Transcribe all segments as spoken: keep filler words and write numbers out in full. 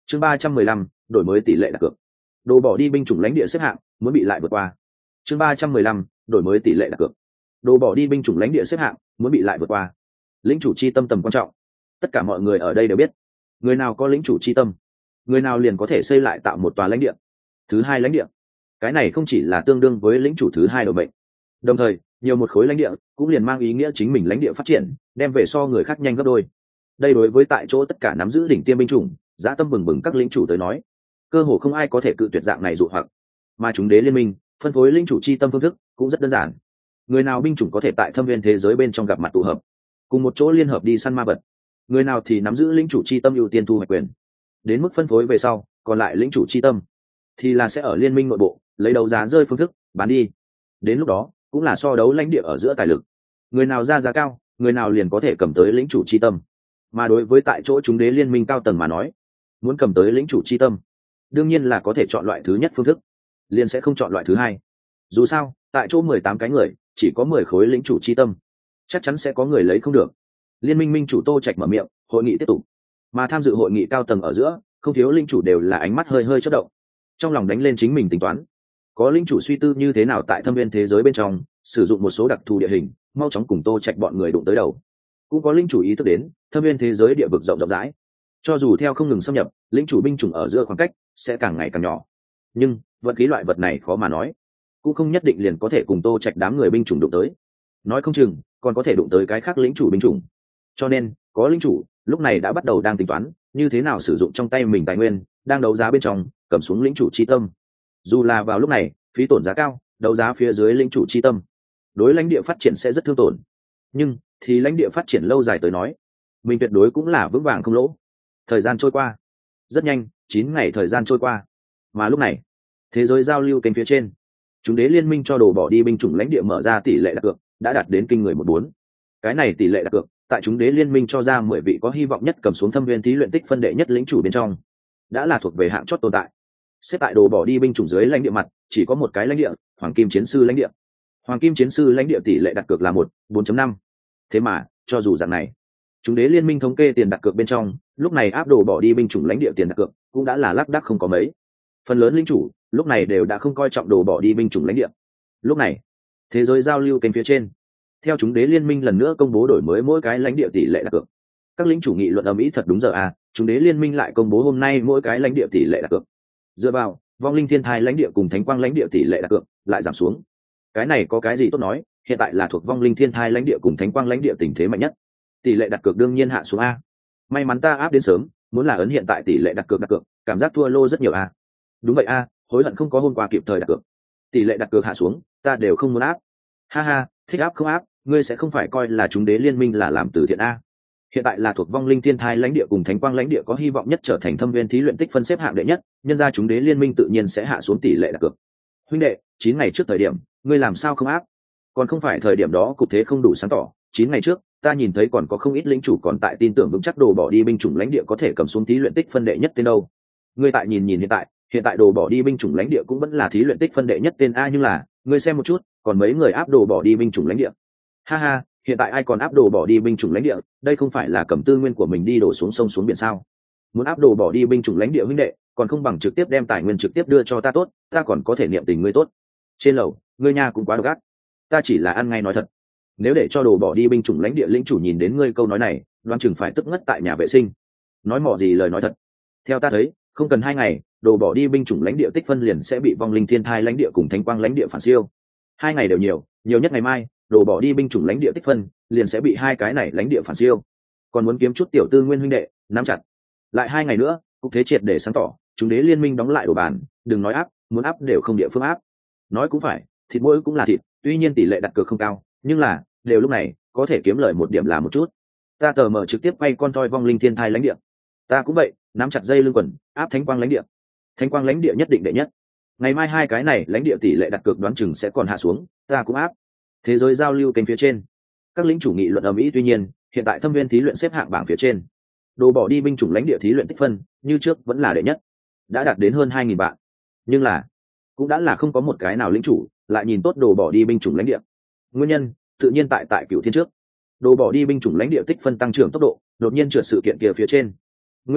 chương ba trăm mười lăm đổi mới tỷ lệ đặt cược. Đồ bỏ đi binh chủng lãnh địa xếp hạng muốn bị lại vượt qua. chương ba trăm mười lăm đổi mới tỷ lệ đặt cược. Đồ bỏ đi binh chủng lãnh địa xếp hạng muốn bị lại vượt qua. Lĩnh chủ chi tâm tầm quan trọng, tất cả mọi người ở đây đều biết. Người nào có lĩnh chủ chi tâm, người nào liền có thể xây lại tạo một tòa lãnh địa thứ hai lãnh địa. Cái này không chỉ là tương đương với lĩnh chủ thứ hai đầu mệnh, đồng thời nhiều một khối lãnh địa cũng liền mang ý nghĩa chính mình lãnh địa phát triển đem về so người khác nhanh gấp đôi. Đây đối với tại chỗ tất cả nắm giữ đỉnh tiêm binh chủng dã tâm bừng bừng các lĩnh chủ tới nói, cơ hồ không ai có thể cự tuyệt dạng này dụ hoặc. Mà chúng đế liên minh phân phối lĩnh chủ chi tâm phương thức cũng rất đơn giản. Người nào binh chủng có thể tại thâm viên thế giới bên trong gặp mặt tụ hợp, cùng một chỗ liên hợp đi săn ma vật, người nào thì nắm giữ lĩnh chủ chi tâm ưu tiên thu hoạch quyền. Đến mức phân phối về sau, còn lại lĩnh chủ chi tâm thì là sẽ ở liên minh nội bộ lấy đấu giá rơi phương thức bán đi. Đến lúc đó cũng là so đấu lãnh địa ở giữa tài lực, người nào ra giá cao, người nào liền có thể cầm tới lĩnh chủ chi tâm. Mà đối với tại chỗ chúng đế liên minh cao tầng mà nói, muốn cầm tới lĩnh chủ chi tâm đương nhiên là có thể chọn loại thứ nhất phương thức, liền sẽ không chọn loại thứ hai. Dù sao tại chỗ mười tám cái người chỉ có mười khối lĩnh chủ chi tâm, chắc chắn sẽ có người lấy không được. Liên minh minh chủ Tô Trạch mở miệng, hội nghị tiếp tục. Mà tham dự hội nghị cao tầng ở giữa không thiếu linh chủ đều là ánh mắt hơi hơi chớp động, trong lòng đánh lên chính mình tính toán. Có linh chủ suy tư như thế nào tại thâm viên thế giới bên trong sử dụng một số đặc thù địa hình mau chóng cùng Tô Trạch bọn người đụng tới đầu. Cũng có linh chủ ý thức đến thâm viên thế giới địa vực rộng rộng rãi, cho dù theo không ngừng xâm nhập, linh chủ binh chủng ở giữa khoảng cách sẽ càng ngày càng nhỏ, nhưng vận khí loại vật này khó mà nói, cũng không nhất định liền có thể cùng Tô Trạch đám người binh chủng đụng tới, nói không chừng còn có thể đụng tới cái khác lĩnh chủ binh chủng. Cho nên có linh chủ lúc này đã bắt đầu đang tính toán như thế nào sử dụng trong tay mình tài nguyên đang đấu giá bên trong cầm xuống lĩnh chủ chi tâm. Dù là vào lúc này phí tổn giá cao, đấu giá phía dưới lĩnh chủ chi tâm đối lãnh địa phát triển sẽ rất thương tổn, nhưng thì lãnh địa phát triển lâu dài tới nói, mình tuyệt đối cũng là vững vàng không lỗ. Thời gian trôi qua rất nhanh, chín ngày thời gian trôi qua, mà lúc này thế giới giao lưu kênh phía trên, chúng đế liên minh cho đồ bỏ đi binh chủng lãnh địa mở ra tỷ lệ đặt cược đã đạt đến kinh người một bốn. Cái này tỷ lệ đặt cược tại chúng đế liên minh cho ra mười vị có hy vọng nhất cầm xuống thâm viên thí luyện tích phân đệ nhất lĩnh chủ bên trong, đã là thuộc về hạng chót tồn tại. Xếp tại đồ bỏ đi binh chủng dưới lãnh địa mặt chỉ có một cái lãnh địa, hoàng kim chiến sư lãnh địa. Hoàng kim chiến sư lãnh địa tỷ lệ đặt cược là một bốn năm. Thế mà cho dù dạng này, chúng đế liên minh thống kê tiền đặt cược bên trong lúc này áp đồ bỏ đi binh chủng lãnh địa tiền đặt cược cũng đã là lác đác không có mấy. Phần lớn lĩnh chủ lúc này đều đã không coi trọng đồ bỏ đi binh chủng lãnh địa. Lúc này thế giới giao lưu kênh phía trên, theo chúng đế liên minh lần nữa công bố đổi mới mỗi cái lãnh địa tỷ lệ đặt cược. Các lĩnh chủ nghị luận ầm ĩ thật đúng giờ à, chúng đế liên minh lại công bố hôm nay mỗi cái lãnh địa tỷ lệ đặt cược. Dựa vào, vong linh thiên thai lãnh địa cùng thánh quang lãnh địa tỷ lệ đặt cược lại giảm xuống. Cái này có cái gì tốt nói, hiện tại là thuộc vong linh thiên thai lãnh địa cùng thánh quang lãnh địa tình thế mạnh nhất, tỷ lệ đặt cược đương nhiên hạ xuống a. May mắn ta áp đến sớm, muốn là ấn hiện tại tỷ lệ đặt cược đặt cược, cảm giác thua lô rất nhiều a. Đúng vậy a, hối hận không có hôm qua kịp thời đặt cược. Tỷ lệ đặt cược hạ xuống, ta đều không muốn áp. Ha ha, thích áp không áp, ngươi sẽ không phải coi là chúng đế liên minh là làm từ thiện a. Hiện tại là thuộc vong linh thiên thai lãnh địa cùng thánh quang lãnh địa có hy vọng nhất trở thành thâm viên thí luyện tích phân xếp hạng đệ nhất, nhân ra chúng đế liên minh tự nhiên sẽ hạ xuống tỷ lệ đặt cược. Huynh đệ, chín ngày trước thời điểm, ngươi làm sao không áp? Còn không phải thời điểm đó cục thế không đủ sáng tỏ, chín ngày trước ta nhìn thấy còn có không ít lĩnh chủ còn tại tin tưởng vững chắc đồ bỏ đi binh chủng lãnh địa có thể cầm xuống thí luyện tích phân đệ nhất tên đâu. Ngươi tại nhìn nhìn hiện tại, hiện tại đồ bỏ đi binh chủng lãnh địa cũng vẫn là thí luyện tích phân đệ nhất tên a, nhưng là ngươi xem một chút, còn mấy người áp đồ bỏ đi binh chủng lãnh địa. Ha ha, hiện tại ai còn áp đồ bỏ đi binh chủng lãnh địa, đây không phải là cầm tư nguyên của mình đi đổ xuống sông xuống biển sao? Muốn áp đồ bỏ đi binh chủng lãnh địa huynh đệ, còn không bằng trực tiếp đem tài nguyên trực tiếp đưa cho ta tốt, ta còn có thể niệm tình ngươi tốt. Trên lầu, ngươi nha cũng quá độc ác. Ta chỉ là ăn ngay nói thật, nếu để cho đồ bỏ đi binh chủng lãnh địa lĩnh chủ nhìn đến ngươi câu nói này, đoán chừng phải tức ngất tại nhà vệ sinh. Nói mỏ gì lời nói thật. Theo ta thấy, không cần hai ngày, đồ bỏ đi binh chủng lãnh địa tích phân liền sẽ bị vong linh thiên thai lãnh địa cùng thánh quang lãnh địa phản siêu. Hai ngày đều nhiều, nhiều nhất ngày mai, đồ bỏ đi binh chủng lãnh địa tích phân liền sẽ bị hai cái này lãnh địa phản siêu. Còn muốn kiếm chút tiểu tư nguyên huynh đệ, nắm chặt. Lại hai ngày nữa, cục thế triệt để sáng tỏ, chúng đế liên minh đóng lại đồ bàn, đừng nói áp, muốn áp đều không địa phương áp. Nói cũng phải, thịt mỗi cũng là thịt, tuy nhiên tỷ lệ đặt cược không cao, nhưng là đều lúc này có thể kiếm lời một điểm là một chút. Ta tờ mở trực tiếp quay con toi vong linh thiên thai lãnh địa. Ta cũng vậy, nắm chặt dây lưng quần, áp thánh quang lãnh địa. Thánh quang lãnh địa nhất định đệ nhất. Ngày mai hai cái này lãnh địa tỷ lệ đặt cược đoán chừng sẽ còn hạ xuống, ta cũng áp. Thế giới giao lưu kênh phía trên, các lĩnh chủ nghị luận ầm ĩ, tuy nhiên hiện tại thâm viên thí luyện xếp hạng bảng phía trên, đồ bỏ đi binh chủng lãnh địa thí luyện tích phân như trước vẫn là đệ nhất, đã đạt đến hơn hai nghìn vạn. Nhưng là cũng đã là không có một cái nào lĩnh chủ lại nhìn tốt đồ bỏ đi binh chủng lãnh địa. Nguyên nhân tự nhiên tại tại cựu thiên trước, đồ bỏ đi binh chủng lãnh địa tích phân tăng trưởng tốc độ đột nhiên trượt sự kiện kia phía trên. Nguyên bản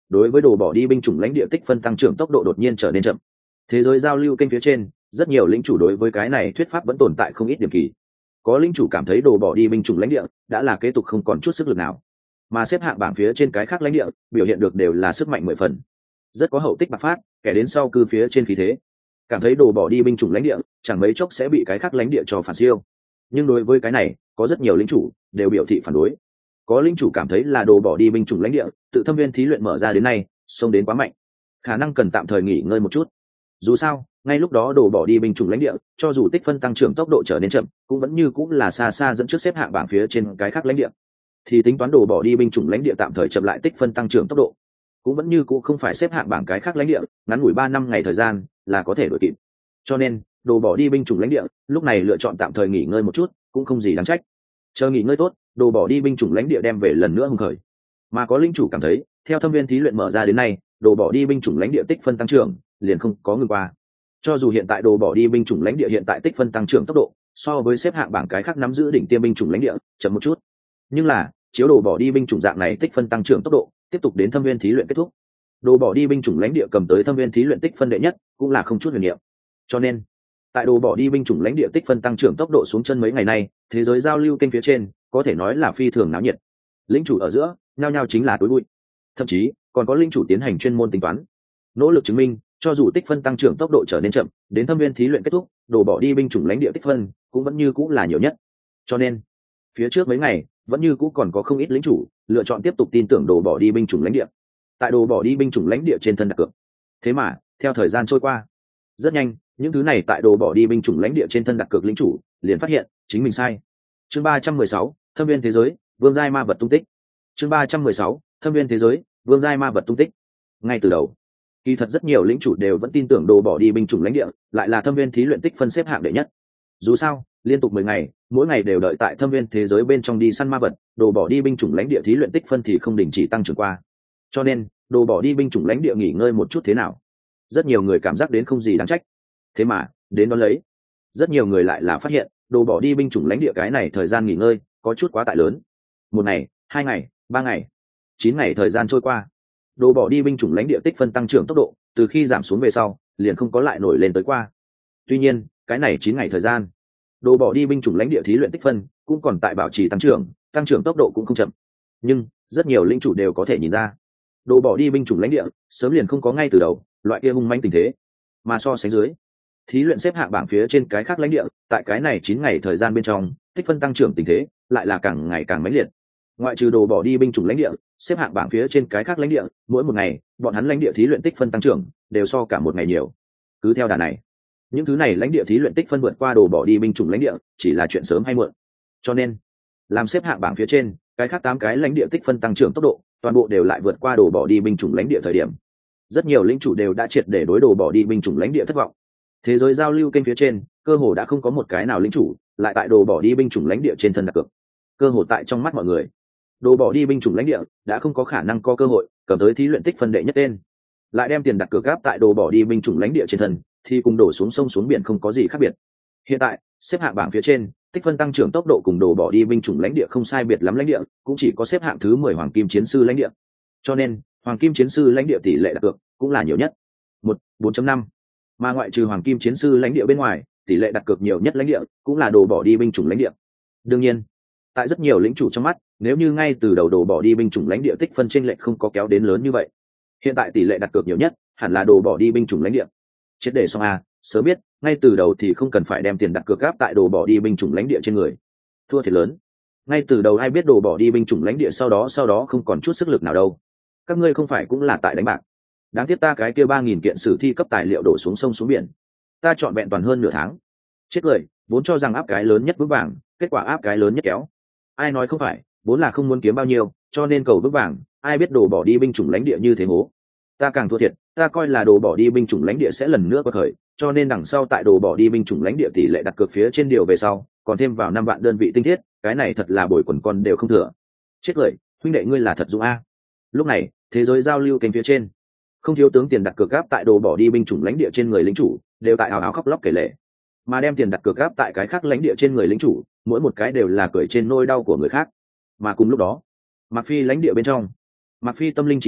đối với đồ bỏ đi binh chủng lãnh địa tích phân tăng trưởng tốc độ đột nhiên trở nên chậm. Thế giới giao lưu kênh phía trên, rất nhiều lĩnh chủ đối với cái này thuyết pháp vẫn tồn tại không ít điểm kỳ. Có lĩnh chủ cảm thấy đồ bỏ đi binh chủng lãnh địa đã là kế tục không còn chút sức lực nào, mà xếp hạng bảng phía trên cái khác lãnh địa biểu hiện được đều là sức mạnh mười phần, rất có hậu tích bạc phát, kẻ đến sau cư phía trên khí thế, cảm thấy đồ bỏ đi binh chủng lãnh địa chẳng mấy chốc sẽ bị cái khác lãnh địa cho phản siêu. Nhưng đối với cái này, có rất nhiều lĩnh chủ đều biểu thị phản đối. Có lĩnh chủ cảm thấy là đồ bỏ đi binh chủng lãnh địa tự thâm viên thí luyện mở ra đến nay xông đến quá mạnh, khả năng cần tạm thời nghỉ ngơi một chút. Dù sao ngay lúc đó đồ bỏ đi binh chủng lãnh địa cho dù tích phân tăng trưởng tốc độ trở nên chậm, cũng vẫn như cũng là xa xa dẫn trước xếp hạng bảng phía trên cái khác lãnh địa. Thì tính toán đồ bỏ đi binh chủng lãnh địa tạm thời chậm lại tích phân tăng trưởng tốc độ, cũng vẫn như cũng không phải xếp hạng bảng cái khác lãnh địa ngắn ngủi ba năm ngày thời gian là có thể đuổi kịp. Cho nên đồ bỏ đi binh chủng lãnh địa lúc này lựa chọn tạm thời nghỉ ngơi một chút cũng không gì đáng trách. Chờ nghỉ ngơi tốt, đồ bỏ đi binh chủng lãnh địa đem về lần nữa hùng khởi. Mà có linh chủ cảm thấy theo thâm viên thí luyện mở ra đến nay, đồ bỏ đi binh chủng lãnh địa tích phân tăng trưởng liền không có ngừng qua. Cho dù hiện tại đồ bỏ đi binh chủng lãnh địa hiện tại tích phân tăng trưởng tốc độ so với xếp hạng bảng cái khác nắm giữ đỉnh tiêm binh chủng lãnh địa chậm một chút, nhưng là chiếu đồ bỏ đi binh chủng dạng này tích phân tăng trưởng tốc độ tiếp tục đến thâm viên thí luyện kết thúc, đồ bỏ đi binh chủng lãnh địa cầm tới thâm viên thí luyện tích phân đệ nhất cũng là không chút huyền niệm. Cho nên tại đồ bỏ đi binh chủng lãnh địa tích phân tăng trưởng tốc độ xuống chân mấy ngày nay, thế giới giao lưu kênh phía trên có thể nói là phi thường náo nhiệt. Lĩnh chủ ở giữa nhao nhao chính là tối bụi, thậm chí còn có linh chủ tiến hành chuyên môn tính toán, nỗ lực chứng minh cho dù tích phân tăng trưởng tốc độ trở nên chậm, đến thâm viên thí luyện kết thúc, đồ bỏ đi binh chủng lãnh địa tích phân cũng vẫn như cũng là nhiều nhất. Cho nên phía trước mấy ngày vẫn như cũng còn có không ít lĩnh chủ lựa chọn tiếp tục tin tưởng đồ bỏ đi binh chủng lãnh địa tại đồ bỏ đi binh chủng lãnh địa trên thân đặt cược. Thế mà theo thời gian trôi qua, rất nhanh những thứ này tại đồ bỏ đi binh chủng lãnh địa trên thân đặt cược lĩnh chủ liền phát hiện chính mình sai. Chương ba trăm mười sáu, thâm viên thế giới, vương giai ma vật tung tích. Chương ba trăm mười sáu, thâm viên thế giới, vương giai ma vật tung tích. Ngay từ đầu, kỳ thật rất nhiều lĩnh chủ đều vẫn tin tưởng đồ bỏ đi binh chủng lãnh địa lại là thâm viên thí luyện tích phân xếp hạng đệ nhất. Dù sao liên tục mười ngày, mỗi ngày đều đợi tại thâm viên thế giới bên trong đi săn ma vật, đồ bỏ đi binh chủng lãnh địa thí luyện tích phân thì không đình chỉ tăng trưởng qua. Cho nên đồ bỏ đi binh chủng lãnh địa nghỉ ngơi một chút thế nào, rất nhiều người cảm giác đến không gì đáng trách. Thế mà đến đó lấy, rất nhiều người lại là phát hiện đồ bỏ đi binh chủng lãnh địa cái này thời gian nghỉ ngơi có chút quá tại lớn. Một ngày, hai ngày, ba ngày, chín ngày thời gian trôi qua, đồ bỏ đi binh chủng lãnh địa tích phân tăng trưởng tốc độ từ khi giảm xuống về sau liền không có lại nổi lên tới qua. Tuy nhiên cái này chín ngày thời gian, đồ bỏ đi binh chủng lãnh địa thí luyện tích phân cũng còn tại bảo trì tăng trưởng, tăng trưởng tốc độ cũng không chậm. Nhưng rất nhiều lĩnh chủ đều có thể nhìn ra, đồ bỏ đi binh chủng lãnh địa sớm liền không có ngay từ đầu loại kia hung manh tình thế, mà so sánh dưới, thí luyện xếp hạng bảng phía trên cái khác lãnh địa tại cái này chín ngày thời gian bên trong tích phân tăng trưởng tình thế lại là càng ngày càng mãnh liệt. Ngoại trừ đồ bỏ đi binh chủng lãnh địa, xếp hạng bảng phía trên cái khác lãnh địa mỗi một ngày bọn hắn lãnh địa thí luyện tích phân tăng trưởng đều so cả một ngày nhiều. Cứ theo đà này, những thứ này lãnh địa thí luyện tích phân vượt qua đồ bỏ đi binh chủng lãnh địa chỉ là chuyện sớm hay muộn. Cho nên làm xếp hạng bảng phía trên cái khác tám cái lãnh địa tích phân tăng trưởng tốc độ toàn bộ đều lại vượt qua đồ bỏ đi binh chủng lãnh địa thời điểm, rất nhiều lĩnh chủ đều đã triệt để đối đồ bỏ đi binh chủng lãnh địa thất vọng. Thế giới giao lưu kênh phía trên cơ hồ đã không có một cái nào lĩnh chủ lại tại đồ bỏ đi binh chủng lãnh địa trên thân đặt cược. Cơ hồ tại trong mắt mọi người, đồ bỏ đi binh chủng lãnh địa đã không có khả năng có cơ hội cầm tới thí luyện tích phân đệ nhất tên, lại đem tiền đặt cược gáp tại đồ bỏ đi binh chủng lãnh địa trên thân thì cùng đổ xuống sông xuống biển không có gì khác biệt. Hiện tại xếp hạng bảng phía trên tích phân tăng trưởng tốc độ cùng đồ bỏ đi binh chủng lãnh địa không sai biệt lắm lãnh địa cũng chỉ có xếp hạng thứ mười hoàng kim chiến sư lãnh địa. Cho nên hoàng kim chiến sư lãnh địa tỷ lệ đặt cược cũng là nhiều nhất, một bốn chấm năm. Mà ngoại trừ hoàng kim chiến sư lãnh địa bên ngoài, tỷ lệ đặt cược nhiều nhất lãnh địa cũng là đồ bỏ đi binh chủng lãnh địa. Đương nhiên tại rất nhiều lĩnh chủ trong mắt, nếu như ngay từ đầu đồ bỏ đi binh chủng lãnh địa tích phân chênh lệch không có kéo đến lớn như vậy, hiện tại tỷ lệ đặt cược nhiều nhất hẳn là đồ bỏ đi binh chủng lãnh địa. Chết để xong à, sớm biết ngay từ đầu thì không cần phải đem tiền đặt cược gáp tại đồ bỏ đi binh chủng lãnh địa trên người, thua thiệt lớn. Ngay từ đầu ai biết đồ bỏ đi binh chủng lãnh địa sau đó sau đó không còn chút sức lực nào đâu. Các ngươi không phải cũng là tại đánh bạc? Đáng tiếc ta cái kia ba nghìn kiện sử thi cấp tài liệu đổ xuống sông xuống biển, ta chọn vẹn toàn hơn nửa tháng. Chết cười, vốn cho rằng áp cái lớn nhất vững vàng, kết quả áp cái lớn nhất kéo. Ai nói không phải, vốn là không muốn kiếm bao nhiêu cho nên cầu vững vàng, ai biết đồ bỏ đi binh chủng lãnh địa như thế hố. Ta càng thua thiệt, ta coi là đồ bỏ đi binh chủng lãnh địa sẽ lần nữa có khởi, cho nên đằng sau tại đồ bỏ đi binh chủng lãnh địa tỷ lệ đặt cược phía trên điều về sau còn thêm vào năm vạn đơn vị tinh thiết, cái này thật là bồi quần con đều không thừa. Chết cười, huynh đệ ngươi là thật dũng a. Lúc này thế giới giao lưu kênh phía trên không thiếu tướng tiền đặt cược gáp tại đồ bỏ đi binh chủng lãnh địa trên người lính chủ đều tại ào ào khóc lóc kể lể, mà đem tiền đặt cược gáp tại cái khác lãnh địa trên người lính chủ mỗi một cái đều là cười trên nôi đau của người khác. Mà cùng lúc đó Mạc Phi lãnh địa bên trong, Mạc Phi tâm linh chỉ võng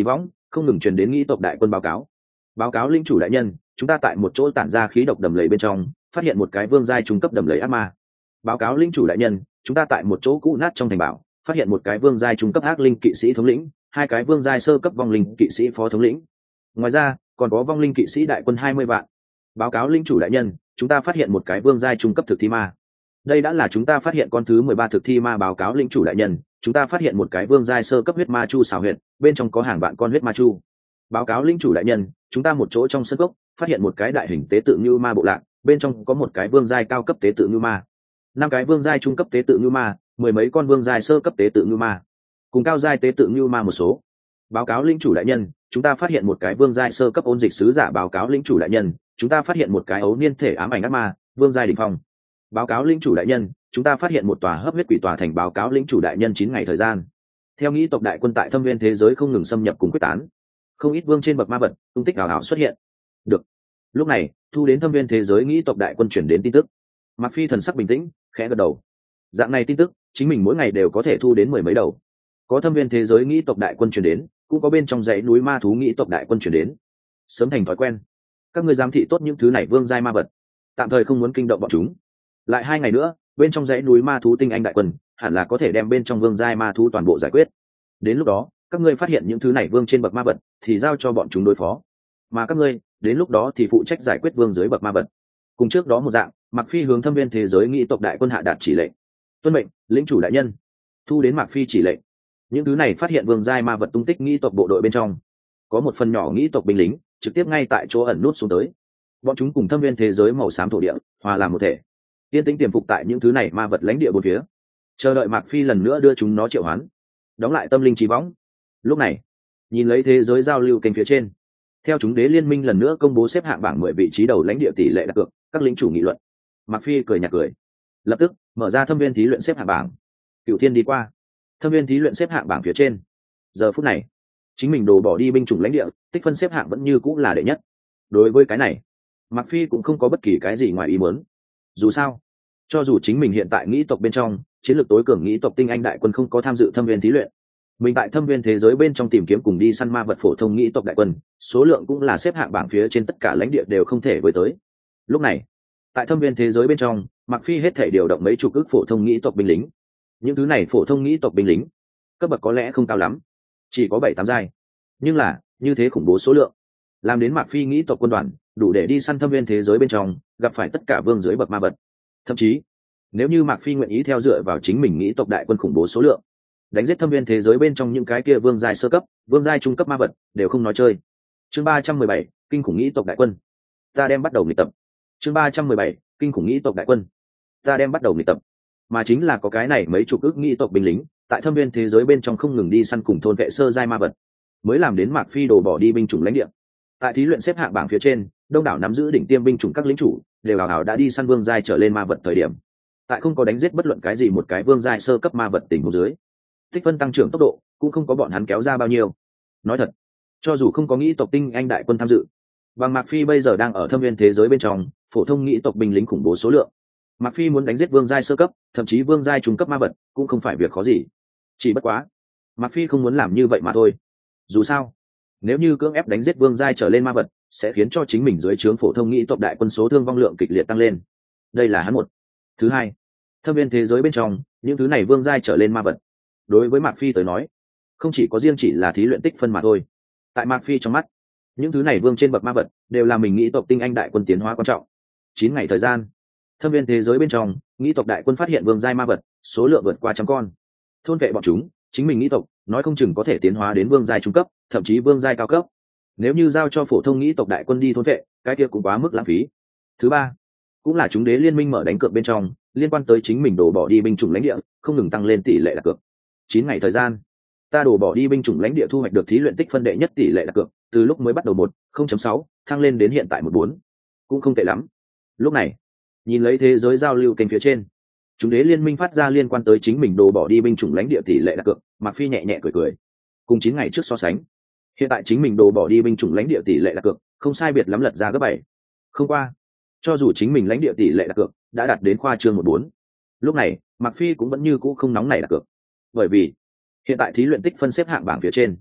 không ngừng truyền đến nghĩ tộc đại quân báo cáo. Báo cáo linh chủ đại nhân, chúng ta tại một chỗ tản ra khí độc đầm lầy bên trong phát hiện một cái vương giai trung cấp đầm lầy ác ma. Báo cáo linh chủ đại nhân, chúng ta tại một chỗ cũ nát trong thành bảo phát hiện một cái vương giai trung cấp ác linh kỵ sĩ thống lĩnh, hai cái vương giai sơ cấp vong linh kỵ sĩ phó thống lĩnh, ngoài ra còn có vong linh kỵ sĩ đại quân hai mươi vạn. Báo cáo linh chủ đại nhân, chúng ta phát hiện một cái vương giai trung cấp thực thi ma. Đây đã là chúng ta phát hiện con thứ mười ba thực thi ma. Báo cáo linh chủ đại nhân, chúng ta phát hiện một cái vương giai sơ cấp huyết ma chu xảo huyệt, bên trong có hàng vạn con huyết ma chu. Báo cáo linh chủ đại nhân, chúng ta một chỗ trong sân gốc phát hiện một cái đại hình tế tự như ma bộ lạc, bên trong có một cái vương giai cao cấp tế tự như ma, năm cái vương giai trung cấp tế tự như ma, mười mấy con vương giai sơ cấp tế tự như ma, cùng cao giai tế tự như ma một số. Báo cáo linh chủ đại nhân, chúng ta phát hiện một cái vương giai sơ cấp ôn dịch sứ giả. Báo cáo linh chủ đại nhân, chúng ta phát hiện một cái ấu niên thể ám ảnh ác ma, vương giai đỉnh phong. Báo cáo linh chủ đại nhân, chúng ta phát hiện một tòa hấp huyết quỷ tòa thành. Báo cáo linh chủ đại nhân, chín ngày thời gian. Theo nghĩ tộc đại quân tại thâm viên thế giới không ngừng xâm nhập cùng quyết tán, không ít vương trên bậc ma vật tung tích ảo ảo xuất hiện. Được. Lúc này, thu đến thâm viên thế giới nghĩ tộc đại quân chuyển đến tin tức. Mạc Phi thần sắc bình tĩnh, khẽ gật đầu. Dạng này tin tức, chính mình mỗi ngày đều có thể thu đến mười mấy đầu. Có thâm viên thế giới nghĩ tộc đại quân chuyển đến, cũng có bên trong dãy núi ma thú nghĩ tộc đại quân chuyển đến. Sớm thành thói quen. Các ngươi giám thị tốt những thứ này vương giai ma vật, tạm thời không muốn kinh động bọn chúng. Lại hai ngày nữa, bên trong dãy núi ma thú tinh anh đại quân, hẳn là có thể đem bên trong vương giai ma thú toàn bộ giải quyết. Đến lúc đó, các ngươi phát hiện những thứ này vương trên bậc ma vật, thì giao cho bọn chúng đối phó. Mà các ngươi, đến lúc đó thì phụ trách giải quyết vương dưới bậc ma vật. Cùng trước đó một dạng, Mạc Phi hướng thâm viên thế giới nghĩ tộc đại quân hạ đạt chỉ lệnh. Tuân mệnh, lĩnh chủ đại nhân. Thu đến Mạc Phi chỉ lệnh, những thứ này phát hiện vương giai ma vật tung tích nghĩ tộc bộ đội bên trong, có một phần nhỏ nghĩ tộc binh lính trực tiếp ngay tại chỗ ẩn nút xuống tới. Bọn chúng cùng thâm viên thế giới màu xám thổ địa hòa làm một thể, yên tĩnh tiềm phục tại những thứ này ma vật lãnh địa bốn phía, chờ đợi Mạc Phi lần nữa đưa chúng nó triệu hoán, đóng lại tâm linh trí võng. Lúc này, nhìn lấy thế giới giao lưu kênh phía trên, theo chúng đế liên minh lần nữa công bố xếp hạng bảng mười vị trí đầu lãnh địa tỷ lệ đặt cược, các lĩnh chủ nghị luận. Mạc Phi cười nhạt cười, lập tức mở ra thâm viên thí luyện xếp hạng bảng. Cửu Thiên đi qua thâm viên thí luyện xếp hạng bảng phía trên, giờ phút này chính mình đồ bỏ đi binh chủng lãnh địa tích phân xếp hạng vẫn như cũng là đệ nhất. Đối với cái này, Mạc Phi cũng không có bất kỳ cái gì ngoài ý muốn. Dù sao, cho dù chính mình hiện tại nghĩ tộc bên trong chiến lược tối cường nghĩ tộc tinh anh đại quân không có tham dự thâm viên thí luyện, mình tại thâm viên thế giới bên trong tìm kiếm cùng đi săn ma vật phổ thông nghĩ tộc đại quân số lượng cũng là xếp hạng bảng phía trên tất cả lãnh địa đều không thể với tới. Lúc này, tại thâm viên thế giới bên trong, Mạc Phi hết thể điều động mấy chục ức phổ thông nghĩ tộc binh lính. Những thứ này phổ thông nghĩ tộc binh lính cấp bậc có lẽ không cao lắm, chỉ có bảy tám giai, nhưng là như thế khủng bố số lượng, làm đến Mạc Phi nghĩ tộc quân đoàn đủ để đi săn thâm viên thế giới bên trong gặp phải tất cả vương dưới bậc ma vật. Thậm chí, nếu như Mạc Phi nguyện ý theo dựa vào chính mình nghĩ tộc đại quân khủng bố số lượng, đánh giết thâm viên thế giới bên trong những cái kia vương giai sơ cấp, vương giai trung cấp ma vật đều không nói chơi. Chương ba trăm mười bảy, kinh khủng nghĩ tộc đại quân. Ta đem bắt đầu nghịch tập. Chương ba trăm mười bảy, kinh khủng nghĩ tộc đại quân. Ta đem bắt đầu nghịch tập. Mà chính là có cái này mấy chục ức nghĩ tộc binh lính, tại thâm viên thế giới bên trong không ngừng đi săn cùng thôn vệ sơ giai ma vật, mới làm đến Mạc Phi đổ bỏ đi binh chủng lãnh địa. Tại thí luyện xếp hạng bảng phía trên, đông đảo nắm giữ đỉnh tiêm binh chủng các lính chủ đều hào hào đã đi săn vương giai trở lên ma vật thời điểm, tại không có đánh giết bất luận cái gì một cái vương giai sơ cấp ma vật tình huống dưới, tích phân tăng trưởng tốc độ cũng không có bọn hắn kéo ra bao nhiêu. Nói thật, cho dù không có nghĩ tộc tinh anh đại quân tham dự, bằng Mạc Phi bây giờ đang ở thâm viên thế giới bên trong phổ thông nghĩ tộc binh lính khủng bố số lượng, Mạc Phi muốn đánh giết vương giai sơ cấp, thậm chí vương giai trung cấp ma vật cũng không phải việc khó gì. Chỉ bất quá, Mạc Phi không muốn làm như vậy mà thôi. Dù sao, nếu như cưỡng ép đánh giết vương giai trở lên ma vật, sẽ khiến cho chính mình dưới trướng phổ thông nghĩ tộc đại quân số thương vong lượng kịch liệt tăng lên. Đây là hắn một. Thứ hai, thâm viên thế giới bên trong những thứ này vương giai trở lên ma vật, đối với Mạc Phi tới nói, không chỉ có riêng chỉ là thí luyện tích phân mà thôi. Tại Mạc Phi trong mắt, những thứ này vương trên bậc ma vật đều là mình nghĩ tộc tinh anh đại quân tiến hóa quan trọng. Chín ngày thời gian, thâm viên thế giới bên trong nghĩ tộc đại quân phát hiện vương giai ma vật số lượng vượt qua trăm con. Thôn vệ bọn chúng, chính mình nghĩ tộc nói không chừng có thể tiến hóa đến vương giai trung cấp, thậm chí vương giai cao cấp. Nếu như giao cho phổ thông nghĩ tộc đại quân đi thôn vệ, cái kia cũng quá mức lãng phí. Thứ ba, cũng là chúng đế liên minh mở đánh cược bên trong liên quan tới chính mình đổ bỏ đi binh chủng lãnh địa không ngừng tăng lên tỷ lệ đặt cược. Chín ngày thời gian, ta đổ bỏ đi binh chủng lãnh địa thu hoạch được thí luyện tích phân đệ nhất tỷ lệ đặt cược, từ lúc mới bắt đầu một không chấm sáu thăng lên đến hiện tại một bốn, cũng không tệ lắm. Lúc này, nhìn lấy thế giới giao lưu kênh phía trên, chúng đế liên minh phát ra liên quan tới chính mình đổ bỏ đi binh chủng lãnh địa tỷ lệ đặt cược, Mạc Phi nhẹ nhẹ cười cười. Cùng chín ngày trước so sánh, hiện tại chính mình đổ bỏ đi binh chủng lãnh địa tỷ lệ đặt cược không sai biệt lắm, lật ra gấp bảy. Không qua, cho dù chính mình lãnh địa tỷ lệ đặt cược đã đạt đến khoa trương một bốn, lúc này Mạc Phi cũng vẫn như cũ không nóng này đặt cược, bởi vì hiện tại thí luyện tích phân xếp hạng bảng phía trên,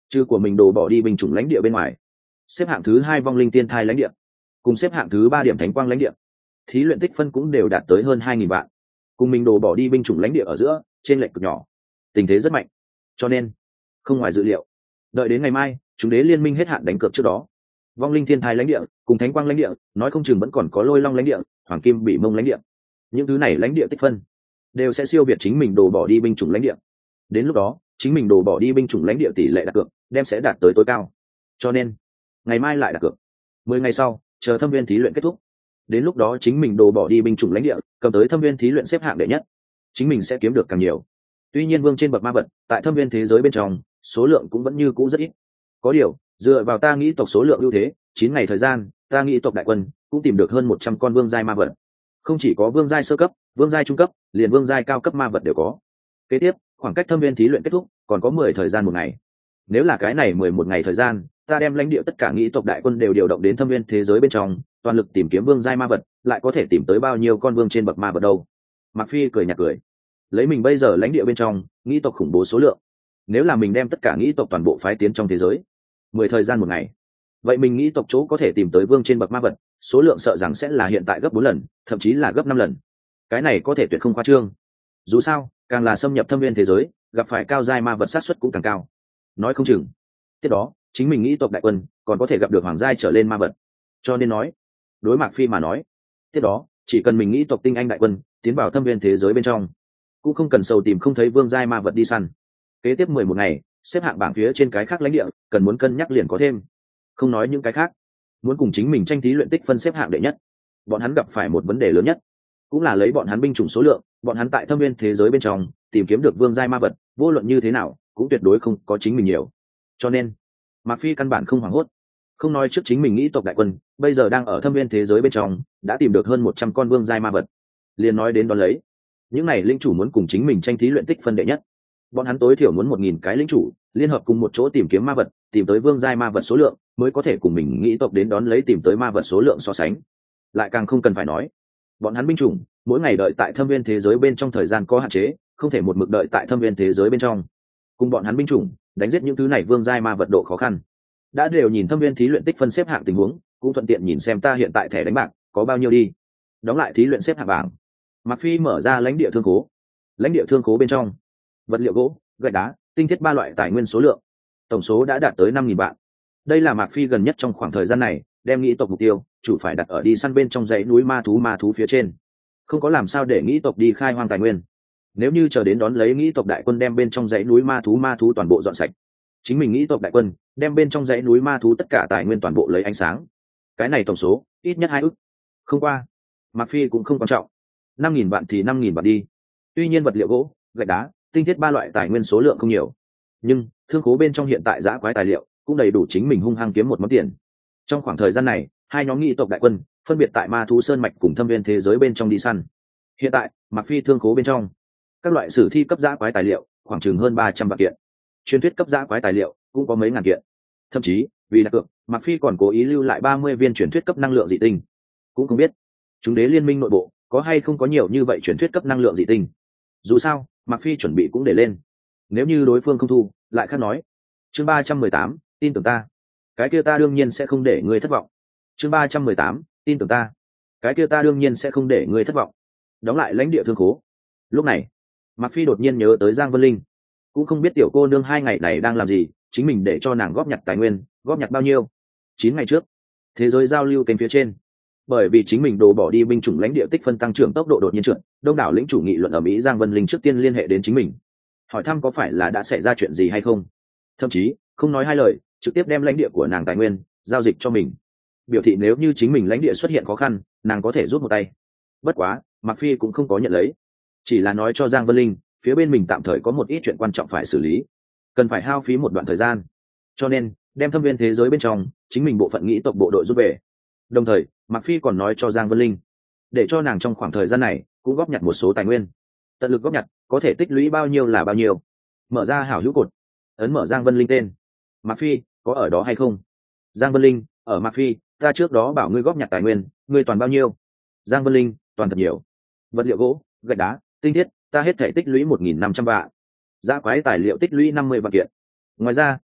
trừ của mình đồ bỏ đi binh chủng lãnh địa bên ngoài, xếp hạng thứ hai vong linh tiên thai lãnh địa cùng xếp hạng thứ ba điểm thánh quang lãnh địa thí luyện tích phân cũng đều đạt tới hơn hai nghìn vạn. Cùng mình đồ bỏ đi binh chủng lãnh địa ở giữa trên lệch cực nhỏ, tình thế rất mạnh. Cho nên không ngoài dự liệu, đợi đến ngày mai chúng đế liên minh hết hạn đánh cược trước đó, vong linh thiên thai lãnh địa cùng thánh quang lãnh địa nói không chừng vẫn còn có lôi long lãnh địa, hoàng kim bị mông lãnh địa, những thứ này lãnh địa tích phân đều sẽ siêu việt chính mình đồ bỏ đi binh chủng lãnh địa. Đến lúc đó chính mình đồ bỏ đi binh chủng lãnh địa tỷ lệ đặt cược đem sẽ đạt tới tối cao. Cho nên ngày mai lại đặt cược, mười ngày sau chờ thâm viên thí luyện kết thúc, đến lúc đó chính mình đồ bỏ đi binh chủng lãnh địa cầm tới thâm viên thí luyện xếp hạng đệ nhất, chính mình sẽ kiếm được càng nhiều. Tuy nhiên vương trên bậc ma vật tại thâm viên thế giới bên trong số lượng cũng vẫn như cũ rất ít, có điều dựa vào ta nghĩ tộc số lượng ưu thế, chín ngày thời gian ta nghĩ tộc đại quân cũng tìm được hơn một trăm con vương giai ma vật. Không chỉ có vương giai sơ cấp, vương giai trung cấp, liền vương giai cao cấp ma vật đều có. Kế tiếp khoảng cách thâm viên thí luyện kết thúc còn có mười thời gian một ngày. Nếu là cái này mười một ngày thời gian ta đem lãnh địa tất cả nghĩ tộc đại quân đều điều động đến thâm viên thế giới bên trong, toàn lực tìm kiếm vương giai ma vật, lại có thể tìm tới bao nhiêu con vương trên bậc ma vật đâu? Mạc Phi cười nhạt cười, lấy mình bây giờ lãnh địa bên trong nghĩ tộc khủng bố số lượng, nếu là mình đem tất cả nghĩ tộc toàn bộ phái tiến trong thế giới, mười thời gian một ngày, vậy mình nghĩ tộc chỗ có thể tìm tới vương trên bậc ma vật số lượng sợ rằng sẽ là hiện tại gấp bốn lần, thậm chí là gấp năm lần. Cái này có thể tuyệt không khoa trương. Dù sao càng là xâm nhập thâm viên thế giới, gặp phải cao giai ma vật sát suất cũng càng cao. Nói không chừng tiếp đó chính mình nghĩ tộc đại quân còn có thể gặp được hoàng giai trở lên ma vật. Cho nên nói, đối Mạc Phi mà nói, tiếp đó chỉ cần mình nghĩ tộc tinh anh đại quân tiến vào thâm viên thế giới bên trong, cũng không cần sầu tìm không thấy vương giai ma vật đi săn. Kế tiếp mười một ngày xếp hạng bảng phía trên cái khác lãnh địa cần muốn cân nhắc liền có thêm. Không nói những cái khác, muốn cùng chính mình tranh thí luyện tích phân xếp hạng đệ nhất, bọn hắn gặp phải một vấn đề lớn nhất, cũng là lấy bọn hắn binh chủng số lượng, bọn hắn tại thâm viên thế giới bên trong tìm kiếm được vương giai ma vật vô luận như thế nào cũng tuyệt đối không có chính mình nhiều. Cho nên Mạc Phi căn bản không hoảng hốt. Không nói trước chính mình nghĩ tộc đại quân bây giờ đang ở thâm viên thế giới bên trong đã tìm được hơn một trăm con vương giai ma vật, liền nói đến đó lấy những này linh chủ muốn cùng chính mình tranh thí luyện tích phân đệ nhất, bọn hắn tối thiểu muốn một nghìn cái linh chủ liên hợp cùng một chỗ tìm kiếm ma vật, tìm tới vương giai ma vật số lượng mới có thể cùng mình nghĩ tộc đến đón lấy tìm tới ma vật số lượng so sánh. Lại càng không cần phải nói, bọn hắn binh chủng mỗi ngày đợi tại thâm viên thế giới bên trong thời gian có hạn chế, không thể một mực đợi tại thâm viên thế giới bên trong. Cùng bọn hắn binh chủng đánh giết những thứ này vương giai ma vật độ khó khăn, đã đều nhìn thâm viên thí luyện tích phân xếp hạng tình huống, cũng thuận tiện nhìn xem ta hiện tại thẻ đánh bạc có bao nhiêu đi. Đóng lại thí luyện xếp hạng bảng, Mạc Phi mở ra lãnh địa thương khố. Lãnh địa thương khố bên trong vật liệu gỗ, gạch đá, tinh thiết ba loại tài nguyên số lượng tổng số đã đạt tới năm nghìn vạn. Đây là Mạc Phi gần nhất trong khoảng thời gian này đem nghĩ tộc mục tiêu chủ phải đặt ở đi săn bên trong dãy núi ma thú ma thú phía trên, không có làm sao để nghĩ tộc đi khai hoang tài nguyên. Nếu như chờ đến đón lấy nghĩ tộc đại quân đem bên trong dãy núi ma thú ma thú toàn bộ dọn sạch, chính mình nghĩ tộc đại quân đem bên trong dãy núi ma thú tất cả tài nguyên toàn bộ lấy ánh sáng, cái này tổng số ít nhất hai ức. Không qua Mạc Phi cũng không quan trọng, năm nghìn vạn thì năm nghìn vạn đi. Tuy nhiên vật liệu gỗ, gạch đá, tinh thiết ba loại tài nguyên số lượng không nhiều, nhưng thương khố bên trong hiện tại giã quái tài liệu cũng đầy đủ chính mình hung hăng kiếm một món tiền. Trong khoảng thời gian này hai nhóm nghị tộc đại quân phân biệt tại ma thú sơn mạch cùng thâm viên thế giới bên trong đi săn. Hiện tại Mạc Phi thương khố bên trong các loại sử thi cấp giã quái tài liệu khoảng chừng hơn ba trăm vạn kiện, truyền thuyết cấp giã quái tài liệu cũng có mấy ngàn kiện. Thậm chí vì đặt cược, Mạc Phi còn cố ý lưu lại ba mươi viên truyền thuyết cấp năng lượng dị tinh. Cũng không biết chúng đế liên minh nội bộ có hay không có nhiều như vậy truyền thuyết cấp năng lượng dị tinh. Dù sao Mạc Phi chuẩn bị cũng để lên, nếu như đối phương không thu lại khác nói. Chương ba trăm mười tám, tin tưởng ta, cái kia ta đương nhiên sẽ không để ngươi thất vọng. Chương ba trăm mười tám, tin tưởng ta, cái kia ta đương nhiên sẽ không để ngươi thất vọng. Đóng lại lãnh địa thương khố. Lúc này Mạc Phi đột nhiên nhớ tới Giang Vân Linh, cũng không biết tiểu cô nương hai ngày này đang làm gì, chính mình để cho nàng góp nhặt tài nguyên góp nhặt bao nhiêu. Chín ngày trước thế giới giao lưu kênh phía trên, bởi vì chính mình đồ bỏ đi binh chủng lãnh địa tích phân tăng trưởng tốc độ đột nhiên trượt, đông đảo lĩnh chủ nghị luận ở Mỹ. Giang Vân Linh trước tiên liên hệ đến chính mình, hỏi thăm có phải là đã xảy ra chuyện gì hay không, thậm chí không nói hai lời trực tiếp đem lãnh địa của nàng tài nguyên giao dịch cho mình, biểu thị nếu như chính mình lãnh địa xuất hiện khó khăn nàng có thể rút một tay. Bất quá Mạc Phi cũng không có nhận lấy, chỉ là nói cho Giang Vân Linh phía bên mình tạm thời có một ít chuyện quan trọng phải xử lý, cần phải hao phí một đoạn thời gian, cho nên đem thâm viên thế giới bên trong chính mình bộ phận nghĩ tộc bộ đội rút về. Đồng thời Mạc Phi còn nói cho Giang Vân Linh để cho nàng trong khoảng thời gian này cũng góp nhặt một số tài nguyên, tận lực góp nhặt, có thể tích lũy bao nhiêu là bao nhiêu. Mở ra hảo hữu cột, ấn mở Giang Vân Linh tên. Mạc Phi có ở đó hay không? Giang Vân Linh ở. Mạc Phi ta trước đó bảo ngươi góp nhặt tài nguyên, ngươi toàn bao nhiêu? Giang Vân Linh toàn thật nhiều. Vật liệu gỗ, gạch đá, tinh thiết ta hết thể tích lũy một nghìn năm trăm vạn, giã quái tài liệu tích lũy năm mươi vạn kiện, ngoài ra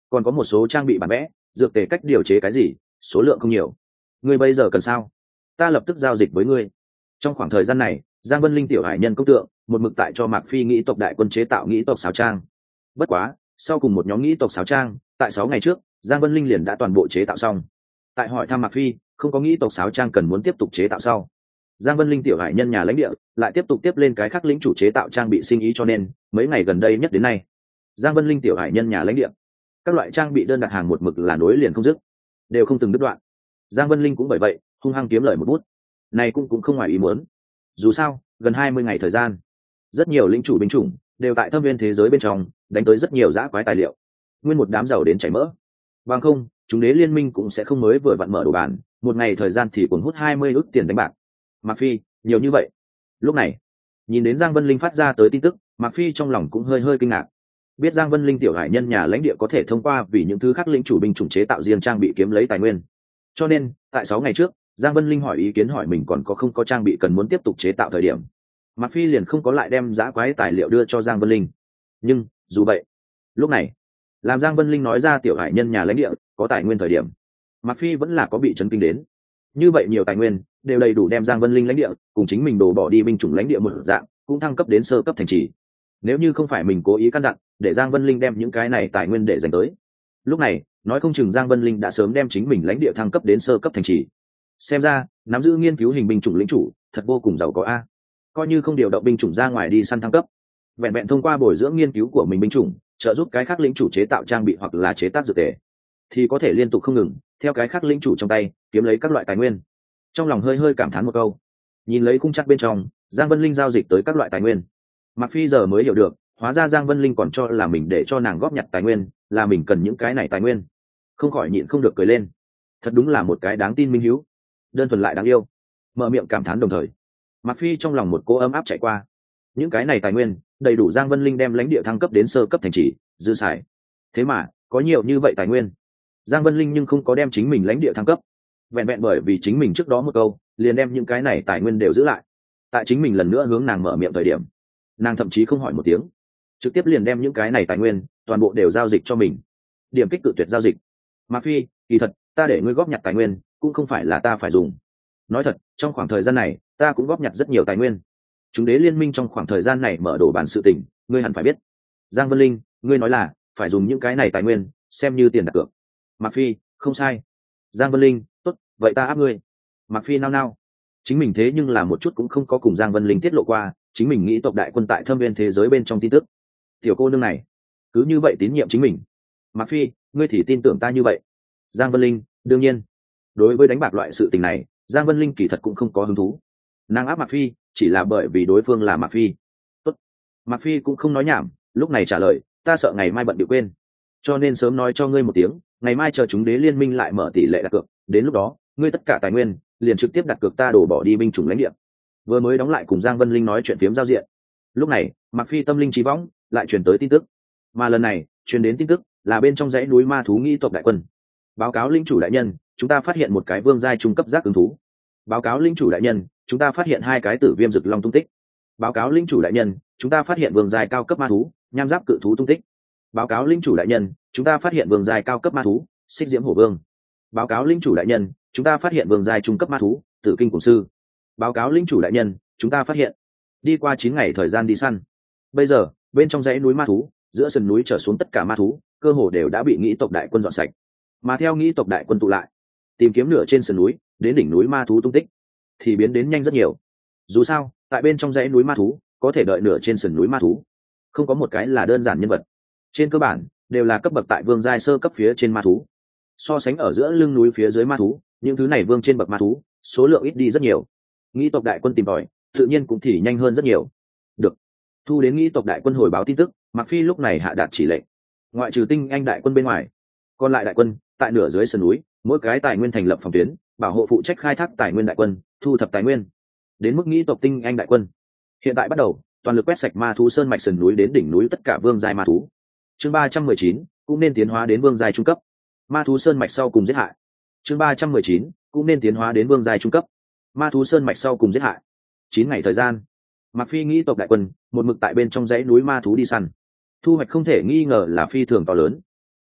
còn có một số trang bị bản vẽ, dược tề cách điều chế cái gì, số lượng không nhiều. Ngươi bây giờ cần sao? Ta lập tức giao dịch với ngươi. Trong khoảng thời gian này, Giang Vân Linh tiểu hải nhân công tượng một mực tại cho Mạc Phi nghĩ tộc đại quân chế tạo nghĩ tộc sáo trang. Bất quá, sau cùng một nhóm nghĩ tộc sáo trang, tại sáu ngày trước, Giang Vân Linh liền đã toàn bộ chế tạo xong. Tại hỏi thăm Mạc Phi, không có nghĩ tộc sáo trang cần muốn tiếp tục chế tạo sau. Giang Vân Linh tiểu hải nhân nhà lãnh địa lại tiếp tục tiếp lên cái khác lĩnh chủ chế tạo trang bị sinh ý, cho nên mấy ngày gần đây nhất đến nay, Giang Vân Linh tiểu hải nhân nhà lãnh địa các loại trang bị đơn đặt hàng một mực là nối liền không dứt, đều không từng đứt đoạn. Giang Vân Linh cũng bởi vậy hung hăng kiếm lời một bút này, cũng cũng không ngoài ý muốn. Dù sao gần hai mươi ngày thời gian, rất nhiều lĩnh chủ binh chủng đều tại thâm viên thế giới bên trong đánh tới rất nhiều dã quái tài liệu, nguyên một đám giàu đến chảy mỡ. Bằng không chúng đế liên minh cũng sẽ không mới vừa vặn mở đồ bàn, một ngày thời gian thì cuốn hút hai mươi ức tiền đánh bạc. Mạc Phi nhiều như vậy. Lúc này nhìn đến Giang Vân Linh phát ra tới tin tức, Mạc Phi trong lòng cũng hơi hơi kinh ngạc. Biết Giang Vân Linh tiểu hải nhân nhà lãnh địa có thể thông qua vì những thứ khác lĩnh chủ binh chủng chế tạo riêng trang bị kiếm lấy tài nguyên, cho nên tại sáu ngày trước Giang Vân Linh hỏi ý kiến, hỏi mình còn có không có trang bị cần muốn tiếp tục chế tạo thời điểm, Mạc Phi liền không có lại đem giã quái tài liệu đưa cho Giang Vân Linh. Nhưng dù vậy, lúc này làm Giang Vân Linh nói ra tiểu hải nhân nhà lãnh địa có tài nguyên thời điểm, Mạc Phi vẫn là có bị chấn kinh đến. Như vậy nhiều tài nguyên đều đầy đủ đem Giang Vân Linh lãnh địa cùng chính mình đổ bỏ đi binh chủng lãnh địa một dạng cũng thăng cấp đến sơ cấp thành trì. Nếu như không phải mình cố ý căn dặn để Giang Vân Linh đem những cái này tài nguyên để dành tới, lúc này nói không chừng Giang Vân Linh đã sớm đem chính mình lãnh địa thăng cấp đến sơ cấp thành trì. Xem ra nắm giữ nghiên cứu hình binh chủng lĩnh chủ thật vô cùng giàu có a. Coi như không điều động binh chủng ra ngoài đi săn thăng cấp, vẹn vẹn thông qua bồi dưỡng nghiên cứu của mình binh chủng, trợ giúp cái khác lĩnh chủ chế tạo trang bị hoặc là chế tác dược tề, thì có thể liên tục không ngừng theo cái khác lĩnh chủ trong tay kiếm lấy các loại tài nguyên. Trong lòng hơi hơi cảm thán một câu, nhìn lấy khung chắc bên trong Giang Vân Linh giao dịch tới các loại tài nguyên, Mạc Phi giờ mới hiểu được, hóa ra Giang Vân Linh còn cho là mình để cho nàng góp nhặt tài nguyên là mình cần những cái này tài nguyên. Không khỏi nhịn không được cười lên. Thật đúng là một cái đáng tin minh hiếu, đơn thuần lại đáng yêu. Mở miệng cảm thán đồng thời, Mạc Phi trong lòng một cô ấm áp chạy qua. Những cái này tài nguyên đầy đủ Giang Vân Linh đem lãnh địa thăng cấp đến sơ cấp thành trì dư xài. Thế mà có nhiều như vậy tài nguyên, Giang Vân Linh nhưng không có đem chính mình lãnh địa thăng cấp, vẹn vẹn bởi vì chính mình trước đó một câu liền đem những cái này tài nguyên đều giữ lại. Tại chính mình lần nữa hướng nàng mở miệng thời điểm, nàng thậm chí không hỏi một tiếng, trực tiếp liền đem những cái này tài nguyên toàn bộ đều giao dịch cho mình. Điểm kích cự tuyệt giao dịch. Mạc Phi, kỳ thật ta để ngươi góp nhặt tài nguyên cũng không phải là ta phải dùng. Nói thật, trong khoảng thời gian này ta cũng góp nhặt rất nhiều tài nguyên. Chúng đế liên minh trong khoảng thời gian này mở đổ bàn sự tình, ngươi hẳn phải biết. Giang Vân Linh, ngươi nói là phải dùng những cái này tài nguyên xem như tiền đặt cược. Mạc Phi, không sai. Giang Vân Linh, tốt, vậy ta áp ngươi. Mạc Phi nao nao, chính mình thế nhưng là một chút cũng không có cùng Giang Vân Linh tiết lộ qua chính mình nghĩ tộc đại quân tại thâm viên thế giới bên trong tin tức. Tiểu cô nương này cứ như vậy tín nhiệm chính mình. Mạc Phi, ngươi thì tin tưởng ta như vậy. Giang Vân Linh, đương nhiên. Đối với đánh bạc loại sự tình này, Giang Vân Linh kỳ thật cũng không có hứng thú. Nàng áp Mạc Phi chỉ là bởi vì đối phương là Mạc Phi. Tốt. Mạc Phi cũng không nói nhảm, lúc này trả lời, ta sợ ngày mai bận bị quên, cho nên sớm nói cho ngươi một tiếng, ngày mai chờ chúng đế liên minh lại mở tỷ lệ đặt cược, đến lúc đó ngươi tất cả tài nguyên liền trực tiếp đặt cược ta đổ bỏ đi binh chủng lãnh địa. Vừa mới đóng lại cùng Giang Vân Linh nói chuyện phiếm giao diện, lúc này Mạc Phi tâm linh trí võng lại truyền tới tin tức, mà lần này truyền đến tin tức là bên trong dãy núi ma thú nghi tộc đại quân. Báo cáo linh chủ đại nhân, chúng ta phát hiện một cái vương giai trung cấp giác ứng thú. Báo cáo linh chủ đại nhân, chúng ta phát hiện hai cái tử viêm rực long tung tích. Báo cáo linh chủ đại nhân, chúng ta phát hiện vương giai cao cấp ma thú nham giáp cự thú tung tích. Báo cáo linh chủ đại nhân, chúng ta phát hiện vương giai cao cấp ma thú xích diễm hổ vương. Báo cáo linh chủ đại nhân, chúng ta phát hiện vương giai trung cấp ma thú tử kinh cổ sư. Báo cáo linh chủ đại nhân, chúng ta phát hiện. Đi qua chín ngày thời gian đi săn, bây giờ bên trong dãy núi ma thú, giữa sườn núi trở xuống tất cả ma thú cơ hồ đều đã bị nghĩ tộc đại quân dọn sạch. Mà theo nghĩ tộc đại quân tụ lại, tìm kiếm nửa trên sườn núi đến đỉnh núi ma thú tung tích thì biến đến nhanh rất nhiều. Dù sao tại bên trong dãy núi ma thú có thể đợi nửa trên sườn núi ma thú không có một cái là đơn giản nhân vật, trên cơ bản đều là cấp bậc tại vương giai sơ cấp phía trên ma thú. So sánh ở giữa lưng núi phía dưới ma thú, những thứ này vương trên bậc ma thú số lượng ít đi rất nhiều. Nghĩ tộc đại quân tìm tòi tự nhiên cũng thì nhanh hơn rất nhiều. Được, thu đến nghĩ tộc đại quân hồi báo tin tức, Mạc Phi lúc này hạ đạt chỉ lệnh, ngoại trừ tinh anh đại quân bên ngoài, còn lại đại quân tại nửa dưới sườn núi mỗi cái tài nguyên thành lập phòng tuyến, bảo hộ phụ trách khai thác tài nguyên đại quân, thu thập tài nguyên. Đến mức nghĩ tộc tinh anh đại quân hiện tại bắt đầu toàn lực quét sạch ma thú sơn mạch sườn núi đến đỉnh núi tất cả vương giai ma thú. Chương ba trăm mười chín cũng nên tiến hóa đến vương giai trung cấp. Ma thú sơn mạch sau cùng giết hại. Chương ba trăm mười chín cũng nên tiến hóa đến vương giai trung cấp. Ma thú sơn mạch sau cùng giết hại. Chín ngày thời gian, Mạc Phi nghĩ tộc đại quân một mực tại bên trong dãy núi ma thú đi săn, thu hoạch không thể nghi ngờ là phi thường to lớn.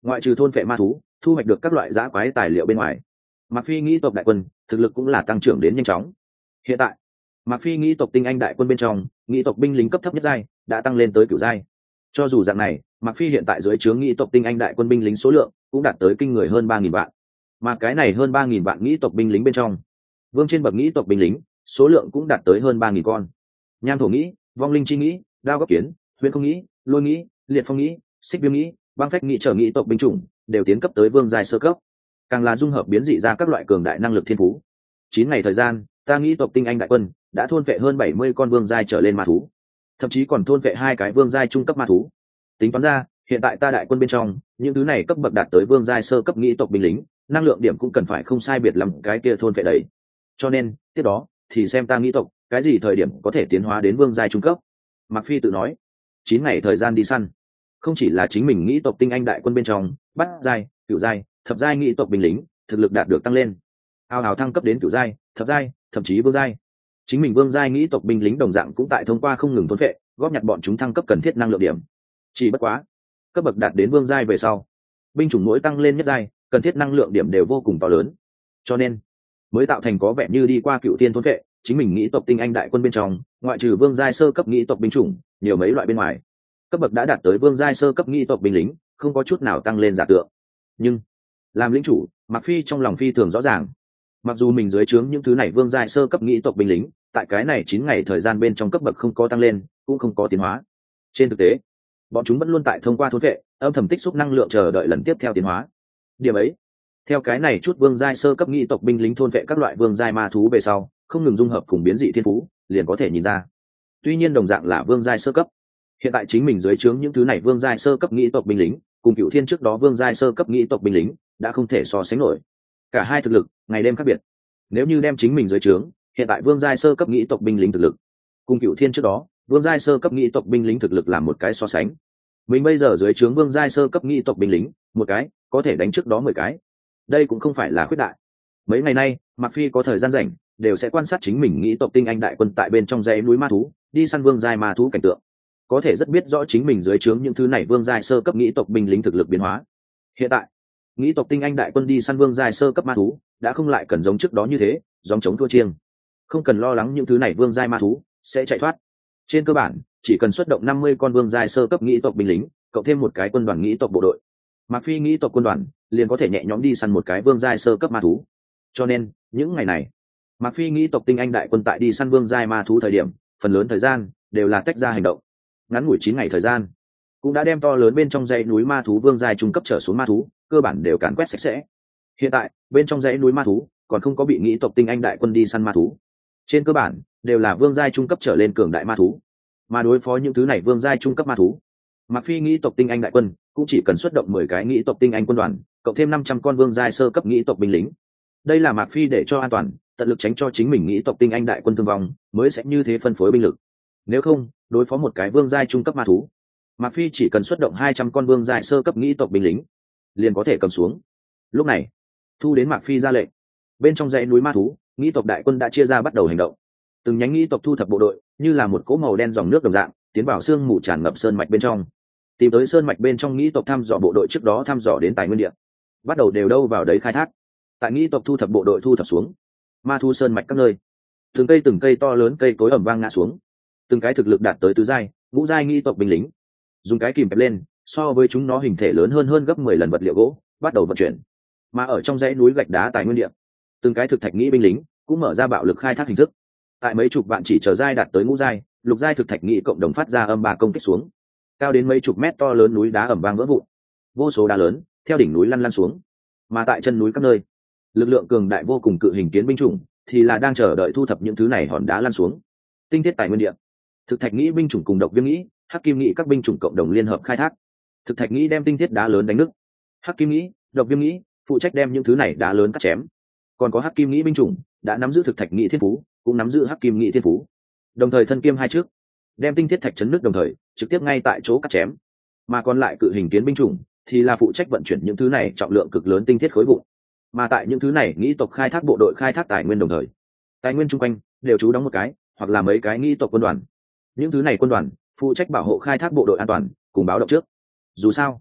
ngoại trừ thôn vệ ma thú thu hoạch được các loại giã quái tài liệu bên ngoài, mạc phi nghĩ tộc đại quân thực lực cũng là tăng trưởng đến nhanh chóng. Hiện tại mạc phi nghĩ tộc tinh anh đại quân bên trong nghĩ tộc binh lính cấp thấp nhất giai đã tăng lên tới cửu giai. Cho dù dạng này, mạc phi hiện tại dưới trướng nghĩ tộc tinh anh đại quân binh lính số lượng cũng đạt tới kinh người hơn ba nghìn vạn. Mà cái này hơn ba nghìn vạn nghĩ tộc binh lính bên trong, vương trên bậc nghĩ tộc binh lính số lượng cũng đạt tới hơn ba nghìn con. Nham thổ nghĩ, vong linh chi nghĩ, đao góc kiến, huyền không nghĩ, lôi nghĩ, liệt phong nghĩ, xích viêm nghĩ, băng phách nghĩ trở nghĩ tộc binh chủng đều tiến cấp tới vương giai sơ cấp, càng là dung hợp biến dị ra các loại cường đại năng lực thiên phú. Chín ngày thời gian, ta nghĩ tộc tinh anh đại quân đã thôn vệ hơn bảy mươi con vương giai trở lên ma thú, thậm chí còn thôn vệ hai cái vương giai trung cấp ma thú. Tính toán ra, hiện tại ta đại quân bên trong những thứ này cấp bậc đạt tới vương giai sơ cấp nghĩ tộc binh lính, năng lượng điểm cũng cần phải không sai biệt lắm cái kia thôn vệ đấy. Cho nên tiếp đó thì xem ta nghĩ tộc cái gì thời điểm có thể tiến hóa đến vương giai trung cấp. Mạc Phi tự nói, chín ngày thời gian đi săn, không chỉ là chính mình nghĩ tộc tinh anh đại quân bên trong bắt giai, cửu giai, thập giai nghĩ tộc binh lính thực lực đạt được tăng lên, ao ào thăng cấp đến cửu giai, thập giai, thậm chí vương giai. Chính mình vương giai nghĩ tộc binh lính đồng dạng cũng tại thông qua không ngừng thôn vệ góp nhặt bọn chúng thăng cấp cần thiết năng lượng điểm. Chỉ bất quá cấp bậc đạt đến vương giai về sau, binh chủng mỗi tăng lên nhất giai cần thiết năng lượng điểm đều vô cùng to lớn, cho nên mới tạo thành có vẻ như đi qua cựu tiên thôn vệ chính mình nghĩ tộc tinh anh đại quân bên trong ngoại trừ vương giai sơ cấp nghĩ tộc binh chủng nhiều mấy loại bên ngoài, cấp bậc đã đạt tới vương giai sơ cấp nghĩ tộc binh lính không có chút nào tăng lên giả tượng. Nhưng làm lĩnh chủ, Mạc Phi trong lòng phi thường rõ ràng, mặc dù mình dưới trướng những thứ này vương giai sơ cấp nghĩ tộc binh lính tại cái này chín ngày thời gian bên trong cấp bậc không có tăng lên cũng không có tiến hóa, trên thực tế bọn chúng vẫn luôn tại thông qua thôn vệ âm thầm tích xúc năng lượng chờ đợi lần tiếp theo tiến hóa. Điểm ấy theo cái này chút vương giai sơ cấp nghĩ tộc binh lính thôn vệ các loại vương giai ma thú về sau không ngừng dung hợp cùng biến dị thiên phú liền có thể nhìn ra. Tuy nhiên đồng dạng là vương giai sơ cấp, hiện tại chính mình dưới trướng những thứ này vương giai sơ cấp nghĩ tộc binh lính cùng cựu thiên trước đó vương giai sơ cấp nghĩ tộc binh lính đã không thể so sánh nổi, cả hai thực lực ngày đêm khác biệt. Nếu như đem chính mình dưới trướng hiện tại vương giai sơ cấp nghĩ tộc binh lính thực lực cùng cựu thiên trước đó vương giai sơ cấp nghĩ tộc binh lính thực lực làm một cái so sánh, mình bây giờ dưới trướng vương giai sơ cấp nghĩ tộc binh lính một cái có thể đánh trước đó mười cái. Đây cũng không phải là khuyết đại. Mấy ngày nay Mạc Phi có thời gian rảnh đều sẽ quan sát chính mình nghĩ tộc tinh anh đại quân tại bên trong dãy núi ma thú đi săn vương giai ma thú cảnh tượng, có thể rất biết rõ chính mình dưới trướng những thứ này vương giai sơ cấp nghĩ tộc binh lính thực lực biến hóa. Hiện tại nghĩ tộc tinh anh đại quân đi săn vương giai sơ cấp ma thú đã không lại cần giống trước đó như thế giống chống thua chiêng, không cần lo lắng những thứ này vương giai ma thú sẽ chạy thoát. Trên cơ bản chỉ cần xuất động năm mươi con vương giai sơ cấp nghĩ tộc binh lính cộng thêm một cái quân đoàn nghĩ tộc bộ đội, Mạc Phi nghĩ tộc quân đoàn liền có thể nhẹ nhõm đi săn một cái vương giai sơ cấp ma thú. Cho nên những ngày này Mạc Phi nghĩ tộc tinh anh đại quân tại đi săn vương giai ma thú thời điểm phần lớn thời gian đều là tách ra hành động. Ngắn ngủi chín ngày thời gian cũng đã đem to lớn bên trong dãy núi ma thú vương giai trung cấp trở xuống ma thú cơ bản đều càn quét sạch sẽ. Hiện tại bên trong dãy núi ma thú còn không có bị nghĩ tộc tinh anh đại quân đi săn ma thú, trên cơ bản đều là vương giai trung cấp trở lên cường đại ma thú. Mà đối phó những thứ này vương giai trung cấp ma thú, Mạc Phi nghĩ tộc tinh anh đại quân cũng chỉ cần xuất động mười cái nghĩ tộc tinh anh quân đoàn cộng thêm năm trăm con vương giai sơ cấp nghĩ tộc binh lính. Đây là Mạc Phi để cho an toàn tận lực tránh cho chính mình nghĩ tộc tinh anh đại quân thương vong mới sẽ như thế phân phối binh lực. Nếu không đối phó một cái vương giai trung cấp ma thú, Mạc Phi chỉ cần xuất động hai trăm con vương giai sơ cấp nghĩ tộc binh lính liền có thể cầm xuống. Lúc này thu đến Mạc Phi ra lệnh, bên trong dãy núi ma thú nghĩ tộc đại quân đã chia ra bắt đầu hành động. Từng nhánh nghĩ tộc thu thập bộ đội như là một cỗ màu đen dòng nước đồng dạng tiến vào sương mù tràn ngập sơn mạch bên trong, tìm tới sơn mạch bên trong nghĩ tộc thăm dò bộ đội trước đó thăm dò đến tài nguyên địa, bắt đầu đều đâu vào đấy khai thác. Tại nghĩ tộc thu thập bộ đội thu thập xuống ma thu sơn mạch các nơi, từng cây từng cây to lớn cây cối ẩm vang ngã xuống, từng cái thực lực đạt tới tứ giai ngũ giai nghĩ tộc binh lính dùng cái kìm kẹp lên so với chúng nó hình thể lớn hơn hơn gấp mười lần vật liệu gỗ bắt đầu vận chuyển. Mà ở trong dãy núi gạch đá tài nguyên địa, từng cái thực thạch nghĩ binh lính cũng mở ra bạo lực khai thác hình thức. Tại mấy chục vạn chỉ chờ giai đạt tới ngũ giai lục giai thực thạch nghĩ cộng đồng phát ra âm ba công kích xuống, cao đến mấy chục mét to lớn núi đá ẩm vang vỡ vụn, vô số đá lớn theo đỉnh núi lăn lăn xuống. Mà tại chân núi các nơi, lực lượng cường đại vô cùng cự hình kiến binh chủng thì là đang chờ đợi thu thập những thứ này hòn đá lăn xuống. Tinh thiết tài nguyên địa, thực thạch nghĩ binh chủng cùng độc viêm nghĩ hắc kim nghĩ các binh chủng cộng đồng liên hợp khai thác. Thực thạch nghĩ đem tinh thiết đá lớn đánh nứt, hắc kim nghĩ độc viêm nghĩ phụ trách đem những thứ này đá lớn cắt chém. Còn có hắc kim nghĩ binh chủng đã nắm giữ thực thạch nghĩ thiên phú, cũng nắm giữ hắc kim nghĩ thiên phú, đồng thời thân kiêm hai trước đem tinh thiết thạch chấn nước đồng thời trực tiếp ngay tại chỗ cắt chém. Mà còn lại cự hình kiến binh chủng thì là phụ trách vận chuyển những thứ này trọng lượng cực lớn tinh thiết khối vụn. Mà tại những thứ này nghĩ tộc khai thác bộ đội khai thác tài nguyên đồng thời, tài nguyên chung quanh đều trú đóng một cái hoặc là mấy cái nghĩ tộc quân đoàn. Những thứ này quân đoàn phụ trách bảo hộ khai thác bộ đội an toàn cùng báo động trước. Dù sao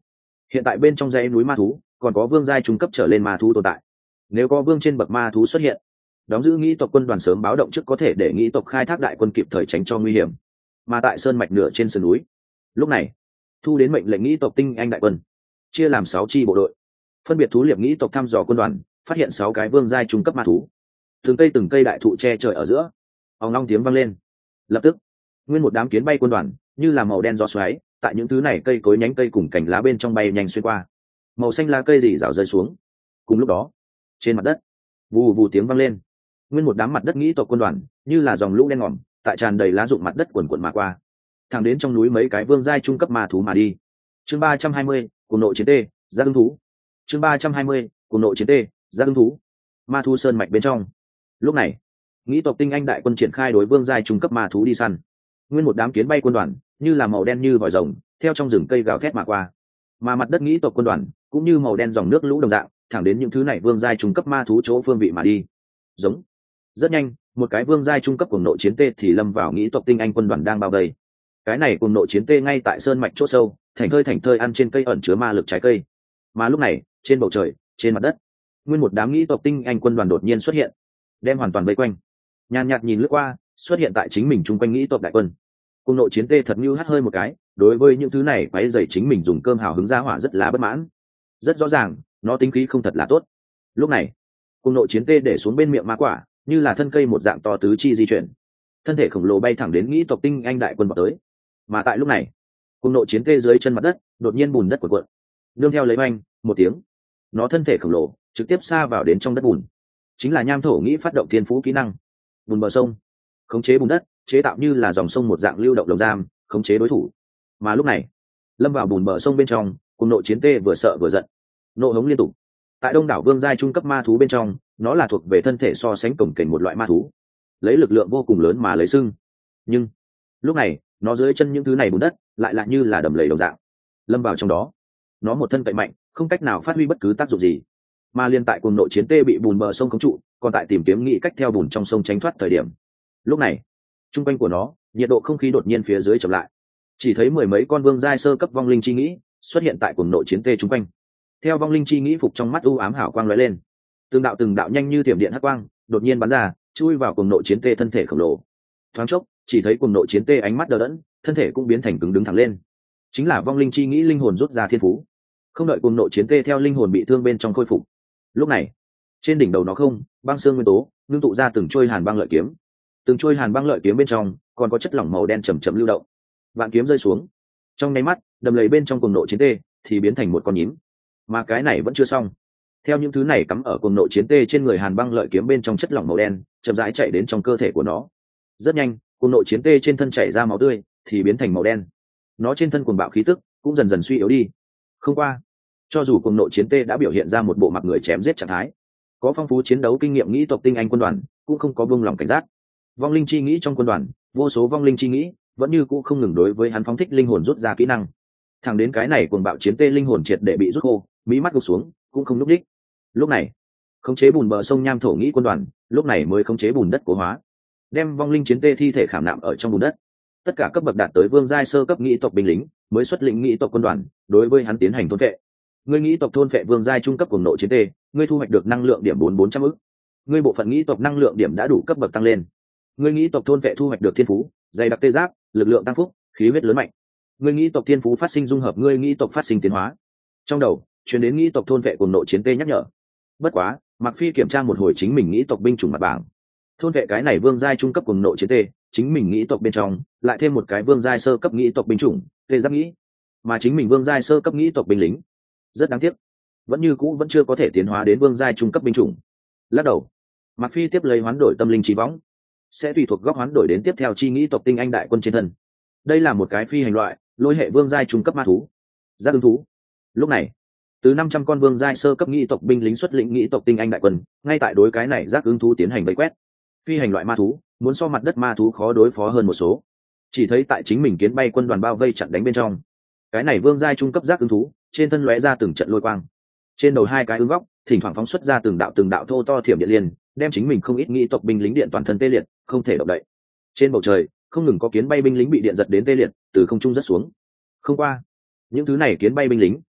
Hiện tại bên trong dãy núi ma thú còn có vương giai trung cấp trở lên ma thú tồn tại, nếu có vương trên bậc ma thú xuất hiện, đóng giữ nghĩ tộc quân đoàn sớm báo động trước có thể để nghĩ tộc khai thác đại quân kịp thời tránh cho nguy hiểm. Mà tại sơn mạch nửa trên sườn núi, lúc này thu đến mệnh lệnh nghĩ tộc tinh anh đại quân chia làm sáu chi bộ đội, phân biệt thú liệp nghĩ tộc thăm dò quân đoàn, phát hiện sáu cái vương giai trung cấp ma thú. Từng cây từng cây đại thụ che trời ở giữa, ong long tiếng vang lên. Lập tức nguyên một đám kiến bay quân đoàn như là màu đen gió xoáy, tại những thứ này cây cối nhánh cây cùng cành lá bên trong bay nhanh xuyên qua. Màu xanh lá cây rỉ rào rơi xuống. Cùng lúc đó trên mặt đất vù vù tiếng vang lên, nguyên một đám mặt đất nghĩ tộc quân đoàn như là dòng lũ đen ngòm tại tràn đầy lá rụng mặt đất quần quần mà qua, thẳng đến trong núi mấy cái vương giai trung cấp ma thú mà đi. Chương ba trăm hai mươi, cùng nội chiến tê ra hứng thú. Chương ba trăm hai mươi, cùng nội chiến tê ra hứng thú. Ma thú sơn mạch bên trong, lúc này nghĩ tộc tinh anh đại quân triển khai đối vương giai trung cấp ma thú đi săn. Nguyên một đám kiến bay quân đoàn như là màu đen như vòi rồng theo trong rừng cây gào thét mà qua, mà mặt đất nghĩ tộc quân đoàn cũng như màu đen dòng nước lũ đồng dạng thẳng đến những thứ này vương giai trung cấp ma thú chỗ phương vị mà đi. Giống. Rất nhanh, một cái vương giai trung cấp cùng nội chiến tê thì lâm vào nghĩ tộc tinh anh quân đoàn đang bao vây. Cái này cùng nội chiến tê ngay tại sơn mạch chỗ sâu, thành thơi thành thơi ăn trên cây ẩn chứa ma lực trái cây. Mà lúc này, trên bầu trời, trên mặt đất, nguyên một đám nghĩ tộc tinh anh quân đoàn đột nhiên xuất hiện, đem hoàn toàn vây quanh. Nhàn nhạt nhìn lướt qua, xuất hiện tại chính mình chung quanh nghĩ tộc đại quân. Cùng nội chiến tê thật như hắt hơi một cái, đối với những thứ này quấy rầy chính mình dùng cơm hào hứng ra hỏa rất là bất mãn. Rất rõ ràng, nó tính khí không thật là tốt. Lúc này, cùng nội chiến tê để xuống bên miệng ma quả, như là thân cây một dạng to tứ chi di chuyển, thân thể khổng lồ bay thẳng đến nghĩ tộc tinh anh đại quân vào tới. Mà tại lúc này, cùng nội chiến tê dưới chân mặt đất đột nhiên bùn đất cuộn cuộn, nương theo lấy oanh một tiếng, nó thân thể khổng lồ trực tiếp xa vào đến trong đất bùn. Chính là nham thổ nghĩ phát động thiên phú kỹ năng bùn bờ sông, khống chế bùn đất, chế tạo như là dòng sông một dạng lưu động lồng giam, khống chế đối thủ. Mà lúc này, lâm vào bùn bờ sông bên trong, cùng nội chiến tê vừa sợ vừa giận, nộ hống liên tục. Tại đông đảo vương giai trung cấp ma thú bên trong, nó là thuộc về thân thể so sánh cồng kềnh một loại ma thú, lấy lực lượng vô cùng lớn mà lấy sưng. Nhưng lúc này, nó dưới chân những thứ này bùn đất lại lại như là đầm lầy đồng dạng, lâm vào trong đó. Nó một thân cậy mạnh, không cách nào phát huy bất cứ tác dụng gì. Mà liên tại cùng nội chiến tê bị bùn bờ sông khống trụ, còn tại tìm kiếm nghĩ cách theo bùn trong sông tránh thoát thời điểm. Lúc này, trung quanh của nó, nhiệt độ không khí đột nhiên phía dưới chậm lại. Chỉ thấy mười mấy con vương giai sơ cấp vong linh chi nghĩ xuất hiện tại cùng nội chiến tê trung quanh. Theo vong linh chi nghĩ phục trong mắt u ám hào quang lóe lên, từng đạo từng đạo nhanh như thiểm điện hắc quang đột nhiên bắn ra, chui vào cùng nội chiến tê thân thể khổng lồ. Thoáng chốc, chỉ thấy cùng nội chiến tê ánh mắt đờ đẫn, thân thể cũng biến thành cứng đứng thẳng lên. Chính là vong linh chi nghĩ linh hồn rút ra thiên phú. Không đợi cùng nội chiến tê theo linh hồn bị thương bên trong khôi phục, lúc này trên đỉnh đầu nó không băng xương nguyên tố ngưng tụ ra từng trôi hàn băng lợi kiếm. Từng trôi hàn băng lợi kiếm bên trong còn có chất lỏng màu đen chầm chậm lưu động. Vạn kiếm rơi xuống, trong nháy mắt đầm lầy bên trong cùng nội chiến tê thì biến thành một con nhím. Mà cái này vẫn chưa xong. Theo những thứ này cắm ở cùng nội chiến tê trên người hàn băng lợi kiếm bên trong chất lỏng màu đen chậm rãi chạy đến trong cơ thể của nó. Rất nhanh, cùng nội chiến tê trên thân chảy ra máu tươi thì biến thành màu đen. Nó trên thân cuồng bạo khí tức cũng dần dần suy yếu đi. Không qua, cho dù cùng nội chiến tê đã biểu hiện ra một bộ mặt người chém giết trạng thái, có phong phú chiến đấu kinh nghiệm nghĩ tộc tinh anh quân đoàn cũng không có buông lòng cảnh giác. Vong linh chi nghĩ trong quân đoàn, vô số vong linh chi nghĩ vẫn như cũ không ngừng đối với hắn phóng thích linh hồn rút ra kỹ năng. Thẳng đến cái này cuồng bạo chiến tê linh hồn triệt để bị rút khô, mí mắt gục xuống, cũng không lúc đích. Lúc này, khống chế bùn bờ sông nham thổ nghĩ quân đoàn, lúc này mới khống chế bùn đất cố hóa, đem vong linh chiến tê thi thể khảm nạm ở trong bùn đất. Tất cả cấp bậc đạt tới vương giai sơ cấp nghĩ tộc binh lính mới xuất lĩnh nghĩ tộc quân đoàn đối với hắn tiến hành thôn vệ. Ngươi nghĩ tộc thôn vệ vương giai trung cấp cùng nội chiến tê, ngươi thu hoạch được năng lượng điểm bốn bốn trăm ức. Ngươi bộ phận nghĩ tộc năng lượng điểm đã đủ cấp bậc tăng lên. Ngươi nghĩ tộc thôn vệ thu hoạch được thiên phú, dày đặc tê giáp, lực lượng tăng phúc, khí huyết lớn mạnh. Ngươi nghĩ tộc thiên phú phát sinh dung hợp, ngươi nghĩ tộc phát sinh tiến hóa. Trong đầu truyền đến nghĩ tộc thôn vệ cùng nội chiến tê nhắc nhở. Bất quá, Mạc Phi kiểm tra một hồi chính mình nghĩ tộc binh chủng mặt bảng. Thôn vệ cái này vương giai trung cấp cùng nội chiến tê, chính mình nghĩ tộc bên trong lại thêm một cái vương giai sơ cấp nghĩ tộc binh chủng, tê giáp nghĩ, mà chính mình vương giai sơ cấp nghĩ tộc binh lính. Rất đáng tiếc, vẫn như cũ vẫn chưa có thể tiến hóa đến vương giai trung cấp binh chủng. Lắc đầu, Mạc Phi tiếp lấy hoán đổi tâm linh chi võng, sẽ tùy thuộc góc hoán đổi đến tiếp theo chi nghĩ tộc tinh anh đại quân trên thân. Đây là một cái phi hành loại lôi hệ vương giai trung cấp ma thú, giác ứng thú. Lúc này, từ năm trăm con vương giai sơ cấp nghĩ tộc binh lính xuất lĩnh nghĩ tộc tinh anh đại quân, ngay tại đối cái này giác ứng thú tiến hành vây quét. Phi hành loại ma thú muốn so mặt đất ma thú khó đối phó hơn một số. Chỉ thấy tại chính mình kiến bay quân đoàn bao vây chặn đánh bên trong, cái này vương giai trung cấp giác ứng thú trên thân lóe ra từng trận lôi quang, trên đầu hai cái ứng góc thỉnh thoảng phóng xuất ra từng đạo từng đạo thô to thiểm điện liên, đem chính mình không ít nghĩ tộc binh lính điện toàn thân tê liệt, không thể động đậy. Trên bầu trời không ngừng có kiến bay binh lính bị điện giật đến tê liệt, từ không trung rất xuống. Không qua, những thứ này kiến bay binh lính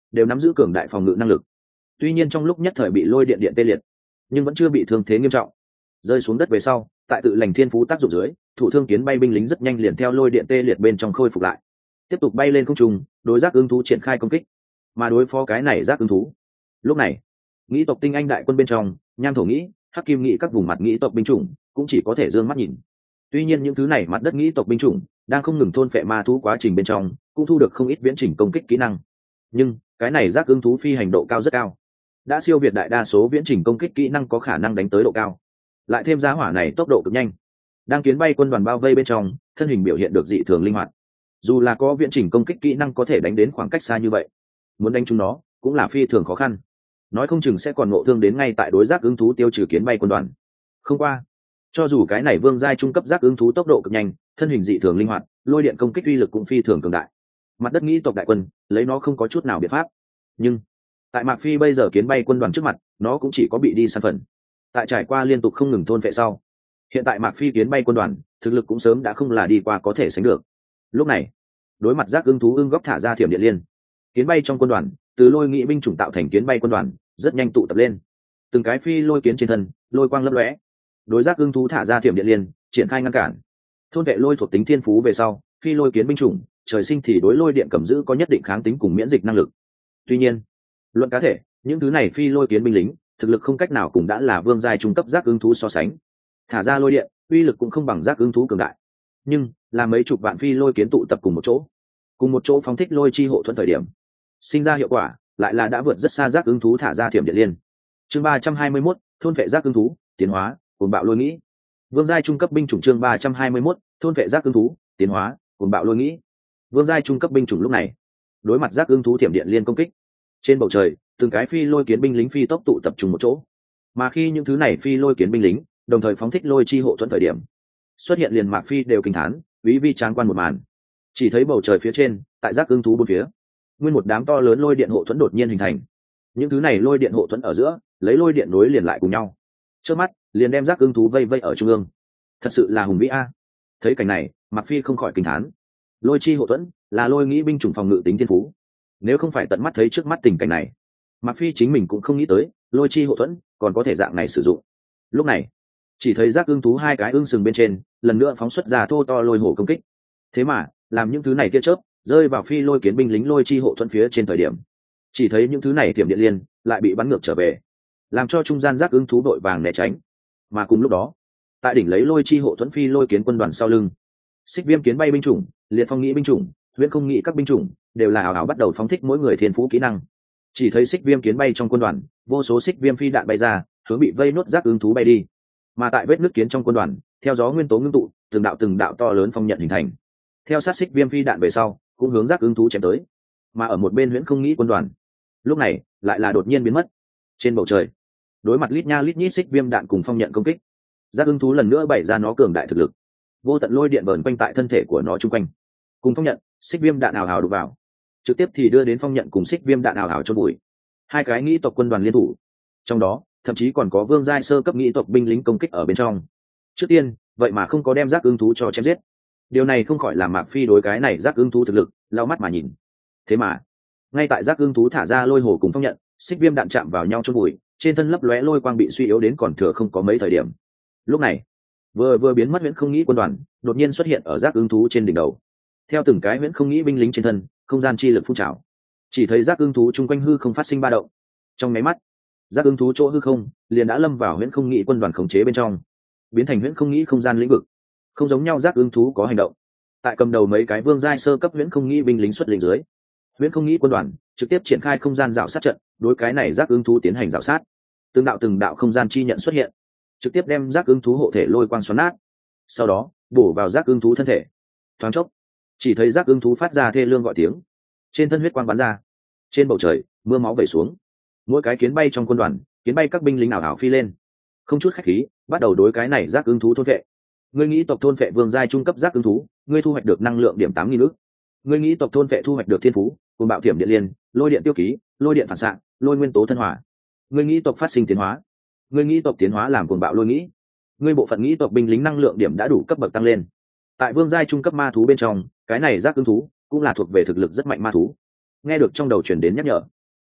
đều nắm giữ cường đại phòng ngự năng lực. Tuy nhiên trong lúc nhất thời bị lôi điện điện tê liệt, nhưng vẫn chưa bị thương thế nghiêm trọng. Rơi xuống đất về sau, tại tự lành thiên phú tác dụng dưới, thủ thương kiến bay binh lính rất nhanh liền theo lôi điện tê liệt bên trong khôi phục lại, tiếp tục bay lên không trung, đối giác ứng thú triển khai công kích. Mà đối phó cái này giác ứng thú, lúc này nghĩ tộc tinh anh đại quân bên trong, nham thổ nghĩ, hắc kim nghĩ các vùng mặt nghĩ tộc binh chủng cũng chỉ có thể dương mắt nhìn. Tuy nhiên những thứ này mặt đất nghĩ tộc binh chủng đang không ngừng thôn phệ ma thú quá trình bên trong, cũng thu được không ít viễn trình công kích kỹ năng. Nhưng cái này giác ứng thú phi hành độ cao rất cao, đã siêu việt đại đa số viễn trình công kích kỹ năng có khả năng đánh tới độ cao. Lại thêm giá hỏa này tốc độ cực nhanh, đang kiến bay quân đoàn bao vây bên trong, thân hình biểu hiện được dị thường linh hoạt. Dù là có viễn trình công kích kỹ năng có thể đánh đến khoảng cách xa như vậy, muốn đánh chúng nó cũng là phi thường khó khăn, nói không chừng sẽ còn ngộ thương đến ngay tại đối giác ứng thú tiêu trừ kiến bay quân đoàn. Không qua, cho dù cái này vương giai trung cấp giác ứng thú tốc độ cực nhanh, thân hình dị thường linh hoạt, lôi điện công kích uy lực cũng phi thường cường đại, mặt đất nghĩ tộc đại quân lấy nó không có chút nào biện pháp. Nhưng tại mạc phi bây giờ kiến bay quân đoàn trước mặt, nó cũng chỉ có bị đi săn phần. Tại trải qua liên tục không ngừng thôn phệ sau, hiện tại mạc phi kiến bay quân đoàn thực lực cũng sớm đã không là đi qua có thể sánh được. Lúc này đối mặt giác ứng thú ưng góc thả ra thiểm điện liên, kiến bay trong quân đoàn từ lôi nghị binh chủng tạo thành kiến bay quân đoàn rất nhanh tụ tập lên, từng cái phi lôi kiến trên thân lôi quang lấp lóe, đối giác ưng thú thả ra thiểm điện liên triển khai ngăn cản. Thôn vệ lôi thuộc tính thiên phú về sau, phi lôi kiến binh chủng trời sinh thì đối lôi điện cầm giữ có nhất định kháng tính cùng miễn dịch năng lực. Tuy nhiên luận cá thể, những thứ này phi lôi kiến binh lính thực lực không cách nào cùng đã là vương giai trung cấp giác ưng thú so sánh, thả ra lôi điện uy lực cũng không bằng giác ưng thú cường đại. Nhưng là mấy chục vạn phi lôi kiến tụ tập cùng một chỗ, cùng một chỗ phóng thích lôi chi hộ thuẫn thời điểm, sinh ra hiệu quả lại là đã vượt rất xa giác ứng thú thả ra thiểm điện liên. Chương ba trăm hai mươi mốt, thôn vệ giác ứng thú tiến hóa, cuồng bạo lôi nghĩ. Vương giai trung cấp binh chủng chương ba trăm hai mươi mốt, thôn vệ giác ứng thú tiến hóa, cuồng bạo lôi nghĩ. Vương giai trung cấp binh chủng lúc này đối mặt giác ứng thú thiểm điện liên công kích, trên bầu trời từng cái phi lôi kiến binh lính phi tốc tụ tập trung một chỗ. Mà khi những thứ này phi lôi kiến binh lính đồng thời phóng thích lôi chi hộ thuẫn thời điểm, xuất hiện liền mạc phi đều kinh thán, quý vi tráng quan một màn. Chỉ thấy bầu trời phía trên, tại giác ứng thú bốn phía, nguyên một đám to lớn lôi điện hộ thuẫn đột nhiên hình thành. Những thứ này lôi điện hộ thuẫn ở giữa lấy lôi điện nối liền lại cùng nhau, trước mắt liền đem giác ưng thú vây vây ở trung ương. Thật sự là hùng vĩ a. Thấy cảnh này, Mạc Phi không khỏi kinh thán. Lôi chi hộ thuẫn là lôi nghĩ binh chủng phòng ngự tính thiên phú, nếu không phải tận mắt thấy trước mắt tình cảnh này, Mạc Phi chính mình cũng không nghĩ tới lôi chi hộ thuẫn còn có thể dạng này sử dụng. Lúc này chỉ thấy giác ưng thú hai cái ưng sừng bên trên lần nữa phóng xuất ra thô to lôi hổ công kích. Thế mà làm những thứ này tia chớp rơi vào phi lôi kiến binh lính lôi chi hộ thuẫn phía trên thời điểm, chỉ thấy những thứ này thiểm điện liên lại bị bắn ngược trở về, làm cho trung gian giác ứng thú đội vàng né tránh. Mà cùng lúc đó, tại đỉnh lấy lôi chi hộ thuẫn phi lôi kiến quân đoàn sau lưng, xích viêm kiến bay binh chủng, liệt phong nghĩ binh chủng, huyễn không nghĩ các binh chủng đều là hào hào bắt đầu phóng thích mỗi người thiên phú kỹ năng. Chỉ thấy xích viêm kiến bay trong quân đoàn, vô số xích viêm phi đạn bay ra, hướng bị vây nốt giác ứng thú bay đi. Mà tại vết nứt kiến trong quân đoàn, theo gió nguyên tố ngưng tụ, từng đạo từng đạo to lớn phong nhận hình thành, theo sát xích viêm phi đạn về sau cũng hướng giác ứng thú chém tới. Mà ở một bên huyễn không nghĩ quân đoàn lúc này lại là đột nhiên biến mất. Trên bầu trời đối mặt lít nha lít nhít xích viêm đạn cùng phong nhận công kích, giác ứng thú lần nữa bày ra nó cường đại thực lực, vô tận lôi điện vờn quanh tại thân thể của nó chung quanh, cùng phong nhận xích viêm đạn ảo ảo đục vào, trực tiếp thì đưa đến phong nhận cùng xích viêm đạn ảo ảo cho bụi. Hai cái nghĩ tộc quân đoàn liên thủ, trong đó thậm chí còn có vương giai sơ cấp nghĩ tộc binh lính công kích ở bên trong. Trước tiên vậy mà không có đem giác ứng thú cho chém giết, điều này không khỏi làm Mạc Phi đối cái này giác ứng thú thực lực lau mắt mà nhìn. Thế mà ngay tại giác ứng thú thả ra lôi hồ cùng phong nhận, xích viêm đạn chạm vào nhau chôn bụi, trên thân lấp lóe lôi quang bị suy yếu đến còn thừa không có mấy thời điểm, lúc này vừa vừa biến mất huyễn không nghĩ quân đoàn đột nhiên xuất hiện ở giác ứng thú trên đỉnh đầu. Theo từng cái huyễn không nghĩ binh lính trên thân, không gian chi lực phun trào, chỉ thấy giác ứng thú chung quanh hư không phát sinh ba động. Trong máy mắt, giác ứng thú chỗ hư không liền đã lâm vào huyễn không nghĩ quân đoàn khống chế bên trong, biến thành huyễn không nghĩ không gian lĩnh vực. Không giống nhau, giác ứng thú có hành động. Tại cầm đầu mấy cái vương giai sơ cấp huyễn không nghĩ binh lính xuất lĩnh dưới, huyễn không nghĩ quân đoàn trực tiếp triển khai không gian rào sát trận, đối cái này giác ứng thú tiến hành rào sát. Từng đạo từng đạo không gian chi nhận xuất hiện, trực tiếp đem giác ứng thú hộ thể lôi quang xoắn nát, sau đó bổ vào giác ứng thú thân thể. Thoáng chốc, chỉ thấy giác ứng thú phát ra thê lương gọi tiếng, trên thân huyết quang bắn ra, trên bầu trời mưa máu vẩy xuống. Mỗi cái kiến bay trong quân đoàn, kiến bay các binh lính ảo ảo phi lên, không chút khách khí bắt đầu đối cái này giác ứng thú thôn vệ. Ngươi nghĩ tộc thôn vệ vương giai trung cấp giác ứng thú, ngươi thu hoạch được năng lượng điểm tám nghìn ức. Ngươi nghĩ tộc thôn vệ thu hoạch được thiên phú cùng bạo thiểm điện liên, lôi điện tiêu ký, lôi điện phản xạ, lôi nguyên tố thân hỏa. Ngươi nghĩ tộc phát sinh tiến hóa. Ngươi nghĩ tộc tiến hóa làm cuồng bạo lôi nghĩ. Ngươi bộ phận nghĩ tộc binh lính năng lượng điểm đã đủ cấp bậc tăng lên. Tại vương giai trung cấp ma thú bên trong, cái này giác ứng thú cũng là thuộc về thực lực rất mạnh ma thú. Nghe được trong đầu truyền đến nhắc nhở,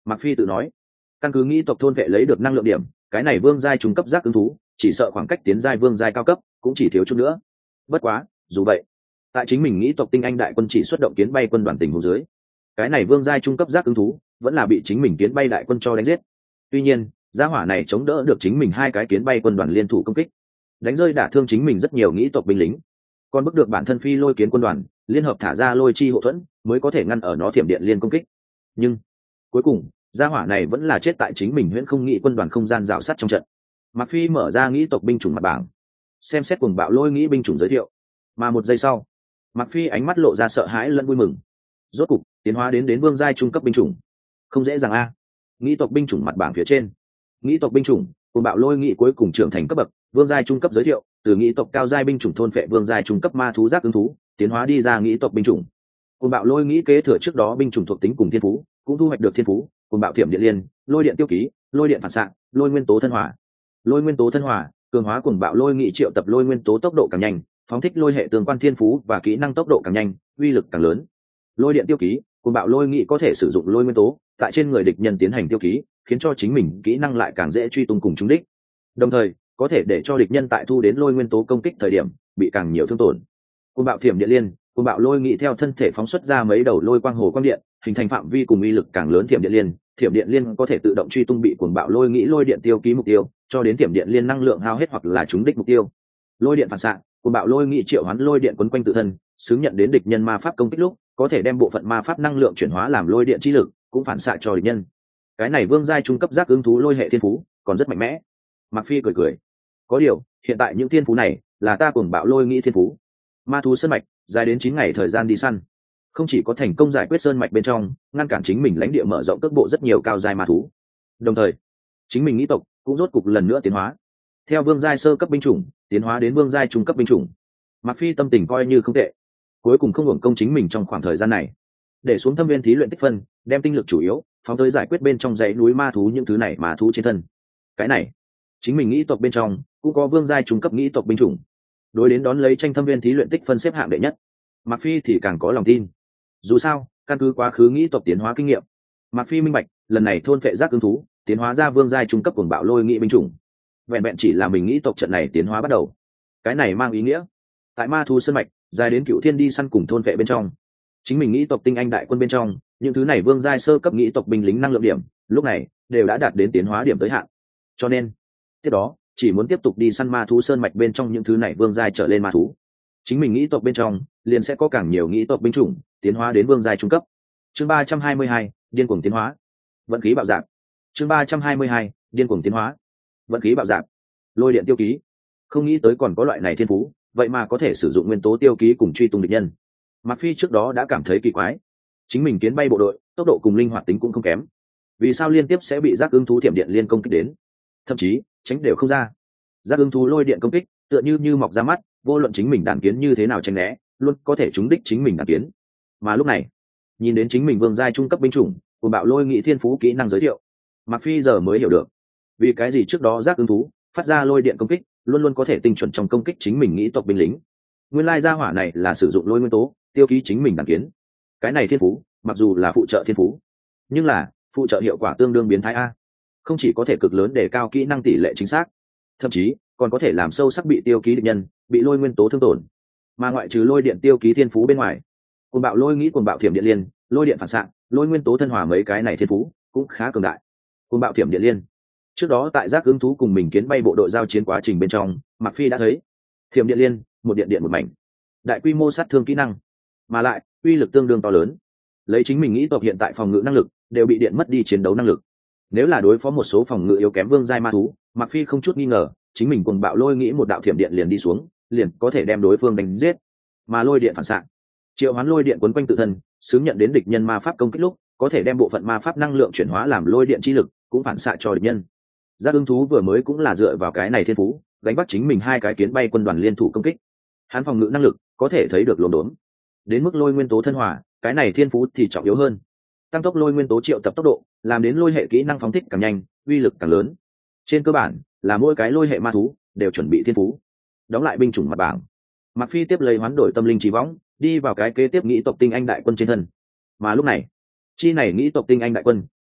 Mạc Phi tự nói. Căn cứ nghĩ tộc thôn vệ lấy được năng lượng điểm, cái này vương giai trung cấp giác ứng thú chỉ sợ khoảng cách tiến giai vương giai cao cấp cũng chỉ thiếu chút nữa. Bất quá dù vậy, tại chính mình nghĩ tộc tinh anh đại quân chỉ xuất động kiến bay quân đoàn tình hồ dưới, cái này vương giai trung cấp giác ứng thú vẫn là bị chính mình kiến bay đại quân cho đánh giết. Tuy nhiên gia hỏa này chống đỡ được chính mình hai cái kiến bay quân đoàn liên thủ công kích, đánh rơi đả thương chính mình rất nhiều nghĩ tộc binh lính, còn bức được bản thân phi lôi kiến quân đoàn liên hợp thả ra lôi chi hộ thuẫn mới có thể ngăn ở nó thiểm điện liên công kích. Nhưng cuối cùng gia hỏa này vẫn là chết tại chính mình huyễn không nghĩ quân đoàn không gian rào sắt trong trận. Mạc Phi mở ra nghĩ tộc binh chủng mặt bảng, xem xét cuồng bạo lôi nghĩ binh chủng giới thiệu, mà một giây sau Mạc Phi ánh mắt lộ ra sợ hãi lẫn vui mừng. Rốt cục tiến hóa đến đến vương giai trung cấp binh chủng, không dễ dàng a. Nghĩ tộc binh chủng mặt bảng phía trên, nghĩ tộc binh chủng cuồng bạo lôi nghĩ cuối cùng trưởng thành cấp bậc vương giai trung cấp giới thiệu, từ nghĩ tộc cao giai binh chủng thôn phệ vương giai trung cấp ma thú giác ứng thú tiến hóa đi ra nghĩ tộc binh chủng. Cuồng bạo lôi nghĩ kế thừa trước đó binh chủng thuộc tính cùng thiên phú, cũng thu hoạch được thiên phú cuồng bạo thiểm điện liên, lôi điện tiêu ký, lôi điện phản xạ, lôi nguyên tố thân hỏa. Lôi nguyên tố thân hỏa cường hóa cuồng bạo lôi nghĩ triệu tập lôi nguyên tố tốc độ càng nhanh, phóng thích lôi hệ tương quan thiên phú và kỹ năng tốc độ càng nhanh, uy lực càng lớn. Lôi điện tiêu ký cuồng bạo lôi nghĩ có thể sử dụng lôi nguyên tố tại trên người địch nhân tiến hành tiêu ký, khiến cho chính mình kỹ năng lại càng dễ truy tung cùng trúng đích, đồng thời có thể để cho địch nhân tại thu đến lôi nguyên tố công kích thời điểm bị càng nhiều thương tổn. Cuồng bạo thiểm điện liên cuồng bạo lôi nghĩ theo thân thể phóng xuất ra mấy đầu lôi quang hồ quang điện, hình thành phạm vi cùng uy lực càng lớn thiểm điện liên. Thiểm điện liên có thể tự động truy tung bị cuồng bạo lôi nghĩ lôi điện tiêu ký mục tiêu, cho đến thiểm điện liên năng lượng hao hết hoặc là trúng đích mục tiêu. Lôi điện phản xạ cuồng bạo lôi nghĩ triệu hoán lôi điện quấn quanh tự thân, xứng nhận đến địch nhân ma pháp công kích lúc có thể đem bộ phận ma pháp năng lượng chuyển hóa làm lôi điện chi lực, cũng phản xạ cho địch nhân. Cái này vương giai trung cấp giác ứng thú lôi hệ thiên phú còn rất mạnh mẽ. Mạc Phi cười cười. Có điều hiện tại những thiên phú này là ta cuồng bạo lôi nghĩ thiên phú. Ma thú sơn mạch dài đến chín ngày thời gian đi săn, không chỉ có thành công giải quyết sơn mạch bên trong, ngăn cản chính mình lãnh địa mở rộng cước bộ rất nhiều cao giai ma thú, đồng thời chính mình nghĩ tộc cũng rốt cục lần nữa tiến hóa, theo vương giai sơ cấp binh chủng tiến hóa đến vương giai trung cấp binh chủng. Mạc Phi tâm tình coi như không tệ, cuối cùng không hưởng công chính mình trong khoảng thời gian này để xuống thâm viên thí luyện tích phân, đem tinh lực chủ yếu phóng tới giải quyết bên trong dãy núi ma thú những thứ này ma thú trên thân. Cái này chính mình nghĩ tộc bên trong cũng có vương giai trung cấp nghĩ tộc binh chủng, đối đến đón lấy tranh thâm viên thí luyện tích phân xếp hạng đệ nhất. Mạc Phi thì càng có lòng tin, dù sao căn cứ quá khứ nghĩ tộc tiến hóa kinh nghiệm, Mạc Phi minh bạch lần này thôn phệ giác ứng thú tiến hóa ra vương giai trung cấp cuồng bạo lôi nghĩ binh chủng vẹn vẹn chỉ là mình nghĩ tộc trận này tiến hóa bắt đầu. Cái này mang ý nghĩa tại ma thú sơn mạch dài đến cựu thiên đi săn cùng thôn phệ bên trong, chính mình nghĩ tộc tinh anh đại quân bên trong những thứ này vương giai sơ cấp nghĩ tộc binh lính năng lượng điểm lúc này đều đã đạt đến tiến hóa điểm tới hạn, cho nên tiếp đó chỉ muốn tiếp tục đi săn ma thú sơn mạch bên trong những thứ này vương giai trở lên ma thú, chính mình nghĩ tộc bên trong liền sẽ có càng nhiều nghĩ tộc binh chủng tiến hóa đến vương giai trung cấp. Chương ba trăm hai mươi hai điên cuồng tiến hóa, vận khí bạo dạn. Chương ba trăm hai mươi hai điên cuồng tiến hóa, vận khí bạo dạn. Lôi điện tiêu ký, không nghĩ tới còn có loại này thiên phú, vậy mà có thể sử dụng nguyên tố tiêu ký cùng truy tung địch nhân. Mạc Phi trước đó đã cảm thấy kỳ quái, chính mình kiến bay bộ đội tốc độ cùng linh hoạt tính cũng không kém, vì sao liên tiếp sẽ bị giác ứng thú thiểm điện liên công kích đến, thậm chí tránh đều không ra. Giác ứng thú lôi điện công kích tựa như như mọc ra mắt, vô luận chính mình đàn kiến như thế nào tránh né luôn có thể trúng đích chính mình đàn kiến. Mà lúc này nhìn đến chính mình vương giai trung cấp binh chủng của bạo lôi nghị thiên phú kỹ năng giới thiệu, Mạc Phi giờ mới hiểu được vì cái gì trước đó giác ứng thú phát ra lôi điện công kích luôn luôn có thể tinh chuẩn trong công kích chính mình nghĩ tộc binh lính. Nguyên lai gia hỏa này là sử dụng lôi nguyên tố tiêu ký chính mình đàn kiến. Cái này thiên phú mặc dù là phụ trợ thiên phú, nhưng là phụ trợ hiệu quả tương đương biến thái a, không chỉ có thể cực lớn để cao kỹ năng tỷ lệ chính xác, thậm chí còn có thể làm sâu sắc bị tiêu ký địch nhân bị lôi nguyên tố thương tổn. Mà ngoại trừ lôi điện tiêu ký thiên phú bên ngoài, cuồng bạo lôi nghĩ cuồng bạo thiểm điện liên, lôi điện phản xạ, lôi nguyên tố thân hòa mấy cái này thiên phú cũng khá cường đại. Cuồng bạo thiểm điện liên trước đó tại giác ứng thú cùng mình kiến bay bộ đội giao chiến quá trình bên trong, Mạc Phi đã thấy thiểm điện liên một điện điện một mảnh, đại quy mô sát thương kỹ năng, mà lại uy lực tương đương to lớn. Lấy chính mình nghĩ tộc hiện tại phòng ngự năng lực đều bị điện mất đi chiến đấu năng lực, nếu là đối phó một số phòng ngự yếu kém vương giai ma thú, Mạc Phi không chút nghi ngờ chính mình cuồng bạo lôi nghĩ một đạo thiểm điện liền đi xuống, liền có thể đem đối phương đánh giết. Mà lôi điện phản xạ, triệu hoán lôi điện quấn quanh tự thân, xứng nhận đến địch nhân ma pháp công kích lúc có thể đem bộ phận ma pháp năng lượng chuyển hóa làm lôi điện chi lực, cũng phản xạ cho địch nhân. Giác ứng thú vừa mới cũng là dựa vào cái này thiên phú đánh bắt chính mình hai cái kiến bay quân đoàn liên thủ công kích, hắn phòng ngự năng lực có thể thấy được lồn đốn. Đến mức lôi nguyên tố thân hòa, cái này thiên phú thì trọng yếu hơn, tăng tốc lôi nguyên tố triệu tập tốc độ, làm đến lôi hệ kỹ năng phóng thích càng nhanh, uy lực càng lớn. Trên cơ bản là mỗi cái lôi hệ ma thú đều chuẩn bị thiên phú. Đóng lại binh chủng mặt bảng, Mạc Phi tiếp lấy hoán đổi tâm linh trí võng, đi vào cái kế tiếp nghĩ tộc tinh anh đại quân trên thân. Mà lúc này chi này nghĩ tộc tinh anh đại quân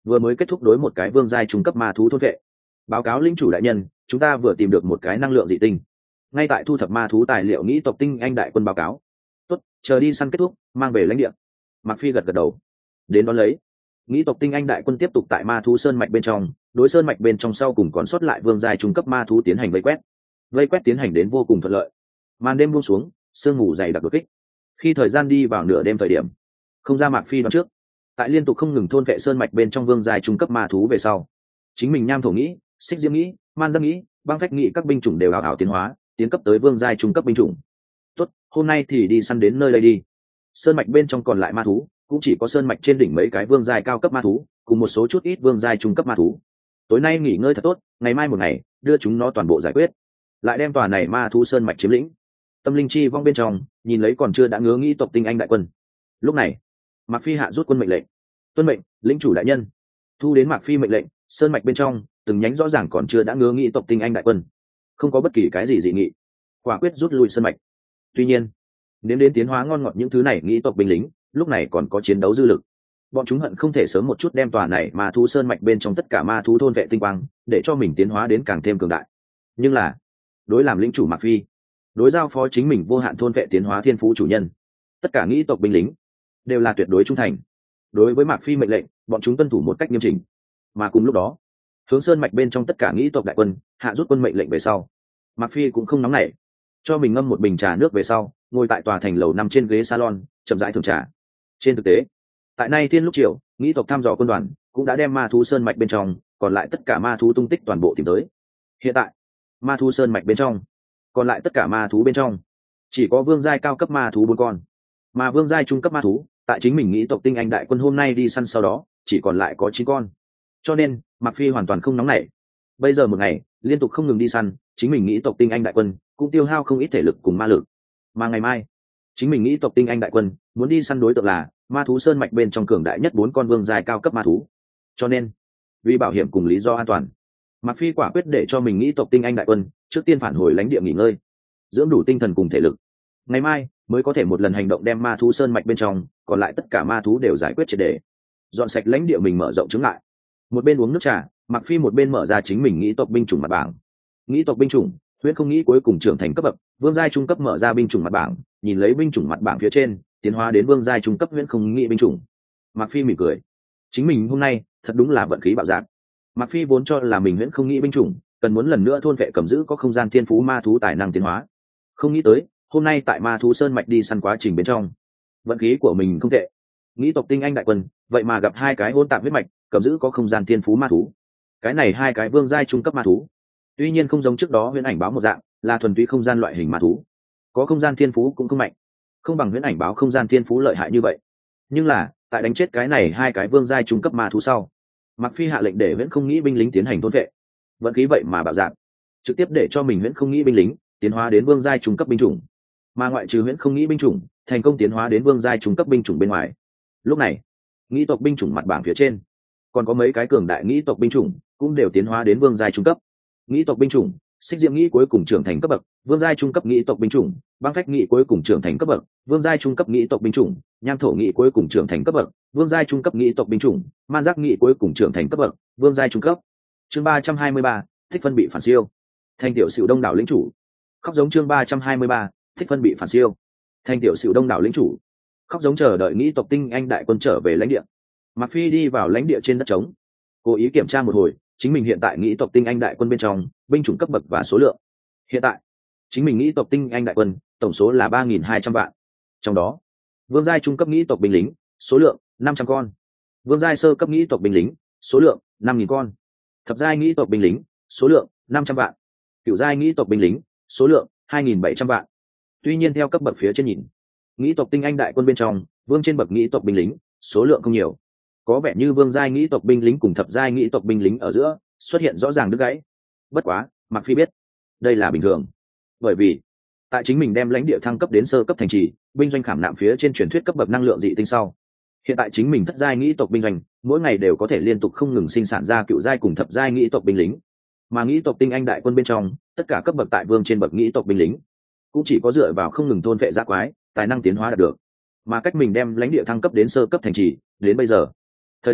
vừa mới kết thúc đối một cái vương giai trung cấp ma thú thôn vệ. Báo cáo lĩnh chủ đại nhân, chúng ta vừa tìm được một cái năng lượng dị tinh, ngay tại thu thập ma thú tài liệu. Nghĩ tộc tinh anh đại quân báo cáo. Tốt, chờ đi săn kết thúc mang về lãnh địa. Mạc Phi gật gật đầu. Đến đón lấy, nghĩ tộc tinh anh đại quân tiếp tục tại ma thú sơn mạch bên trong, đối sơn mạch bên trong sau cùng còn sót lại vương giai trung cấp ma thú tiến hành vây quét. Vây quét tiến hành đến vô cùng thuận lợi. Màn đêm buông xuống, sương mù dày đặc đột kích. Khi thời gian đi vào nửa đêm thời điểm, không ra Mạc Phi đoán trước, tại liên tục không ngừng thôn vệ sơn mạch bên trong vương giai trung cấp ma thú về sau, chính mình nham thổ nghĩ, xích diễm nghĩ, man giáp nghĩ, băng phách nghĩ các binh chủng đều ảo ảo tiến hóa, tiến cấp tới vương giai trung cấp binh chủng. Tốt, hôm nay thì đi săn đến nơi đây đi. Sơn mạch bên trong còn lại ma thú, cũng chỉ có sơn mạch trên đỉnh mấy cái vương giai cao cấp ma thú, cùng một số chút ít vương giai trung cấp ma thú. Tối nay nghỉ ngơi thật tốt, ngày mai một ngày, đưa chúng nó toàn bộ giải quyết, lại đem tòa này ma thú sơn mạch chiếm lĩnh. Tâm linh chi vong bên trong, nhìn lấy còn chưa đã ngứa nghĩ tộc tinh anh đại quân. Lúc này, Mạc Phi hạ rút quân mệnh lệnh. Tuân mệnh, lĩnh chủ đại nhân. Thu đến Mạc Phi mệnh lệnh, sơn mạch bên trong, từng nhánh rõ ràng còn chưa đã ngứa nghĩ tộc tinh anh đại quân, không có bất kỳ cái gì dị nghị, quả quyết rút lui sơn mạch. Tuy nhiên, đến đến tiến hóa ngon ngọt những thứ này nghĩ tộc binh lính, lúc này còn có chiến đấu dư lực. Bọn chúng hận không thể sớm một chút đem tòa này ma thú sơn mạch bên trong tất cả ma thú thôn vệ tinh quang, để cho mình tiến hóa đến càng thêm cường đại. Nhưng là, đối làm lĩnh chủ Mạc Phi, đối giao phó chính mình vô hạn thôn vệ tiến hóa thiên phú chủ nhân, tất cả nghĩ tộc binh lính đều là tuyệt đối trung thành. Đối với Mạc Phi mệnh lệnh, bọn chúng tuân thủ một cách nghiêm chỉnh. Mà cùng lúc đó, hướng sơn mạch bên trong tất cả nghĩ tộc đại quân hạ rút quân mệnh lệnh về sau, Mạc Phi cũng không nóng nảy, cho mình ngâm một bình trà nước về sau, ngồi tại tòa thành lầu nằm trên ghế salon, chậm rãi thưởng trà. Trên thực tế, tại nay thiên lúc chiều, nghĩ tộc thăm dò quân đoàn cũng đã đem ma thú sơn mạch bên trong còn lại tất cả ma thú tung tích toàn bộ tìm tới. Hiện tại, ma thú sơn mạch bên trong còn lại tất cả ma thú bên trong chỉ có vương giai cao cấp ma thú bốn con, mà vương giai trung cấp ma thú tại chính mình nghĩ tộc tinh anh đại quân hôm nay đi săn sau đó chỉ còn lại có chín con. Cho nên Mạc Phi hoàn toàn không nóng nảy. Bây giờ một ngày liên tục không ngừng đi săn, chính mình nghĩ tộc tinh anh đại quân cũng tiêu hao không ít thể lực cùng ma lực. Mà ngày mai, chính mình nghĩ tộc tinh anh đại quân muốn đi săn đối tượng là ma thú sơn mạch bên trong cường đại nhất bốn con vương giai cao cấp ma thú. Cho nên, vì bảo hiểm cùng lý do an toàn, Mạc Phi quả quyết để cho mình nghĩ tộc tinh anh đại quân trước tiên phản hồi lãnh địa nghỉ ngơi, dưỡng đủ tinh thần cùng thể lực. Ngày mai mới có thể một lần hành động đem ma thú sơn mạch bên trong còn lại tất cả ma thú đều giải quyết triệt để, dọn sạch lãnh địa mình mở rộng chứng lại. Một bên uống nước trà, Mạc Phi một bên mở ra chính mình nghĩ tộc binh chủng mặt bảng. Nghĩ tộc binh chủng, huyễn không nghĩ cuối cùng trưởng thành cấp bậc, vương giai trung cấp mở ra binh chủng mặt bảng, nhìn lấy binh chủng mặt bảng phía trên, tiến hóa đến vương giai trung cấp huyễn không nghĩ binh chủng. Mạc Phi mỉm cười. Chính mình hôm nay thật đúng là vận khí bạo dạn. Mạc Phi vốn cho là mình huyễn không nghĩ binh chủng, cần muốn lần nữa thôn vệ cầm giữ có không gian thiên phú ma thú tài năng tiến hóa. Không nghĩ tới, hôm nay tại ma thú sơn mạch đi săn quá trình bên trong, vận khí của mình không tệ. Nghĩ tộc tinh anh đại quân, vậy mà gặp hai cái hỗn tạp huyết mạch, cầm giữ có không gian thiên phú ma thú. Cái này hai cái vương giai trung cấp ma thú, tuy nhiên không giống trước đó huyễn ảnh báo một dạng, là thuần túy không gian loại hình ma thú, có không gian thiên phú cũng không mạnh, không bằng huyễn ảnh báo không gian thiên phú lợi hại như vậy. Nhưng là, tại đánh chết cái này hai cái vương giai trung cấp ma thú sau, Mạc Phi hạ lệnh để huyễn không nghĩ binh lính tiến hành thôn vệ. Vận khí vậy mà bạo dạng, trực tiếp để cho mình huyễn không nghĩ binh lính tiến hóa đến vương giai trung cấp binh chủng, mà ngoại trừ huyễn không nghĩ binh chủng thành công tiến hóa đến vương giai trung cấp binh chủng bên ngoài. Lúc này, nghĩ tộc binh chủng mặt bảng phía trên còn có mấy cái cường đại nghĩ tộc binh chủng cũng đều tiến hóa đến vương giai trung cấp. Nghĩ tộc binh chủng, xích diễm nghĩ cuối cùng trưởng thành cấp bậc, vương giai trung cấp nghĩ tộc binh chủng, băng phách nghĩ cuối cùng trưởng thành cấp bậc, vương giai trung cấp nghĩ tộc binh chủng, nham thổ nghĩ cuối cùng trưởng thành cấp bậc, vương giai trung cấp nghĩ tộc binh chủng, man giác nghĩ cuối cùng trưởng thành cấp bậc, vương giai trung cấp. Chương ba trăm hai mươi ba, thích phân bị phản siêu. Thành tiểu sửu đông đảo lĩnh chủ. Khóc giống chương ba trăm hai mươi ba, thích phân bị phản siêu. Thành tiểu sửu đông đảo lĩnh chủ. Khóc giống chờ đợi nghĩ tộc tinh anh đại quân trở về lãnh địa. Mạc Phi đi vào lãnh địa trên đất trống, cố ý kiểm tra một hồi chính mình hiện tại nghĩ tộc tinh anh đại quân bên trong binh chủng cấp bậc và số lượng. Hiện tại chính mình nghĩ tộc tinh anh đại quân tổng số là ba nghìn hai trăm vạn, trong đó vương giai trung cấp nghĩ tộc binh lính số lượng năm trăm con, vương giai sơ cấp nghĩ tộc binh lính số lượng năm nghìn con, thập giai nghĩ tộc binh lính số lượng năm trăm vạn, cửu giai nghĩ tộc binh lính số lượng hai nghìn bảy trăm vạn. Tuy nhiên theo cấp bậc phía trên nhìn, nghĩ tộc tinh anh đại quân bên trong vương trên bậc nghĩ tộc binh lính số lượng không nhiều, có vẻ như vương giai nghĩ tộc binh lính cùng thập giai nghĩ tộc binh lính ở giữa xuất hiện rõ ràng đứt gãy. Bất quá Mạc Phi biết đây là bình thường, bởi vì tại chính mình đem lãnh địa thăng cấp đến sơ cấp thành trì binh doanh khảm nạm phía trên truyền thuyết cấp bậc năng lượng dị tinh sau, hiện tại chính mình thất giai nghĩ tộc binh doanh mỗi ngày đều có thể liên tục không ngừng sinh sản ra cựu giai cùng thập giai nghĩ tộc binh lính, mà nghĩ tộc tinh anh đại quân bên trong tất cả cấp bậc tại vương trên bậc nghĩ tộc binh lính cũng chỉ có dựa vào không ngừng thôn vệ giác quái tài năng tiến hóa đạt được. Mà cách mình đem lãnh địa thăng cấp đến sơ cấp thành trì đến bây giờ, thời gian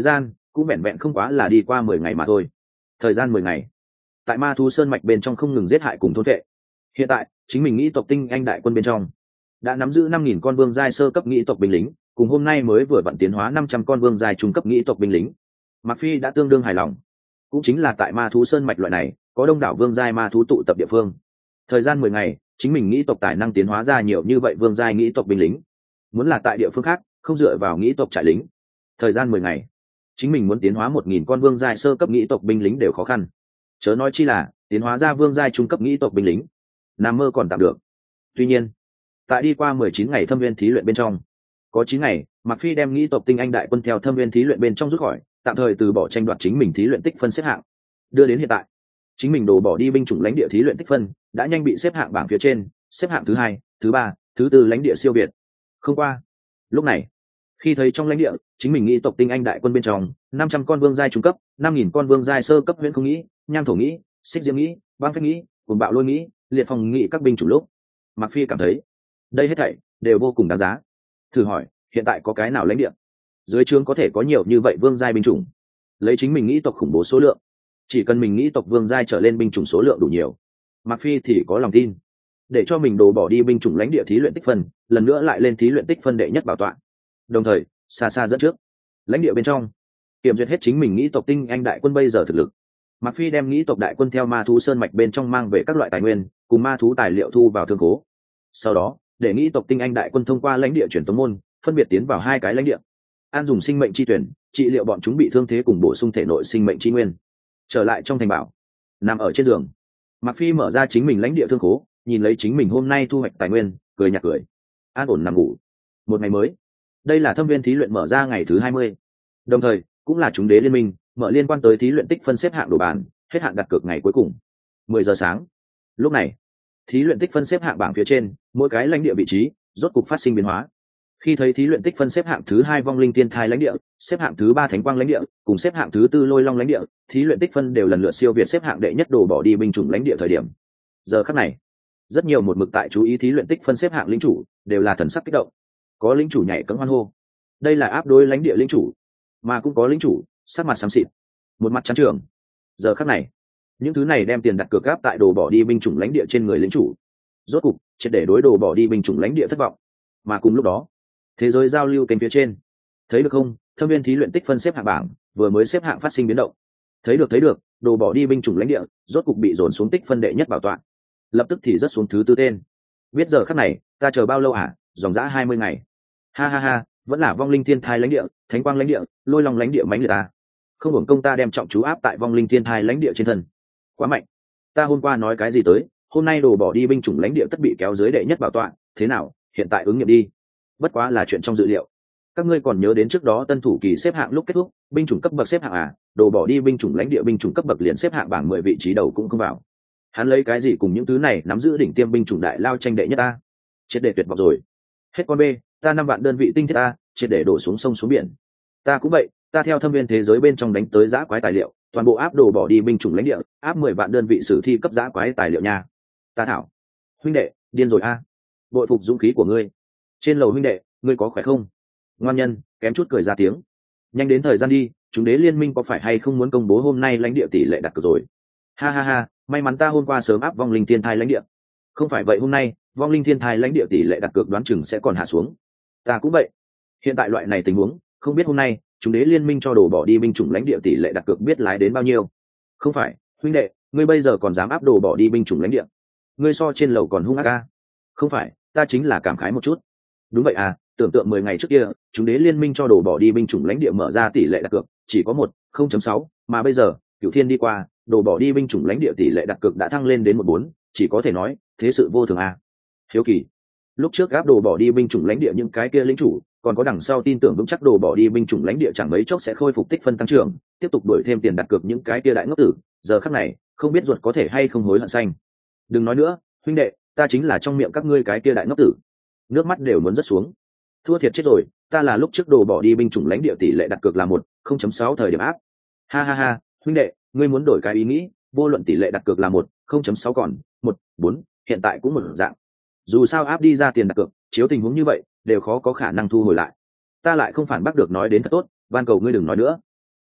cũng vẹn vẹn không quá là đi qua mười ngày mà thôi. Thời gian mười ngày, tại ma thú sơn mạch bên trong không ngừng giết hại cùng thôn vệ. Hiện tại chính mình nghĩ tộc tinh anh đại quân bên trong đã nắm giữ năm nghìn con vương giai sơ cấp nghĩ tộc binh lính, cùng hôm nay mới vừa vận tiến hóa năm trăm con vương giai trung cấp nghĩ tộc binh lính. Mạc Phi đã tương đương hài lòng, cũng chính là tại ma thú sơn mạch loại này có đông đảo vương giai ma thú tụ tập địa phương. Thời gian mười ngày, chính mình nghĩ tộc tài năng tiến hóa ra nhiều như vậy vương giai nghĩ tộc binh lính. Muốn là tại địa phương khác, không dựa vào nghĩ tộc trại lính, thời gian mười ngày, chính mình muốn tiến hóa một nghìn con vương giai sơ cấp nghĩ tộc binh lính đều khó khăn. Chớ nói chi là tiến hóa ra vương giai trung cấp nghĩ tộc binh lính, nằm mơ còn tạm được. Tuy nhiên, tại đi qua mười chín ngày thâm viên thí luyện bên trong, có chín ngày, Mạc Phi đem nghĩ tộc tinh anh đại quân theo thâm viên thí luyện bên trong rút khỏi, tạm thời từ bỏ tranh đoạt chính mình thí luyện tích phân xếp hạng. Đưa đến hiện tại, chính mình đổ bỏ đi binh chủng lãnh địa thí luyện tích phân đã nhanh bị xếp hạng bảng phía trên, xếp hạng thứ hai, thứ ba, thứ tư lãnh địa siêu việt. Không qua, lúc này, khi thấy trong lãnh địa chính mình nghĩ tộc tinh anh đại quân bên trong năm trăm con vương giai trung cấp, năm nghìn con vương giai sơ cấp huyễn không nghĩ, nham thổ nghĩ, xích diễm nghĩ, băng phách nghĩ, cuồng bạo lôi nghĩ, liệt phòng nghĩ các binh chủng lúc, Mạc Phi cảm thấy đây hết thảy đều vô cùng đáng giá. Thử hỏi, hiện tại có cái nào lãnh địa dưới trướng có thể có nhiều như vậy vương giai binh chủng? Lấy chính mình nghĩ tộc khủng bố số lượng, chỉ cần mình nghĩ tộc vương giai trở lên binh chủng số lượng đủ nhiều, Mạc Phi thì có lòng tin để cho mình đổ bỏ đi binh chủng lãnh địa thí luyện tích phân, lần nữa lại lên thí luyện tích phân đệ nhất bảo tọa. Đồng thời, xa xa dẫn trước lãnh địa bên trong, kiểm duyệt hết chính mình nghĩ tộc tinh anh đại quân bây giờ thực lực. Mạc Phi đem nghĩ tộc đại quân theo ma thú sơn mạch bên trong mang về các loại tài nguyên cùng ma thú tài liệu thu vào thương khố. Sau đó, để nghĩ tộc tinh anh đại quân thông qua lãnh địa truyền tống môn, phân biệt tiến vào hai cái lãnh địa, an dùng sinh mệnh chi tuyển trị liệu bọn chúng bị thương thế cùng bổ sung thể nội sinh mệnh chi nguyên. Trở lại trong thành bảo, nằm ở trên giường, Mạc Phi mở ra chính mình lãnh địa thương khố, nhìn lấy chính mình hôm nay thu hoạch tài nguyên, cười nhạt cười, an ổn nằm ngủ. Một ngày mới, đây là thâm viên thí luyện mở ra ngày thứ hai mươi, đồng thời cũng là chúng đế liên minh mở liên quan tới thí luyện tích phân xếp hạng đồ bàn, hết hạn đặt cược ngày cuối cùng. Mười giờ sáng, lúc này thí luyện tích phân xếp hạng bảng phía trên mỗi cái lãnh địa vị trí rốt cục phát sinh biến hóa. Khi thấy thí luyện tích phân xếp hạng thứ hai vong linh tiên thai lãnh địa, xếp hạng thứ ba thánh quang lãnh địa, cùng xếp hạng thứ tư lôi long lãnh địa, thí luyện tích phân đều lần lượt siêu việt xếp hạng đệ nhất đồ bỏ đi binh chủng lãnh địa thời điểm, giờ khắc này rất nhiều một mực tại chú ý thí luyện tích phân xếp hạng lính chủ đều là thần sắc kích động. Có lính chủ nhảy cẫng hoan hô, đây là áp đối lãnh địa lính chủ, mà cũng có lính chủ sắc mặt xám xịt, một mặt trắng trường. Giờ khắc này, những thứ này đem tiền đặt cược gáp tại đồ bỏ đi binh chủng lãnh địa trên người lính chủ, rốt cục triệt để đối đồ bỏ đi binh chủng lãnh địa thất vọng. Mà cùng lúc đó, thế giới giao lưu kênh phía trên, thấy được không, thâm viên thí luyện tích phân xếp hạng bảng vừa mới xếp hạng phát sinh biến động. Thấy được thấy được, đồ bỏ đi binh chủng lãnh địa rốt cục bị dồn xuống tích phân đệ nhất bảo tọa, lập tức thì rất xuống thứ tư tên. Biết giờ khắc này ta chờ bao lâu hả? Dòng dã hai mươi ngày. Ha ha ha, vẫn là vong linh thiên thai lãnh địa, thánh quang lãnh địa, lôi long lãnh địa mãnh liệt ta. Không hưởng công ta đem trọng chú áp tại vong linh thiên thai lãnh địa trên thân. Quá mạnh. Ta hôm qua nói cái gì tới, hôm nay đồ bỏ đi binh chủng lãnh địa tất bị kéo dưới đệ nhất bảo tọa, thế nào, hiện tại ứng nghiệm đi. Bất quá là chuyện trong dự liệu. Các ngươi còn nhớ đến trước đó tân thủ kỳ xếp hạng lúc kết thúc, binh chủng cấp bậc xếp hạng à, đồ bỏ đi binh chủng lãnh địa binh chủng cấp bậc liền xếp hạng bảng mười vị trí đầu cũng không vào. Hắn lấy cái gì cùng những thứ này nắm giữ đỉnh tiêm binh chủng đại lao tranh đệ nhất ta? Chết để tuyệt vọng rồi. Hết con B, ta năm vạn đơn vị tinh thiết ta, triệt để đổ xuống sông xuống biển. Ta cũng vậy, ta theo thâm viên thế giới bên trong đánh tới giã quái tài liệu, toàn bộ áp đồ bỏ đi binh chủng lãnh địa, áp mười vạn đơn vị sử thi cấp giã quái tài liệu nha. Ta thảo, huynh đệ, điên rồi a. Bội phục dũng khí của ngươi. Trên lầu huynh đệ, ngươi có khỏe không? Ngoan nhân, kém chút cười ra tiếng. Nhanh đến thời gian đi, chúng đế liên minh có phải hay không muốn công bố hôm nay lãnh địa tỷ lệ đặt cược rồi? Ha ha ha, may mắn ta hôm qua sớm áp vong linh thiên thai lãnh địa. Không phải vậy hôm nay, vong linh thiên thai lãnh địa tỷ lệ đặt cược đoán chừng sẽ còn hạ xuống. Ta cũng vậy. Hiện tại loại này tình huống, không biết hôm nay chúng đế liên minh cho đồ bỏ đi binh chủng lãnh địa tỷ lệ đặt cược biết lái đến bao nhiêu. Không phải, huynh đệ, ngươi bây giờ còn dám áp đồ bỏ đi binh chủng lãnh địa? Ngươi so trên lầu còn hung ác a. Không phải, ta chính là cảm khái một chút. Đúng vậy à, tưởng tượng mười ngày trước kia, chúng đế liên minh cho đồ bỏ đi binh chủng lãnh địa mở ra tỷ lệ đặt cược chỉ có một không chấm sáu, mà bây giờ Cửu Thiên đi qua, đồ bỏ đi binh chủng lãnh địa tỷ lệ đặt cược đã thăng lên đến một bốn, chỉ có thể nói thế sự vô thường à. Hiếu kỳ, lúc trước gáp đồ bỏ đi binh chủng lãnh địa những cái kia lính chủ, còn có đằng sau tin tưởng vững chắc đồ bỏ đi binh chủng lãnh địa chẳng mấy chốc sẽ khôi phục tích phân tăng trưởng, tiếp tục đuổi thêm tiền đặt cược những cái kia đại ngốc tử, giờ khắc này không biết ruột có thể hay không hối hận xanh. Đừng nói nữa, huynh đệ, ta chính là trong miệng các ngươi cái kia đại ngốc tử. Nước mắt đều muốn rớt xuống. Thua thiệt chết rồi, ta là lúc trước đồ bỏ đi binh chủng lãnh địa tỷ lệ đặt cược là một không chấm sáu thời điểm áp. Ha ha ha, huynh đệ, ngươi muốn đổi cái ý nghĩ, vô luận tỷ lệ đặt cược là một không chấm sáu còn một bốn, hiện tại cũng một dạng. Dù sao áp đi ra tiền đặt cược, chiếu tình huống như vậy đều khó có khả năng thu hồi lại. Ta lại không phản bác được, nói đến thật tốt, van cầu ngươi đừng nói nữa.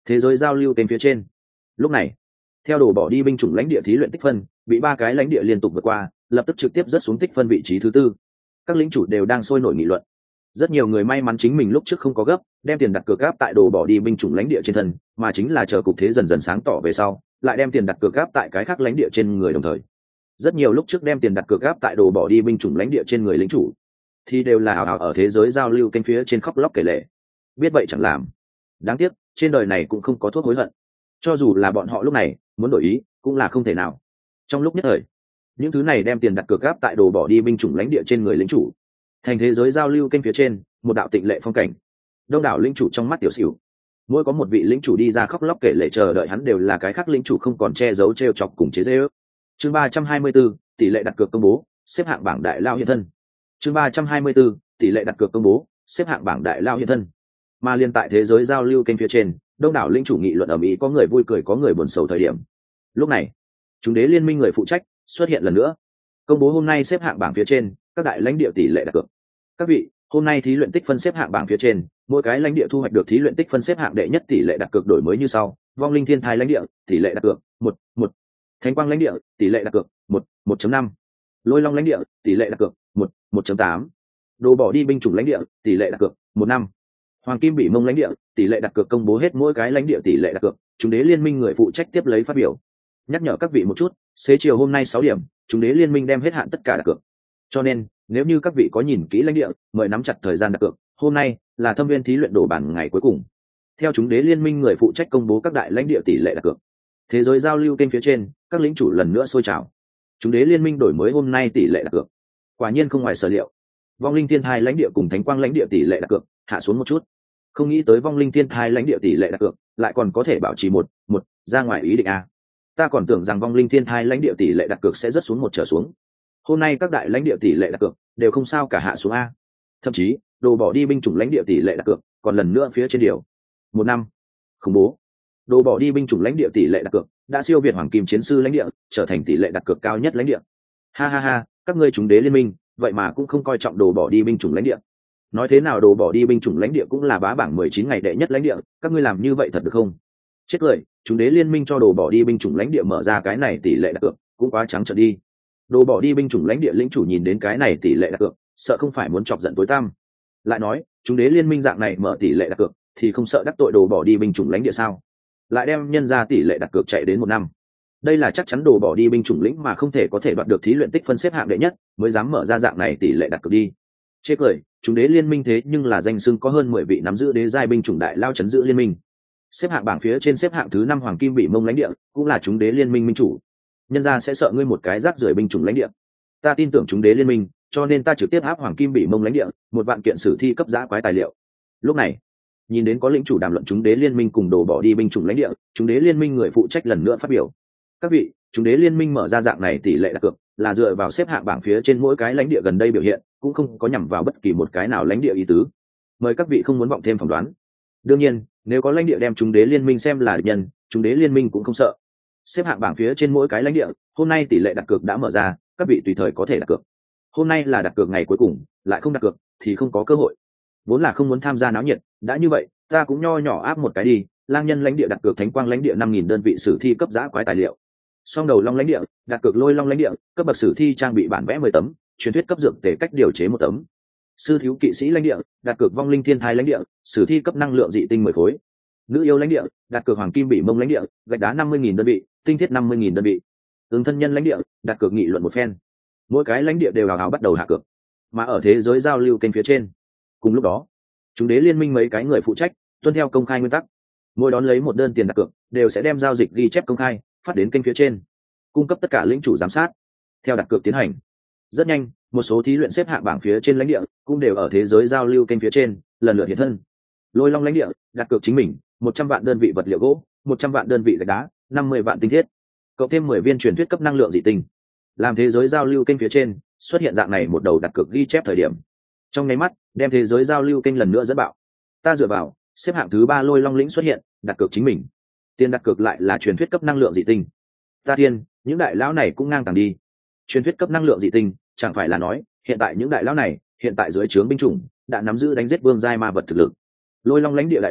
thế giới giao lưu kênh phía trên. Lúc này, theo đổ bỏ đi binh chủng lãnh địa thí luyện tích phân bị ba cái lãnh địa liên tục vượt qua, lập tức trực tiếp rớt xuống tích phân vị trí thứ tư. Các lính chủ đều đang sôi nổi nghị luận. Rất nhiều người may mắn chính mình lúc trước không có gấp đem tiền đặt cược gáp tại đồ bỏ đi binh chủng lãnh địa trên thân, mà chính là chờ cục thế dần dần sáng tỏ về sau lại đem tiền đặt cược gáp tại cái khác lãnh địa trên người đồng thời. Rất nhiều lúc trước đem tiền đặt cược gáp tại đồ bỏ đi binh chủng lãnh địa trên người lính chủ thì đều là ảo ảo ở thế giới giao lưu kênh phía trên khóc lóc kể lể. Biết vậy chẳng làm. Đáng tiếc trên đời này cũng không có thuốc hối hận, cho dù là bọn họ lúc này muốn đổi ý cũng là không thể nào. Trong lúc nhất thời, những thứ này đem tiền đặt cược gáp tại đồ bỏ đi binh chủng lãnh địa trên người lính chủ thành thế giới giao lưu kênh phía trên một đạo tịnh lệ phong cảnh. Đông đảo lính chủ trong mắt tiểu xỉu, mỗi có một vị lính chủ đi ra khóc lóc kể lể chờ đợi hắn đều là cái khác lính chủ không còn che giấu trêu chọc cùng chế giễu. Chương ba trăm hai mươi 34, tỷ lệ đặt cược công bố, xếp hạng bảng đại lao hiện thân. Chương ba trăm hai mươi 34, tỷ lệ đặt cược công bố, xếp hạng bảng đại lao hiện thân. Mà liên tại thế giới giao lưu kênh phía trên, đông đảo lính chủ nghị luận ở mỹ, có người vui cười có người buồn sầu thời điểm. Lúc này, chúng đế liên minh người phụ trách xuất hiện lần nữa, công bố hôm nay xếp hạng bảng phía trên các đại lãnh địa tỷ lệ đặt cược. Các vị, hôm nay thí luyện tích phân xếp hạng bảng phía trên, mỗi cái lãnh địa thu hoạch được thí luyện tích phân xếp hạng đệ nhất tỷ lệ đặt cược đổi mới như sau: Vong linh thiên thai lãnh địa tỷ lệ đặt cược một một, Thánh quang lãnh địa tỷ lệ đặt cược một một chấm năm, Lôi long lãnh địa tỷ lệ đặt cược một một chấm tám, Đồ bỏ đi binh chủng lãnh địa tỷ lệ đặt cược một năm, Hoàng kim bị mông lãnh địa tỷ lệ đặt cược. Công bố hết mỗi cái lãnh địa tỷ lệ đặt cược, chúng đế liên minh người phụ trách tiếp lấy phát biểu. Nhắc nhở các vị một chút, xế chiều hôm nay sáu điểm, chúng đế liên minh đem hết hạn tất cả đặt cược. Cho nên, nếu như các vị có nhìn kỹ lãnh địa, mời nắm chặt thời gian đặt cược. Hôm nay là thâm viên thí luyện đổ bản ngày cuối cùng. Theo chúng đế liên minh người phụ trách công bố các đại lãnh địa tỷ lệ đặt cược, thế giới giao lưu kênh phía trên, các lính chủ lần nữa sôi trào. Chúng đế liên minh đổi mới hôm nay tỷ lệ đặt cược, quả nhiên không ngoài sở liệu. Vong linh thiên thai lãnh địa cùng thánh quang lãnh địa tỷ lệ đặt cược hạ xuống một chút. Không nghĩ tới vong linh thiên thai lãnh địa tỷ lệ đặt cược lại còn có thể bảo trì một một ra ngoài ý định a. Ta còn tưởng rằng vong linh thiên thai lãnh địa tỷ lệ đặt cược sẽ rất xuống một trở xuống. Hôm nay các đại lãnh địa tỷ lệ đặt cược đều không sao cả, hạ xuống a. Thậm chí đồ bỏ đi binh chủng lãnh địa tỷ lệ đặt cược còn lần nữa phía trên điều một năm. Khủng bố. Đồ bỏ đi binh chủng lãnh địa tỷ lệ đặt cược đã siêu việt hoàng kim chiến sư lãnh địa, trở thành tỷ lệ đặt cược cao nhất lãnh địa. Ha ha ha, các ngươi chúng đế liên minh vậy mà cũng không coi trọng đồ bỏ đi binh chủng lãnh địa. Nói thế nào đồ bỏ đi binh chủng lãnh địa cũng là bá bảng mười chín ngày đệ nhất lãnh địa, các ngươi làm như vậy thật được không? Chết cười, chúng đế liên minh cho đồ bỏ đi binh chủng lãnh địa mở ra cái này tỷ lệ đặt cược cũng quá trắng trợn đi. Đồ bỏ đi binh chủng lãnh địa lĩnh chủ nhìn đến cái này tỷ lệ đặt cược, sợ không phải muốn chọc giận tối tăm. Lại nói, chúng đế liên minh dạng này mở tỷ lệ đặt cược thì không sợ đắc tội đồ bỏ đi binh chủng lãnh địa sao? Lại đem nhân ra tỷ lệ đặt cược chạy đến một năm. Đây là chắc chắn đồ bỏ đi binh chủng lĩnh mà không thể có thể đoạt được thí luyện tích phân xếp hạng đệ nhất mới dám mở ra dạng này tỷ lệ đặt cược đi. Chê cười, chúng đế liên minh thế nhưng là danh xưng có hơn mười vị nắm giữ đế giai binh chủng đại lao chấn giữ liên minh. Xếp hạng bảng phía trên xếp hạng thứ năm hoàng kim bị mông lãnh địa cũng là chúng đế liên minh minh chủ. Nhân ra sẽ sợ ngươi một cái rác rưởi binh chủng lãnh địa. Ta tin tưởng chúng đế liên minh, cho nên ta trực tiếp áp hoàng kim bị mông lãnh địa một vạn kiện sử thi cấp giã quái tài liệu. Lúc này, nhìn đến có lĩnh chủ đàm luận chúng đế liên minh cùng đồ bỏ đi binh chủng lãnh địa, chúng đế liên minh người phụ trách lần nữa phát biểu. Các vị, chúng đế liên minh mở ra dạng này tỷ lệ đặt cược là dựa vào xếp hạng bảng phía trên mỗi cái lãnh địa gần đây biểu hiện, cũng không có nhằm vào bất kỳ một cái nào lãnh địa ý tứ. Mời các vị không muốn vọng thêm phỏng đoán. Đương nhiên, nếu có lãnh địa đem chúng đế liên minh xem là địch nhân, chúng đế liên minh cũng không sợ. Xếp hạng bảng phía trên mỗi cái lãnh địa, hôm nay tỷ lệ đặt cược đã mở ra, các vị tùy thời có thể đặt cược. Hôm nay là đặt cược ngày cuối cùng, lại không đặt cược thì không có cơ hội. Vốn là không muốn tham gia náo nhiệt, đã như vậy, ta cũng nho nhỏ áp một cái đi. Lang nhân lãnh địa đặt cược thánh quang lãnh địa năm nghìn đơn vị sử thi cấp giã quái tài liệu. Song đầu long lãnh địa đặt cược lôi long lãnh địa cấp bậc sử thi trang bị bản vẽ mười tấm, truyền thuyết cấp dược tể cách điều chế một tấm. Sư thiếu kỵ sĩ lãnh địa đặt cược vong linh thiên thai lãnh địa sử thi cấp năng lượng dị tinh mười khối. Nữ yêu lãnh địa đặt cược hoàng kim bị mông lãnh địa gạch đá năm mươi nghìn đơn vị, tinh thiết năm mươi nghìn đơn vị. Ứng thân nhân lãnh địa đặt cược nghị luận một phen. Mỗi cái lãnh địa đều hào hào bắt đầu hạ cược. Mà ở thế giới giao lưu kênh phía trên, cùng lúc đó, chúng đế liên minh mấy cái người phụ trách tuân theo công khai nguyên tắc, mỗi đón lấy một đơn tiền đặt cược đều sẽ đem giao dịch ghi chép công khai phát đến kênh phía trên, cung cấp tất cả lĩnh chủ giám sát. Theo đặt cược tiến hành, rất nhanh một số thí luyện xếp hạng bảng phía trên lãnh địa cũng đều ở thế giới giao lưu kênh phía trên lần lượt hiện thân. Lôi long lãnh địa đặt cược chính mình một trăm vạn đơn vị vật liệu gỗ, một trăm vạn đơn vị gạch đá, năm mươi vạn tinh thiết, cộng thêm mười viên truyền thuyết cấp năng lượng dị tinh. Làm thế giới giao lưu kênh phía trên xuất hiện dạng này một đầu đặt cược ghi chép thời điểm, trong nháy mắt đem thế giới giao lưu kênh lần nữa dẫn bạo. Ta dựa vào, xếp hạng thứ ba lôi long lĩnh xuất hiện đặt cược chính mình, tiền đặt cược lại là truyền thuyết cấp năng lượng dị tinh. Ta thiên, những đại lão này cũng ngang tàng đi. Truyền thuyết cấp năng lượng dị tinh, chẳng phải là nói hiện tại những đại lão này hiện tại dưới trướng binh chủng đã nắm giữ đánh giết vương giai ma vật thực lực. Lôi long lãnh địa đại lão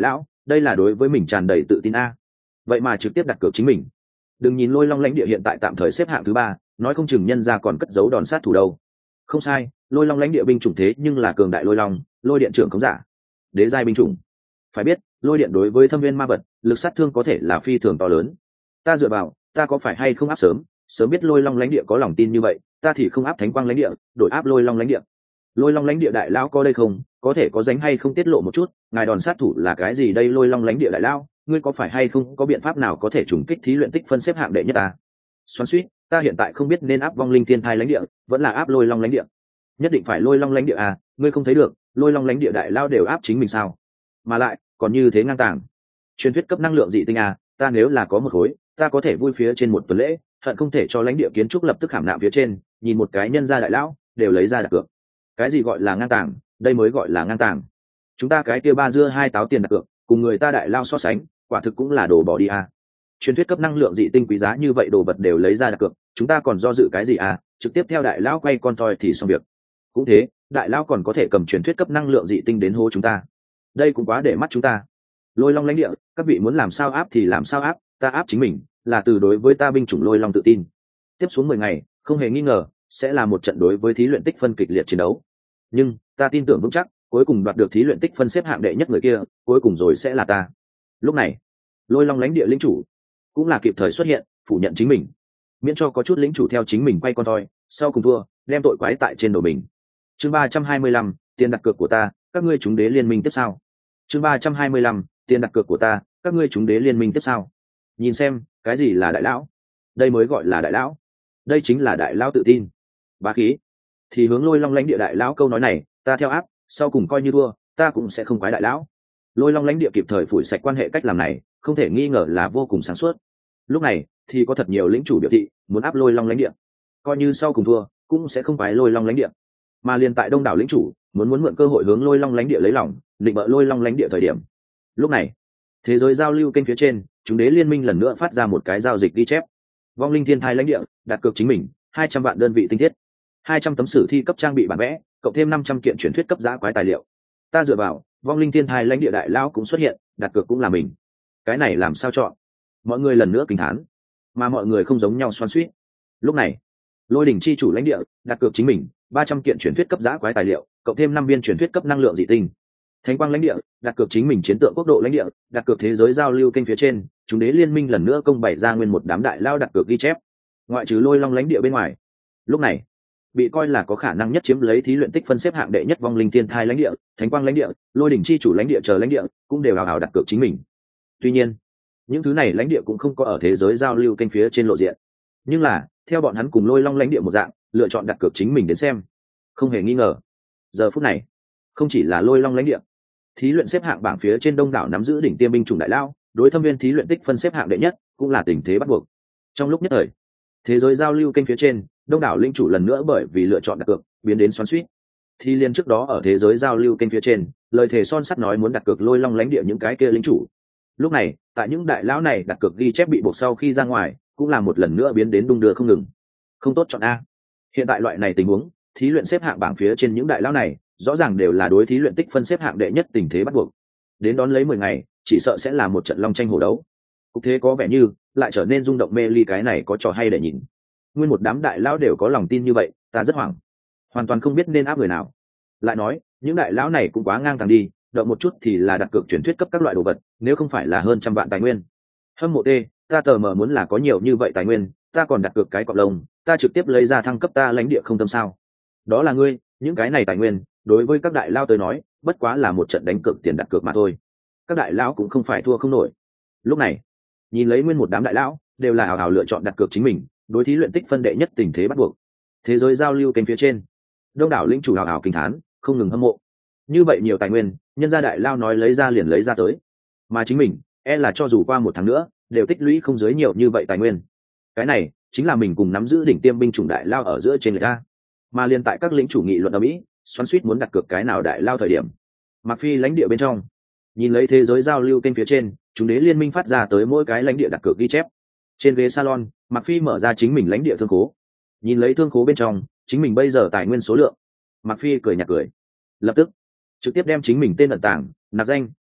đây là đối với mình tràn đầy tự tin a. Vậy mà trực tiếp đặt cược chính mình. Đừng nhìn Lôi Long lãnh địa hiện tại tạm thời xếp hạng thứ ba, nói không chừng nhân ra còn cất giấu đòn sát thủ đâu. Không sai, Lôi Long lãnh địa binh chủng thế nhưng là cường đại Lôi Long, Lôi điện trưởng khống giả, đế giai binh chủng. Phải biết, lôi điện đối với thâm viên ma vật, lực sát thương có thể là phi thường to lớn. Ta dựa vào, ta có phải hay không áp sớm, sớm biết Lôi Long lãnh địa có lòng tin như vậy, ta thì không áp Thánh Quang lãnh địa, đổi áp Lôi Long lãnh địa. Lôi Long lãnh địa đại lão có đây không, có thể có dánh hay không tiết lộ một chút, ngài đòn sát thủ là cái gì đây? Lôi Long lãnh địa đại lão, ngươi có phải hay không có biện pháp nào có thể trùng kích thí luyện tích phân xếp hạng đệ nhất ta? Xoắn suýt, ta hiện tại không biết nên áp vong linh thiên thai lãnh địa, vẫn là áp Lôi Long lãnh địa. Nhất định phải Lôi Long lãnh địa à? Ngươi không thấy được, Lôi Long lãnh địa đại lão đều áp chính mình sao? Mà lại, còn như thế ngang tàng. Truyền thuyết cấp năng lượng dị tinh à? Ta nếu là có một khối, ta có thể vui phía trên một tuần lễ, hận không thể cho lãnh địa kiến trúc lập tức khảm nạm phía trên, nhìn một cái nhân gia đại lão, đều lấy ra đặt cược. Cái gì gọi là ngang tàng, đây mới gọi là ngang tàng. Chúng ta cái kia ba dưa hai táo tiền đặt cược, cùng người ta đại lao so sánh, quả thực cũng là đồ bỏ đi à. Truyền thuyết cấp năng lượng dị tinh quý giá như vậy đồ vật đều lấy ra đặt cược, chúng ta còn do dự cái gì à? Trực tiếp theo đại lão quay con toi thì xong việc. Cũng thế, đại lão còn có thể cầm truyền thuyết cấp năng lượng dị tinh đến hô chúng ta. Đây cũng quá để mắt chúng ta. Lôi Long lãnh địa, các vị muốn làm sao áp thì làm sao áp, ta áp chính mình, là từ đối với ta binh chủng Lôi Long tự tin. Tiếp xuống mười ngày, không hề nghi ngờ, sẽ là một trận đối với thí luyện tích phân kịch liệt chiến đấu. Nhưng, ta tin tưởng vững chắc, cuối cùng đoạt được thí luyện tích phân xếp hạng đệ nhất người kia, cuối cùng rồi sẽ là ta. Lúc này, Lôi Long lãnh địa lĩnh chủ cũng là kịp thời xuất hiện, phủ nhận chính mình, miễn cho có chút lĩnh chủ theo chính mình quay con toi, sau cùng thua, đem tội quái tại trên đầu mình. Chương ba trăm hai mươi lăm, tiền đặt cược của ta, các ngươi chúng đế liên minh tiếp sao? Chương ba trăm hai mươi lăm, tiền đặt cược của ta, các ngươi chúng đế liên minh tiếp sao? Nhìn xem, cái gì là đại lão? Đây mới gọi là đại lão. Đây chính là đại lão tự tin, bá khí. Thì hướng Lôi Long lãnh địa đại lão câu nói này, ta theo áp, sau cùng coi như thua, ta cũng sẽ không quái đại lão. Lôi Long lãnh địa kịp thời phủi sạch quan hệ cách làm này, không thể nghi ngờ là vô cùng sáng suốt. Lúc này thì có thật nhiều lĩnh chủ biểu thị muốn áp Lôi Long lãnh địa, coi như sau cùng thua cũng sẽ không quái Lôi Long lãnh địa. Mà liền tại đông đảo lĩnh chủ muốn muốn mượn cơ hội hướng Lôi Long lãnh địa lấy lòng, định bợ Lôi Long lãnh địa thời điểm, lúc này thế giới giao lưu kênh phía trên, chúng đế liên minh lần nữa phát ra một cái giao dịch ghi chép. Vong linh thiên thai lãnh địa đặt cược chính mình hai trăm vạn đơn vị tinh thiết, hai trăm tấm sử thi cấp trang bị bản vẽ, cộng thêm năm trăm kiện truyền thuyết cấp giá quái tài liệu. Ta dựa vào, vong linh thiên thai lãnh địa đại lão cũng xuất hiện, đặt cược cũng là mình. Cái này làm sao chọn? Mọi người lần nữa kinh thán, mà mọi người không giống nhau xoắn xuýt. Lúc này, Lôi đỉnh chi chủ lãnh địa đặt cược chính mình ba trăm kiện truyền thuyết cấp giá quái tài liệu, cộng thêm năm viên truyền thuyết cấp năng lượng dị tinh. Thánh Quang lãnh địa đặt cược chính mình chiến tượng quốc độ lãnh địa, đặt cược thế giới giao lưu kênh phía trên, chúng đế liên minh lần nữa công bày ra nguyên một đám đại lao đặt cược ghi chép. Ngoại trừ Lôi Long lãnh địa bên ngoài, lúc này bị coi là có khả năng nhất chiếm lấy thí luyện tích phân xếp hạng đệ nhất vong linh thiên thai lãnh địa, Thánh Quang lãnh địa, Lôi đỉnh chi chủ lãnh địa chờ lãnh địa cũng đều hào hào đặt cược chính mình. Tuy nhiên, những thứ này lãnh địa cũng không có ở thế giới giao lưu kênh phía trên lộ diện, nhưng là theo bọn hắn cùng Lôi Long lãnh địa một dạng, lựa chọn đặt cược chính mình đến xem. Không hề nghi ngờ, giờ phút này không chỉ là Lôi Long lãnh địa, thí luyện xếp hạng bảng phía trên đông đảo nắm giữ đỉnh tiêm binh chủng đại lao, đối thâm viên thí luyện tích phân xếp hạng đệ nhất cũng là tình thế bắt buộc. Trong lúc nhất thời, thế giới giao lưu kênh phía trên, đông đảo linh chủ lần nữa bởi vì lựa chọn đặt cược biến đến xoắn xuýt. Thì liên trước đó ở thế giới giao lưu kênh phía trên, lời thề son sắt nói muốn đặt cược Lôi Long lãnh địa những cái kia linh chủ, lúc này tại những đại lão này đặt cược ghi chép bị buộc sau khi ra ngoài, cũng là một lần nữa biến đến đung đưa không ngừng. Không tốt chọn a. Hiện tại loại này tình huống, thí luyện xếp hạng bảng phía trên những đại lão này rõ ràng đều là đối thí luyện tích phân xếp hạng đệ nhất tình thế bắt buộc. Đến đón lấy mười ngày, chỉ sợ sẽ là một trận long tranh hổ đấu. Cục thế có vẻ như lại trở nên rung động mê ly, cái này có trò hay để nhìn. Nguyên một đám đại lão đều có lòng tin như vậy, ta rất hoảng, hoàn toàn không biết nên áp người nào. Lại nói, những đại lão này cũng quá ngang tàng đi, động một chút thì là đặt cược truyền thuyết cấp các loại đồ vật, nếu không phải là hơn trăm vạn tài nguyên. Hâm mộ tê, ta tờ mờ muốn là có nhiều như vậy tài nguyên, ta còn đặt cược cái cọp lông, ta trực tiếp lấy ra thăng cấp ta lãnh địa không tâm sao? Đó là ngươi, những cái này tài nguyên, đối với các đại lao tới nói, bất quá là một trận đánh cược tiền đặt cược mà thôi. Các đại lão cũng không phải thua không nổi. Lúc này, nhìn lấy nguyên một đám đại lão, đều là hào hào lựa chọn đặt cược chính mình, đối thí luyện tích phân đệ nhất tình thế bắt buộc. Thế giới giao lưu kênh phía trên, đông đảo lĩnh chủ hào hào kinh thán, không ngừng hâm mộ. Như vậy nhiều tài nguyên, nhân gia đại lao nói lấy ra liền lấy ra tới, mà chính mình, e là cho dù qua một tháng nữa, đều tích lũy không dưới nhiều như vậy tài nguyên. Cái này chính là mình cùng nắm giữ đỉnh tiêm binh chủng đại lao ở giữa trên người ta. Mà liên tại các lĩnh chủ nghị luận ở Mỹ, xoắn suýt muốn đặt cược cái nào đại lao thời điểm, Mạc Phi lãnh địa bên trong, nhìn lấy thế giới giao lưu kênh phía trên, chúng đế liên minh phát ra tới mỗi cái lãnh địa đặt cược ghi chép. Trên ghế salon, Mạc Phi mở ra chính mình lãnh địa thương khố, nhìn lấy thương khố bên trong chính mình bây giờ tài nguyên số lượng, Mạc Phi cười nhạt cười, lập tức trực tiếp đem chính mình tên ẩn tàng, nạp danh,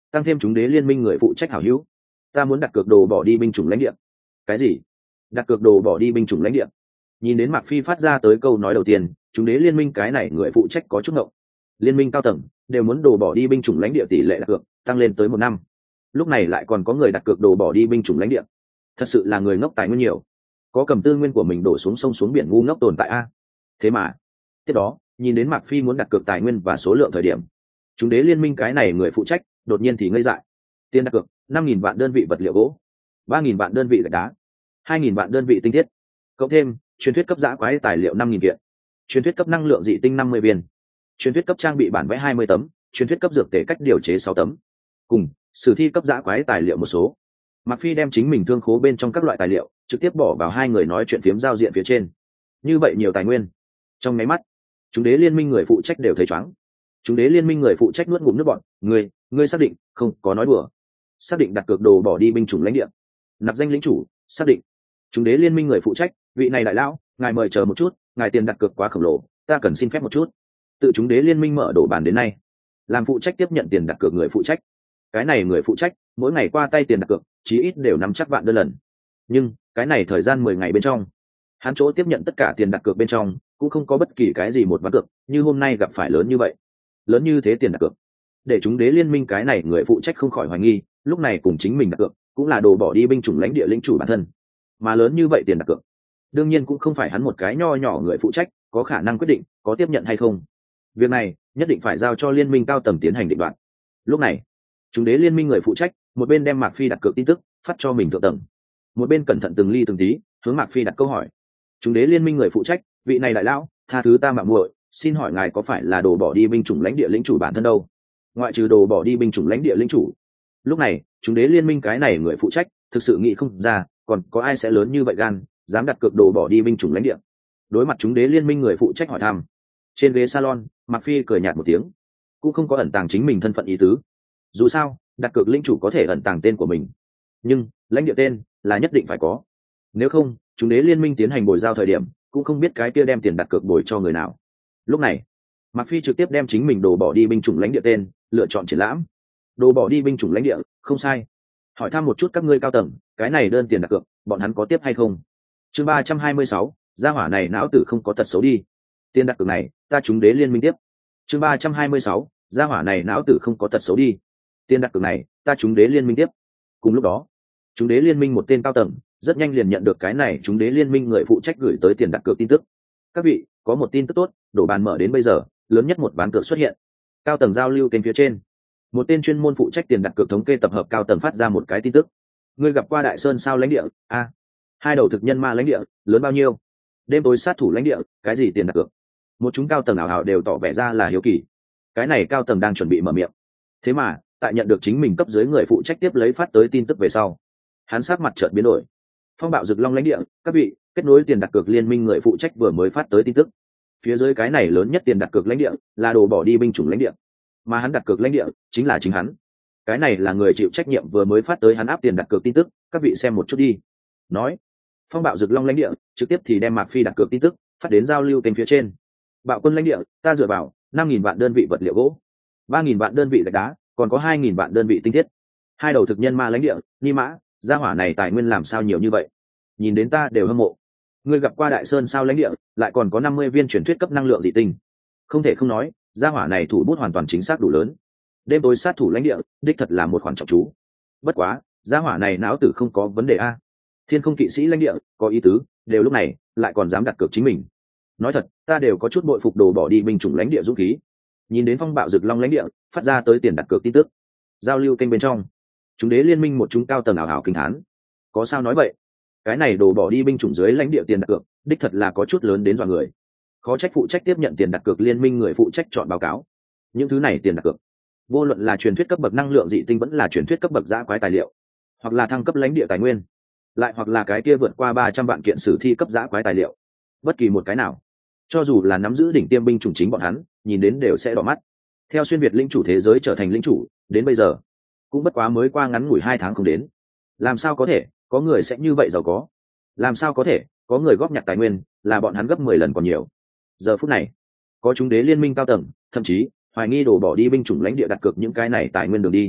tăng thêm chúng đế liên minh người phụ trách hảo hữu. Ta muốn đặt cược đồ bỏ đi binh chủng lãnh địa. Cái gì? Đặt cược đồ bỏ đi binh chủng lãnh địa? Nhìn đến Mạc Phi phát ra tới câu nói đầu tiên, chúng đế liên minh cái này người phụ trách có chút ngộng. Liên minh cao tầng đều muốn đồ bỏ đi binh chủng lãnh địa tỷ lệ đặt cược tăng lên tới một năm, lúc này lại còn có người đặt cược đồ bỏ đi binh chủng lãnh địa, thật sự là người ngốc tài nguyên nhiều, có cầm tư nguyên của mình đổ xuống sông xuống biển ngu ngốc tồn tại a. Thế mà tiếp đó nhìn đến Mạc Phi muốn đặt cược tài nguyên và số lượng thời điểm, chúng đế liên minh cái này người phụ trách đột nhiên thì ngây dại. Tiền đặt cược năm nghìn vạn đơn vị vật liệu gỗ, ba nghìn vạn đơn vị gạch đá, hai nghìn vạn đơn vị tinh thiết, cộng thêm truyền thuyết cấp giã quái tài liệu năm nghìn kiện, truyền thuyết cấp năng lượng dị tinh năm mươi viên, truyền thuyết cấp trang bị bản vẽ hai mươi tấm, truyền thuyết cấp dược tể cách điều chế sáu tấm, cùng sử thi cấp giã quái tài liệu một số. Mạc Phi đem chính mình thương khố bên trong các loại tài liệu trực tiếp bỏ vào hai người nói chuyện phiếm giao diện phía trên. Như vậy nhiều tài nguyên, trong máy mắt chúng đế liên minh người phụ trách đều thấy chóng. Chúng đế liên minh người phụ trách nuốt ngụm nước bọt. Ngươi, ngươi xác định không có nói đùa? Xác định đặt cược đồ bỏ đi binh chủng lãnh địa, nạp danh lĩnh chủ, xác định. Chúng đế liên minh người phụ trách, vị này đại lão, ngài mời chờ một chút, ngài tiền đặt cược quá khổng lồ, ta cần xin phép một chút. Tự chúng đế liên minh mở đổ bàn đến nay, làm phụ trách tiếp nhận tiền đặt cược người phụ trách, cái này người phụ trách mỗi ngày qua tay tiền đặt cược chí ít đều nắm chắc vạn đơn lần. Nhưng cái này thời gian mười ngày bên trong, hắn chỗ tiếp nhận tất cả tiền đặt cược bên trong cũng không có bất kỳ cái gì một ván cược như hôm nay gặp phải lớn như vậy, lớn như thế tiền đặt cược, để chúng đế liên minh cái này người phụ trách không khỏi hoài nghi, lúc này cùng chính mình đặt cược cũng là đồ bỏ đi binh chủng lãnh địa lĩnh chủ bản thân, mà lớn như vậy tiền đặt cược đương nhiên cũng không phải hắn một cái nho nhỏ người phụ trách có khả năng quyết định có tiếp nhận hay không. Việc này nhất định phải giao cho liên minh cao tầng tiến hành định đoạt. Lúc này chúng đế liên minh người phụ trách một bên đem Mạc Phi đặt cược tin tức phát cho mình thượng tầng, một bên cẩn thận từng ly từng tí hướng Mạc Phi đặt câu hỏi. Chúng đế liên minh người phụ trách, vị này đại lão, tha thứ ta mạo muội, xin hỏi ngài có phải là đồ bỏ đi binh chủng lãnh địa lĩnh chủ bản thân đâu? Ngoại trừ đồ bỏ đi binh chủng lãnh địa lĩnh chủ. Lúc này chúng đế liên minh cái này người phụ trách thực sự nghĩ không ra còn có ai sẽ lớn như vậy gan dám đặt cược đồ bỏ đi binh chủng lãnh địa. Đối mặt chúng đế liên minh người phụ trách hỏi thăm, trên ghế salon Mạc Phi cười nhạt một tiếng, cũng không có ẩn tàng chính mình thân phận ý tứ. Dù sao đặt cược lĩnh chủ có thể ẩn tàng tên của mình, nhưng lãnh địa tên là nhất định phải có, nếu không chúng đế liên minh tiến hành bồi giao thời điểm cũng không biết cái kia đem tiền đặt cược bồi cho người nào. Lúc này Mạc Phi trực tiếp đem chính mình đồ bỏ đi binh chủng lãnh địa tên lựa chọn triển lãm. Đồ bỏ đi binh chủng lãnh địa, không sai. Hỏi thăm một chút các ngươi cao tầng, cái này đơn tiền đặt cược bọn hắn có tiếp hay không? Chương ba trăm hai mươi sáu, gia hỏa này não tử không có tật xấu đi. Tiền đặt cược này ta chúng đế liên minh tiếp. Chương ba trăm hai mươi sáu, gia hỏa này não tử không có tật xấu đi. Tiền đặt cược này ta chúng đế liên minh tiếp. Cùng lúc đó chúng đế liên minh một tên cao tầng rất nhanh liền nhận được cái này chúng đế liên minh người phụ trách gửi tới tiền đặt cược tin tức. Các vị, có một tin tức tốt, đổ bàn mở đến bây giờ lớn nhất một ván cược xuất hiện. Cao tầng giao lưu kênh phía trên, một tên chuyên môn phụ trách tiền đặt cược thống kê tập hợp cao tầng phát ra một cái tin tức. Ngươi gặp qua Đại Sơn sao lãnh địa? A, hai đầu thực nhân ma lãnh địa, lớn bao nhiêu? Đêm tối sát thủ lãnh địa, cái gì tiền đặt cược? Một chúng cao tầng ảo ảo đều tỏ vẻ ra là hiếu kỳ. Cái này cao tầng đang chuẩn bị mở miệng, thế mà tại nhận được chính mình cấp dưới người phụ trách tiếp lấy phát tới tin tức về sau, hắn sát mặt chợt biến đổi. Phong bạo rực long lãnh địa, các vị, kết nối tiền đặt cược liên minh người phụ trách vừa mới phát tới tin tức. Phía dưới cái này lớn nhất tiền đặt cược lãnh địa là đồ bỏ đi binh chủng lãnh địa, mà hắn đặt cược lãnh địa chính là chính hắn. Cái này là người chịu trách nhiệm vừa mới phát tới hắn áp tiền đặt cược tin tức, các vị xem một chút đi. Nói phong bạo rực long lãnh địa trực tiếp thì đem Mạc Phi đặt cược tin tức phát đến giao lưu kênh phía trên. Bạo quân lãnh địa, ta dựa vào năm nghìn vạn đơn vị vật liệu gỗ, ba nghìn vạn đơn vị gạch đá, còn có hai nghìn vạn đơn vị tinh thiết. Hai đầu thực nhân ma lãnh địa, ni mã, gia hỏa này tài nguyên làm sao nhiều như vậy? Nhìn đến ta đều hâm mộ. Ngươi gặp qua Đại Sơn sao lãnh địa, lại còn có năm mươi viên truyền thuyết cấp năng lượng dị tinh. Không thể không nói, gia hỏa này thủ bút hoàn toàn chính xác đủ lớn. Đêm tối sát thủ lãnh địa, đích thật là một khoản trọng chú. Bất quá, gia hỏa này não tử không có vấn đề a. Thiên không kỵ sĩ lãnh địa, có ý tứ, đều lúc này lại còn dám đặt cược chính mình. Nói thật, ta đều có chút bội phục đồ bỏ đi binh chủng lãnh địa dũng khí. Nhìn đến phong bạo rực long lãnh địa phát ra tới tiền đặt cược tin tức, giao lưu kênh bên trong, chúng đế liên minh một chúng cao tầng ảo ảo kinh thán. Có sao nói vậy? Cái này đồ bỏ đi binh chủng dưới lãnh địa tiền đặt cược, đích thật là có chút lớn đến dọa người. Khó trách phụ trách tiếp nhận tiền đặt cược liên minh người phụ trách chọn báo cáo. Những thứ này tiền đặt cược, vô luận là truyền thuyết cấp bậc năng lượng dị tinh vẫn là truyền thuyết cấp bậc giã quái tài liệu, hoặc là thăng cấp lãnh địa tài nguyên, lại hoặc là cái kia vượt qua ba trăm vạn kiện sử thi cấp giã quái tài liệu, bất kỳ một cái nào, cho dù là nắm giữ đỉnh tiêm binh chủng chính bọn hắn, nhìn đến đều sẽ đỏ mắt. Theo xuyên việt lĩnh chủ thế giới trở thành lĩnh chủ, đến bây giờ cũng bất quá mới qua ngắn ngủi hai tháng không đến. Làm sao có thể có người sẽ như vậy giàu có? Làm sao có thể có người góp nhặt tài nguyên là bọn hắn gấp mười lần còn nhiều? Giờ phút này, có chúng đế liên minh cao tầng thậm chí hoài nghi đổ bỏ đi binh chủng lãnh địa đặt cược những cái này tài nguyên đường đi.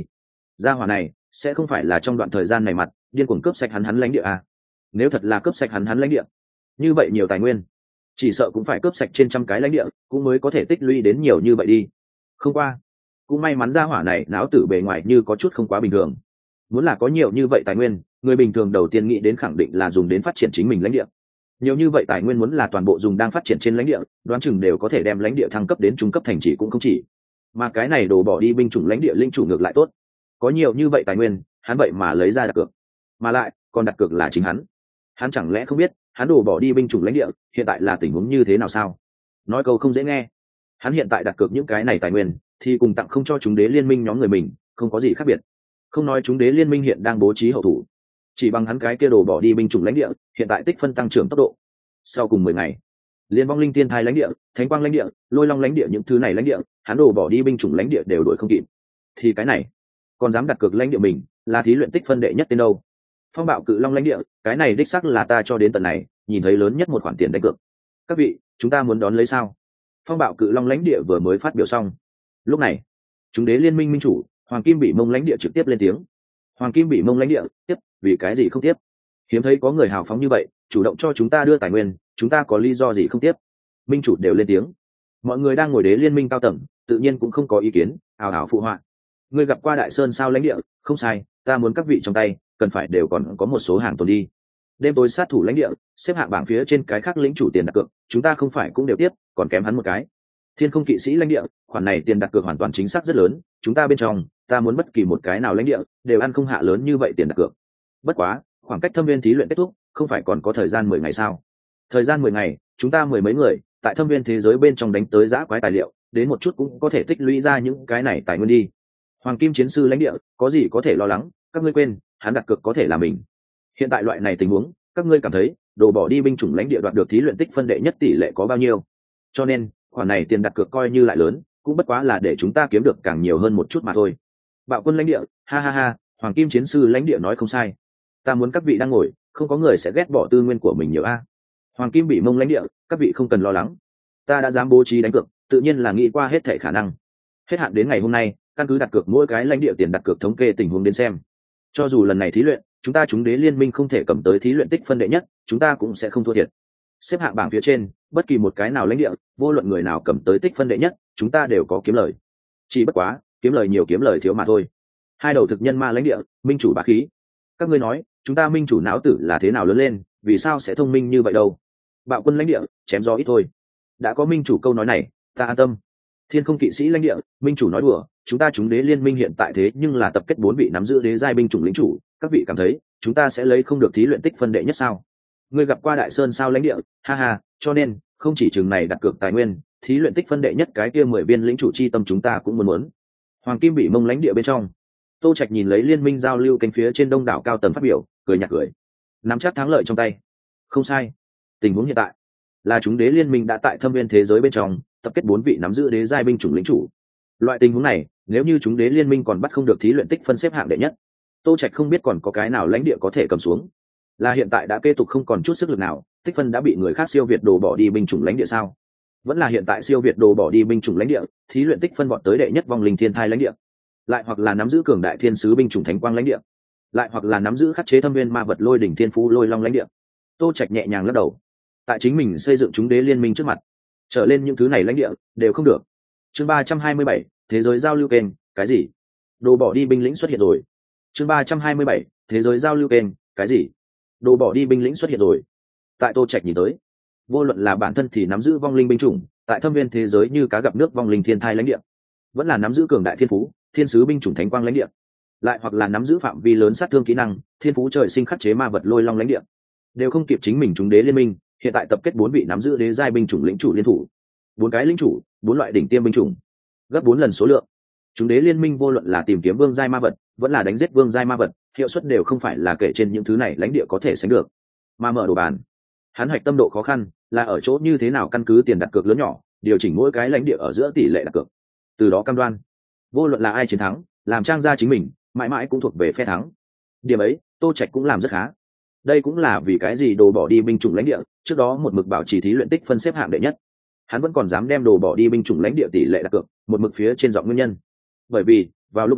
gia hỏa này sẽ không phải là trong đoạn thời gian này mặt điên cuồng cướp sạch hắn hắn lãnh địa à? Nếu thật là cướp sạch hắn hắn lãnh địa, như vậy nhiều tài nguyên chỉ sợ cũng phải cướp sạch trên trăm cái lãnh địa cũng mới có thể tích lũy đến nhiều như vậy đi. Không qua cũng may mắn gia hỏa này não tử bề ngoài như có chút không quá bình thường. Muốn là có nhiều như vậy tài nguyên, người bình thường đầu tiên nghĩ đến khẳng định là dùng đến phát triển chính mình lãnh địa. Nhiều như vậy tài nguyên muốn là toàn bộ dùng đang phát triển trên lãnh địa, đoán chừng đều có thể đem lãnh địa thăng cấp đến trung cấp thành trì cũng không chỉ. Mà cái này đồ bỏ đi binh chủng lãnh địa linh chủ ngược lại tốt, có nhiều như vậy tài nguyên, hắn vậy mà lấy ra đặt cược, mà lại còn đặt cược là chính hắn. Hắn chẳng lẽ không biết hắn đồ bỏ đi binh chủng lãnh địa hiện tại là tình huống như thế nào sao? Nói câu không dễ nghe, hắn hiện tại đặt cược những cái này tài nguyên thì cùng tặng không cho chúng đế liên minh nhóm người mình không có gì khác biệt. Không nói chúng đế liên minh hiện đang bố trí hậu thủ, chỉ bằng hắn cái kia đồ bỏ đi binh chủng lãnh địa hiện tại tích phân tăng trưởng tốc độ, sau cùng mười ngày liên vong linh tiên thai lãnh địa, thánh quang lãnh địa, lôi long lãnh địa, những thứ này lãnh địa hắn đồ bỏ đi binh chủng lãnh địa đều đuổi không kịp, thì cái này còn dám đặt cược lãnh địa mình là thí luyện tích phân đệ nhất tên đâu? Phong bạo cự long lãnh địa, cái này đích xác là ta cho đến tận này nhìn thấy lớn nhất một khoản tiền đánh cược. Các vị, chúng ta muốn đón lấy sao? Phong bạo cự long lãnh địa vừa mới phát biểu xong, lúc này chúng đế liên minh minh chủ Hoàng Kim Bị Mông lãnh địa trực tiếp lên tiếng. Hoàng Kim Bị Mông lãnh địa tiếp, vì cái gì không tiếp? Hiếm thấy có người hào phóng như vậy chủ động cho chúng ta đưa tài nguyên, chúng ta có lý do gì không tiếp? Minh chủ đều lên tiếng. Mọi người đang ngồi đế liên minh cao tầng tự nhiên cũng không có ý kiến, ào ào phụ họa. Người gặp qua Đại Sơn sao lãnh địa, không sai, ta muốn các vị trong tay cần phải đều còn có một số hàng tồn đi. Đêm tối sát thủ lãnh địa xếp hạng bảng phía trên cái khác lĩnh chủ tiền đặt cược, chúng ta không phải cũng đều tiếp, còn kém hắn một cái. Thiên Không Kỵ Sĩ lãnh địa, khoản này tiền đặt cược hoàn toàn chính xác rất lớn, chúng ta bên trong, ta muốn bất kỳ một cái nào lãnh địa đều ăn không hạ lớn như vậy tiền đặt cược. Bất quá, khoảng cách thâm viên thí luyện kết thúc, không phải còn có thời gian mười ngày sao? Thời gian mười ngày, chúng ta mười mấy người tại thâm viên thế giới bên trong đánh tới giã quái tài liệu, đến một chút cũng có thể tích lũy ra những cái này tài nguyên đi. Hoàng Kim Chiến Sư lãnh địa, có gì có thể lo lắng, các ngươi quên, hắn đặt cược có thể là mình. Hiện tại loại này tình huống, các ngươi cảm thấy, đồ bỏ đi binh chủng lãnh địa đoạt được thí luyện tích phân đệ nhất tỷ lệ có bao nhiêu? Cho nên, khoản này tiền đặt cược coi như lại lớn, cũng bất quá là để chúng ta kiếm được càng nhiều hơn một chút mà thôi. Bạo quân lãnh địa, ha ha ha, Hoàng Kim Chiến Sư lãnh địa nói không sai. Ta muốn các vị đang ngồi, không có người sẽ ghét bỏ tư nguyên của mình nhiều a. Hoàng Kim Bị Mông lãnh địa, các vị không cần lo lắng. Ta đã dám bố trí đánh cược, tự nhiên là nghĩ qua hết thể khả năng. Hết hạn đến ngày hôm nay, căn cứ đặt cược mỗi cái lãnh địa tiền đặt cược thống kê tình huống đến xem. Cho dù lần này thí luyện, chúng ta chúng đế liên minh không thể cầm tới thí luyện tích phân đệ nhất, chúng ta cũng sẽ không thua thiệt. Xếp hạng bảng phía trên, bất kỳ một cái nào lãnh địa, vô luận người nào cầm tới tích phân đệ nhất, chúng ta đều có kiếm lời. Chỉ bất quá, kiếm lời nhiều kiếm lời thiếu mà thôi. Hai đầu thực nhân ma lãnh địa, minh chủ bá khí. Các ngươi nói, chúng ta minh chủ não tử là thế nào lớn lên, vì sao sẽ thông minh như vậy đâu? Bạo quân lãnh địa, chém gió ít thôi. Đã có minh chủ câu nói này, ta an tâm. Thiên Không Kỵ Sĩ lãnh địa, minh chủ nói đùa, chúng ta chúng đế liên minh hiện tại thế nhưng là tập kết bốn vị nắm giữ đế giai binh chủng lĩnh chủ, các vị cảm thấy chúng ta sẽ lấy không được thí luyện tích phân đệ nhất sao? Ngươi gặp qua Đại Sơn sao lãnh địa, ha ha, cho nên không chỉ chừng này đặt cược tài nguyên, thí luyện tích phân đệ nhất cái kia mười viên lĩnh chủ chi tâm chúng ta cũng muốn muốn. Hoàng Kim Bị Mông lãnh địa bên trong, Tô Trạch nhìn lấy liên minh giao lưu cánh phía trên đông đảo cao tầng phát biểu, cười nhạt cười, nắm chắc thắng lợi trong tay. Không sai, tình huống hiện tại là chúng đế liên minh đã tại thâm viên thế giới bên trong tập kết bốn vị nắm giữ đế giai binh chủng lĩnh chủ. Loại tình huống này, nếu như chúng đế liên minh còn bắt không được thí luyện tích phân xếp hạng đệ nhất, Tô Trạch không biết còn có cái nào lãnh địa có thể cầm xuống. Là hiện tại đã kế tục không còn chút sức lực nào, tích phân đã bị người khác siêu việt đồ bỏ đi binh chủng lãnh địa sao? Vẫn là hiện tại siêu việt đồ bỏ đi binh chủng lãnh địa, thí luyện tích phân vọt tới đệ nhất vong linh thiên thai lãnh địa, lại hoặc là nắm giữ cường đại thiên sứ binh chủng thánh quang lãnh địa, lại hoặc là nắm giữ khắc chế thâm viên ma vật lôi đỉnh thiên phú lôi long lãnh địa. Tô Trạch nhẹ nhàng lắc đầu. Tại chính mình xây dựng chúng đế liên minh trước mặt, trở lên những thứ này lãnh địa đều không được. Chương ba trăm hai mươi bảy, thế giới giao lưu kênh, cái gì? Đồ bỏ đi binh lĩnh xuất hiện rồi. Chương ba trăm hai mươi bảy, thế giới giao lưu kênh, cái gì? Đồ bỏ đi binh lĩnh xuất hiện rồi. Tại Tô Trạch nhìn tới, vô luận là bản thân thì nắm giữ vong linh binh chủng, tại thâm viên thế giới như cá gặp nước vong linh thiên thai lãnh địa, vẫn là nắm giữ cường đại thiên phú, thiên sứ binh chủng thánh quang lãnh địa, lại hoặc là nắm giữ phạm vi lớn sát thương kỹ năng, thiên phú trời sinh khắc chế ma vật lôi long lãnh địa, đều không kịp chính mình chúng đế liên minh hiện tại tập kết bốn vị nắm giữ đế giai binh chủng lĩnh chủ liên thủ. Bốn cái lĩnh chủ, bốn loại đỉnh tiêm binh chủng, gấp bốn lần số lượng. Chúng đế liên minh vô luận là tìm kiếm vương giai ma vật, vẫn là đánh giết vương giai ma vật, hiệu suất đều không phải là kể trên những thứ này lãnh địa có thể sánh được. Mà mở đồ bàn, hắn hoạch tâm độ khó khăn là ở chỗ như thế nào căn cứ tiền đặt cược lớn nhỏ, điều chỉnh mỗi cái lãnh địa ở giữa tỷ lệ đặt cược, từ đó cam đoan vô luận là ai chiến thắng, làm trang gia chính mình mãi mãi cũng thuộc về phe thắng. Điểm ấy Tô Trạch cũng làm rất khá. Đây cũng là vì cái gì đồ bỏ đi binh chủng lãnh địa trước đó một mực bảo trì thí luyện tích phân xếp hạng đệ nhất, hắn vẫn còn dám đem đồ bỏ đi binh chủng lãnh địa tỷ lệ đặt cược một mực phía trên dọn nguyên nhân. Bởi vì vào lúc đó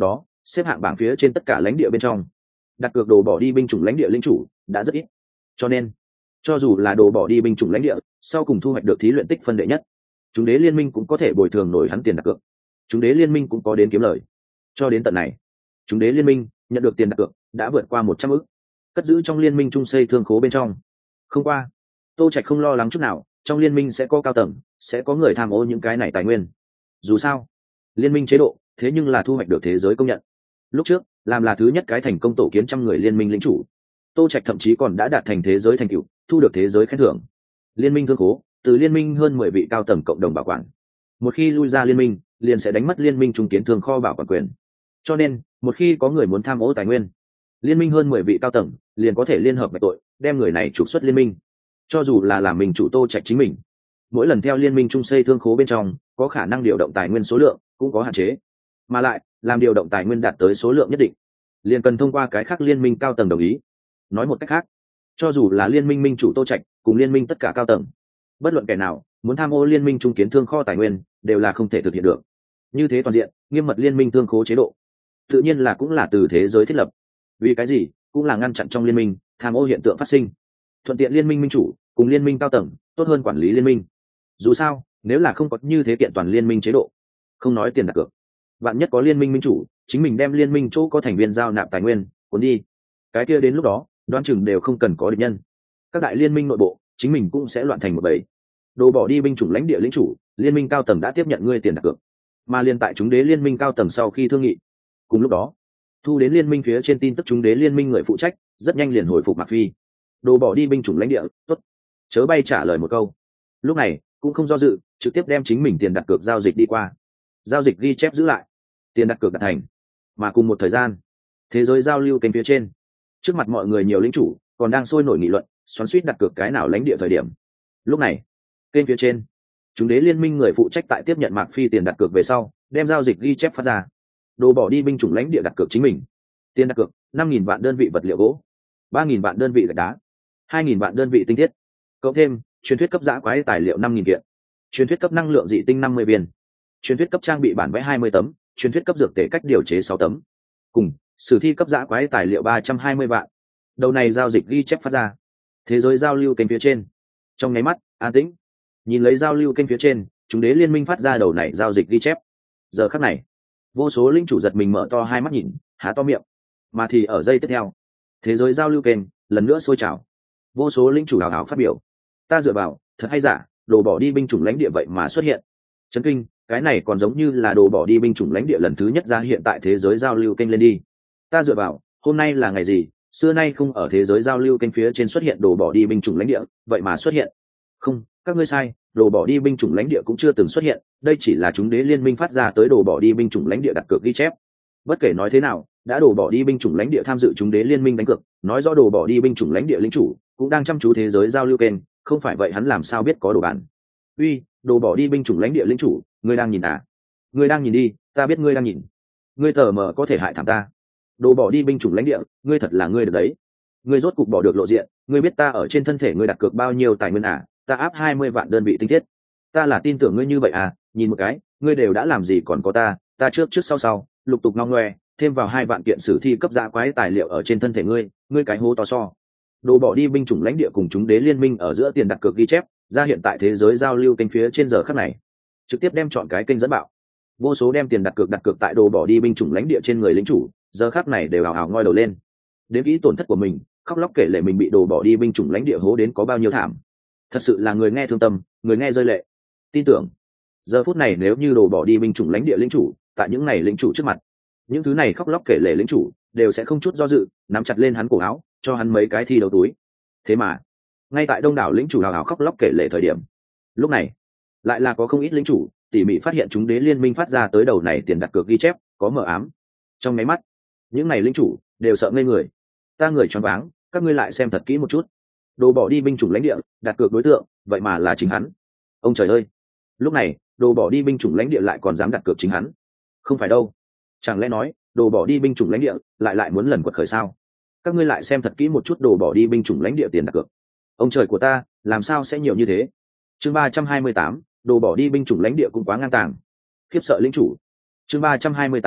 xếp hạng bảng phía trên tất cả lãnh địa bên trong, đặt cược đồ bỏ đi binh chủng lãnh địa lĩnh chủ đã rất ít. Cho nên cho dù là đồ bỏ đi binh chủng lãnh địa sau cùng thu hoạch được thí luyện tích phân đệ nhất, chúng đế liên minh cũng có thể bồi thường nổi hắn tiền đặt cược. Chúng đế liên minh cũng có đến kiếm lời. Cho đến tận này, chúng đế liên minh nhận được tiền đặt cược đã vượt qua một trăm ức, cất giữ trong liên minh trung xây thương khố bên trong. Không qua, Tô Trạch không lo lắng chút nào, trong liên minh sẽ có cao tầng, sẽ có người tham ô những cái này tài nguyên. Dù sao, liên minh chế độ thế nhưng là thu hoạch được thế giới công nhận. Lúc trước, làm là thứ nhất cái thành công tổ kiến trăm người liên minh lĩnh chủ, Tô Trạch thậm chí còn đã đạt thành thế giới thành tựu, thu được thế giới khen thưởng. Liên minh thương khố từ liên minh hơn mười vị cao tầng cộng đồng bảo quản. Một khi lui ra liên minh, liền sẽ đánh mất liên minh trung kiến thương kho bảo quản quyền. Cho nên, một khi có người muốn tham ô tài nguyên, liên minh hơn mười vị cao tầng liền có thể liên hợp bạch tội, đem người này trục xuất liên minh. Cho dù là làm mình chủ Tô Trạch chính mình, mỗi lần theo liên minh trung xây thương khố bên trong, có khả năng điều động tài nguyên số lượng cũng có hạn chế, mà lại làm điều động tài nguyên đạt tới số lượng nhất định, liền cần thông qua cái khác liên minh cao tầng đồng ý. Nói một cách khác, cho dù là liên minh minh chủ Tô Trạch cùng liên minh tất cả cao tầng, bất luận kẻ nào muốn tham ô liên minh trung kiến thương kho tài nguyên đều là không thể thực hiện được. Như thế toàn diện nghiêm mật liên minh thương khố chế độ, tự nhiên là cũng là từ thế giới thiết lập. Vì cái gì? Cũng là ngăn chặn trong liên minh tham ô hiện tượng phát sinh, thuận tiện liên minh minh chủ cùng liên minh cao tầng tốt hơn quản lý liên minh. Dù sao, nếu là không có như thế kiện toàn liên minh chế độ, không nói tiền đặt cược, vạn nhất có liên minh minh chủ chính mình đem liên minh chỗ có thành viên giao nạp tài nguyên cuốn đi, cái kia đến lúc đó đoán chừng đều không cần có địch nhân, các đại liên minh nội bộ chính mình cũng sẽ loạn thành một bầy. Đồ bỏ đi binh chủng lãnh địa lĩnh chủ, liên minh cao tầng đã tiếp nhận ngươi tiền đặt cược, mà liên tại chúng đế liên minh cao tầng sau khi thương nghị, cùng lúc đó thu đến liên minh phía trên tin tức chúng đế liên minh người phụ trách rất nhanh liền hồi phục Mạc Phi. Đồ bỏ đi binh chủng lãnh địa, tốt, chớ bay trả lời một câu. Lúc này cũng không do dự, trực tiếp đem chính mình tiền đặt cược giao dịch đi qua. Giao dịch ghi chép giữ lại, tiền đặt cược đạt thành. Mà cùng một thời gian, thế giới giao lưu kênh phía trên, trước mặt mọi người nhiều lĩnh chủ còn đang sôi nổi nghị luận, xoắn xuýt đặt cược cái nào lãnh địa thời điểm. Lúc này, kênh phía trên, chúng đế liên minh người phụ trách tại tiếp nhận Mạc Phi tiền đặt cược về sau, đem giao dịch ghi chép phát ra. Đồ bỏ đi binh chủng lãnh địa đặt cược chính mình. Tiền đặt cược năm nghìn vạn đơn vị vật liệu gỗ, ba nghìn vạn đơn vị gạch đá, hai nghìn vạn đơn vị tinh thiết. Cộng thêm truyền thuyết cấp giã quái tài liệu năm nghìn kiện, truyền thuyết cấp năng lượng dị tinh năm mươi viên, truyền thuyết cấp trang bị bản vẽ hai mươi tấm, truyền thuyết cấp dược tể cách điều chế sáu tấm, cùng sử thi cấp giã quái tài liệu ba trăm hai mươi vạn. Đầu này giao dịch ghi chép phát ra. Thế giới giao lưu kênh phía trên, trong nháy mắt an tĩnh. Nhìn lấy giao lưu kênh phía trên, chúng đế liên minh phát ra đầu này giao dịch ghi chép. Giờ khắc này, vô số linh chủ giật mình mở to hai mắt nhìn, há to miệng. Mà thì ở giây tiếp theo, thế giới giao lưu kênh lần nữa sôi trào. Vô số linh chủ hào hào phát biểu. Ta dựa vào, thật hay giả, đồ bỏ đi binh chủng lãnh địa vậy mà xuất hiện. Chấn kinh, cái này còn giống như là đồ bỏ đi binh chủng lãnh địa lần thứ nhất ra hiện tại thế giới giao lưu kênh lên đi. Ta dựa vào, hôm nay là ngày gì, xưa nay không ở thế giới giao lưu kênh phía trên xuất hiện đồ bỏ đi binh chủng lãnh địa, vậy mà xuất hiện. Không, các ngươi sai, đồ bỏ đi binh chủng lãnh địa cũng chưa từng xuất hiện, đây chỉ là chúng đế liên minh phát ra tới đồ bỏ đi binh chủng lãnh địa đặt cược ghi chép. Bất kể nói thế nào, đã đồ bỏ đi binh chủng lãnh địa tham dự chúng đế liên minh đánh cược, nói rõ đồ bỏ đi binh chủng lãnh địa lính chủ cũng đang chăm chú thế giới giao lưu kênh, không phải vậy hắn làm sao biết có đồ bản. Uy, đồ bỏ đi binh chủng lãnh địa lính chủ, ngươi đang nhìn à? Ngươi đang nhìn đi, ta biết ngươi đang nhìn. Ngươi tờ mờ có thể hại thảm ta. Đồ bỏ đi binh chủng lãnh địa, ngươi thật là ngươi được đấy. Ngươi rốt cục bỏ được lộ diện, ngươi biết ta ở trên thân thể ngươi đặt cược bao nhiêu tài nguyên à? Ta áp hai mươi vạn đơn vị tinh thiết. Ta là tin tưởng ngươi như vậy à? Nhìn một cái, ngươi đều đã làm gì còn có ta, ta trước trước sau sau, lục tục ngong ngoe, thêm vào hai vạn kiện sử thi cấp giã quái tài liệu ở trên thân thể ngươi, ngươi cái hố to so. Đồ bỏ đi binh chủng lãnh địa cùng chúng đế liên minh ở giữa tiền đặt cược ghi chép ra hiện tại thế giới giao lưu kênh phía trên giờ khắc này, trực tiếp đem chọn cái kênh dẫn bạo. Vô số đem tiền đặt cược đặt cược tại đồ bỏ đi binh chủng lãnh địa trên người lính chủ, giờ khắc này đều hào hào ngoi đầu lên. Đến kỹ tổn thất của mình, khóc lóc kể lể mình bị đồ bỏ đi binh chủng lãnh địa hố đến có bao nhiêu thảm. Thật sự là người nghe thương tâm, người nghe rơi lệ. Tin tưởng, giờ phút này nếu như đồ bỏ đi binh chủng lãnh địa lính chủ, tại những này lính chủ trước mặt, những thứ này khóc lóc kể lể lính chủ đều sẽ không chút do dự nắm chặt lên hắn cổ áo, cho hắn mấy cái thi đầu túi. Thế mà ngay tại đông đảo lính chủ hào hào khóc lóc kể lể thời điểm, lúc này lại là có không ít lính chủ tỉ mỉ phát hiện chúng đế liên minh phát ra tới đầu này tiền đặt cược ghi chép có mờ ám. Trong máy mắt những này lính chủ đều sợ ngây người. Ta người choáng váng, các ngươi lại xem thật kỹ một chút, đồ bỏ đi binh chủng lãnh địa đặt cược đối tượng vậy mà là chính hắn. Ông trời ơi, lúc này đồ bỏ đi binh chủng lãnh địa lại còn dám đặt cược chính hắn. Không phải đâu, chẳng lẽ nói đồ bỏ đi binh chủng lãnh địa lại lại muốn lần quật khởi sao? Các ngươi lại xem thật kỹ một chút đồ bỏ đi binh chủng lãnh địa tiền đặt cược. Ông trời của ta, làm sao sẽ nhiều như thế? Chương ba trăm hai mươi tám, đồ bỏ đi binh chủng lãnh địa cũng quá ngang tàng. Khiếp sợ lĩnh chủ. Chương ba trăm hai mươi tám,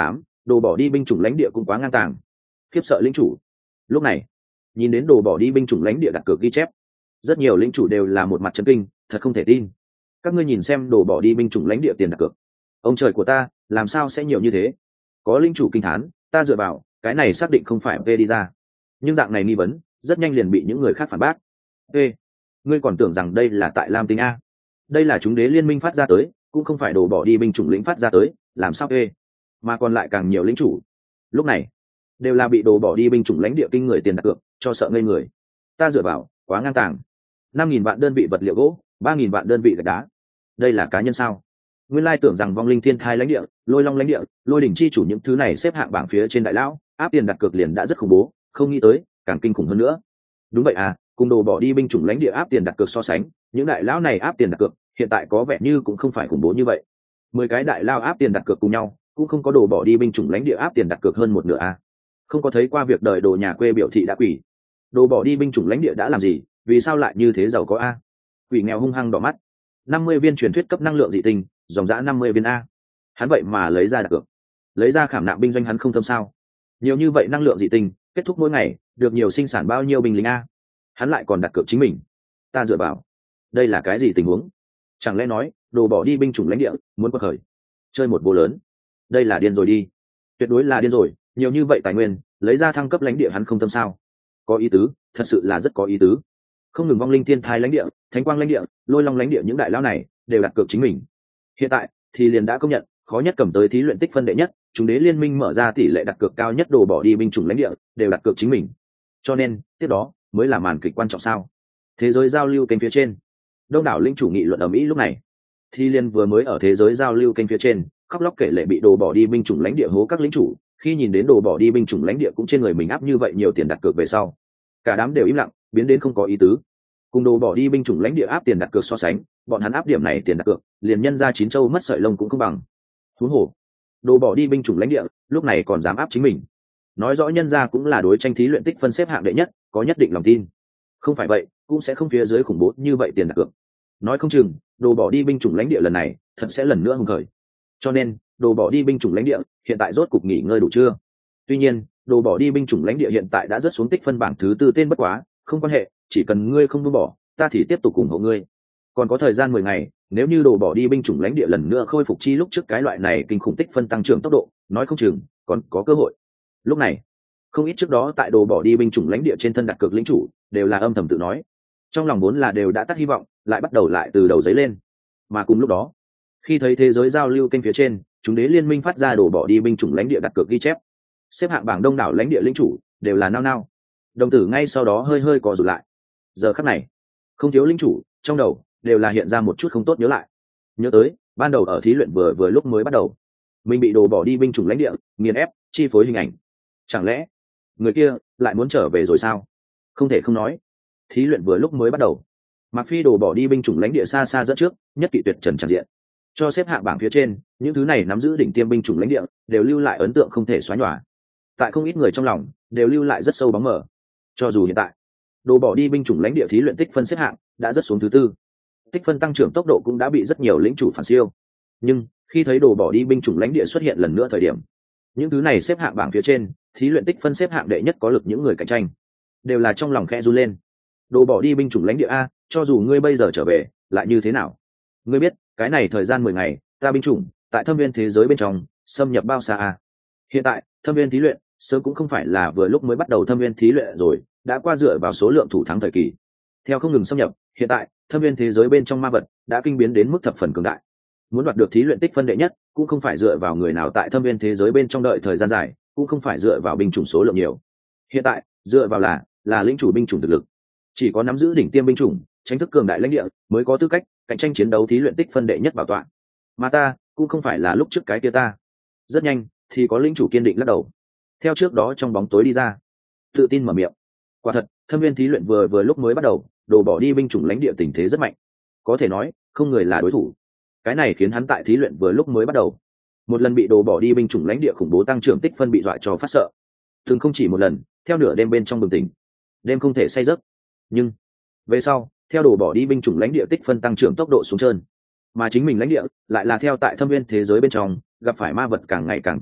đồ bỏ đi binh chủng lãnh địa cũng quá ngang tàng, khiếp sợ lĩnh chủ. Lúc này nhìn đến đồ bỏ đi binh chủng lãnh địa đặt cược ghi chép, rất nhiều lĩnh chủ đều là một mặt chấn kinh, thật không thể tin. Các ngươi nhìn xem đồ bỏ đi binh chủng lãnh địa tiền đặt cược, ông trời của ta, làm sao sẽ nhiều như thế? Có lĩnh chủ kinh thán, ta dựa vào cái này xác định không phải p đi ra, nhưng dạng này nghi vấn rất nhanh liền bị những người khác phản bác. Ê, ngươi còn tưởng rằng đây là tại Lam Tinh a? Đây là chúng đế liên minh phát ra tới, cũng không phải đồ bỏ đi binh chủng lĩnh phát ra tới, làm sao ê? Mà còn lại càng nhiều lĩnh chủ lúc này đều là bị đồ bỏ đi binh chủng lãnh địa kinh người tiền đặt cược cho sợ ngây người. Ta dựa vào quá ngang tàng, năm nghìn vạn đơn vị vật liệu gỗ, ba nghìn vạn đơn vị gạch đá, đây là cá nhân sao? Nguyên lai tưởng rằng vong linh thiên thai lãnh địa, lôi long lãnh địa, lôi đỉnh chi chủ những thứ này xếp hạng bảng phía trên đại lão áp tiền đặt cược liền đã rất khủng bố, không nghĩ tới càng kinh khủng hơn nữa. Đúng vậy à, cùng đồ bỏ đi binh chủng lãnh địa áp tiền đặt cược so sánh, những đại lão này áp tiền đặt cược hiện tại có vẻ như cũng không phải khủng bố như vậy. Mười cái đại lao áp tiền đặt cược cùng nhau cũng không có đồ bỏ đi binh chủng lãnh địa áp tiền đặt cược hơn một nửa à. Không có thấy qua việc đời đồ nhà quê biểu thị đã quỷ. Đồ bỏ đi binh chủng lãnh địa đã làm gì, vì sao lại như thế giàu có a? Quỷ nghèo hung hăng đỏ mắt. Năm mươi viên truyền thuyết cấp năng lượng dị tinh, dòng dã năm mươi viên a. Hắn vậy mà lấy ra đặt cược, lấy ra khảm nạm binh doanh, hắn không thâm sao? Nhiều như vậy năng lượng dị tinh, kết thúc mỗi ngày được nhiều sinh sản bao nhiêu binh lính a? Hắn lại còn đặt cược chính mình. Ta dựa vào, đây là cái gì tình huống? Chẳng lẽ nói đồ bỏ đi binh chủng lãnh địa muốn quật khởi, chơi một vô lớn? Đây là điên rồi đi, tuyệt đối là điên rồi. Nhiều như vậy tài nguyên lấy ra thăng cấp lãnh địa, hắn không tâm sao? Có ý tứ, thật sự là rất có ý tứ. Không ngừng vong linh thiên thai lãnh địa, thánh quang lãnh địa, lôi long lãnh địa, những đại lão này đều đặt cược chính mình. Hiện tại thì liền đã công nhận khó nhất cầm tới thí luyện tích phân đệ nhất, chúng đế liên minh mở ra tỷ lệ đặt cược cao nhất đồ bỏ đi binh chủng lãnh địa đều đặt cược chính mình. Cho nên tiếp đó mới là màn kịch quan trọng sao? Thế giới giao lưu kênh phía trên, đông đảo linh chủ nghị luận ở Mỹ lúc này. Thi liên vừa mới ở thế giới giao lưu kênh phía trên khóc lóc kể lệ bị đồ bỏ đi binh chủng lãnh địa hố các lính chủ, khi nhìn đến đồ bỏ đi binh chủng lãnh địa cũng trên người mình áp như vậy nhiều tiền đặt cược về sau, cả đám đều im lặng, biến đến không có ý tứ. Cùng đồ bỏ đi binh chủng lãnh địa áp tiền đặt cược so sánh, bọn hắn áp điểm này tiền đặt cược liền nhân ra chín châu mất sợi lông cũng không bằng. Huống hồ đồ bỏ đi binh chủng lãnh địa lúc này còn dám áp chính mình, nói rõ nhân ra cũng là đối tranh thí luyện tích phân xếp hạng đệ nhất, có nhất định lòng tin. Không phải vậy cũng sẽ không phía dưới khủng bố như vậy tiền đặt cược. Nói không chừng đồ bỏ đi binh chủng lãnh địa lần này thật sẽ lần nữa hùng khởi. Cho nên đồ bỏ đi binh chủng lãnh địa hiện tại rốt cục nghỉ ngơi đủ chưa? Tuy nhiên đồ bỏ đi binh chủng lãnh địa hiện tại đã rớt xuống tích phân bảng thứ tư tên, bất quá không quan hệ, chỉ cần ngươi không buông bỏ, ta thì tiếp tục ủng hộ ngươi. Còn có thời gian mười ngày, nếu như đồ bỏ đi binh chủng lãnh địa lần nữa khôi phục chi lúc trước cái loại này kinh khủng tích phân tăng trưởng tốc độ, nói không chừng còn có cơ hội. Lúc này không ít trước đó tại đồ bỏ đi binh chủng lãnh địa trên thân đặt cược lĩnh chủ đều là âm thầm tự nói, trong lòng vốn là đều đã tắt hy vọng, lại bắt đầu lại từ đầu giấy lên. Mà cùng lúc đó, khi thấy thế giới giao lưu kênh phía trên chúng đế liên minh phát ra đồ bỏ đi binh chủng lãnh địa đặt cược ghi chép, xếp hạng bảng đông đảo lãnh địa lĩnh chủ đều là nao nao, đồng tử ngay sau đó hơi hơi co rụt lại. Giờ khắc này không thiếu lĩnh chủ trong đầu đều là hiện ra một chút không tốt nhớ lại. Nhớ tới ban đầu ở thí luyện vừa vừa lúc mới bắt đầu, mình bị đồ bỏ đi binh chủng lãnh địa nghiền ép chi phối hình ảnh. Chẳng lẽ người kia lại muốn trở về rồi sao? Không thể không nói, thí luyện vừa lúc mới bắt đầu, Mạc Phi đồ bỏ đi binh chủng lãnh địa xa xa dẫn trước, nhất kỵ tuyệt trần tràn diện, cho xếp hạng bảng phía trên những thứ này nắm giữ đỉnh tiêm binh chủng lãnh địa đều lưu lại ấn tượng không thể xóa nhòa, tại không ít người trong lòng đều lưu lại rất sâu bóng mờ. Cho dù hiện tại đồ bỏ đi binh chủng lãnh địa thí luyện tích phân xếp hạng đã rất xuống thứ tư, tích phân tăng trưởng tốc độ cũng đã bị rất nhiều lĩnh chủ phản siêu, nhưng khi thấy đồ bỏ đi binh chủng lãnh địa xuất hiện lần nữa thời điểm, những thứ này xếp hạng bảng phía trên thí luyện tích phân xếp hạng đệ nhất có lực những người cạnh tranh đều là trong lòng khẽ run lên. Đồ bỏ đi binh chủng lãnh địa a, cho dù ngươi bây giờ trở về lại như thế nào? Ngươi biết cái này thời gian mười ngày ta binh chủng tại thâm viên thế giới bên trong xâm nhập bao xa a? Hiện tại thâm viên thí luyện sớm cũng không phải là vừa lúc mới bắt đầu thâm viên thí luyện rồi, đã qua dựa vào số lượng thủ thắng thời kỳ. Theo không ngừng xâm nhập, hiện tại thâm viên thế giới bên trong ma vật đã kinh biến đến mức thập phần cường đại. Muốn đoạt được thí luyện tích phân đệ nhất cũng không phải dựa vào người nào tại thâm viên thế giới bên trong đợi thời gian dài, cũng không phải dựa vào binh chủng số lượng nhiều. Hiện tại dựa vào là là lĩnh chủ binh chủng thực lực. Chỉ có nắm giữ đỉnh tiêm binh chủng, tranh thức cường đại lãnh địa mới có tư cách cạnh tranh chiến đấu thí luyện tích phân đệ nhất bảo tọa. Mà ta cũng không phải là lúc trước cái kia ta. Rất nhanh thì có lĩnh chủ kiên định lắc đầu, theo trước đó trong bóng tối đi ra, tự tin mở miệng. Quả thật thâm viên thí luyện vừa vừa lúc mới bắt đầu, đồ bỏ đi binh chủng lãnh địa tình thế rất mạnh, có thể nói không người là đối thủ. Cái này khiến hắn tại thí luyện vừa lúc mới bắt đầu một lần bị đồ bỏ đi binh chủng lãnh địa khủng bố tăng trưởng tích phân bị dọa cho phát sợ, thường không chỉ một lần, theo nửa đêm bên trong bừng tỉnh, đêm không thể say giấc. Nhưng về sau theo đồ bỏ đi binh chủng lãnh địa tích phân tăng trưởng tốc độ xuống trơn, mà chính mình lãnh địa lại là theo tại thâm viên thế giới bên trong gặp phải ma vật càng ngày càng cường đại,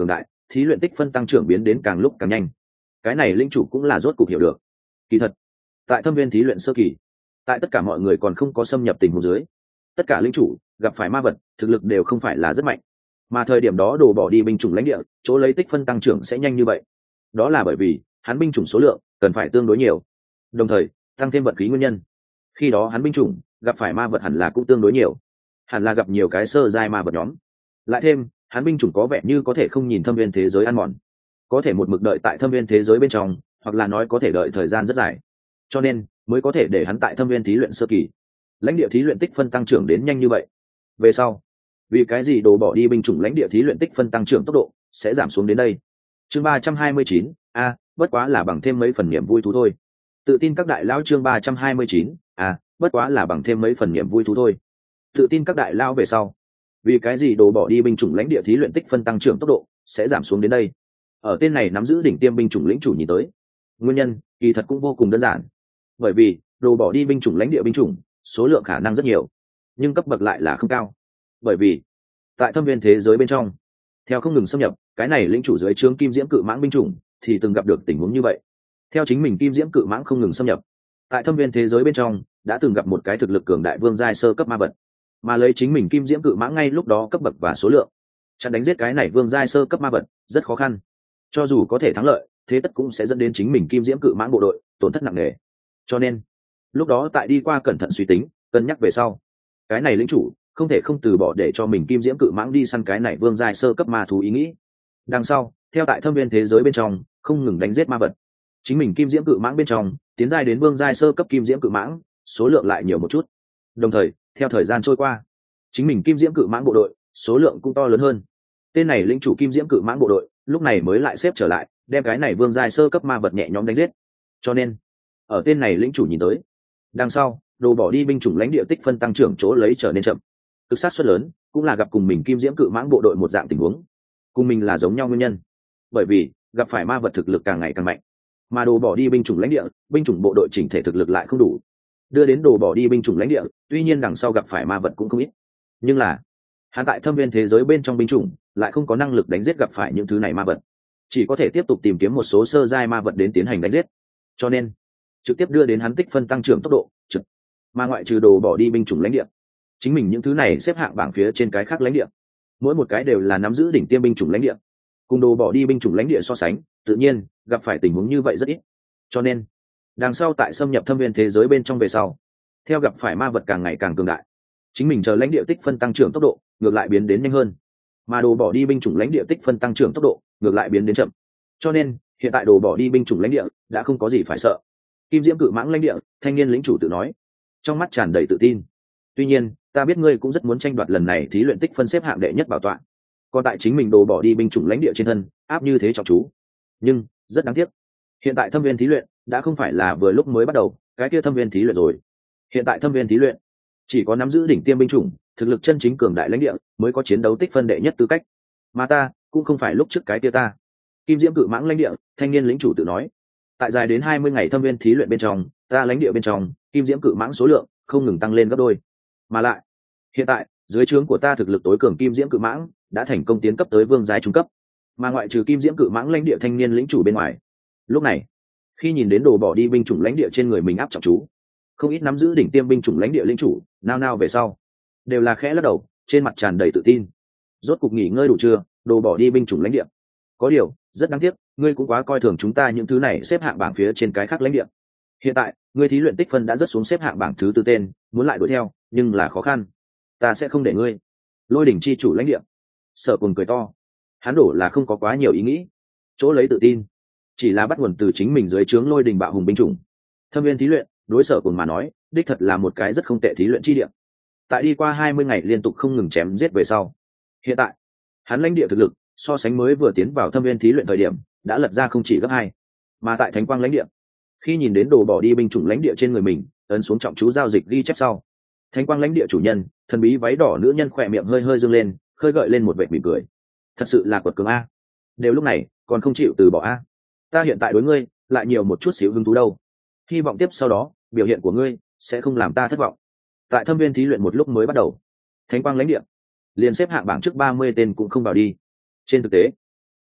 thí luyện tích phân tăng trưởng biến đến càng lúc càng nhanh. Cái này lĩnh chủ cũng là rốt cục hiểu được, kỳ thật tại thâm viên thí luyện sơ kỳ, tại tất cả mọi người còn không có xâm nhập tình huống dưới, tất cả lĩnh chủ gặp phải ma vật thực lực đều không phải là rất mạnh, mà thời điểm đó đổ bỏ đi binh chủng lãnh địa chỗ lấy tích phân tăng trưởng sẽ nhanh như vậy, đó là bởi vì hắn binh chủng số lượng cần phải tương đối nhiều, đồng thời tăng thêm vật khí nguyên nhân. Khi đó hắn binh chủng gặp phải ma vật hẳn là cũng tương đối nhiều, hẳn là gặp nhiều cái sơ giai ma vật nhóm, lại thêm hắn binh chủng có vẻ như có thể không nhìn thâm viên thế giới ăn mòn, có thể một mực đợi tại thâm viên thế giới bên trong, hoặc là nói có thể đợi thời gian rất dài, cho nên mới có thể để hắn tại thâm viên thí luyện sơ kỳ lãnh địa thí luyện tích phân tăng trưởng đến nhanh như vậy. Về sau vì cái gì đồ bỏ đi binh chủng lãnh địa thí luyện tích phân tăng trưởng tốc độ sẽ giảm xuống đến đây? Chương ba trăm hai mươi chín, a bất quá là bằng thêm mấy phần niềm vui thú thôi. Tự tin các đại lão chương ba trăm hai mươi chín, a bất quá là bằng thêm mấy phần niềm vui thú thôi. Tự tin các đại lão về sau vì cái gì đồ bỏ đi binh chủng lãnh địa thí luyện tích phân tăng trưởng tốc độ sẽ giảm xuống đến đây? Ở tên này nắm giữ đỉnh tiêm binh chủng lĩnh chủ nhìn tới, nguyên nhân kỳ thật cũng vô cùng đơn giản, bởi vì đồ bỏ đi binh chủng lãnh địa binh chủng số lượng khả năng rất nhiều, nhưng cấp bậc lại là không cao. Bởi vì tại thâm viên thế giới bên trong, theo không ngừng xâm nhập, cái này lĩnh chủ dưới trướng kim diễm cự mãng binh chủng thì từng gặp được tình huống như vậy. Theo chính mình kim diễm cự mãng không ngừng xâm nhập, tại thâm viên thế giới bên trong đã từng gặp một cái thực lực cường đại vương giai sơ cấp ma vật, mà lấy chính mình kim diễm cự mãng ngay lúc đó cấp bậc và số lượng chặn đánh giết cái này vương giai sơ cấp ma vật rất khó khăn. Cho dù có thể thắng lợi, thế tất cũng sẽ dẫn đến chính mình kim diễm cự mãng bộ đội tổn thất nặng nề. Cho nên lúc đó tại đi qua cẩn thận suy tính cân nhắc về sau, cái này lĩnh chủ không thể không từ bỏ để cho mình kim diễm cự mãng đi săn cái này vương giai sơ cấp ma thú ý nghĩ. Đằng sau theo tại thâm viên thế giới bên trong không ngừng đánh giết ma vật, chính mình kim diễm cự mãng bên trong tiến giai đến vương giai sơ cấp kim diễm cự mãng số lượng lại nhiều một chút. Đồng thời theo thời gian trôi qua, chính mình kim diễm cự mãng bộ đội số lượng cũng to lớn hơn. Tên này lĩnh chủ kim diễm cự mãng bộ đội lúc này mới lại xếp trở lại, đem cái này vương giai sơ cấp ma vật nhẹ nhõm đánh giết. Cho nên ở tên này lĩnh chủ nhìn tới, đằng sau đồ bỏ đi binh chủng lãnh địa tích phân tăng trưởng chỗ lấy trở nên chậm, cực sát suất lớn cũng là gặp cùng mình kim diễm cự mãng bộ đội một dạng tình huống, cùng mình là giống nhau nguyên nhân, bởi vì gặp phải ma vật thực lực càng ngày càng mạnh, mà đồ bỏ đi binh chủng lãnh địa binh chủng bộ đội chỉnh thể thực lực lại không đủ, đưa đến đồ bỏ đi binh chủng lãnh địa tuy nhiên đằng sau gặp phải ma vật cũng không ít, nhưng là hắn tại thâm viên thế giới bên trong binh chủng lại không có năng lực đánh giết gặp phải những thứ này ma vật, chỉ có thể tiếp tục tìm kiếm một số sơ giai ma vật đến tiến hành đánh giết, cho nên trực tiếp đưa đến hắn tích phân tăng trưởng tốc độ trực. Mà ngoại trừ đồ bỏ đi binh chủng lãnh địa, chính mình những thứ này xếp hạng bảng phía trên cái khác lãnh địa, mỗi một cái đều là nắm giữ đỉnh tiêm binh chủng lãnh địa, cùng đồ bỏ đi binh chủng lãnh địa so sánh, tự nhiên gặp phải tình huống như vậy rất ít. Cho nên đằng sau tại xâm nhập thâm viên thế giới bên trong về sau, theo gặp phải ma vật càng ngày càng cường đại, chính mình chờ lãnh địa tích phân tăng trưởng tốc độ ngược lại biến đến nhanh hơn, mà đồ bỏ đi binh chủng lãnh địa tích phân tăng trưởng tốc độ ngược lại biến đến chậm. Cho nên hiện tại đồ bỏ đi binh chủng lãnh địa đã không có gì phải sợ. Kim diễm cự mãng lãnh địa thanh niên lĩnh chủ tự nói, trong mắt tràn đầy tự tin. Tuy nhiên ta biết ngươi cũng rất muốn tranh đoạt lần này thí luyện tích phân xếp hạng đệ nhất bảo tọa, còn tại chính mình đồ bỏ đi binh chủng lãnh địa trên thân áp như thế trọng chú, nhưng rất đáng tiếc, hiện tại thâm viên thí luyện đã không phải là vừa lúc mới bắt đầu cái kia thâm viên thí luyện rồi. Hiện tại thâm viên thí luyện chỉ có nắm giữ đỉnh tiêm binh chủng thực lực chân chính cường đại lãnh địa mới có chiến đấu tích phân đệ nhất tư cách, mà ta cũng không phải lúc trước cái kia ta. Kim diễm cự mãng lãnh địa thanh niên lĩnh chủ tự nói, tại dài đến hai mươi ngày thâm viên thí luyện bên trong, ta lãnh địa bên trong kim diễm cự mãng số lượng không ngừng tăng lên gấp đôi, mà lại hiện tại dưới trướng của ta thực lực tối cường kim diễm cự mãng đã thành công tiến cấp tới vương giai trung cấp. Mà ngoại trừ kim diễm cự mãng lãnh địa thanh niên lĩnh chủ bên ngoài, lúc này khi nhìn đến đồ bỏ đi binh chủng lãnh địa trên người mình áp trọng chú, không ít nắm giữ đỉnh tiêm binh chủng lãnh địa lĩnh chủ nao nao về sau đều là khẽ lắc đầu, trên mặt tràn đầy tự tin. Rốt cục nghỉ ngơi đủ chưa, đồ bỏ đi binh chủng lãnh địa? Có điều rất đáng tiếc, ngươi cũng quá coi thường chúng ta những thứ này xếp hạng bảng phía trên cái khác lãnh địa. Hiện tại ngươi thí luyện tích phân đã rất xuống xếp hạng bảng thứ tư tên, muốn lại đuổi theo nhưng là khó khăn. Ta sẽ không để ngươi. Lôi đỉnh chi chủ lãnh địa Sở Cùng cười to, hắn đổ là không có quá nhiều ý nghĩ, chỗ lấy tự tin chỉ là bắt nguồn từ chính mình dưới trướng lôi đình bạo hùng binh chủng. Thâm viên thí luyện đối Sở Cùng mà nói đích thật là một cái rất không tệ thí luyện chi địa. Tại đi qua hai mươi ngày liên tục không ngừng chém giết về sau, hiện tại hắn lãnh địa thực lực so sánh mới vừa tiến vào thâm viên thí luyện thời điểm đã lật ra không chỉ gấp hai. Mà tại thánh quang lãnh địa, khi nhìn đến đồ bỏ đi binh chủng lãnh địa trên người mình ấn xuống trọng chú giao dịch ghi chép sau, thánh quang lãnh địa chủ nhân thần bí váy đỏ nữ nhân khỏe miệng hơi hơi dâng lên, khơi gợi lên một vệt mỉm cười. Thật sự là quật cường a, đều lúc này còn không chịu từ bỏ a. Ta hiện tại đối ngươi lại nhiều một chút xíu hứng thú đâu, hy vọng tiếp sau đó biểu hiện của ngươi sẽ không làm ta thất vọng. Tại thâm viên thí luyện một lúc mới bắt đầu, thánh quang lãnh địa liền xếp hạng bảng trước ba mươi tên cũng không vào đi. Trên thực tế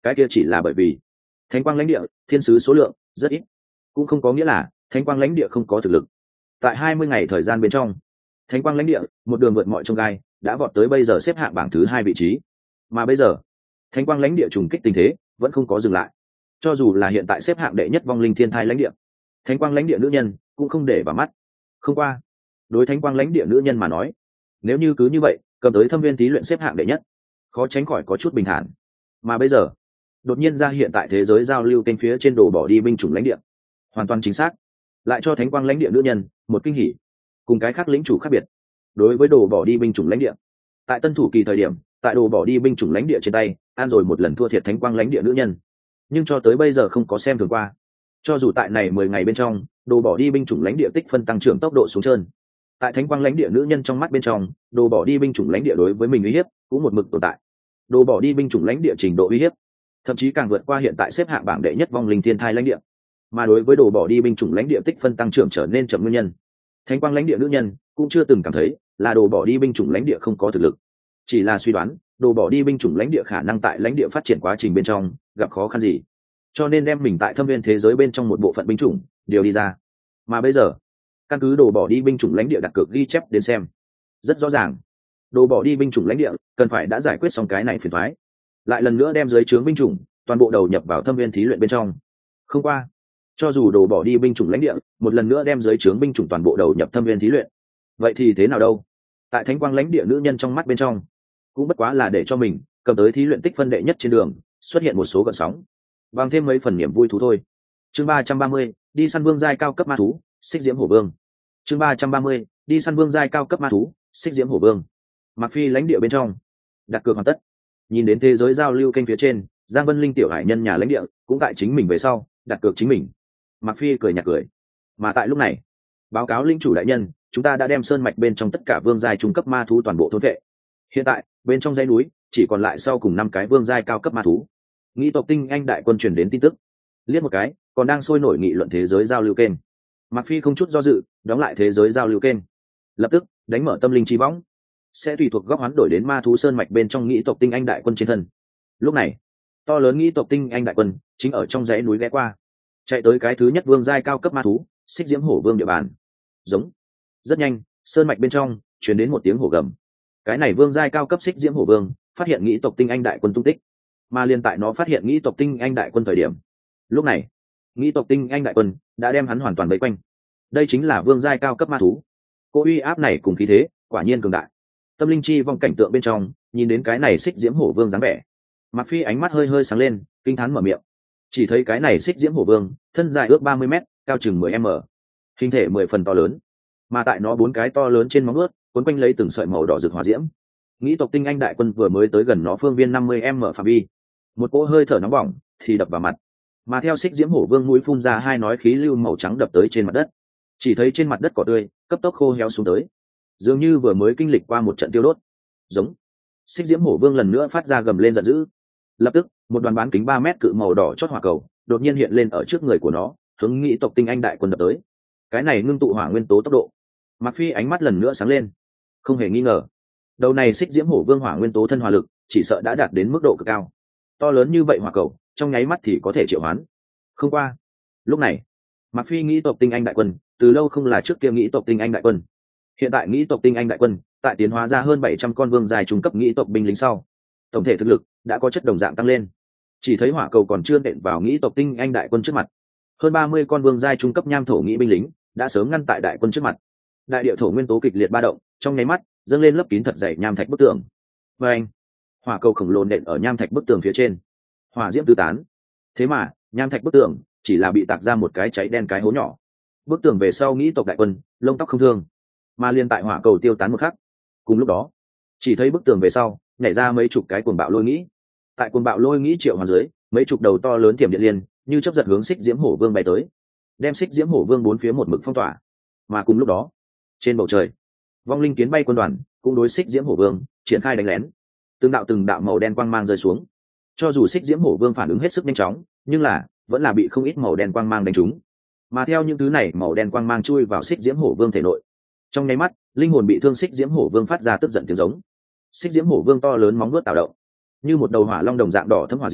cái kia chỉ là bởi vì thánh quang lãnh địa thiên sứ số lượng rất ít, cũng không có nghĩa là thánh quang lãnh địa không có thực lực. Tại hai mươi ngày thời gian bên trong, thánh quang lãnh địa một đường vượt mọi chông gai đã vọt tới bây giờ xếp hạng bảng thứ hai vị trí. Mà bây giờ thánh quang lãnh địa trùng kích tình thế vẫn không có dừng lại. Cho dù là hiện tại xếp hạng đệ nhất vong linh thiên thai lãnh địa, thánh quang lãnh địa nữ nhân cũng không để vào mắt. Không qua đối thánh quang lãnh địa nữ nhân mà nói, nếu như cứ như vậy cầm tới thâm viên thí luyện xếp hạng đệ nhất, khó tránh khỏi có chút bình thản. Mà bây giờ đột nhiên ra hiện tại thế giới giao lưu kênh phía trên đồ bỏ đi binh chủng lãnh địa, hoàn toàn chính xác lại cho thánh quang lãnh địa nữ nhân một kinh hỉ. Cùng cái khác lĩnh chủ khác biệt, đối với đồ bỏ đi binh chủng lãnh địa, tại tân thủ kỳ thời điểm, tại đồ bỏ đi binh chủng lãnh địa trên tay an rồi một lần thua thiệt thánh quang lãnh địa nữ nhân, nhưng cho tới bây giờ không có xem thường qua. Cho dù tại này mười ngày bên trong đồ bỏ đi binh chủng lãnh địa tích phân tăng trưởng tốc độ xuống trơn, tại thánh quang lãnh địa nữ nhân trong mắt bên trong, đồ bỏ đi binh chủng lãnh địa đối với mình uy hiếp cũng một mực tồn tại. Đồ bỏ đi binh chủng lãnh địa trình độ uy hiếp thậm chí càng vượt qua hiện tại xếp hạng bảng đệ nhất vong linh thiên thai lãnh địa. Mà đối với đồ bỏ đi binh chủng lãnh địa tích phân tăng trưởng trở nên chậm nguyên nhân, thánh quang lãnh địa nữ nhân cũng chưa từng cảm thấy là đồ bỏ đi binh chủng lãnh địa không có thực lực, chỉ là suy đoán đồ bỏ đi binh chủng lãnh địa khả năng tại lãnh địa phát triển quá trình bên trong gặp khó khăn gì, cho nên đem mình tại thâm viên thế giới bên trong một bộ phận binh chủng điều đi ra. Mà bây giờ căn cứ đồ bỏ đi binh chủng lãnh địa đặt cược ghi chép đến xem, rất rõ ràng đồ bỏ đi binh chủng lãnh địa cần phải đã giải quyết xong cái này phiền thoái, lại lần nữa đem dưới trướng binh chủng toàn bộ đầu nhập vào thâm viên thí luyện bên trong. Không qua cho dù đồ bỏ đi binh chủng lãnh địa một lần nữa đem dưới trướng binh chủng toàn bộ đầu nhập thâm viên thí luyện, vậy thì thế nào đâu? Tại thánh quang lãnh địa nữ nhân trong mắt bên trong, cũng bất quá là để cho mình cầm tới thí luyện tích phân đệ nhất trên đường xuất hiện một số gợn sóng, bằng thêm mấy phần niềm vui thú thôi. Chương ba trăm ba mươi, đi săn vương giai cao cấp ma thú xích diễm hổ vương. Chương ba trăm ba mươi, đi săn vương giai cao cấp ma thú xích diễm hổ vương. Mặc phi lãnh địa bên trong đặt cược hoàn tất, nhìn đến thế giới giao lưu kênh phía trên, Giang Vân Linh tiểu hải nhân nhà lãnh địa cũng tại chính mình về sau đặt cược chính mình. Mặc phi cười nhạt cười. Mà tại lúc này, báo cáo linh chủ đại nhân, chúng ta đã đem sơn mạch bên trong tất cả vương giai trung cấp ma thú toàn bộ thôn vệ. Hiện tại bên trong dãy núi chỉ còn lại sau cùng năm cái vương giai cao cấp ma thú. Nghĩ tộc tinh anh đại quân truyền đến tin tức, liếc một cái còn đang sôi nổi nghị luận thế giới giao lưu kênh. Mặc phi không chút do dự đóng lại thế giới giao lưu kênh, lập tức đánh mở tâm linh chi võng, sẽ tùy thuộc góc hoán đổi đến ma thú sơn mạch bên trong nghĩ tộc tinh anh đại quân trên thân. Lúc này to lớn nghĩ tộc tinh anh đại quân chính ở trong dãy núi ghé qua, chạy tới cái thứ nhất vương giai cao cấp ma thú xích diễm hổ vương địa bàn. Giống. Rất nhanh sơn mạch bên trong truyền đến một tiếng hổ gầm. Cái này vương giai cao cấp xích diễm hổ vương phát hiện nghĩ tộc tinh anh đại quân tung tích, mà liên tại nó phát hiện nghĩ tộc tinh anh đại quân thời điểm, lúc này nghĩ tộc tinh anh đại quân đã đem hắn hoàn toàn vây quanh. Đây chính là vương giai cao cấp ma thú, cô uy áp này cùng khí thế quả nhiên cường đại. Tâm linh chi vong cảnh tượng bên trong nhìn đến cái này xích diễm hổ vương dáng vẻ, Mặc phi ánh mắt hơi hơi sáng lên, kinh thán mở miệng. Chỉ thấy cái này xích diễm hổ vương thân dài ước ba mươi mét, cao chừng mười mét, hình thể mười phần to lớn, mà tại nó bốn cái to lớn trên móng vuốt cuốn quanh lấy từng sợi màu đỏ rực hỏa diễm. Nghĩ tộc tinh anh đại quân vừa mới tới gần nó phương viên năm mươi mét phạm vi, một cỗ hơi thở nóng bỏng thì đập vào mặt, mà theo xích diễm hổ vương mũi phun ra hai nói khí lưu màu trắng đập tới trên mặt đất. Chỉ thấy trên mặt đất cỏ tươi cấp tốc khô héo xuống tới, dường như vừa mới kinh lịch qua một trận tiêu đốt. Giống. Xích diễm hổ vương lần nữa phát ra gầm lên giận dữ. Lập tức một đoàn bán kính ba mét cự màu đỏ chót hỏa cầu đột nhiên hiện lên ở trước người của nó, hướng nghĩ tộc tinh anh đại quân đập tới. Cái này ngưng tụ hỏa nguyên tố tốc độ, Mặc phi ánh mắt lần nữa sáng lên. Không hề nghi ngờ, đầu này xích diễm hổ vương hỏa nguyên tố thân hỏa lực chỉ sợ đã đạt đến mức độ cực cao. To lớn như vậy hỏa cầu trong nháy mắt thì có thể triệu hoán. Không qua lúc này, Mặc phi nghĩ tộc tinh anh đại quân từ lâu không là trước kia nghĩ tộc tinh anh đại quân. Hiện tại nghĩ tộc tinh anh đại quân tại tiến hóa ra hơn bảy trăm con vương dài trung cấp nghĩ tộc binh lính sau, tổng thể thực lực đã có chất đồng dạng tăng lên. Chỉ thấy hỏa cầu còn chưa nện vào nghĩ tộc tinh anh đại quân trước mặt, hơn ba mươi con vương giai trung cấp nham thổ nghĩ binh lính đã sớm ngăn tại đại quân trước mặt. Đại địa thổ nguyên tố kịch liệt ba động, trong nháy mắt dâng lên lớp kín thật dày nham thạch bức tường. Và anh, hỏa cầu khổng lồ nện ở nham thạch bức tường phía trên, hỏa diễm tứ tán. Thế mà nham thạch bức tường chỉ là bị tạc ra một cái cháy đen cái hố nhỏ. Bức tường về sau nghĩ tộc đại quân lông tóc không thương, mà liên tại hỏa cầu tiêu tán một khắc, cùng lúc đó chỉ thấy bức tường về sau nhảy ra mấy chục cái cuồng bạo lôi nghĩ. Tại cuồng bạo lôi nghĩ triệu hoàn dưới, mấy chục đầu to lớn tiềm điện liên như chớp giật hướng xích diễm hổ vương bay tới, đem xích diễm hổ vương bốn phía một mực phong tỏa. Mà cùng lúc đó trên bầu trời, vong linh kiến bay quân đoàn cũng đối xích diễm hổ vương triển khai đánh lén. Từng đạo từng đạo màu đen quang mang rơi xuống. Cho dù xích diễm hổ vương phản ứng hết sức nhanh chóng, nhưng là vẫn là bị không ít màu đen quang mang đánh trúng. Mà theo những thứ này màu đen quang mang chui vào xích diễm hổ vương thể nội, trong nháy mắt linh hồn bị thương xích diễm hổ vương phát ra tức giận tiếng giống. Xích diễm hổ vương to lớn móng vuốt tạo động, như một đầu hỏa long đồng dạng đỏ thấm hỏa diễm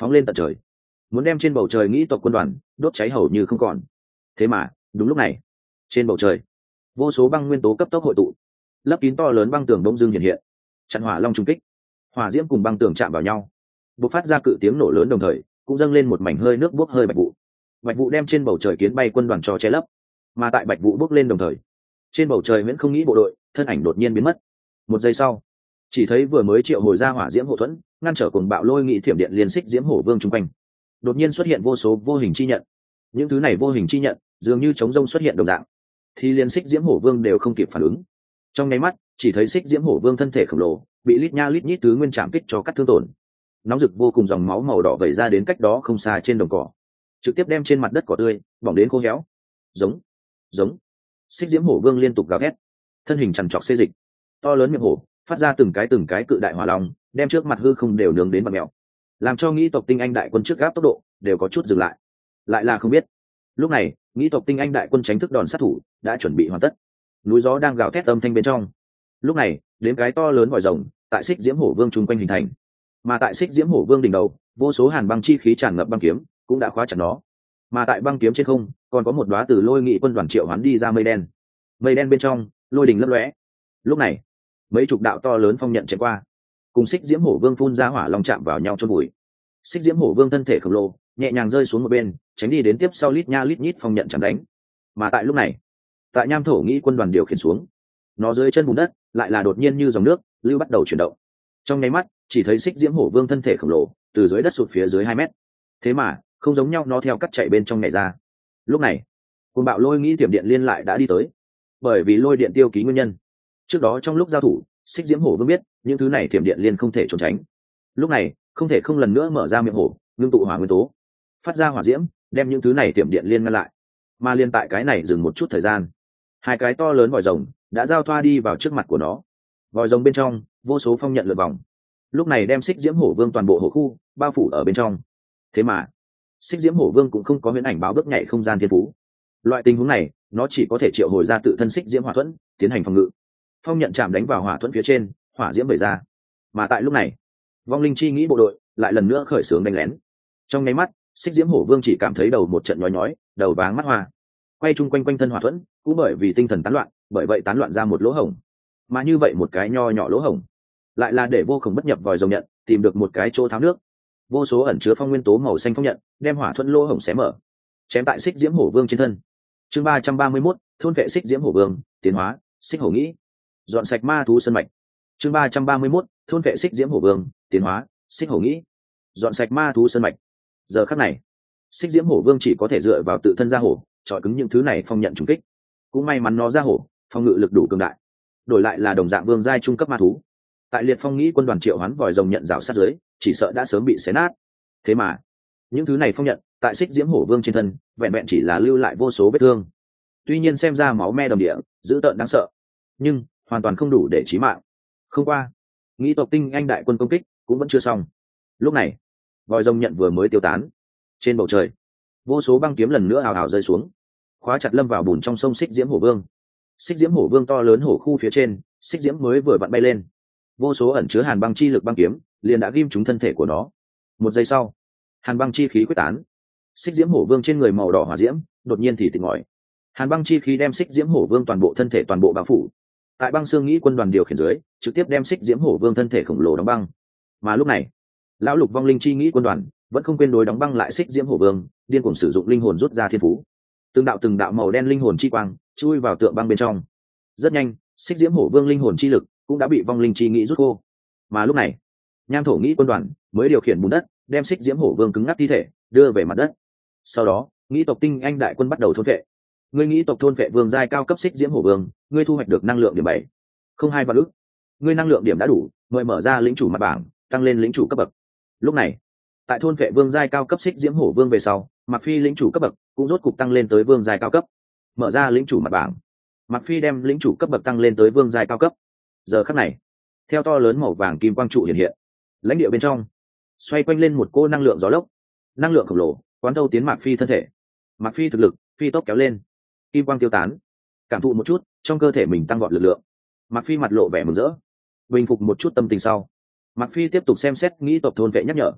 phóng lên tận trời, muốn đem trên bầu trời nghĩ tộc quân đoàn đốt cháy hầu như không còn. Thế mà đúng lúc này, trên bầu trời vô số băng nguyên tố cấp tốc hội tụ, lấp kín to lớn băng tường đông dương hiện hiện, chặn hỏa long trung kích. Hỏa diễm cùng băng tường chạm vào nhau, bộc phát ra cự tiếng nổ lớn, đồng thời cũng dâng lên một mảnh hơi nước bốc hơi bạch vụ. Bạch vụ đem trên bầu trời kiến bay quân đoàn cho che lấp, mà tại bạch vụ bốc lên đồng thời, trên bầu trời Nguyễn không nghĩ bộ đội thân ảnh đột nhiên biến mất. Một giây sau, chỉ thấy vừa mới triệu hồi ra hỏa diễm hộ thuẫn ngăn trở cùng bạo lôi nghị thiểm điện liên xích diễm hổ vương chung quanh, đột nhiên xuất hiện vô số vô hình chi nhận. Những thứ này vô hình chi nhận dường như chống rông xuất hiện đồng dạng, thì liên xích diễm hổ vương đều không kịp phản ứng. Trong nháy mắt, chỉ thấy xích diễm hổ vương thân thể khổng lồ bị lít nha lít nhít thứ nguyên chạm kích cho cắt thương tổn, nóng rực vô cùng dòng máu màu đỏ vẩy ra đến cách đó không xa trên đồng cỏ, trực tiếp đem trên mặt đất cỏ tươi bỏng đến khô héo. Giống, giống. Xích diễm hổ vương liên tục gào thét, thân hình chằn trọc xê dịch, to lớn miệng hổ phát ra từng cái từng cái cự đại hỏa long, đem trước mặt hư không đều nướng đến bật mèo, làm cho nghĩ tộc tinh anh đại quân trước gáp tốc độ đều có chút dừng lại. Lại là không biết, lúc này nghĩ tộc tinh anh đại quân tránh thức đòn sát thủ đã chuẩn bị hoàn tất. Núi gió đang gào thét âm thanh bên trong, lúc này đến cái to lớn vòi rồng tại xích diễm hổ vương chung quanh hình thành, mà tại xích diễm hổ vương đỉnh đầu vô số hàn băng chi khí tràn ngập băng kiếm cũng đã khóa chặt nó, mà tại băng kiếm trên không còn có một đóa từ lôi nghị quân đoàn triệu hoán đi ra mây đen, mây đen bên trong lôi đình lấp lóe. Lúc này mấy chục đạo to lớn phong nhận chạy qua, cùng xích diễm hổ vương phun ra hỏa long chạm vào nhau chôn bụi. Xích diễm hổ vương thân thể khổng lồ nhẹ nhàng rơi xuống một bên, tránh đi đến tiếp sau lít nha lít nhít phong nhận chẳng đánh. Mà tại lúc này, tại nham thổ nghĩ quân đoàn điều khiển xuống, nó dưới chân bùn đất lại là đột nhiên như dòng nước lưu bắt đầu chuyển động. Trong nháy mắt, chỉ thấy xích diễm hổ vương thân thể khổng lồ từ dưới đất sụt phía dưới hai mét. Thế mà không giống nhau, nó theo cắt chạy bên trong nhảy ra. Lúc này cuồng bạo lôi nghĩ tiềm điện liên lại đã đi tới. Bởi vì lôi điện tiêu ký nguyên nhân, trước đó trong lúc giao thủ, xích diễm hổ vương biết những thứ này tiềm điện liên không thể trốn tránh. Lúc này không thể không lần nữa mở ra miệng hổ, ngưng tụ hỏa nguyên tố, phát ra hỏa diễm, đem những thứ này tiềm điện liên ngăn lại. Mà liên tại cái này dừng một chút thời gian, hai cái to lớn vòi rồng đã giao thoa đi vào trước mặt của nó. Vòi rồng bên trong vô số phong nhận lượn vòng, lúc này đem xích diễm hổ vương toàn bộ hổ khu bao phủ ở bên trong. Thế mà xích diễm hổ vương cũng không có huyễn ảnh báo bước nhảy không gian thiên phú. Loại tình huống này nó chỉ có thể triệu hồi ra tự thân xích diễm hỏa thuẫn tiến hành phòng ngự. Phong nhận chạm đánh vào hỏa thuẫn phía trên, hỏa diễm bày ra. Mà tại lúc này vong linh chi nghĩ bộ đội lại lần nữa khởi xướng đánh lén. Trong nháy mắt, xích diễm hổ vương chỉ cảm thấy đầu một trận nhói nhói, đầu váng mắt hoa, quay chung quanh quanh thân hỏa thuẫn cũng bởi vì tinh thần tán loạn, bởi vậy tán loạn ra một lỗ hổng. Mà như vậy một cái nho nhỏ lỗ hổng lại là để vô khổng bất nhập vòi rồng nhận tìm được một cái chỗ tháo nước. Vô số ẩn chứa phong nguyên tố màu xanh phong nhận đem hỏa thuẫn lỗ hổng xé mở, chém tại xích diễm hổ vương trên thân. Chương ba trăm ba mươi mốt, thôn vệ xích diễm hổ vương, tiến hóa xích hổ nghĩ, dọn sạch ma thú sân mạch. Chương ba trăm ba mươi mốt, thôn vệ xích diễm hổ vương, tiến hóa xích hổ nghĩ, dọn sạch ma thú sân mạch. Giờ khắc này xích diễm hổ vương chỉ có thể dựa vào tự thân ra hổ chọi cứng những thứ này phong nhận trùng kích. Cũng may mắn nó ra hổ phong ngự lực đủ cường đại, đổi lại là đồng dạng vương giai trung cấp ma thú, tại liệt phong nghĩ quân đoàn triệu hoán vòi rồng nhận rào sát dưới chỉ sợ đã sớm bị xé nát. Thế mà những thứ này phong nhận tại xích diễm hổ vương trên thân vẹn vẹn chỉ là lưu lại vô số vết thương, tuy nhiên xem ra máu me đầm địa dữ tợn đáng sợ, nhưng hoàn toàn không đủ để chí mạng. Không qua nghĩ tộc tinh anh đại quân công kích cũng vẫn chưa xong. Lúc này vòi rồng nhận vừa mới tiêu tán, trên bầu trời vô số băng kiếm lần nữa hào hào rơi xuống, khóa chặt lâm vào bùn trong sông xích diễm hổ vương. Xích diễm hổ vương to lớn hổ khu phía trên, xích diễm mới vừa vặn bay lên, vô số ẩn chứa hàn băng chi lực băng kiếm liền đã ghim trúng thân thể của nó. Một giây sau, hàn băng chi khí quyết tán, xích diễm hổ vương trên người màu đỏ hỏa diễm đột nhiên thì tỉnh ngòi. Hàn băng chi khí đem xích diễm hổ vương toàn bộ thân thể toàn bộ bao phủ, tại băng xương nghĩ quân đoàn điều khiển dưới trực tiếp đem xích diễm hổ vương thân thể khổng lồ đóng băng. Mà lúc này lão lục vong linh chi nghĩ quân đoàn vẫn không quên đối đóng băng lại xích diễm hổ vương, điên cuồng sử dụng linh hồn rút ra thiên phú, từng đạo từng đạo màu đen linh hồn chi quang chui vào tượng băng bên trong. Rất nhanh, xích diễm hổ vương linh hồn chi lực cũng đã bị vong linh chi nghĩ rút khô. Mà lúc này nham thổ nghĩ quân đoàn mới điều khiển bùn đất đem xích diễm hổ vương cứng ngắc thi thể đưa về mặt đất. Sau đó nghĩ tộc tinh anh đại quân bắt đầu thôn vệ. Ngươi nghĩ tộc thôn vệ vương giai cao cấp xích diễm hổ vương, ngươi thu hoạch được năng lượng điểm bảy không hai vạn ức. Ngươi năng lượng điểm đã đủ, mời mở ra lĩnh chủ mặt bảng, tăng lên lĩnh chủ cấp bậc. Lúc này tại thôn vệ vương giai cao cấp xích diễm hổ vương về sau, Mạc Phi lĩnh chủ cấp bậc cũng rốt cục tăng lên tới vương giai cao cấp. Mở ra lĩnh chủ mặt bảng, Mạc Phi đem lĩnh chủ cấp bậc tăng lên tới vương giai cao cấp. Giờ khắc này, theo to lớn màu vàng kim quang trụ hiện hiện, lãnh địa bên trong xoay quanh lên một cô năng lượng gió lốc, năng lượng khổng lồ quán thâu tiến Mạc Phi thân thể. Mạc Phi thực lực phi tốc kéo lên, kim quang tiêu tán, cảm thụ một chút trong cơ thể mình tăng vọt lực lượng, Mạc Phi mặt lộ vẻ mừng rỡ. Bình phục một chút tâm tình sau, Mạc Phi tiếp tục xem xét nghĩ tộc thôn vệ nhắc nhở.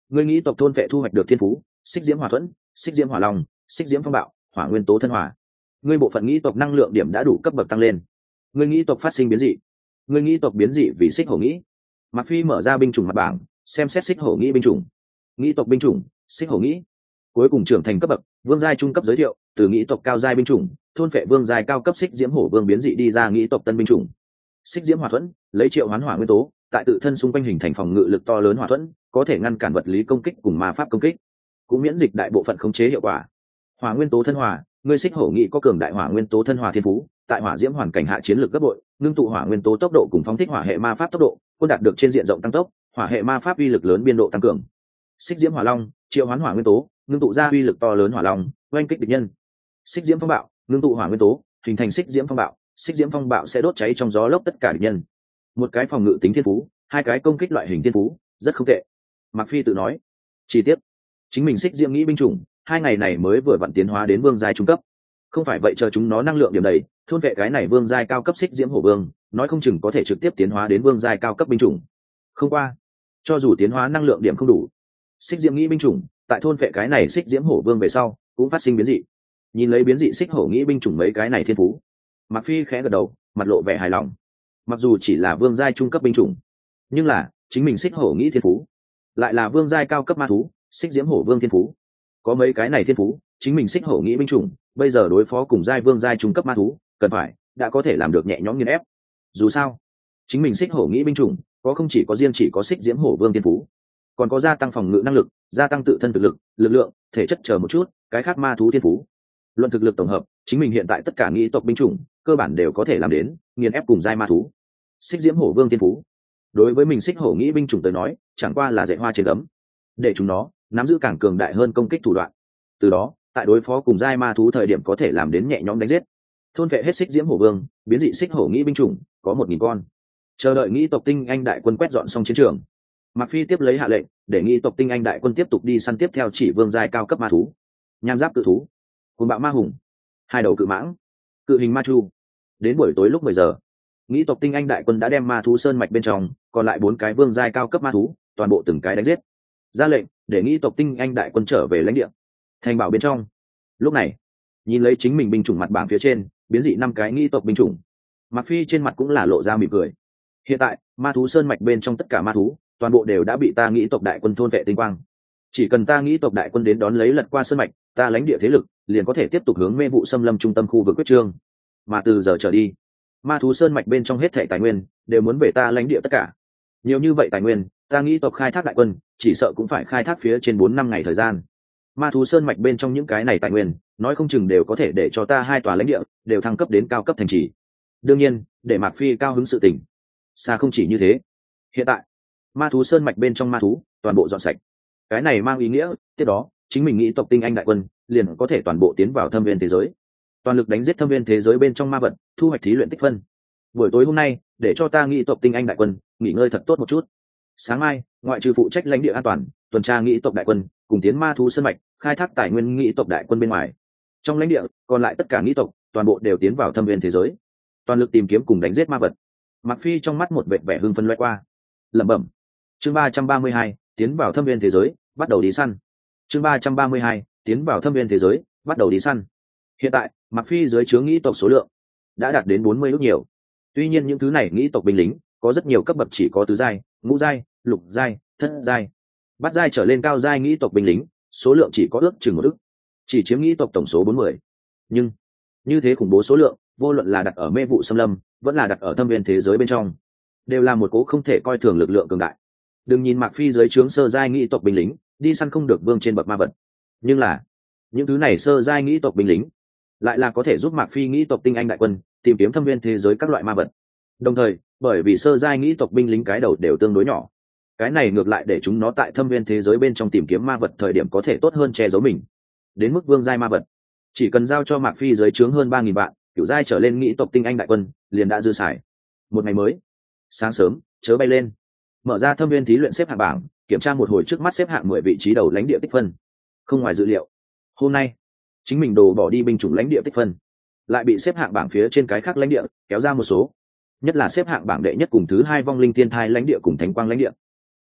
Ngươi nghĩ tộc thôn vệ thu hoạch được thiên phú xích diễm hỏa thuẫn, xích diễm hỏa long, xích diễm phong bạo, hỏa nguyên tố thân hỏa. Ngươi bộ phận nghĩ tộc năng lượng điểm đã đủ cấp bậc tăng lên. Ngươi nghĩ tộc phát sinh biến dị. Ngươi nghĩ tộc biến dị vì xích hổ nghĩ. Mạc Phi mở ra binh chủng mặt bảng, xem xét xích hổ nghĩ binh chủng. Nghĩ tộc binh chủng xích hổ nghĩ. Cuối cùng trưởng thành cấp bậc vương giai trung cấp giới thiệu, từ nghĩ tộc cao giai binh chủng thôn phệ vương giai cao cấp xích diễm hổ vương biến dị đi ra nghĩ tộc tân binh chủng xích diễm hỏa thuẫn, lấy triệu hoán hỏa nguyên tố tại tự thân xung quanh hình thành phòng ngự lực to lớn hỏa thuẫn, có thể ngăn cản vật lý công kích cùng ma pháp công kích, cũng miễn dịch đại bộ phận khống chế hiệu quả. Hỏa nguyên tố thân hỏa, ngươi xích hổ nghị có cường đại hỏa nguyên tố thân hỏa thiên phú, tại hỏa diễm hoàn cảnh hạ chiến lược gấp bội, ngưng tụ hỏa nguyên tố tốc độ cùng phóng thích hỏa hệ ma pháp tốc độ, quân đạt được trên diện rộng tăng tốc, hỏa hệ ma pháp uy lực lớn biên độ tăng cường. Xích diễm hỏa long, triệu hoán hỏa nguyên tố, ngưng tụ ra uy lực to lớn hỏa long, oanh kích địch nhân. Xích diễm phong bạo, ngưng tụ hỏa nguyên tố, hình thành xích diễm phong bạo, xích diễm phong bạo sẽ đốt cháy trong gió lốc tất cả địch nhân. Một cái phòng ngự tính thiên phú, hai cái công kích loại hình thiên phú, rất không tệ. Mạc Phi tự nói. Chi tiết, chính mình xích diễm nghĩ binh chủng, hai ngày này mới vừa vặn tiến hóa đến vương giai trung cấp. Không phải vậy chờ chúng nó năng lượng điểm đầy, thôn vệ cái này vương giai cao cấp xích diễm hổ vương, nói không chừng có thể trực tiếp tiến hóa đến vương giai cao cấp binh chủng. Không qua, cho dù tiến hóa năng lượng điểm không đủ, xích diễm nghĩ binh chủng tại thôn vệ cái này xích diễm hổ vương về sau cũng phát sinh biến dị. Nhìn lấy biến dị xích hổ nghĩ binh chủng mấy cái này thiên phú, Mạc Phi khẽ gật đầu, mặt lộ vẻ hài lòng. Mặc dù chỉ là vương giai trung cấp binh chủng, nhưng là chính mình xích hổ nghĩ thiên phú lại là vương giai cao cấp ma thú xích diễm hổ vương thiên phú. Có mấy cái này thiên phú, chính mình xích hổ nghĩ binh chủng bây giờ đối phó cùng giai vương giai trung cấp ma thú cần phải đã có thể làm được nhẹ nhõm nghiền ép. Dù sao chính mình xích hổ nghĩ binh chủng có không chỉ có riêng chỉ có xích diễm hổ vương thiên phú, còn có gia tăng phòng ngự năng lực, gia tăng tự thân thực lực, lực lượng, thể chất chờ một chút cái khác ma thú thiên phú. Luận thực lực tổng hợp, chính mình hiện tại tất cả nghĩ tộc binh chủng cơ bản đều có thể làm đến nghiền ép cùng giai ma thú. Xích diễm hổ vương thiên phú đối với mình xích hổ nghĩ binh chủng tới nói chẳng qua là dạy hoa trên gấm, để chúng nó nắm giữ càng cường đại hơn công kích thủ đoạn, từ đó tại đối phó cùng giai ma thú thời điểm có thể làm đến nhẹ nhõm đánh giết. Thôn vệ hết xích diễm hổ vương, biến dị xích hổ nghĩ binh chủng có một nghìn con, chờ đợi nghĩ tộc tinh anh đại quân quét dọn xong chiến trường. Mạc Phi tiếp lấy hạ lệnh để nghĩ tộc tinh anh đại quân tiếp tục đi săn tiếp theo chỉ vương giai cao cấp ma thú, nham giáp cự thú, cuồng bạo ma hùng, hai đầu cự mãng, cự hình ma chu. Đến buổi tối lúc mười giờ, nghĩ tộc tinh anh đại quân đã đem ma thú sơn mạch bên trong còn lại bốn cái vương giai cao cấp ma thú toàn bộ từng cái đánh giết, ra lệnh để nghĩ tộc tinh anh đại quân trở về lãnh địa thành bảo bên trong. Lúc này nhìn lấy chính mình binh chủng mặt bảng phía trên biến dị năm cái nghĩ tộc binh chủng, Mạc Phi trên mặt cũng là lộ ra mỉm cười. Hiện tại ma thú sơn mạch bên trong tất cả ma thú toàn bộ đều đã bị ta nghĩ tộc đại quân thôn vệ tinh quang. Chỉ cần ta nghĩ tộc đại quân đến đón lấy lật qua sơn mạch, ta lãnh địa thế lực liền có thể tiếp tục hướng mê vụ xâm lâm trung tâm khu vực quyết trương. Mà từ giờ trở đi, ma thú sơn mạch bên trong hết thảy tài nguyên đều muốn về ta lãnh địa tất cả. Nhiều như vậy tài nguyên, ta nghĩ tộc khai thác đại quân chỉ sợ cũng phải khai thác phía trên bốn năm ngày thời gian. Ma thú sơn mạch bên trong những cái này tài nguyên, nói không chừng đều có thể để cho ta hai tòa lãnh địa đều thăng cấp đến cao cấp thành trì. Đương nhiên, để Mạc Phi cao hứng sự tình, xa không chỉ như thế. Hiện tại, ma thú sơn mạch bên trong ma thú toàn bộ dọn sạch. Cái này mang ý nghĩa, tiếp đó, chính mình nghĩ tộc tinh anh đại quân liền có thể toàn bộ tiến vào thâm viên thế giới, toàn lực đánh giết thâm viên thế giới bên trong ma vật, thu hoạch thí luyện tích phân. Buổi tối hôm nay, để cho ta nghĩ tộc tinh anh đại quân nghỉ ngơi thật tốt một chút. Sáng mai, ngoại trừ phụ trách lãnh địa an toàn, tuần tra nghĩ tộc đại quân cùng tiến ma thú sơn mạch, khai thác tài nguyên nghĩ tộc đại quân bên ngoài, trong lãnh địa còn lại tất cả nghĩ tộc toàn bộ đều tiến vào thâm viên thế giới, toàn lực tìm kiếm cùng đánh giết ma vật. Mạc Phi trong mắt một vệt vẻ hưng phấn lóe qua, lẩm bẩm. Chương ba trăm ba mươi hai, tiến vào thâm viên thế giới, bắt đầu đi săn. Chương ba trăm ba mươi hai, tiến vào thâm viên thế giới, bắt đầu đi săn. Hiện tại, Mạc Phi dưới trướng nghĩ tộc số lượng đã đạt đến bốn mươi ước nhiều. Tuy nhiên những thứ này nghĩ tộc binh lính có rất nhiều cấp bậc chỉ có tứ giai, ngũ giai, lục giai, thất giai, bát giai trở lên cao giai nghĩ tộc binh lính, số lượng chỉ có ước chừng một ức, chỉ chiếm nghĩ tộc tổng số bốn mươi. Nhưng như thế khủng bố số lượng, vô luận là đặt ở mê vụ xâm lâm, vẫn là đặt ở thâm viên thế giới bên trong, đều là một cố không thể coi thường lực lượng cường đại. Đừng nhìn Mạc Phi dưới trướng sơ giai nghĩ tộc binh lính đi săn không được vương trên bậc ma vật, nhưng là những thứ này sơ giai nghĩ tộc binh lính lại là có thể giúp Mạc Phi nghĩ tộc tinh anh đại quân tìm kiếm thâm viên thế giới các loại ma vật. Đồng thời, bởi vì sơ giai nghĩ tộc binh lính cái đầu đều tương đối nhỏ, cái này ngược lại để chúng nó tại thâm viên thế giới bên trong tìm kiếm ma vật thời điểm có thể tốt hơn che giấu mình. Đến mức vương giai ma vật, chỉ cần giao cho Mạc Phi dưới trướng hơn ba nghìn vạn kiểu giai trở lên nghĩ tộc tinh anh đại quân liền đã dư xài. Một ngày mới, sáng sớm, chớ bay lên, mở ra thâm viên thí luyện xếp hạng bảng, kiểm tra một hồi trước mắt xếp hạng mười vị trí đầu lãnh địa tích phân. Không ngoài dự liệu, hôm nay chính mình đồ bỏ đi binh chủng lãnh địa tích phân lại bị xếp hạng bảng phía trên cái khác lãnh địa kéo ra một số, nhất là xếp hạng bảng đệ nhất cùng thứ hai vong linh thiên thai lãnh địa cùng thánh quang lãnh địa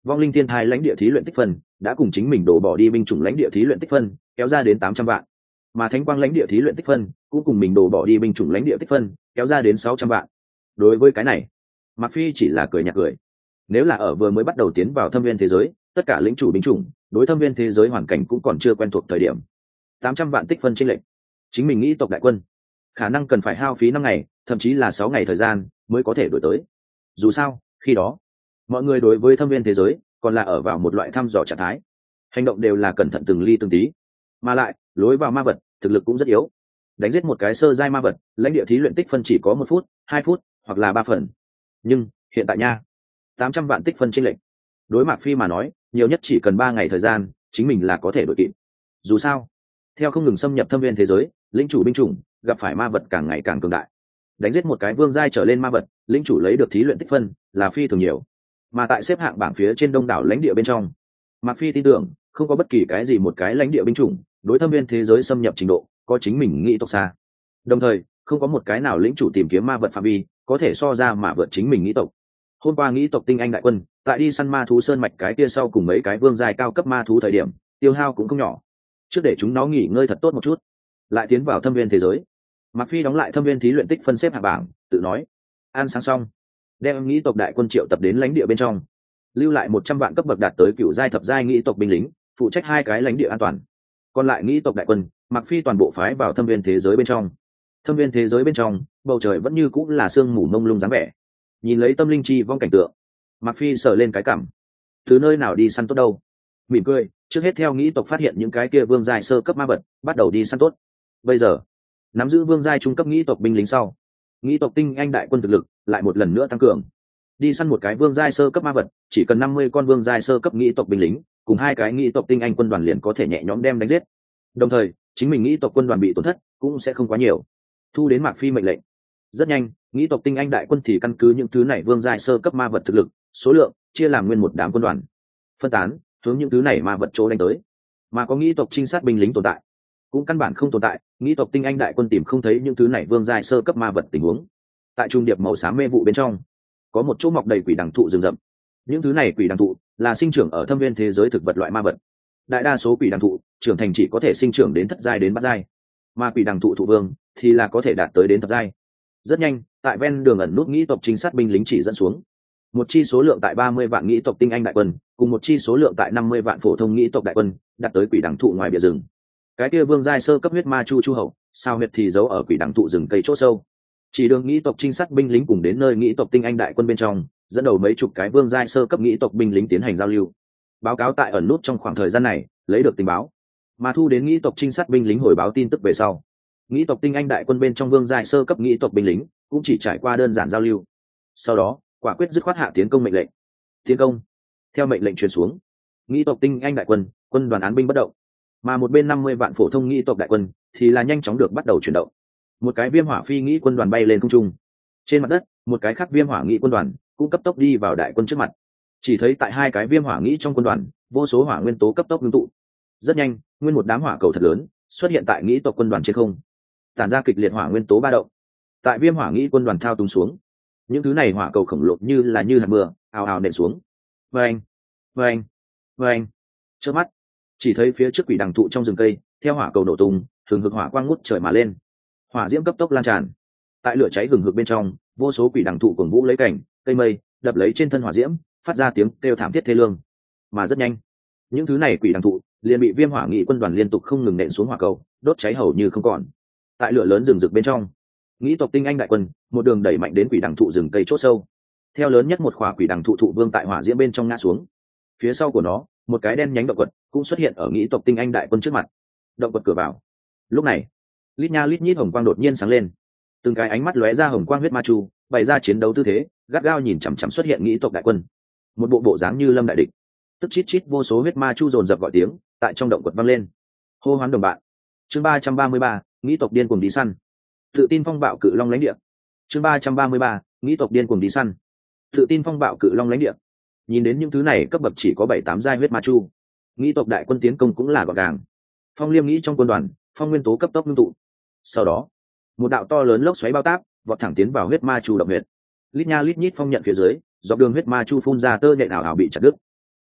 vong linh thiên thai lãnh địa thí luyện tích phân đã cùng chính mình đổ bỏ đi binh chủng lãnh địa thí luyện tích phân kéo ra đến tám trăm vạn, mà thánh quang lãnh địa thí luyện tích phân cũng cùng mình đổ bỏ đi binh chủng lãnh địa tích phân kéo ra đến sáu trăm vạn. Đối với cái này, Mạc Phi chỉ là cười nhạt cười. Nếu là ở vừa mới bắt đầu tiến vào thâm viên thế giới, tất cả lĩnh chủ binh chủng đối thâm viên thế giới hoàn cảnh cũng còn chưa quen thuộc thời điểm, tám trăm vạn tích phân chênh lệch, chính mình nghĩ tộc đại quân khả năng cần phải hao phí năm ngày, thậm chí là sáu ngày thời gian mới có thể đổi tới. Dù sao, khi đó, mọi người đối với thâm viên thế giới còn là ở vào một loại thăm dò trạng thái, hành động đều là cẩn thận từng ly từng tí, mà lại lối vào ma vật thực lực cũng rất yếu. Đánh giết một cái sơ giai ma vật, lãnh địa thí luyện tích phân chỉ có một phút, hai phút, hoặc là ba phần. Nhưng hiện tại nha, tám trăm vạn tích phân chênh lệch, đối Mạc Phi mà nói, nhiều nhất chỉ cần ba ngày thời gian, chính mình là có thể đổi kịp. Dù sao, theo không ngừng xâm nhập thâm viên thế giới, lĩnh chủ binh chủng gặp phải ma vật càng ngày càng cường đại. Đánh giết một cái vương giai trở lên ma vật, lĩnh chủ lấy được thí luyện tích phân là phi thường nhiều. Mà tại xếp hạng bảng phía trên đông đảo lãnh địa bên trong, Mạc Phi tin tưởng không có bất kỳ cái gì một cái lãnh địa binh chủng đối thâm viên thế giới xâm nhập trình độ có chính mình nghĩ tộc xa. Đồng thời, không có một cái nào lĩnh chủ tìm kiếm ma vật phạm vi có thể so ra mà vượt chính mình nghĩ tộc. Hôm qua nghĩ tộc tinh anh đại quân tại đi săn ma thú sơn mạch cái kia sau cùng mấy cái vương giai cao cấp ma thú thời điểm, tiêu hao cũng không nhỏ. Trước để chúng nó nghỉ ngơi thật tốt một chút, lại tiến vào thâm viên thế giới. Mạc Phi đóng lại thâm viên thí luyện tích phân xếp hạng bảng, tự nói: ăn sáng xong, đem nghĩ tộc đại quân triệu tập đến lãnh địa bên trong, lưu lại một trăm vạn cấp bậc đạt tới cựu giai thập giai nghĩ tộc binh lính, phụ trách hai cái lãnh địa an toàn. Còn lại nghĩ tộc đại quân, Mạc Phi toàn bộ phái vào thâm viên thế giới bên trong. Thâm viên thế giới bên trong, bầu trời vẫn như cũng là sương mù mông lung dáng vẻ. Nhìn lấy tâm linh chi vong cảnh tượng, Mạc Phi sờ lên cái cằm. Từ nơi nào đi săn tốt đâu? Mỉm cười, trước hết theo nghĩ tộc phát hiện những cái kia vương giai sơ cấp ma vật, bắt đầu đi săn tốt. Bây giờ, nắm giữ vương giai trung cấp nghĩ tộc binh lính sau, nghĩ tộc tinh anh đại quân thực lực lại một lần nữa tăng cường. Đi săn một cái vương giai sơ cấp ma vật, chỉ cần năm mươi con vương giai sơ cấp nghĩ tộc binh lính, cùng hai cái nghĩ tộc tinh anh quân đoàn liền có thể nhẹ nhõm đem đánh giết. Đồng thời, chính mình nghĩ tộc quân đoàn bị tổn thất cũng sẽ không quá nhiều. Thu đến Mạc Phi mệnh lệnh, rất nhanh, nghĩ tộc tinh anh đại quân thì căn cứ những thứ này vương giai sơ cấp ma vật thực lực, số lượng chia làm nguyên một đám quân đoàn, phân tán hướng những thứ này ma vật chỗ đánh tới. Mà có nghĩ tộc trinh sát binh lính tồn tại, cũng căn bản không tồn tại, nghĩ tộc tinh anh đại quân tìm không thấy những thứ này vương giai sơ cấp ma vật tình huống. Tại trung điệp màu xám mê vụ bên trong, có một chỗ mọc đầy quỷ đằng thụ rừng rậm. Những thứ này quỷ đằng thụ là sinh trưởng ở thâm viên thế giới thực vật loại ma vật. Đại đa số quỷ đằng thụ trưởng thành chỉ có thể sinh trưởng đến thất giai đến bát giai, mà quỷ đằng thụ thụ vương thì là có thể đạt tới đến thập giai. Rất nhanh, tại ven đường ẩn nút nghĩ tộc trinh sát binh lính chỉ dẫn xuống, một chi số lượng tại ba mươi vạn nghĩ tộc tinh anh đại quân, cùng một chi số lượng tại năm mươi vạn phổ thông nghĩ tộc đại quân, đạt tới quỷ đằng thụ ngoài bìa rừng. Cái kia vương giai sơ cấp huyết ma chu chu hậu, sao huyết thì giấu ở quỷ đằng thụ rừng cây chỗ sâu. Chỉ đường nghĩ tộc trinh sát binh lính cùng đến nơi nghĩ tộc tinh anh đại quân bên trong, dẫn đầu mấy chục cái vương giai sơ cấp nghĩ tộc binh lính tiến hành giao lưu, báo cáo tại ẩn nút trong khoảng thời gian này lấy được tình báo, mà thu đến nghĩ tộc trinh sát binh lính hồi báo tin tức về sau, nghĩ tộc tinh anh đại quân bên trong vương giai sơ cấp nghĩ tộc binh lính cũng chỉ trải qua đơn giản giao lưu, sau đó quả quyết dứt khoát hạ tiến công mệnh lệnh. Tiến công. Theo mệnh lệnh truyền xuống, nghĩ tộc tinh anh đại quân quân đoàn án binh bất động, mà một bên năm mươi vạn phổ thông nghĩ tộc đại quân thì là nhanh chóng được bắt đầu chuyển động. Một cái viêm hỏa phi nghĩ quân đoàn bay lên không trung, trên mặt đất một cái khác viêm hỏa nghĩ quân đoàn cũng cấp tốc đi vào đại quân trước mặt. Chỉ thấy tại hai cái viêm hỏa nghĩ trong quân đoàn, vô số hỏa nguyên tố cấp tốc ngưng tụ. Rất nhanh, nguyên một đám hỏa cầu thật lớn xuất hiện tại nghĩ tộc quân đoàn trên không, tản ra kịch liệt hỏa nguyên tố ba động. Tại viêm hỏa nghĩ quân đoàn thao túng xuống, những thứ này hỏa cầu khổng lồ như là như hạt mưa ào ào nện xuống. Vâng, vâng, vâng. Trước mắt, chỉ thấy phía trước quỷ đằng thụ trong rừng cây, theo hỏa cầu nổ tung, hừng hực hỏa quang ngút trời mà lên. Hỏa diễm cấp tốc lan tràn. Tại lửa cháy hừng hực bên trong, vô số quỷ đằng thụ cuồng vũ lấy cảnh, cây mây đập lấy trên thân hỏa diễm, phát ra tiếng kêu thảm thiết thê lương. Mà rất nhanh, những thứ này quỷ đằng thụ liền bị viêm hỏa nghị quân đoàn liên tục không ngừng nện xuống hỏa cầu, đốt cháy hầu như không còn. Tại lửa lớn rừng rực bên trong, nghĩ tộc tinh anh đại quân một đường đẩy mạnh đến quỷ đằng thụ rừng cây chốt sâu. Theo lớn nhất một khỏa quỷ đằng thụ thụ vương tại hỏa diễm bên trong ngã xuống, phía sau của nó một cái đen nhánh động quật cũng xuất hiện ở nghĩ tộc tinh anh đại quân trước mặt. Động quật cửa vào. Lúc này, lít nha lít nhít hồng quang đột nhiên sáng lên, từng cái ánh mắt lóe ra hồng quang huyết ma chu, bày ra chiến đấu tư thế, gắt gao nhìn chằm chằm xuất hiện nghĩ tộc đại quân. Một bộ bộ dáng như lâm đại địch, tức chít chít vô số huyết ma chu dồn dập gọi tiếng tại trong động quật vang lên. Hô hoán đồng bạn. Chương ba trăm ba mươi ba, nghĩ tộc điên cuồng đi săn. Tự tin phong bạo cự long lãnh địa. Chương ba trăm ba mươi ba, nghĩ tộc điên cuồng đi săn. Tự tin phong bạo cự long lãnh địa. Nhìn đến những thứ này cấp bậc chỉ có bảy tám giai huyết ma chu, nghĩ tộc đại quân tiến công cũng là gọn gàng. Phong liêm nghĩ trong quân đoàn, phong nguyên tố cấp tốc ngưng tụ. Sau đó, một đạo to lớn lốc xoáy bao tác, vọt thẳng tiến vào huyết ma chu động huyệt. Lít nha lít nhít phong nhận phía dưới, dọc đường huyết ma chu phun ra tơ nhện ảo ảo bị chặt đứt.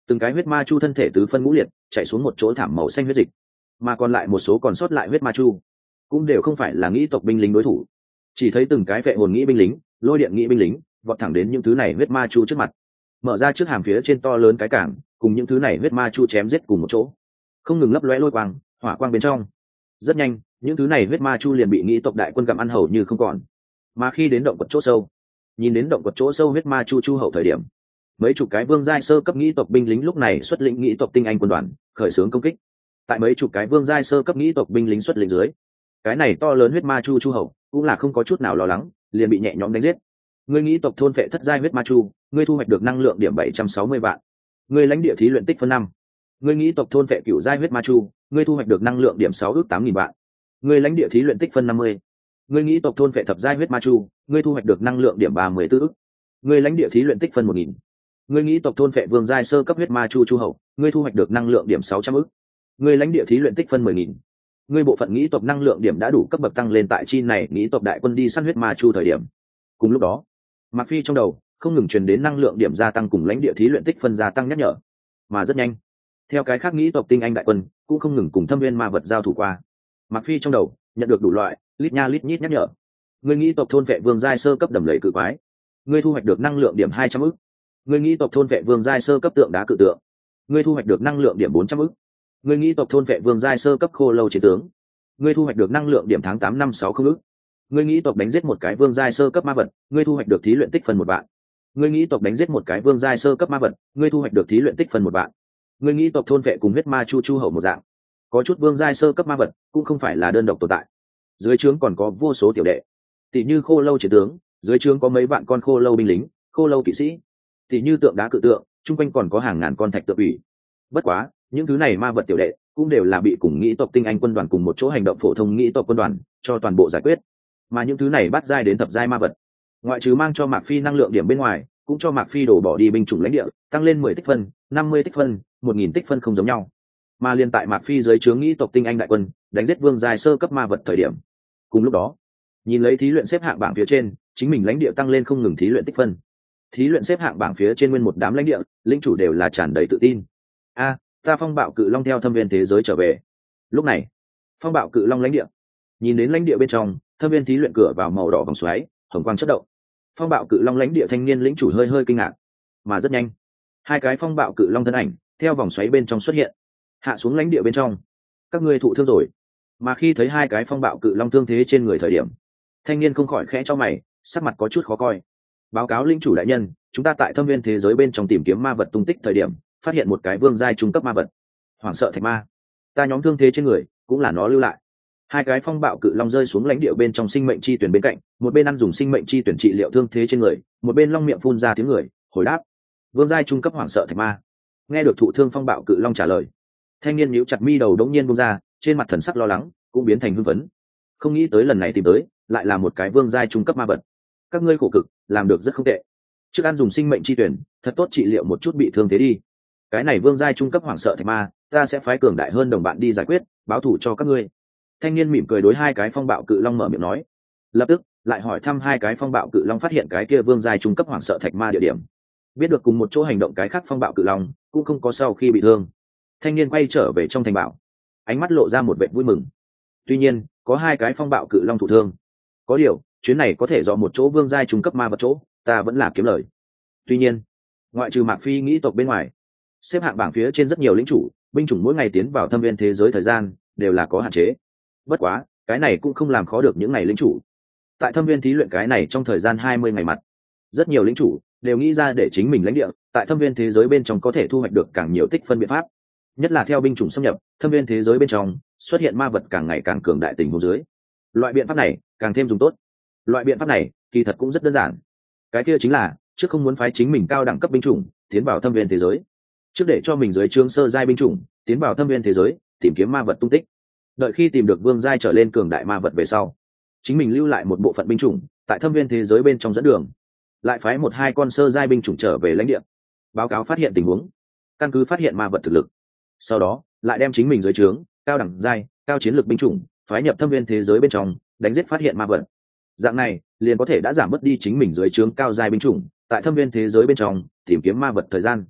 từng cái huyết ma chu thân thể tứ phân ngũ liệt chạy xuống một chỗ thảm màu xanh huyết dịch, mà còn lại một số còn sót lại huyết ma chu cũng đều không phải là nghĩ tộc binh lính đối thủ. Chỉ thấy từng cái vệ hồn nghĩ binh lính, lôi điện nghĩ binh lính vọt thẳng đến những thứ này huyết ma chu trước mặt, mở ra trước hàm phía trên to lớn cái cảng, cùng những thứ này huyết ma chu chém giết cùng một chỗ, không ngừng lấp lóe lôi quang hỏa quang bên trong. Rất nhanh những thứ này huyết ma chu liền bị nghĩ tộc đại quân gặm ăn hầu như không còn. Mà khi đến động quật chỗ sâu, nhìn đến động quật chỗ sâu huyết ma chu chu hậu thời điểm, mấy chục cái vương giai sơ cấp nghĩ tộc binh lính lúc này xuất lĩnh nghĩ tộc tinh anh quân đoàn khởi xướng công kích. Tại mấy chục cái vương giai sơ cấp nghĩ tộc binh lính xuất lĩnh dưới, cái này to lớn huyết ma chu chu hậu cũng là không có chút nào lo lắng, liền bị nhẹ nhõm đánh giết. Ngươi nghĩ tộc thôn phệ thất giai huyết ma chu, ngươi thu hoạch được năng lượng điểm bảy trăm sáu mươi vạn. Ngươi lãnh địa thí luyện tích phân năm. Ngươi nghĩ tộc thôn phệ cửu giai huyết ma chu, ngươi thu hoạch được năng lượng điểm sáu ước tám nghìn vạn. Ngươi lãnh địa thí luyện tích phân năm mươi. Ngươi nghĩ tộc thôn phệ thập giai huyết ma chu, ngươi thu hoạch được năng lượng điểm ba mươi tư ước. Ngươi lãnh địa thí luyện tích phân một nghìn. Ngươi nghĩ tộc thôn phệ vương giai sơ cấp huyết ma chu chu hậu, ngươi thu hoạch được năng lượng điểm sáu trăm ước. Ngươi lãnh địa thí luyện tích phân mười nghìn. Ngươi bộ phận nghĩ tộc năng lượng điểm đã đủ cấp bậc tăng lên tại chi này nghĩ tộc đại quân đi săn huyết ma chu thời điểm. Cùng lúc đó, Mạc Phi trong đầu không ngừng truyền đến năng lượng điểm gia tăng cùng lãnh địa thí luyện tích phân gia tăng nhắc nhở. Mà rất nhanh, theo cái khác nghĩ tộc tinh anh đại quân cũng không ngừng cùng thâm viên ma vật giao thủ qua, Mạc Phi trong đầu nhận được đủ loại lít nha lít nhít nhắc nhở. Ngươi nghĩ tộc thôn vệ vương giai sơ cấp đầm lầy cự quái, ngươi thu hoạch được năng lượng điểm hai trăm ức. Ngươi nghĩ tộc thôn vệ vương giai sơ cấp tượng đá cự tượng, ngươi thu hoạch được năng lượng điểm bốn trăm ức. Ngươi nghĩ tộc thôn vệ vương giai sơ cấp khô lâu chiến tướng, ngươi thu hoạch được năng lượng điểm tháng tám năm sáu không ức. Ngươi nghĩ tộc đánh giết một cái vương giai sơ cấp ma vật, ngươi thu hoạch được thí luyện tích phân một vạn. Ngươi nghĩ tộc đánh giết một cái vương giai sơ cấp ma vật, ngươi thu hoạch được thí luyện tích phân một vạn. Ngươi nghĩ tộc thôn vệ cùng huyết ma chu chu hậu một dạng, có chút vương giai sơ cấp ma vật cũng không phải là đơn độc tồn tại, dưới trướng còn có vô số tiểu đệ, tỷ như khô lâu chiến tướng, dưới trướng có mấy vạn con khô lâu binh lính, khô lâu kỵ sĩ, tỷ như tượng đá cự tượng, chung quanh còn có hàng ngàn con thạch tượng ủy. Bất quá những thứ này ma vật tiểu đệ cũng đều là bị cùng nghĩ tộc tinh anh quân đoàn cùng một chỗ hành động phổ thông nghĩ tộc quân đoàn cho toàn bộ giải quyết. Mà những thứ này bắt giai đến thập giai ma vật, ngoại trừ mang cho Mạc Phi năng lượng điểm bên ngoài, cũng cho Mạc Phi đổ bỏ đi binh chủng lãnh địa tăng lên mười tích phân, năm mươi tích phân, một nghìn tích phân không giống nhau. Mà liên tại Mạc Phi dưới trướng nghĩ tộc tinh anh đại quân đánh giết vương giai sơ cấp ma vật thời điểm, cùng lúc đó nhìn lấy thí luyện xếp hạng bảng phía trên chính mình lãnh địa tăng lên không ngừng thí luyện tích phân, thí luyện xếp hạng bảng phía trên nguyên một đám lãnh địa lĩnh chủ đều là tràn đầy tự tin. A, ta phong bạo cự long theo thâm viên thế giới trở về. Lúc này phong bạo cự long lãnh địa, nhìn đến lãnh địa bên trong thâm viên thí luyện cửa vào màu đỏ vòng xoáy hồng quang chất động, phong bạo cự long lãnh địa thanh niên lĩnh chủ hơi hơi kinh ngạc. Mà rất nhanh hai cái phong bạo cự long thân ảnh theo vòng xoáy bên trong xuất hiện, hạ xuống lãnh địa bên trong. Các ngươi thụ thương rồi. Mà khi thấy hai cái phong bạo cự long thương thế trên người thời điểm, thanh niên không khỏi khẽ cho mày, sắc mặt có chút khó coi. Báo cáo lĩnh chủ đại nhân, chúng ta tại thâm viên thế giới bên trong tìm kiếm ma vật tung tích thời điểm phát hiện một cái vương giai trung cấp ma vật, hoảng sợ thạch ma. Ta nhóm thương thế trên người cũng là nó lưu lại. Hai cái phong bạo cự long rơi xuống lãnh địa bên trong sinh mệnh chi tuyển bên cạnh, một bên ăn dùng sinh mệnh chi tuyển trị liệu thương thế trên người, một bên long miệng phun ra tiếng người hồi đáp. Vương giai trung cấp hoảng sợ thạch ma. Nghe được thụ thương phong bạo cự long trả lời, thanh niên nhíu chặt mi đầu đống nhiên buông ra, trên mặt thần sắc lo lắng cũng biến thành hưng phấn. Không nghĩ tới lần này tìm tới lại là một cái vương giai trung cấp ma vật. Các ngươi khổ cực làm được rất không tệ. Trước ăn dùng sinh mệnh chi tuyển thật tốt trị liệu một chút bị thương thế đi. Cái này vương giai trung cấp hoảng sợ thạch ma, ta sẽ phái cường đại hơn đồng bạn đi giải quyết, báo thù cho các ngươi. Thanh niên mỉm cười đối hai cái phong bạo cự long mở miệng nói, lập tức lại hỏi thăm hai cái phong bạo cự long phát hiện cái kia vương giai trung cấp hoảng sợ thạch ma địa điểm, biết được cùng một chỗ hành động cái khác phong bạo cự long cũng không có sau khi bị thương. Thanh niên quay trở về trong thành bảo, ánh mắt lộ ra một vẻ vui mừng. Tuy nhiên có hai cái phong bạo cự long thụ thương, có điều chuyến này có thể dọn một chỗ vương giai trung cấp ma vật chỗ, ta vẫn là kiếm lời. Tuy nhiên ngoại trừ Mạc Phi nghĩ tộc bên ngoài, xếp hạng bảng phía trên rất nhiều lĩnh chủ binh chủng mỗi ngày tiến vào thâm viên thế giới thời gian đều là có hạn chế. Bất quá cái này cũng không làm khó được những ngày lĩnh chủ. Tại thâm viên thí luyện cái này trong thời gian hai mươi ngày mặt, rất nhiều lĩnh chủ đều nghĩ ra để chính mình lãnh địa tại thâm viên thế giới bên trong có thể thu hoạch được càng nhiều tích phân biện pháp. Nhất là theo binh chủng xâm nhập thâm viên thế giới bên trong xuất hiện ma vật càng ngày càng cường đại tình huống dưới, loại biện pháp này càng thêm dùng tốt. Loại biện pháp này kỳ thật cũng rất đơn giản, cái kia chính là trước không muốn phái chính mình cao đẳng cấp binh chủng tiến vào thâm viên thế giới, trước để cho mình dưới trướng sơ giai binh chủng tiến vào thâm viên thế giới tìm kiếm ma vật tung tích, đợi khi tìm được vương giai trở lên cường đại ma vật về sau, chính mình lưu lại một bộ phận binh chủng tại thâm viên thế giới bên trong dẫn đường, lại phái một hai con sơ giai binh chủng trở về lãnh địa báo cáo phát hiện tình huống, căn cứ phát hiện ma vật thực lực, sau đó lại đem chính mình dưới trướng cao đẳng giai cao chiến lược binh chủng phái nhập thâm viên thế giới bên trong đánh giết phát hiện ma vật. Dạng này liền có thể đã giảm bớt đi chính mình dưới trướng cao giai binh chủng tại thâm viên thế giới bên trong tìm kiếm ma vật thời gian.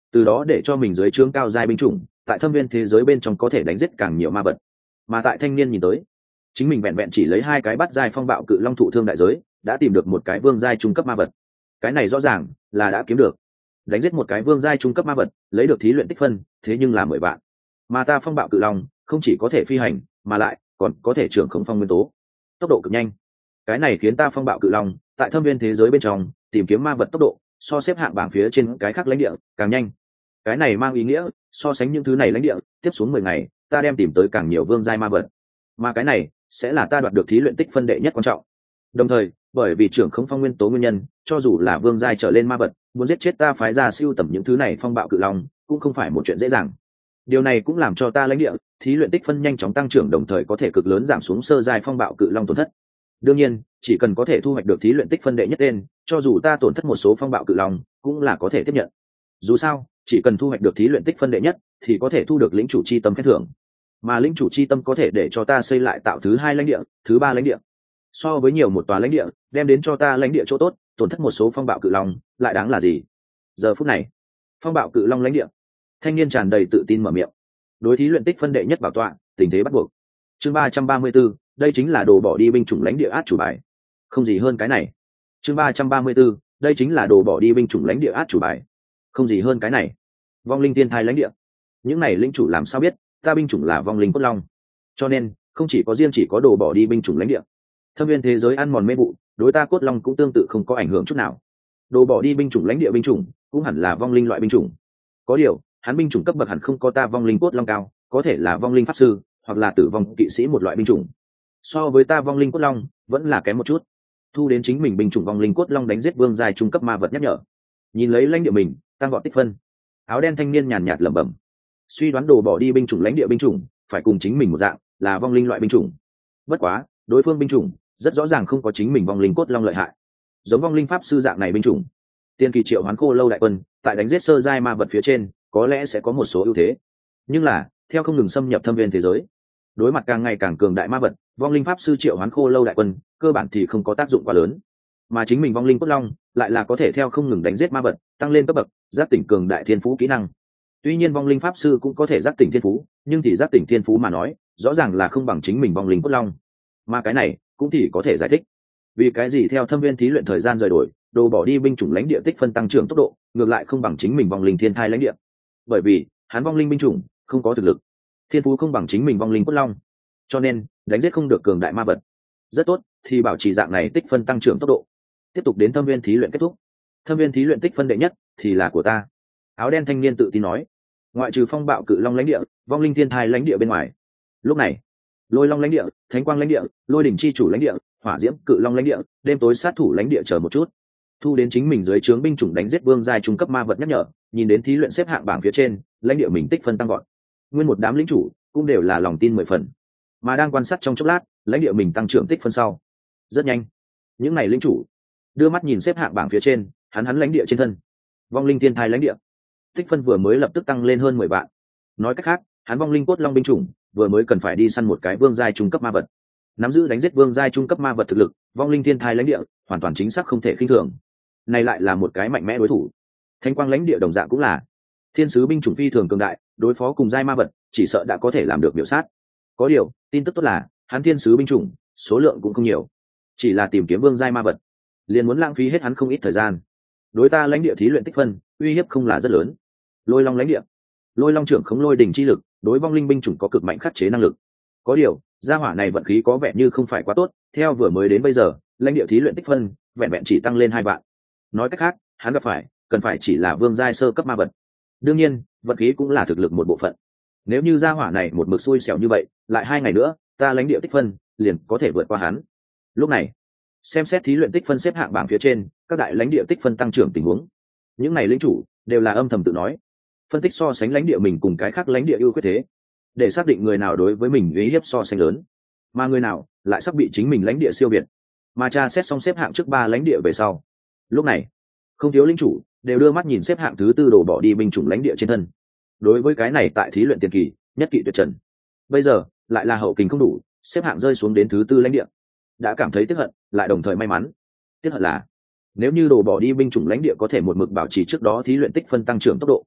từ đó để cho mình dưới trướng cao giai binh chủng tại thâm viên thế giới bên trong có thể đánh giết càng nhiều ma vật. Mà tại thanh niên nhìn tới, chính mình vẹn vẹn chỉ lấy hai cái bắt giai phong bạo cự long thụ thương đại giới đã tìm được một cái vương giai trung cấp ma vật. Cái này rõ ràng là đã kiếm được. Đánh giết một cái vương giai trung cấp ma vật lấy được thí luyện tích phân, thế nhưng là mười vạn. Mà ta phong bạo cự long không chỉ có thể phi hành mà lại còn có thể trưởng khống phong nguyên tố, tốc độ cực nhanh. Cái này khiến ta phong bạo cự long tại thâm viên thế giới bên trong tìm kiếm ma vật tốc độ so xếp hạng bảng phía trên cái khác lãnh địa càng nhanh. Cái này mang ý nghĩa so sánh những thứ này lãnh địa tiếp xuống mười ngày ta đem tìm tới càng nhiều vương giai ma vật, mà cái này sẽ là ta đoạt được thí luyện tích phân đệ nhất quan trọng. Đồng thời bởi vì trưởng không phong nguyên tố nguyên nhân, cho dù là vương giai trở lên ma vật muốn giết chết ta phái ra siêu tầm những thứ này phong bạo cự long cũng không phải một chuyện dễ dàng. Điều này cũng làm cho ta lãnh địa thí luyện tích phân nhanh chóng tăng trưởng, đồng thời có thể cực lớn giảm xuống sơ giai phong bạo cự long tổn thất. Đương nhiên chỉ cần có thể thu hoạch được thí luyện tích phân đệ nhất tên, cho dù ta tổn thất một số phong bạo cự long cũng là có thể tiếp nhận. Dù sao chỉ cần thu hoạch được thí luyện tích phân đệ nhất thì có thể thu được lĩnh chủ chi tâm khen thưởng, mà lĩnh chủ chi tâm có thể để cho ta xây lại tạo thứ hai lãnh địa, thứ ba lãnh địa. So với nhiều một tòa lãnh địa đem đến cho ta lãnh địa chỗ tốt, tổn thất một số phong bạo cự long lại đáng là gì? Giờ phút này phong bạo cự long lãnh địa, thanh niên tràn đầy tự tin mở miệng. Đối thí luyện tích phân đệ nhất bảo tọa, tình thế bắt buộc. Chương ba trăm ba mươi 34, đây chính là đồ bỏ đi binh chủng lãnh địa át chủ bài. Không gì hơn cái này. Chương ba trăm ba mươi 34, đây chính là đồ bỏ đi binh chủng lãnh địa át chủ bài. Không gì hơn cái này. Vong linh tiên thai lãnh địa. Những này linh chủ làm sao biết ta binh chủng là vong linh cốt long? Cho nên không chỉ có riêng chỉ có đồ bỏ đi binh chủng lãnh địa, thâm viên thế giới ăn mòn mê vụ đối ta cốt long cũng tương tự không có ảnh hưởng chút nào. Đồ bỏ đi binh chủng lãnh địa binh chủng cũng hẳn là vong linh loại binh chủng. Có điều hắn binh chủng cấp bậc hẳn không có ta vong linh cốt long cao, có thể là vong linh pháp sư hoặc là tử vong kỵ sĩ một loại binh chủng. So với ta vong linh cốt long vẫn là kém một chút. Thu đến chính mình binh chủng vong linh cốt long đánh giết vương giai trung cấp ma vật nhắc nhở. Nhìn lấy lãnh địa mình tăng gọn tích phân, áo đen thanh niên nhàn nhạt lẩm bẩm, suy đoán đồ bỏ đi binh chủng lãnh địa binh chủng phải cùng chính mình một dạng là vong linh loại binh chủng. Bất quá đối phương binh chủng rất rõ ràng không có chính mình vong linh cốt long lợi hại, giống vong linh pháp sư dạng này binh chủng. Tiên kỳ triệu hoán khô lâu đại quân tại đánh giết sơ giai ma vật phía trên có lẽ sẽ có một số ưu thế, nhưng là theo không ngừng xâm nhập thâm viên thế giới, đối mặt càng ngày càng cường đại ma vật, vong linh pháp sư triệu hoán khô lâu đại quân cơ bản thì không có tác dụng quá lớn. Mà chính mình vong linh cốt long lại là có thể theo không ngừng đánh giết ma vật tăng lên cấp bậc, giác tỉnh cường đại thiên phú kỹ năng. Tuy nhiên vong linh pháp sư cũng có thể giác tỉnh thiên phú, nhưng thì giác tỉnh thiên phú mà nói rõ ràng là không bằng chính mình vong linh cốt long. Mà cái này cũng thì có thể giải thích vì cái gì theo thâm viên thí luyện thời gian rời đổi, đồ bỏ đi binh chủng lãnh địa tích phân tăng trưởng tốc độ ngược lại không bằng chính mình vong linh thiên thai lãnh địa. Bởi vì hắn vong linh binh chủng không có thực lực, thiên phú không bằng chính mình vong linh cốt long, cho nên đánh giết không được cường đại ma vật. Rất tốt, thì bảo trì dạng này tích phân tăng trưởng tốc độ, tiếp tục đến thâm viên thí luyện kết thúc. Thâm viên thí luyện tích phân đệ nhất thì là của ta. Áo đen thanh niên tự tin nói. Ngoại trừ phong bạo cự long lãnh địa, vong linh thiên thai lãnh địa bên ngoài, lúc này lôi long lãnh địa, thánh quang lãnh địa, lôi đỉnh chi chủ lãnh địa, hỏa diễm cự long lãnh địa, đêm tối sát thủ lãnh địa chờ một chút. Thu đến chính mình dưới trướng binh chủng đánh giết vương giai trung cấp ma vật nhắc nhở, nhìn đến thí luyện xếp hạng bảng phía trên, lãnh địa mình tích phân tăng gọn. Nguyên một đám lĩnh chủ cũng đều là lòng tin mười phần. Mà đang quan sát trong chốc lát, lãnh địa mình tăng trưởng tích phân sau, rất nhanh, những này lĩnh chủ đưa mắt nhìn xếp hạng bảng phía trên, hắn hắn lãnh địa trên thân, vong linh thiên thai lãnh địa, tích phân vừa mới lập tức tăng lên hơn mười vạn. Nói cách khác, hắn vong linh cốt long binh chủng vừa mới cần phải đi săn một cái vương giai trung cấp ma vật. Nắm giữ đánh giết vương giai trung cấp ma vật thực lực, vong linh thiên thai lãnh địa hoàn toàn chính xác không thể khinh thường. Này lại là một cái mạnh mẽ đối thủ. Thánh quang lãnh địa đồng dạng cũng là thiên sứ binh chủng phi thường cường đại, đối phó cùng giai ma vật chỉ sợ đã có thể làm được biểu sát. Có điều tin tức tốt là hắn thiên sứ binh chủng số lượng cũng không nhiều, chỉ là tìm kiếm vương giai ma vật liền muốn lãng phí hết hắn không ít thời gian. Đối ta lãnh địa thí luyện tích phân uy hiếp không là rất lớn. Lôi long lãnh địa, lôi long trưởng khống lôi đỉnh chi lực, đối vong linh binh chủng có cực mạnh khắc chế năng lực. Có điều gia hỏa này vận khí có vẻ như không phải quá tốt, theo vừa mới đến bây giờ lãnh địa thí luyện tích phân vẹn vẹn chỉ tăng lên hai vạn. Nói cách khác, hắn gặp phải cần phải chỉ là vương giai sơ cấp ma vật. Đương nhiên vận khí cũng là thực lực một bộ phận. Nếu như gia hỏa này một mực xui xẻo như vậy, lại hai ngày nữa ta lãnh địa tích phân liền có thể vượt qua hắn. Lúc này xem xét thí luyện tích phân xếp hạng bảng phía trên các đại lãnh địa tích phân tăng trưởng tình huống, những này lĩnh chủ đều là âm thầm tự nói, phân tích so sánh lãnh địa mình cùng cái khác lãnh địa ưu khuyết thế, để xác định người nào đối với mình uy hiếp so sánh lớn, mà người nào lại sắp bị chính mình lãnh địa siêu việt. Mà tra xét xong xếp hạng trước ba lãnh địa về sau, lúc này không thiếu lĩnh chủ đều đưa mắt nhìn xếp hạng thứ tư đồ bỏ đi binh chủng lãnh địa trên thân. Đối với cái này tại thí luyện tiền kỳ nhất kỵ tuyệt trần, bây giờ lại là hậu kình không đủ, xếp hạng rơi xuống đến thứ tư lãnh địa, đã cảm thấy tiếc hận, lại đồng thời may mắn. Tiếc hận là nếu như đồ bỏ đi binh chủng lãnh địa có thể một mực bảo trì trước đó thí luyện tích phân tăng trưởng tốc độ,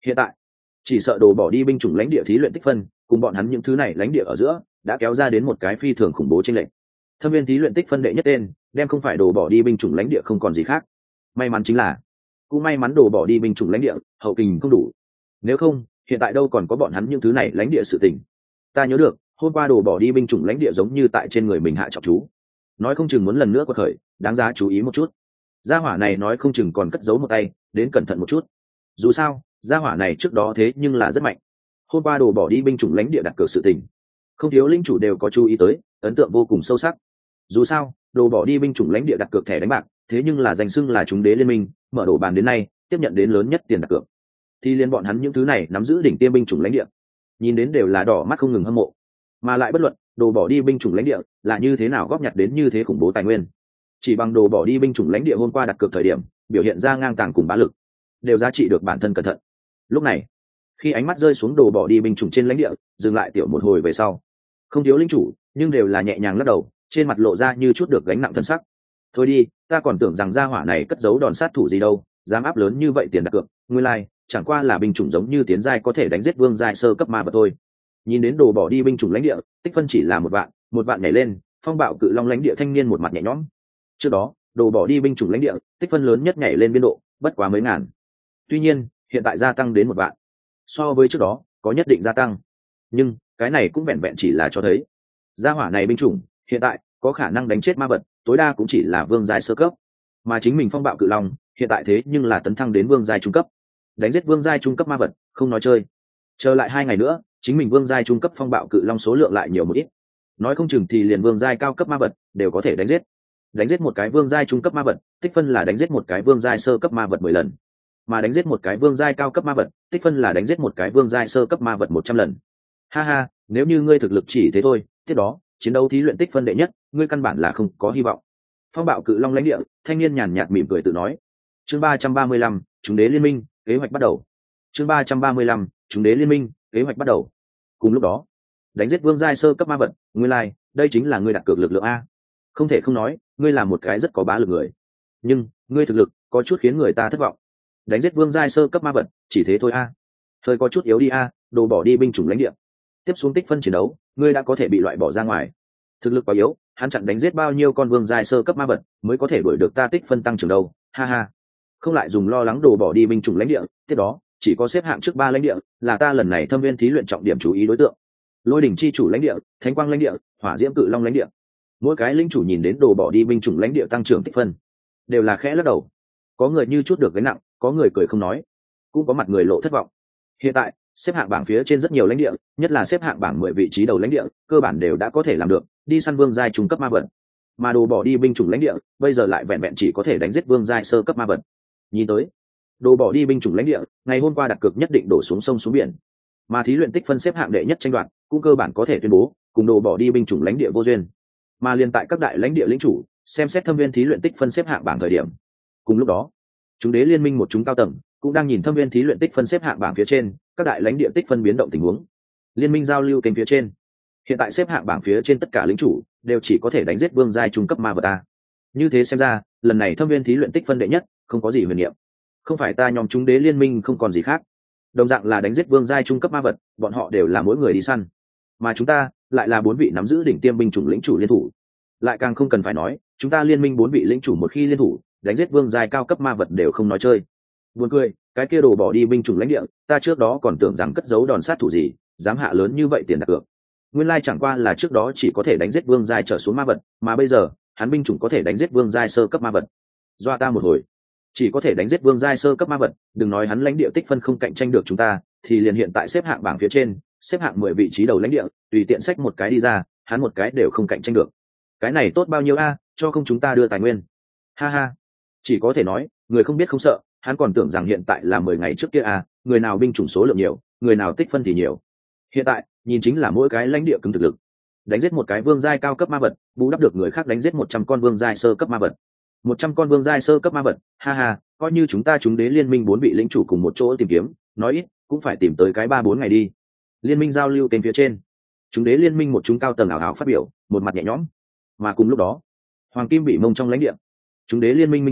Hiện tại chỉ sợ đồ bỏ đi binh chủng lãnh địa thí luyện tích phân cùng bọn hắn những thứ này lãnh địa ở giữa đã kéo ra đến một cái phi thường khủng bố trên lệnh. Thâm viên thí luyện tích phân đệ nhất tên đem không phải đồ bỏ đi binh chủng lãnh địa không còn gì khác. May mắn chính là cũng may mắn đồ bỏ đi binh chủng lãnh địa hậu kình không đủ, nếu không hiện tại đâu còn có bọn hắn những thứ này lãnh địa sự tình. Ta nhớ được hôm qua đồ bỏ đi binh chủng lãnh địa giống như tại trên người mình hạ trọng chú, nói không chừng muốn lần nữa quật khởi, đáng giá chú ý một chút. Gia hỏa này nói không chừng còn cất giấu một tay, đến cẩn thận một chút. Dù sao gia hỏa này trước đó thế nhưng là rất mạnh. Hôm qua đồ bỏ đi binh chủng lãnh địa đặt cược sự tình, không thiếu linh chủ đều có chú ý tới, ấn tượng vô cùng sâu sắc. Dù sao đồ bỏ đi binh chủng lãnh địa đặt cược thẻ đánh bạc, thế nhưng là danh xưng là chúng đế liên minh mở đổ bàn đến nay tiếp nhận đến lớn nhất tiền đặt cược, thì liên bọn hắn những thứ này nắm giữ đỉnh tiêm binh chủng lãnh địa nhìn đến đều là đỏ mắt không ngừng hâm mộ. Mà lại bất luận đồ bỏ đi binh chủng lãnh địa là như thế nào góp nhặt đến như thế khủng bố tài nguyên, chỉ bằng đồ bỏ đi binh chủng lãnh địa hôm qua đặt cược thời điểm biểu hiện ra ngang tàng cùng bá lực, đều giá trị được bản thân cẩn thận. Lúc này khi ánh mắt rơi xuống đồ bỏ đi binh chủng trên lãnh địa, dừng lại tiểu một hồi về sau, không thiếu linh chủ nhưng đều là nhẹ nhàng lắc đầu, trên mặt lộ ra như chút được gánh nặng thân sắc. Thôi đi, ta còn tưởng rằng gia hỏa này cất giấu đòn sát thủ gì đâu, dám áp lớn như vậy tiền đặt cược, nguyên lai like, chẳng qua là binh chủng giống như tiến giai có thể đánh giết vương giai sơ cấp ma vật thôi. Nhìn đến đồ bỏ đi binh chủng lãnh địa tích phân chỉ là một vạn, một vạn nhảy lên, phong bạo cự long lãnh địa thanh niên một mặt nhẹ nhõm. Trước đó đồ bỏ đi binh chủng lãnh địa tích phân lớn nhất nhảy lên biên độ bất quá mấy ngàn, tuy nhiên hiện tại gia tăng đến một vạn, so với trước đó có nhất định gia tăng, nhưng cái này cũng vẹn vẹn chỉ là cho thấy gia hỏa này binh chủng hiện tại có khả năng đánh chết ma vật tối đa cũng chỉ là vương giai sơ cấp, mà chính mình phong bạo cự long hiện tại thế nhưng là tấn thăng đến vương giai trung cấp, đánh giết vương giai trung cấp ma vật không nói chơi. Chờ lại hai ngày nữa chính mình vương giai trung cấp phong bạo cự long số lượng lại nhiều một ít, nói không chừng thì liền vương giai cao cấp ma vật đều có thể đánh giết. Đánh giết một cái vương giai trung cấp ma vật tích phân là đánh giết một cái vương giai sơ cấp ma vật mười lần, mà đánh giết một cái vương giai cao cấp ma vật tích phân là đánh giết một cái vương giai sơ cấp ma vật một trăm lần. Ha ha, nếu như ngươi thực lực chỉ thế thôi, tiếp đó chiến đấu thí luyện tích phân đệ nhất ngươi căn bản là không có hy vọng. Phong bạo cự long lãnh địa thanh niên nhàn nhạt mỉm cười tự nói. Chương ba trăm ba mươi lăm chúng đế liên minh kế hoạch bắt đầu. Chương ba trăm ba mươi lăm chúng đế liên minh kế hoạch bắt đầu. Cùng lúc đó đánh giết vương giai sơ cấp ma vật, ngươi lai đây chính là ngươi đặt cược lực lượng a. Không thể không nói ngươi là một cái rất có bá lực người, nhưng ngươi thực lực có chút khiến người ta thất vọng. Đánh giết vương giai sơ cấp ma vật chỉ thế thôi a, hơi có chút yếu đi a. Đồ bỏ đi binh chủng lãnh địa tiếp xuống tích phân chiến đấu ngươi đã có thể bị loại bỏ ra ngoài, thực lực quá yếu, hắn chặn đánh giết bao nhiêu con vương giai sơ cấp ma vật mới có thể đuổi được ta tích phân tăng trưởng đâu, ha ha. Không lại dùng lo lắng đồ bỏ đi binh chủng lãnh địa, tiếp đó chỉ có xếp hạng trước ba lãnh địa là ta lần này thâm viên thí luyện trọng điểm chú ý đối tượng: lôi đỉnh chi chủ lãnh địa, thánh quang lãnh địa, hỏa diễm cự long lãnh địa. Mỗi cái linh chủ nhìn đến đồ bỏ đi binh chủng lãnh địa tăng trưởng tích phân đều là khẽ lắc đầu, có người như chút được gánh nặng, có người cười không nói, cũng có mặt người lộ thất vọng. Hiện tại xếp hạng bảng phía trên rất nhiều lãnh địa, nhất là xếp hạng bảng mười vị trí đầu lãnh địa cơ bản đều đã có thể làm được đi săn vương giai trung cấp ma vật, mà đồ bỏ đi binh chủng lãnh địa bây giờ lại vẹn vẹn chỉ có thể đánh giết vương giai sơ cấp ma vật. Nhìn tới đồ bỏ đi binh chủng lãnh địa ngày hôm qua đặt cược nhất định đổ xuống sông xuống biển, mà thí luyện tích phân xếp hạng đệ nhất tranh đoạt cũng cơ bản có thể tuyên bố cùng đồ bỏ đi binh chủng lãnh địa vô duyên. Mà liên tại các đại lãnh địa lĩnh chủ xem xét thâm viên thí luyện tích phân xếp hạng bảng thời điểm, cùng lúc đó chúng đế liên minh một chúng cao tầng cũng đang nhìn thâm viên thí luyện tích phân xếp hạng bảng phía trên các đại lãnh địa tích phân biến động tình huống. Liên minh giao lưu kênh phía trên hiện tại xếp hạng bảng phía trên tất cả lĩnh chủ đều chỉ có thể đánh giết vương giai trung cấp ma vật a. Như thế xem ra lần này thâm viên thí luyện tích phân đệ nhất không có gì huyền niệm, không phải ta nhóm chúng đế liên minh không còn gì khác, đồng dạng là đánh giết vương giai trung cấp ma vật, bọn họ đều là mỗi người đi săn, mà chúng ta lại là bốn vị nắm giữ đỉnh tiêm binh chủng lĩnh chủ liên thủ. Lại càng không cần phải nói chúng ta liên minh bốn vị lĩnh chủ một khi liên thủ đánh giết vương giai cao cấp ma vật đều không nói chơi. Buồn cười, cái kia đồ bỏ đi binh chủng lãnh địa ta trước đó còn tưởng rằng cất giấu đòn sát thủ gì dám hạ lớn như vậy tiền đặt cược, nguyên lai chẳng qua là trước đó chỉ có thể đánh giết vương giai trở xuống ma vật, mà bây giờ hắn binh chủng có thể đánh giết vương giai sơ cấp ma vật. Doa ta một hồi, chỉ có thể đánh giết vương giai sơ cấp ma vật, đừng nói hắn lãnh địa tích phân không cạnh tranh được chúng ta, thì liền hiện tại xếp hạng bảng phía trên xếp hạng mười vị trí đầu lãnh địa tùy tiện xách một cái đi ra hắn một cái đều không cạnh tranh được. Cái này tốt bao nhiêu a, cho không chúng ta đưa tài nguyên. Ha ha, chỉ có thể nói người không biết không sợ, hắn còn tưởng rằng hiện tại là mười ngày trước kia a, người nào binh chủng số lượng nhiều người nào tích phân thì nhiều. Hiện tại nhìn chính là mỗi cái lãnh địa cứng thực lực, đánh giết một cái vương giai cao cấp ma vật bù đắp được người khác đánh giết một trăm con vương giai sơ cấp ma vật. Một trăm con vương giai sơ cấp ma vật, ha ha, coi như chúng ta chúng đế liên minh bốn vị lĩnh chủ cùng một chỗ tìm kiếm, nói ít cũng phải tìm tới cái ba bốn ngày đi. Liên minh giao lưu kênh phía trên chúng đế liên minh một chúng cao tầng ảo ảo phát biểu, một mặt nhẹ nhõm. Mà cùng lúc đó hoàng kim bị mông trong lãnh địa chúng đế liên minh minh chủ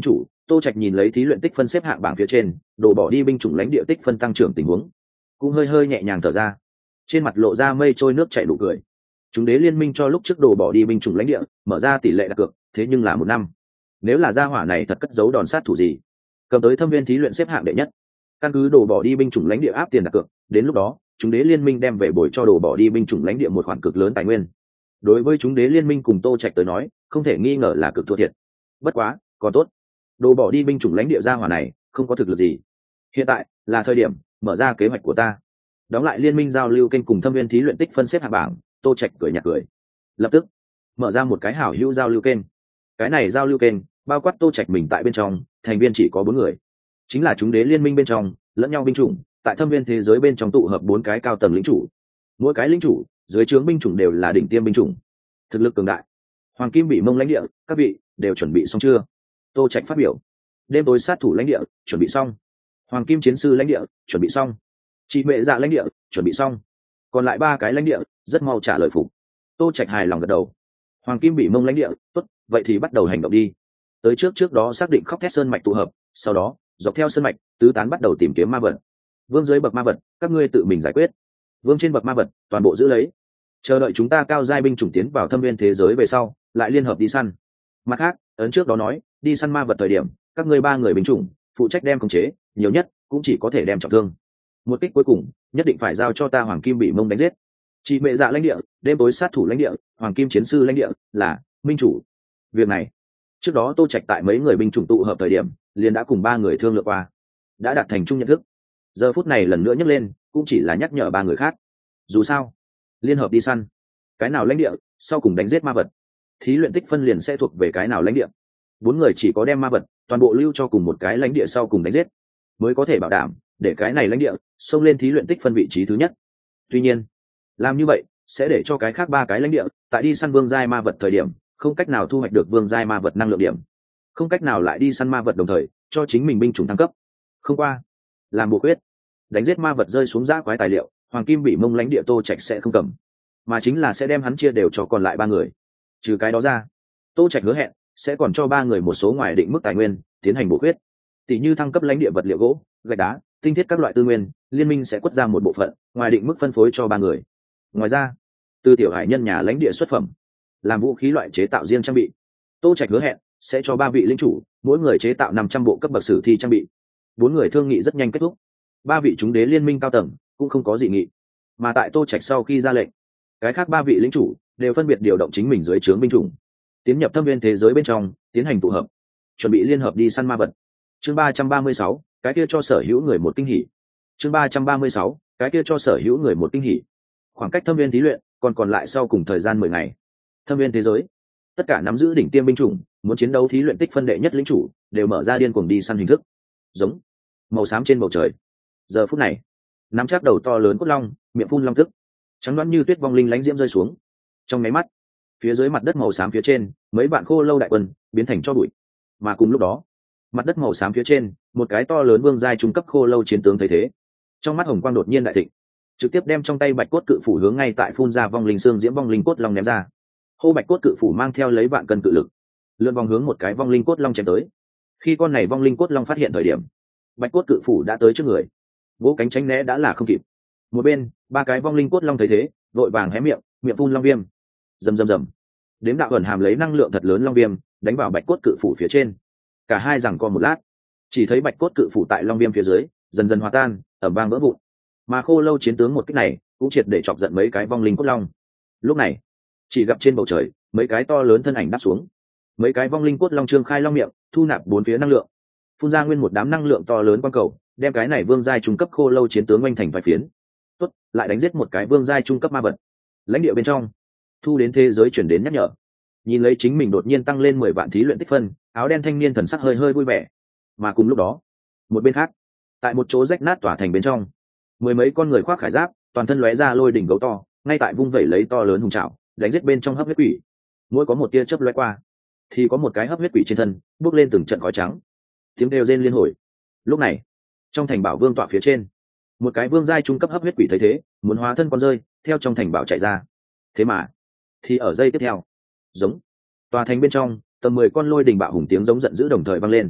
Tô Trạch nhìn lấy thí luyện tích phân xếp hạng bảng phía trên đổ bỏ đi binh chủng lãnh địa tích phân tăng trưởng tình huống, cũng hơi hơi nhẹ nhàng thở ra, trên mặt lộ ra mây trôi nước chảy đủ cười. Chúng đế liên minh cho lúc trước đổ bỏ đi binh chủng lãnh địa mở ra tỷ lệ đặt cược, thế nhưng là một năm. Nếu là gia hỏa này thật cất giấu đòn sát thủ gì, cầm tới thâm viên thí luyện xếp hạng đệ nhất, căn cứ đổ bỏ đi binh chủng lãnh địa áp tiền đặt cược, đến lúc đó chúng đế liên minh đem về bồi cho đổ bỏ đi binh chủng lãnh địa một khoản cực lớn tài nguyên. Đối với chúng đế liên minh cùng Tô Trạch tới nói, không thể nghi ngờ là cực thua thiệt. Bất quá, còn tốt, đổ bỏ đi binh chủng lãnh địa gia hỏa này không có thực lực gì. Hiện tại là thời điểm mở ra kế hoạch của ta. Đóng lại liên minh giao lưu kênh cùng thâm viên thí luyện tích phân xếp hạng bảng, Tô Trạch cười nhạt cười. Lập tức mở ra một cái hảo hữu giao lưu kênh. Cái này giao lưu kênh bao quát Tô Trạch mình tại bên trong, thành viên chỉ có bốn người, chính là chúng đế liên minh bên trong lẫn nhau binh chủng, tại thâm viên thế giới bên trong tụ hợp bốn cái cao tầng lĩnh chủ, mỗi cái lĩnh chủ dưới trướng binh chủng đều là đỉnh tiêm binh chủng, thực lực cường đại. Hoàng kim bị mông lãnh địa, các vị đều chuẩn bị xong chưa? Tô Trạch phát biểu. Đêm tối sát thủ lãnh địa chuẩn bị xong, hoàng kim chiến sư lãnh địa chuẩn bị xong, chị mẹ dạ lãnh địa chuẩn bị xong, còn lại ba cái lãnh địa rất mau trả lời phục. Tô Trạch hài lòng gật đầu. Hoàng kim bị mông lãnh địa, tốt, vậy thì bắt đầu hành động đi. Tới trước trước đó xác định khóc thét sơn mạch tụ hợp, sau đó dọc theo sơn mạch tứ tán bắt đầu tìm kiếm ma vật. Vương dưới bậc ma vật các ngươi tự mình giải quyết, vương trên bậc ma vật toàn bộ giữ lấy, chờ đợi chúng ta cao giai binh chủng tiến vào thâm viên thế giới về sau lại liên hợp đi săn. Mặt khác, ấn trước đó nói đi săn ma vật thời điểm các ngươi ba người binh chủng phụ trách đem khống chế, nhiều nhất cũng chỉ có thể đem trọng thương. Một kích cuối cùng nhất định phải giao cho ta hoàng kim bị mông đánh giết. Chị mẹ dạ lãnh địa, đêm tối sát thủ lãnh địa, hoàng kim chiến sư lãnh địa là minh chủ. Việc này trước đó Tô Trạch tại mấy người binh chủng tụ hợp thời điểm liền đã cùng ba người thương lượng qua, đã đạt thành chung nhận thức. Giờ phút này lần nữa nhắc lên cũng chỉ là nhắc nhở ba người khác. Dù sao liên hợp đi săn, cái nào lãnh địa sau cùng đánh giết ma vật, thí luyện tích phân liền sẽ thuộc về cái nào lãnh địa. Bốn người chỉ có đem ma vật toàn bộ lưu cho cùng một cái lãnh địa sau cùng đánh giết, mới có thể bảo đảm để cái này lãnh địa xông lên thí luyện tích phân vị trí thứ nhất. Tuy nhiên làm như vậy sẽ để cho cái khác ba cái lãnh địa tại đi săn vương giai ma vật thời điểm không cách nào thu hoạch được vương giai ma vật năng lượng điểm, không cách nào lại đi săn ma vật đồng thời cho chính mình binh chủng thăng cấp. Không qua làm bổ quyết đánh giết ma vật rơi xuống giã quái tài liệu, hoàng kim bị mông lãnh địa Tô Trạch sẽ không cầm, mà chính là sẽ đem hắn chia đều cho còn lại ba người. Trừ cái đó ra, Tô Trạch hứa hẹn sẽ còn cho ba người một số ngoài định mức tài nguyên tiến hành bổ quyết, tỷ như thăng cấp lãnh địa vật liệu gỗ, gạch đá, tinh thiết các loại tư nguyên, liên minh sẽ quất ra một bộ phận ngoài định mức phân phối cho ba người. Ngoài ra, từ tiểu hải nhân nhà lãnh địa xuất phẩm làm vũ khí loại chế tạo riêng trang bị, Tô Trạch hứa hẹn sẽ cho ba vị lĩnh chủ mỗi người chế tạo năm trăm bộ cấp bậc sử thi trang bị. Bốn người thương nghị rất nhanh kết thúc, ba vị chúng đế liên minh cao tầng cũng không có dị nghị, mà tại Tô Trạch sau khi ra lệnh, cái khác ba vị lĩnh chủ đều phân biệt điều động chính mình dưới trướng binh chủng tiến nhập thâm viên thế giới bên trong tiến hành tụ hợp, chuẩn bị liên hợp đi săn ma vật. Chương ba trăm ba mươi sáu, cái kia cho sở hữu người một kinh hỉ. Chương ba trăm ba mươi sáu, cái kia cho sở hữu người một kinh hỉ. Khoảng cách thâm viên thí luyện còn còn lại sau cùng thời gian mười ngày. Thâm viên thế giới, tất cả nắm giữ đỉnh tiêm binh chủng muốn chiến đấu thí luyện tích phân đệ nhất lĩnh chủ đều mở ra điên cuồng đi săn hình thức. Giống màu xám trên bầu trời. Giờ phút này, nắm chắc đầu to lớn cốt long, miệng phun long tức, trắng đoán như tuyết vong linh lánh diễm rơi xuống. Trong máy mắt, phía dưới mặt đất màu xám phía trên, mấy bạn khô lâu đại quân biến thành tro bụi. Mà cùng lúc đó, mặt đất màu xám phía trên, một cái to lớn vương giai trung cấp khô lâu chiến tướng thấy thế, trong mắt hồng quang đột nhiên đại thịnh, trực tiếp đem trong tay bạch cốt cự phủ hướng ngay tại phun ra vong linh xương diễm vong linh cốt long ném ra. Hô bạch cốt cự phủ mang theo lấy vạn cân cự lực, lượn vòng hướng một cái vong linh cốt long chém tới. Khi con này vong linh cốt long phát hiện thời điểm, bạch cốt cự phủ đã tới trước người, vỗ cánh tránh né đã là không kịp. Một bên, ba cái vong linh cốt long thấy thế, vội vàng hé miệng, miệng phun long viêm. Rầm rầm rầm. Đếm đạo ẩn hàm lấy năng lượng thật lớn long viêm, đánh vào bạch cốt cự phủ phía trên. Cả hai giằng co một lát, chỉ thấy bạch cốt cự phủ tại long viêm phía dưới dần dần hòa tan, ẩm vang vỡ vụn. Mà khô lâu chiến tướng một kích này cũng triệt để chọc giận mấy cái vong linh cốt long. Lúc này, chỉ gặp trên bầu trời mấy cái to lớn thân ảnh đáp xuống, mấy cái vong linh cốt long trương khai long miệng, thu nạp bốn phía năng lượng, phun ra nguyên một đám năng lượng to lớn quang cầu, đem cái này vương giai trung cấp khô lâu chiến tướng oanh thành vài phiến. Tốt, lại đánh giết một cái vương giai trung cấp ma vật. Lãnh địa bên trong, thu đến thế giới chuyển đến nhắc nhở. Nhìn lấy chính mình đột nhiên tăng lên mười vạn thí luyện tích phân, áo đen thanh niên thần sắc hơi hơi vui vẻ. Mà cùng lúc đó, một bên khác, tại một chỗ rách nát tỏa thành bên trong, mười mấy con người khoác khải giáp, toàn thân lóe ra lôi đỉnh gấu to, ngay tại vung vẩy lấy to lớn hùng trảo, đánh giết bên trong hấp huyết quỷ. Mỗi có một tia chớp lóe qua, thì có một cái hấp huyết quỷ trên thân bước lên từng trận khói trắng, tiếng kêu rên liên hồi. Lúc này, trong thành bảo vương tọa phía trên, một cái vương giai trung cấp hấp huyết quỷ thấy thế, muốn hóa thân con rơi, theo trong thành bảo chạy ra. Thế mà, thì ở giây tiếp theo, giống tòa thành bên trong, tầm mười con lôi đình bạo hùng tiếng giống giận dữ đồng thời vang lên.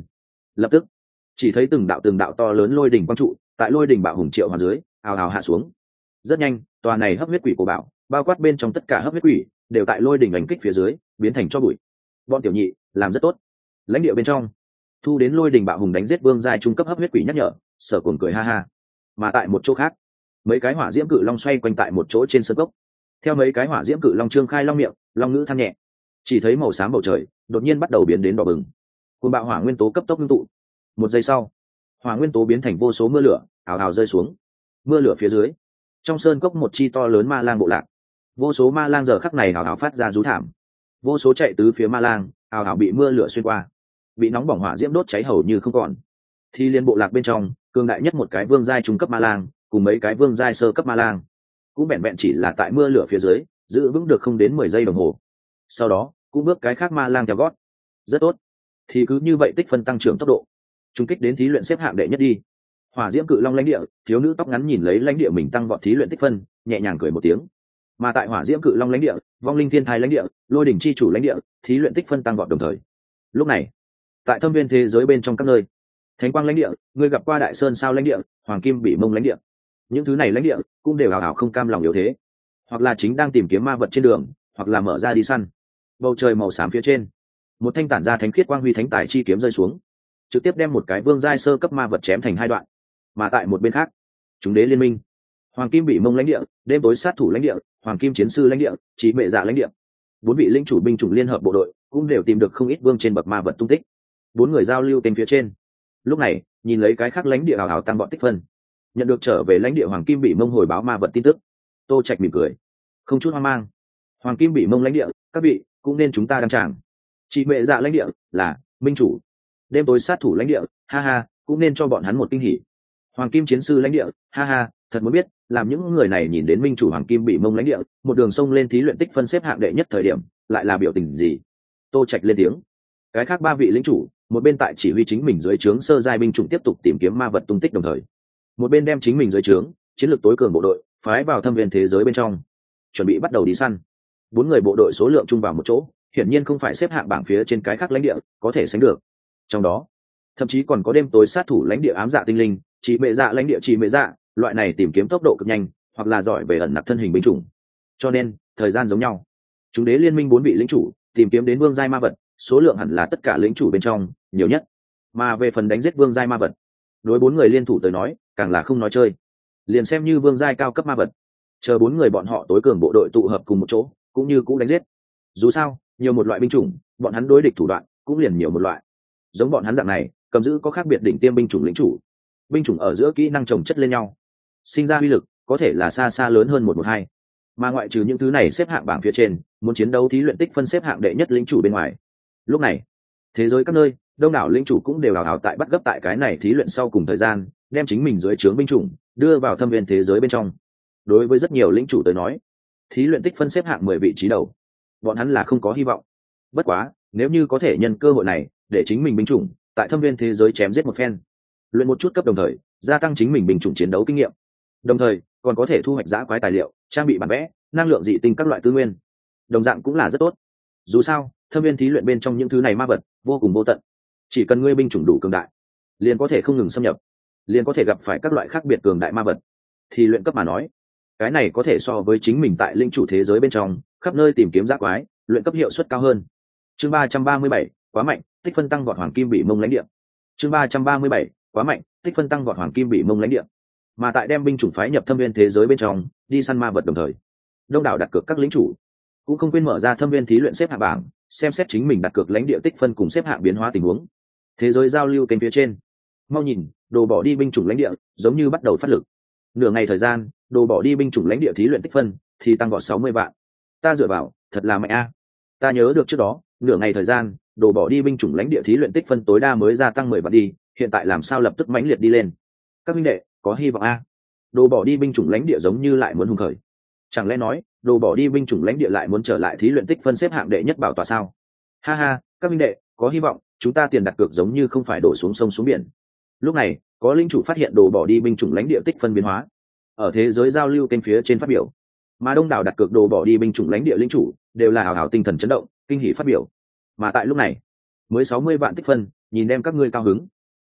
Lập tức chỉ thấy từng đạo từng đạo to lớn lôi đỉnh quang trụ tại lôi đỉnh bạo hùng triệu hòa dưới ào ào hạ xuống. Rất nhanh tòa này hấp huyết quỷ của bảo bao quát bên trong tất cả hấp huyết quỷ đều tại lôi đỉnh ảnh kích phía dưới biến thành cho bụi. Bọn tiểu nhị làm rất tốt. Lãnh địa bên trong thu đến lôi đỉnh bạo hùng đánh giết vương giai trung cấp hấp huyết quỷ nhắc nhở, Sở Cuồng cười ha ha. Mà tại một chỗ khác, mấy cái hỏa diễm cự long xoay quanh tại một chỗ trên sơn cốc. Theo mấy cái hỏa diễm cự long trương khai long miệng, long ngữ than nhẹ, chỉ thấy màu xám bầu trời đột nhiên bắt đầu biến đến đỏ bừng. Cuồng bạo hỏa nguyên tố cấp tốc ngưng tụ. Một giây sau, hỏa nguyên tố biến thành vô số mưa lửa ào ào rơi xuống. Mưa lửa phía dưới, trong sơn cốc một chi to lớn ma lang bộ lạc, vô số ma lang giờ khắc này ào ào phát ra rú thảm. Vô số chạy tứ phía ma lang ào ào bị mưa lửa xuyên qua, bị nóng bỏng hỏa diễm đốt cháy hầu như không còn. Thì liên bộ lạc bên trong cường đại nhất một cái vương giai trung cấp ma lang cùng mấy cái vương giai sơ cấp ma lang cũng vẹn vẹn chỉ là tại mưa lửa phía dưới giữ vững được không đến mười giây đồng hồ, sau đó cũng bước cái khác ma lang theo gót. Rất tốt, thì cứ như vậy tích phân tăng trưởng tốc độ, trung kích đến thí luyện xếp hạng đệ nhất đi. Hỏa diễm cự long lãnh địa thiếu nữ tóc ngắn nhìn lấy lãnh địa mình tăng vọt thí luyện tích phân, nhẹ nhàng cười một tiếng. Mà tại hỏa diễm cự long lãnh địa, vong linh thiên thai lãnh địa, lôi đỉnh chi chủ lãnh địa, thí luyện tích phân tăng vọt đồng thời. Lúc này tại thâm viên thế giới bên trong các nơi, thánh quang lãnh địa, người gặp qua đại sơn sao lãnh địa, hoàng kim bị mông lãnh địa, những thứ này lãnh địa cũng đều hào hào không cam lòng yếu thế, hoặc là chính đang tìm kiếm ma vật trên đường, hoặc là mở ra đi săn. Bầu trời màu xám phía trên, một thanh tản ra thánh khiết quang huy thánh tài chi kiếm rơi xuống, trực tiếp đem một cái vương giai sơ cấp ma vật chém thành hai đoạn. Mà tại một bên khác, chúng đế liên minh, hoàng kim bị mông lãnh địa, đêm tối sát thủ lãnh địa, hoàng kim chiến sư lãnh địa, trí mệ dạ lãnh địa, bốn vị linh chủ binh chủng liên hợp bộ đội cũng đều tìm được không ít vương trên bậc ma vật tung tích. Bốn người giao lưu tên phía trên, lúc này nhìn lấy cái khác lãnh địa hào hào tăng bọn tích phân, nhận được trở về lãnh địa hoàng kim bị mông hồi báo ma vật tin tức, Tô Trạch mỉm cười, không chút hoang mang. Hoàng kim bị mông lãnh địa, các vị cũng nên chúng ta đăng tràng. Chị mẹ dạ lãnh địa là minh chủ, đêm tối sát thủ lãnh địa, ha ha, cũng nên cho bọn hắn một kinh hỉ. Hoàng kim chiến sư lãnh địa, ha ha, thật muốn biết làm những người này nhìn đến minh chủ hoàng kim bị mông lãnh địa một đường sông lên thí luyện tích phân xếp hạng đệ nhất thời điểm lại là biểu tình gì. Tô Trạch lên tiếng. Cái khác ba vị lĩnh chủ một bên tại chỉ huy chính mình dưới trướng sơ giai binh chủng tiếp tục tìm kiếm ma vật tung tích, đồng thời một bên đem chính mình dưới trướng chiến lược tối cường bộ đội phái vào thâm viên thế giới bên trong, chuẩn bị bắt đầu đi săn. Bốn người bộ đội số lượng chung vào một chỗ, hiển nhiên không phải xếp hạng bảng phía trên cái khác lãnh địa có thể sánh được. Trong đó thậm chí còn có đêm tối sát thủ lãnh địa ám dạ tinh linh, chỉ mệ dạ lãnh địa chỉ mệ dạ, loại này tìm kiếm tốc độ cực nhanh hoặc là giỏi về ẩn nặc thân hình binh chủng. Cho nên thời gian giống nhau, chúng đế liên minh bốn vị lĩnh chủ tìm kiếm đến vương giai ma vật số lượng hẳn là tất cả lĩnh chủ bên trong nhiều nhất. Mà về phần đánh giết vương giai ma vật, đối bốn người liên thủ tới nói càng là không nói chơi. Liền xem như vương giai cao cấp ma vật, chờ bốn người bọn họ tối cường bộ đội tụ hợp cùng một chỗ cũng như cũ đánh giết. Dù sao nhiều một loại binh chủng, bọn hắn đối địch thủ đoạn cũng liền nhiều một loại. Giống bọn hắn dạng này cầm giữ có khác biệt đỉnh tiêm binh chủng lĩnh chủ, binh chủng ở giữa kỹ năng chồng chất lên nhau, sinh ra uy lực có thể là xa xa lớn hơn một một hai. Mà ngoại trừ những thứ này xếp hạng bảng phía trên muốn chiến đấu thí luyện tích phân xếp hạng đệ nhất lĩnh chủ bên ngoài, lúc này thế giới các nơi đông đảo lĩnh chủ cũng đều hào hào tại bắt gấp tại cái này thí luyện sau cùng thời gian, đem chính mình dưới trướng binh chủng đưa vào thâm viên thế giới bên trong. Đối với rất nhiều lĩnh chủ tới nói, thí luyện tích phân xếp hạng mười vị trí đầu bọn hắn là không có hy vọng. Bất quá nếu như có thể nhân cơ hội này để chính mình binh chủng tại thâm viên thế giới chém giết một phen, luyện một chút cấp, đồng thời gia tăng chính mình binh chủng chiến đấu kinh nghiệm, đồng thời còn có thể thu hoạch giã quái tài liệu, trang bị bản vẽ, năng lượng dị tinh các loại tư nguyên, đồng dạng cũng là rất tốt. Dù sao thâm viên thí luyện bên trong những thứ này ma vật vô cùng vô tận, chỉ cần ngươi binh chủng đủ cường đại liền có thể không ngừng xâm nhập, liền có thể gặp phải các loại khác biệt cường đại ma vật. Thì luyện cấp mà nói, cái này có thể so với chính mình tại linh chủ thế giới bên trong khắp nơi tìm kiếm giã quái, luyện cấp hiệu suất cao hơn. Chương ba trăm ba mươi bảy, quá mạnh, tích phân tăng vọt hoàng kim bị mông lãnh địa. Chương ba trăm ba mươi bảy, quá mạnh, tích phân tăng vọt hoàng kim bị mông lãnh địa. Mà tại đem binh chủng phái nhập thâm viên thế giới bên trong đi săn ma vật đồng thời, đông đảo đặt cược các lĩnh chủ cũng không quên mở ra thâm viên thí luyện xếp hạng bảng, xem xét chính mình đặt cược lãnh địa tích phân cùng xếp hạng biến hóa tình huống. Thế giới giao lưu kênh phía trên, mau nhìn, đồ bỏ đi binh chủng lãnh địa giống như bắt đầu phát lực. Nửa ngày thời gian, đồ bỏ đi binh chủng lãnh địa thí luyện tích phân thì tăng vọt sáu mươi vạn. Ta dựa vào, thật là mạnh a. Ta nhớ được trước đó nửa ngày thời gian, đồ bỏ đi binh chủng lãnh địa thí luyện tích phân tối đa mới gia tăng mười vạn đi, hiện tại làm sao lập tức mãnh liệt đi lên. Các minh đệ có hy vọng a. Đồ bỏ đi binh chủng lãnh địa giống như lại muốn hùng khởi. Chẳng lẽ nói đồ bỏ đi binh chủng lãnh địa lại muốn trở lại thí luyện tích phân xếp hạng đệ nhất bảo tọa sao? Ha ha, các minh đệ có hy vọng, chúng ta tiền đặt cược giống như không phải đổ xuống sông xuống biển. Lúc này có linh chủ phát hiện đồ bỏ đi binh chủng lãnh địa tích phân biến hóa, ở thế giới giao lưu kênh phía trên phát biểu. Mà đông đảo đặt cược đồ bỏ đi binh chủng lãnh địa linh chủ đều là hào hào tinh thần chấn động, kinh hỉ phát biểu. Mà tại lúc này mới sáu mươi vạn tích phân, nhìn đem các ngươi cao hứng.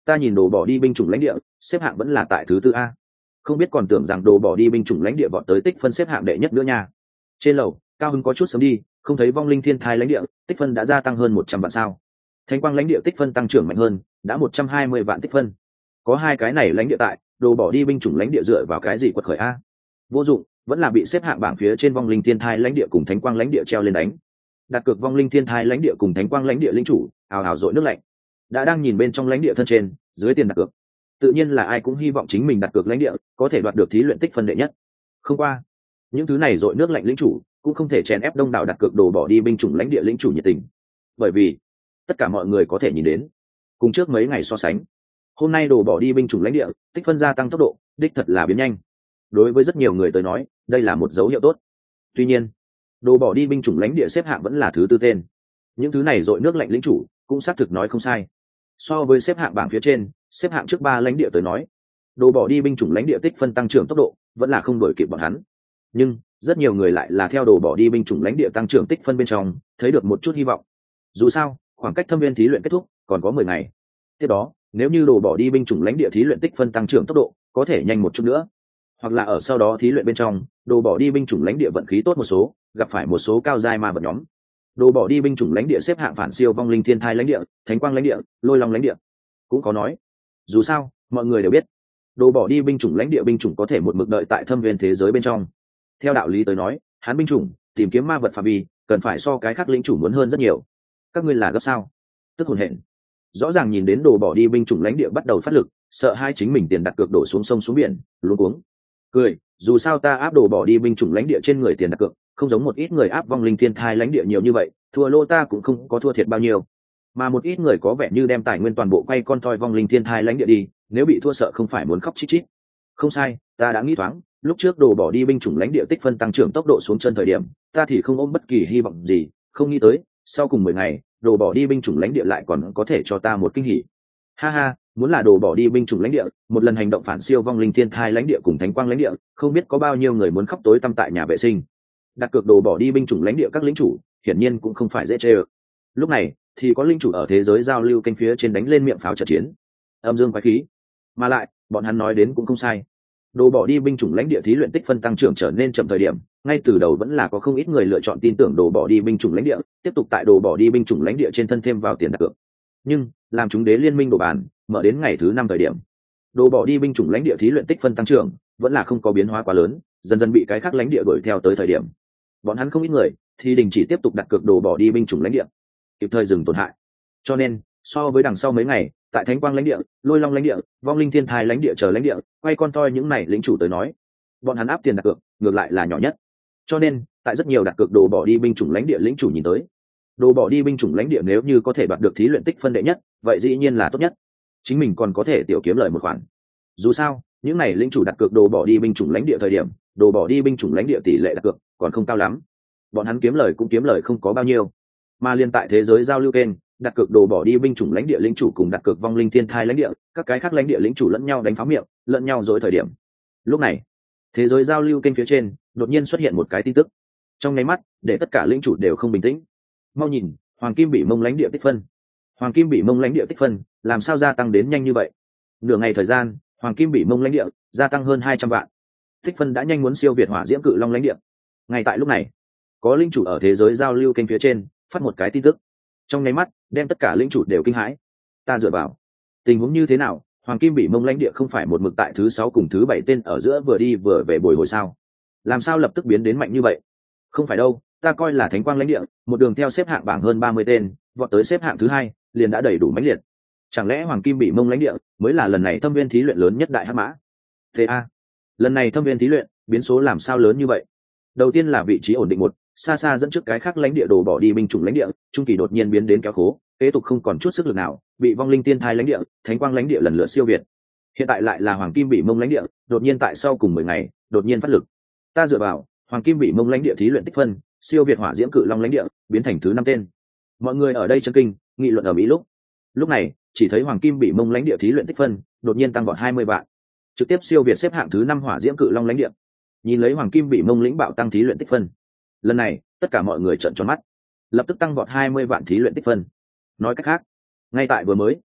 ta nhìn đồ bỏ đi binh chủng lãnh địa xếp hạng vẫn là tại thứ tư a, không biết còn tưởng rằng đồ bỏ đi binh chủng lãnh địa vọt tới tích phân xếp hạng đệ nhất nữa nha. Trên lầu Cao Hưng có chút sớm đi, không thấy vong linh thiên thai lãnh địa tích phân đã gia tăng hơn một trăm vạn sao. Thánh quang lãnh địa tích phân tăng trưởng mạnh hơn, đã một trăm hai mươi vạn tích phân. Có hai cái này lãnh địa tại, đồ bỏ đi binh chủng lãnh địa dựa vào cái gì quật khởi a? Vô dụng, vẫn là bị xếp hạng bảng phía trên vong linh thiên thai lãnh địa cùng thánh quang lãnh địa treo lên đánh. Đặt cược vong linh thiên thai lãnh địa cùng thánh quang lãnh địa linh chủ ào ào dội nước lạnh, đã đang nhìn bên trong lãnh địa thân trên dưới tiền đặt cược, tự nhiên là ai cũng hy vọng chính mình đặt cược lãnh địa có thể đoạt được thí luyện tích phân đệ nhất. Không qua những thứ này dội nước lạnh lĩnh chủ cũng không thể chèn ép đông đảo đặt cược đồ bỏ đi binh chủng lãnh địa lĩnh chủ nhiệt tình, bởi vì tất cả mọi người có thể nhìn đến cùng trước mấy ngày so sánh, hôm nay đồ bỏ đi binh chủng lãnh địa tích phân gia tăng tốc độ đích thật là biến nhanh. Đối với rất nhiều người tới nói đây là một dấu hiệu tốt. Tuy nhiên đồ bỏ đi binh chủng lãnh địa xếp hạng vẫn là thứ tư tên, những thứ này dội nước lạnh lĩnh chủ cũng xác thực nói không sai. So với xếp hạng bảng phía trên xếp hạng trước ba lãnh địa tới nói, đồ bỏ đi binh chủng lãnh địa tích phân tăng trưởng tốc độ vẫn là không đổi kịp bọn hắn, nhưng rất nhiều người lại là theo đồ bỏ đi binh chủng lãnh địa tăng trưởng tích phân bên trong thấy được một chút hy vọng. Dù sao khoảng cách thâm viên thí luyện kết thúc còn có mười ngày, tiếp đó nếu như đồ bỏ đi binh chủng lãnh địa thí luyện tích phân tăng trưởng tốc độ có thể nhanh một chút nữa, hoặc là ở sau đó thí luyện bên trong đồ bỏ đi binh chủng lãnh địa vận khí tốt một số, gặp phải một số cao giai ma vật nhóm, đồ bỏ đi binh chủng lãnh địa xếp hạng phản siêu vong linh thiên thai lãnh địa, thánh quang lãnh địa, lôi long lãnh địa. Cũng có nói, dù sao mọi người đều biết đồ bỏ đi binh chủng lãnh địa binh chủng có thể một mực đợi tại thâm viên thế giới bên trong. Theo đạo lý tới nói, hắn binh chủng tìm kiếm ma vật phạm vi cần phải so cái khác lĩnh chủ muốn hơn rất nhiều. Các ngươi là gấp sao? Tức hồn hển. Rõ ràng nhìn đến đồ bỏ đi binh chủng lãnh địa bắt đầu phát lực, sợ hai chính mình tiền đặt cược đổ xuống sông xuống biển, luống cuống. Cười, dù sao ta áp đồ bỏ đi binh chủng lãnh địa trên người tiền đặt cược, không giống một ít người áp vong linh thiên thai lãnh địa nhiều như vậy, thua lô ta cũng không có thua thiệt bao nhiêu. Mà một ít người có vẻ như đem tài nguyên toàn bộ quay con toi vong linh thiên thai lãnh địa đi, nếu bị thua sợ không phải muốn khóc chít chít. Không sai, ta đã nghĩ thoáng, lúc trước đồ bỏ đi binh chủng lãnh địa tích phân tăng trưởng tốc độ xuống chân thời điểm, ta thì không ôm bất kỳ hy vọng gì, không nghĩ tới, sau cùng mười ngày, đồ bỏ đi binh chủng lãnh địa lại còn có thể cho ta một kinh hỉ. Ha ha, muốn là đồ bỏ đi binh chủng lãnh địa, một lần hành động phản siêu vong linh thiên thai lãnh địa cùng thánh quang lãnh địa, không biết có bao nhiêu người muốn khóc tối tăm tại nhà vệ sinh. Đặt cược đồ bỏ đi binh chủng lãnh địa các lĩnh chủ, hiển nhiên cũng không phải dễ chơi. Lúc này, thì có linh chủ ở thế giới giao lưu kênh phía trên đánh lên miệng pháo trận chiến, âm dương quái khí. Mà lại, bọn hắn nói đến cũng không sai. Đồ bỏ đi binh chủng lãnh địa thí luyện tích phân tăng trưởng trở nên chậm thời điểm, ngay từ đầu vẫn là có không ít người lựa chọn tin tưởng đồ bỏ đi binh chủng lãnh địa, tiếp tục tại đồ bỏ đi binh chủng lãnh địa trên thân thêm vào tiền đặt cược. Nhưng, làm chúng đế liên minh đổ bàn, mở đến ngày thứ năm thời điểm, đồ bỏ đi binh chủng lãnh địa thí luyện tích phân tăng trưởng vẫn là không có biến hóa quá lớn, dần dần bị cái khác lãnh địa đuổi theo tới thời điểm, bọn hắn không ít người thì đình chỉ tiếp tục đặt cược đồ bỏ đi binh chủng lãnh địa, kịp thời dừng tổn hại. Cho nên, so với đằng sau mấy ngày, tại thánh quang lãnh địa, lôi long lãnh địa, vong linh thiên thai lãnh địa chờ lãnh địa, quay con toi những này lĩnh chủ tới nói, bọn hắn áp tiền đặt cược ngược lại là nhỏ nhất. Cho nên, tại rất nhiều đặt cược đồ bỏ đi binh chủng lãnh địa lĩnh chủ nhìn tới, đồ bỏ đi binh chủng lãnh địa nếu như có thể đoạt được thí luyện tích phân đệ nhất, vậy dĩ nhiên là tốt nhất. Chính mình còn có thể tiểu kiếm lời một khoản. Dù sao, những này lĩnh chủ đặt cược đồ bỏ đi binh chủng lãnh địa thời điểm, đồ bỏ đi binh chủng lãnh địa tỷ lệ đặt cược còn không cao lắm. Bọn hắn kiếm lời cũng kiếm lời không có bao nhiêu. Mà liên tại thế giới giao lưu kênh, đặt cược đồ bỏ đi binh chủng lãnh địa lĩnh chủ cùng đặt cược vong linh thiên thai lãnh địa, các cái khác lãnh địa lĩnh chủ lẫn nhau đánh pháo miệng, lẫn nhau dối thời điểm. Lúc này, thế giới giao lưu kênh phía trên đột nhiên xuất hiện một cái tin tức, trong nháy mắt để tất cả lĩnh chủ đều không bình tĩnh. Mau nhìn, hoàng kim bị mông lãnh địa tích phân. Hoàng kim bị mông lãnh địa tích phân làm sao gia tăng đến nhanh như vậy? Nửa ngày thời gian, hoàng kim bị mông lãnh địa gia tăng hơn hai trăm vạn, tích phân đã nhanh muốn siêu việt hỏa diễm cự long lãnh địa. Ngay tại lúc này, có linh chủ ở thế giới giao lưu kênh phía trên phát một cái tin tức, trong nháy mắt đem tất cả linh chủ đều kinh hãi. Ta dựa vào, tình huống như thế nào? Hoàng kim bị mông lãnh địa không phải một mực tại thứ sáu cùng thứ bảy tên ở giữa vừa đi vừa về bồi hồi sao? Làm sao lập tức biến đến mạnh như vậy? Không phải đâu, ta coi là thánh quang lãnh địa một đường theo xếp hạng bảng hơn ba mươi tên, vọt tới xếp hạng thứ hai liền đã đầy đủ mãnh liệt. Chẳng lẽ hoàng kim bị mông lãnh địa mới là lần này thâm viên thí luyện lớn nhất đại hắc mã? Thế a, lần này thâm viên thí luyện biến số làm sao lớn như vậy? Đầu tiên là vị trí ổn định một, xa xa dẫn trước cái khác lãnh địa đồ bỏ đi binh chủng lãnh địa, trung kỳ đột nhiên biến đến kéo khố, kế tục không còn chút sức lực nào, bị vong linh tiên thai lãnh địa, thánh quang lãnh địa lần lượt siêu việt. Hiện tại lại là hoàng kim bị mông lãnh địa, đột nhiên tại sau cùng mười ngày, đột nhiên phát lực. Ta dựa vào, hoàng kim bị mông lãnh địa thí luyện tích phân, siêu việt hỏa diễm cự long lãnh địa, biến thành thứ năm tên. Mọi người ở đây chân kinh, nghị luận ở mỹ lúc. Lúc này, chỉ thấy hoàng kim bị mông lãnh địa thí luyện tích phân, đột nhiên tăng vọt hai mươi vạn, trực tiếp siêu việt xếp hạng thứ năm hỏa diễm cự long lãnh địa. Nhìn lấy hoàng kim bị mông lĩnh bạo tăng thí luyện tích phân, lần này tất cả mọi người trợn tròn mắt, lập tức tăng vọt hai mươi vạn thí luyện tích phân. Nói cách khác, ngay tại vừa mới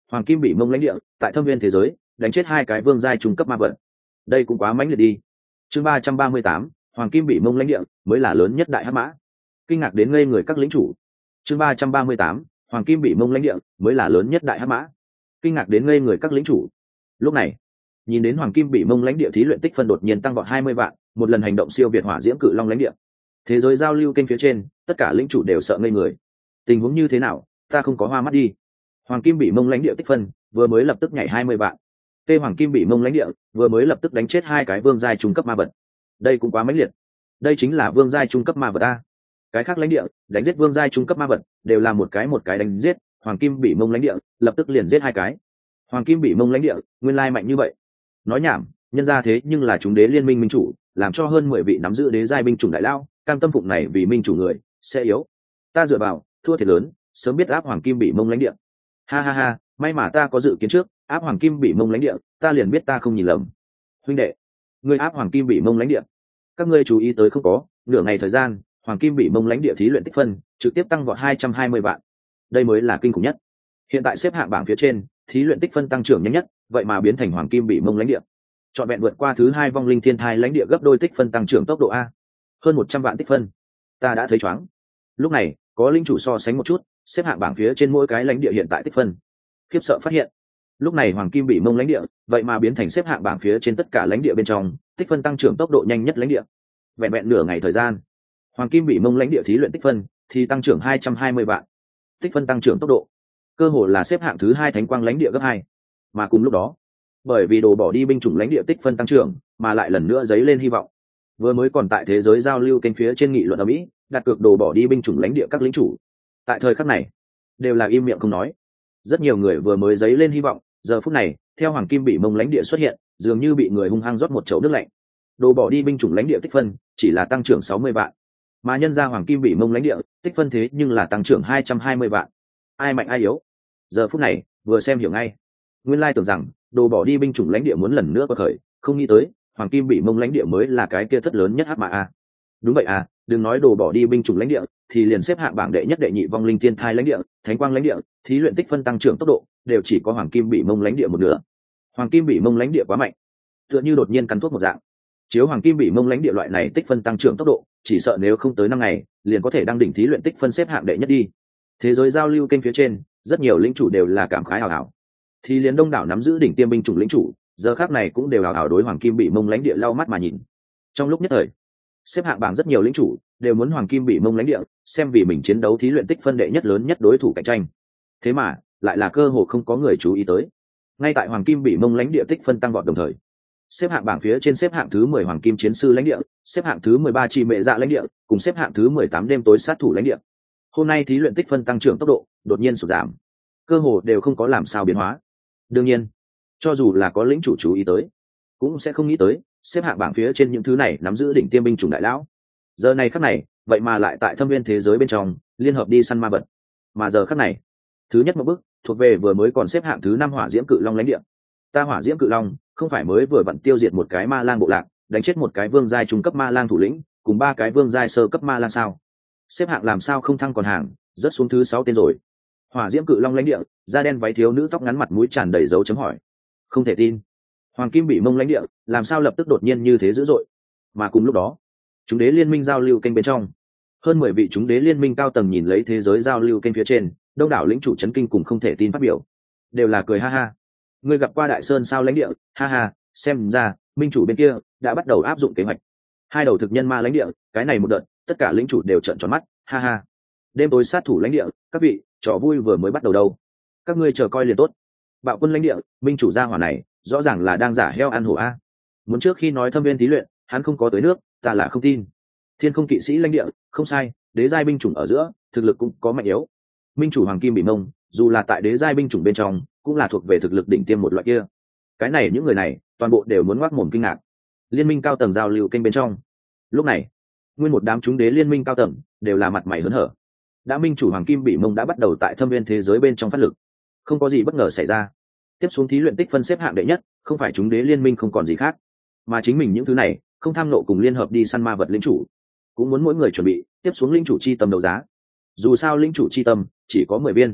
Hoàng kim bị mông lãnh địa tại thâm viên thế giới đánh chết hai cái vương giai trung cấp ma vật, đây cũng quá mãnh liệt đi. Chương ba trăm ba mươi tám, Hoàng kim bị mông lãnh địa mới là lớn nhất đại hắc mã, kinh ngạc đến ngây người các lĩnh chủ. Chương ba trăm ba mươi tám, Hoàng kim bị mông lãnh địa mới là lớn nhất đại hắc mã, kinh ngạc đến ngây người các lĩnh chủ. Lúc này, nhìn đến Hoàng kim bị mông lãnh địa thí luyện tích phân đột nhiên tăng vọt hai mươi vạn, một lần hành động siêu việt hỏa diễm cự long lãnh địa. Thế giới giao lưu kênh phía trên, tất cả lĩnh chủ đều sợ ngây người. Tình huống như thế nào, ta không có hoa mắt đi. Hoàng kim bị mông lãnh địa tích phân vừa mới lập tức nhảy hai mươi vạn. Tê Hoàng kim bị mông lãnh địa vừa mới lập tức đánh chết hai cái vương giai trung cấp ma vật. Đây cũng quá mãnh liệt. Đây chính là vương giai trung cấp ma vật a. Cái khác lãnh địa đánh giết vương giai trung cấp ma vật đều là một cái một cái đánh giết, Hoàng kim bị mông lãnh địa lập tức liền giết hai cái. Hoàng kim bị mông lãnh địa nguyên lai mạnh như vậy. Nói nhảm, nhân ra thế nhưng là chúng đế liên minh minh chủ, làm cho hơn mười vị nắm giữ đế giai binh chủng đại lao cam tâm phụng này vì minh chủ người sẽ yếu. Ta dựa vào, thua thiệt lớn, sớm biết áp Hoàng kim bị mông lãnh địa. Ha ha ha, may mà ta có dự kiến trước, áp Hoàng kim bị mông lãnh địa, ta liền biết ta không nhìn lầm. Huynh đệ, ngươi áp Hoàng kim bị mông lãnh địa, các ngươi chú ý tới không có, nửa ngày thời gian, Hoàng kim bị mông lãnh địa thí luyện tích phân trực tiếp tăng vọt hai trăm hai mươi vạn. Đây mới là kinh khủng nhất. Hiện tại xếp hạng bảng phía trên, thí luyện tích phân tăng trưởng nhanh nhất, vậy mà biến thành Hoàng kim bị mông lãnh địa. Chọn vẹn vượt qua thứ hai vong linh thiên thai lãnh địa gấp đôi tích phân tăng trưởng tốc độ a. Hơn một trăm vạn tích phân. Ta đã thấy choáng. Lúc này, có linh chủ so sánh một chút, xếp hạng bảng phía trên mỗi cái lãnh địa hiện tại tích phân. Khiếp sợ phát hiện, lúc này Hoàng kim bị mông lãnh địa, vậy mà biến thành xếp hạng bảng phía trên tất cả lãnh địa bên trong, tích phân tăng trưởng tốc độ nhanh nhất lãnh địa. Vẹn vẹn nửa ngày thời gian, Hoàng kim bị mông lãnh địa thí luyện tích phân thì tăng trưởng hai trăm hai mươi vạn. Tích phân tăng trưởng tốc độ, cơ hồ là xếp hạng thứ hai thánh quang lãnh địa gấp hai. Mà cùng lúc đó, bởi vì đồ bỏ đi binh chủng lãnh địa tích phân tăng trưởng, mà lại lần nữa dấy lên hy vọng. Vừa mới còn tại thế giới giao lưu kênh phía trên nghị luận ở Mỹ, đặt cược đồ bỏ đi binh chủng lãnh địa các lính chủ. Tại thời khắc này, đều là im miệng không nói. Rất nhiều người vừa mới dấy lên hy vọng, giờ phút này, theo Hoàng kim bị mông lãnh địa xuất hiện, dường như bị người hung hăng rót một chậu nước lạnh. Đồ bỏ đi binh chủng lãnh địa tích phân chỉ là tăng trưởng sáu mươi vạn, mà nhân ra Hoàng kim bị mông lãnh địa tích phân thế nhưng là tăng trưởng hai trăm hai mươi vạn. Ai mạnh ai yếu? Giờ phút này, vừa xem hiểu ngay. Nguyên lai tưởng rằng đồ bỏ đi binh chủng lãnh địa muốn lần nữa quật khởi, không nghĩ tới Hoàng kim bị mông lãnh địa mới là cái kia thất lớn nhất hắc mà a. Đúng vậy à, đừng nói đồ bỏ đi binh chủng lãnh địa, thì liền xếp hạng bảng đệ nhất đệ nhị vong linh thiên thai lãnh địa, thánh quang lãnh địa, thí luyện tích phân tăng trưởng tốc độ đều chỉ có Hoàng kim bị mông lãnh địa một nửa. Hoàng kim bị mông lãnh địa quá mạnh, tựa như đột nhiên cắn thuốc một dạng. Chiếu Hoàng kim bị mông lãnh địa loại này tích phân tăng trưởng tốc độ, chỉ sợ nếu không tới năm ngày, liền có thể đăng đỉnh thí luyện tích phân xếp hạng đệ nhất đi. Thế giới giao lưu kênh phía trên, rất nhiều lĩnh chủ đều là cảm khái hào hào. Thì liền đông đảo nắm giữ đỉnh tiêm binh chủng lĩnh chủ, giờ khác này cũng đều hào hào đối Hoàng kim bị mông lãnh địa lau mắt mà nhìn. Trong lúc nhất thời, xếp hạng bảng rất nhiều lĩnh chủ đều muốn Hoàng kim bị mông lãnh địa xem vì mình chiến đấu thí luyện tích phân đệ nhất lớn nhất đối thủ cạnh tranh. Thế mà lại là cơ hồ không có người chú ý tới. Ngay tại Hoàng kim bị mông lãnh địa tích phân tăng vọt đồng thời, xếp hạng bảng phía trên xếp hạng thứ mười Hoàng kim chiến sư lãnh địa, xếp hạng thứ mười ba chi mệ dạ lãnh địa, cùng xếp hạng thứ mười tám đêm tối sát thủ lãnh địa. Hôm nay thí luyện tích phân tăng trưởng tốc độ đột nhiên sụt giảm, cơ hồ đều không có làm sao biến hóa. Đương nhiên, cho dù là có lĩnh chủ chú ý tới, cũng sẽ không nghĩ tới xếp hạng bảng phía trên những thứ này nắm giữ đỉnh tiêm binh chủng đại lão. Giờ này khắc này, vậy mà lại tại thâm viên thế giới bên trong liên hợp đi săn ma vật. Mà giờ khắc này, thứ nhất một bước thuộc về vừa mới còn xếp hạng thứ năm hỏa diễm cự long lãnh địa. Ta hỏa diễm cự long không phải mới vừa vặn tiêu diệt một cái ma lang bộ lạc, đánh chết một cái vương giai trung cấp ma lang thủ lĩnh, cùng ba cái vương giai sơ cấp ma lang sao? Xếp hạng làm sao không thăng còn hàng, rớt xuống thứ sáu tên rồi. Hỏa diễm cự long lãnh địa, da đen váy thiếu nữ tóc ngắn mặt mũi tràn đầy dấu chấm hỏi. Không thể tin, Hoàng kim bị mông lãnh địa làm sao lập tức đột nhiên như thế dữ dội. Mà cùng lúc đó, chúng đế liên minh giao lưu kênh bên trong, hơn mười vị chúng đế liên minh cao tầng nhìn lấy thế giới giao lưu kênh phía trên, đông đảo lĩnh chủ chấn kinh cùng không thể tin phát biểu, đều là cười ha ha. Ngươi gặp qua Đại Sơn sao lãnh địa, ha ha, xem ra minh chủ bên kia đã bắt đầu áp dụng kế hoạch. Hai đầu thực nhân ma lãnh địa, cái này một đợt, tất cả lĩnh chủ đều trợn tròn mắt, ha ha. Đêm tối sát thủ lãnh địa, các vị, trò vui vừa mới bắt đầu đâu. Các ngươi chờ coi liền tốt. Bạo quân lãnh địa, minh chủ gia hỏa này, rõ ràng là đang giả heo ăn hổ a. Muốn trước khi nói thâm viên thí luyện, hắn không có tới nước, ta là không tin. Thiên không kỵ sĩ lãnh địa, không sai, đế giai binh chủng ở giữa, thực lực cũng có mạnh yếu. Minh chủ Hoàng kim bị mông, dù là tại đế giai binh chủng bên trong, cũng là thuộc về thực lực đỉnh tiêm một loại kia. Cái này những người này, toàn bộ đều muốn ngoác mồm kinh ngạc. Liên minh cao tầng giao lưu kênh bên trong. Lúc này, nguyên một đám chúng đế liên minh cao tầng đều là mặt mày hớn hở. Đã minh chủ Hoàng kim bị mông đã bắt đầu tại thâm viên thế giới bên trong phát lực, không có gì bất ngờ xảy ra. Tiếp xuống thí luyện tích phân xếp hạng đệ nhất, không phải chúng đế liên minh không còn gì khác, mà chính mình những thứ này không tham nộ cùng liên hợp đi săn ma vật lĩnh chủ, cũng muốn mỗi người chuẩn bị tiếp xuống lĩnh chủ chi tâm đấu giá. Dù sao lĩnh chủ chi tâm chỉ có mười viên,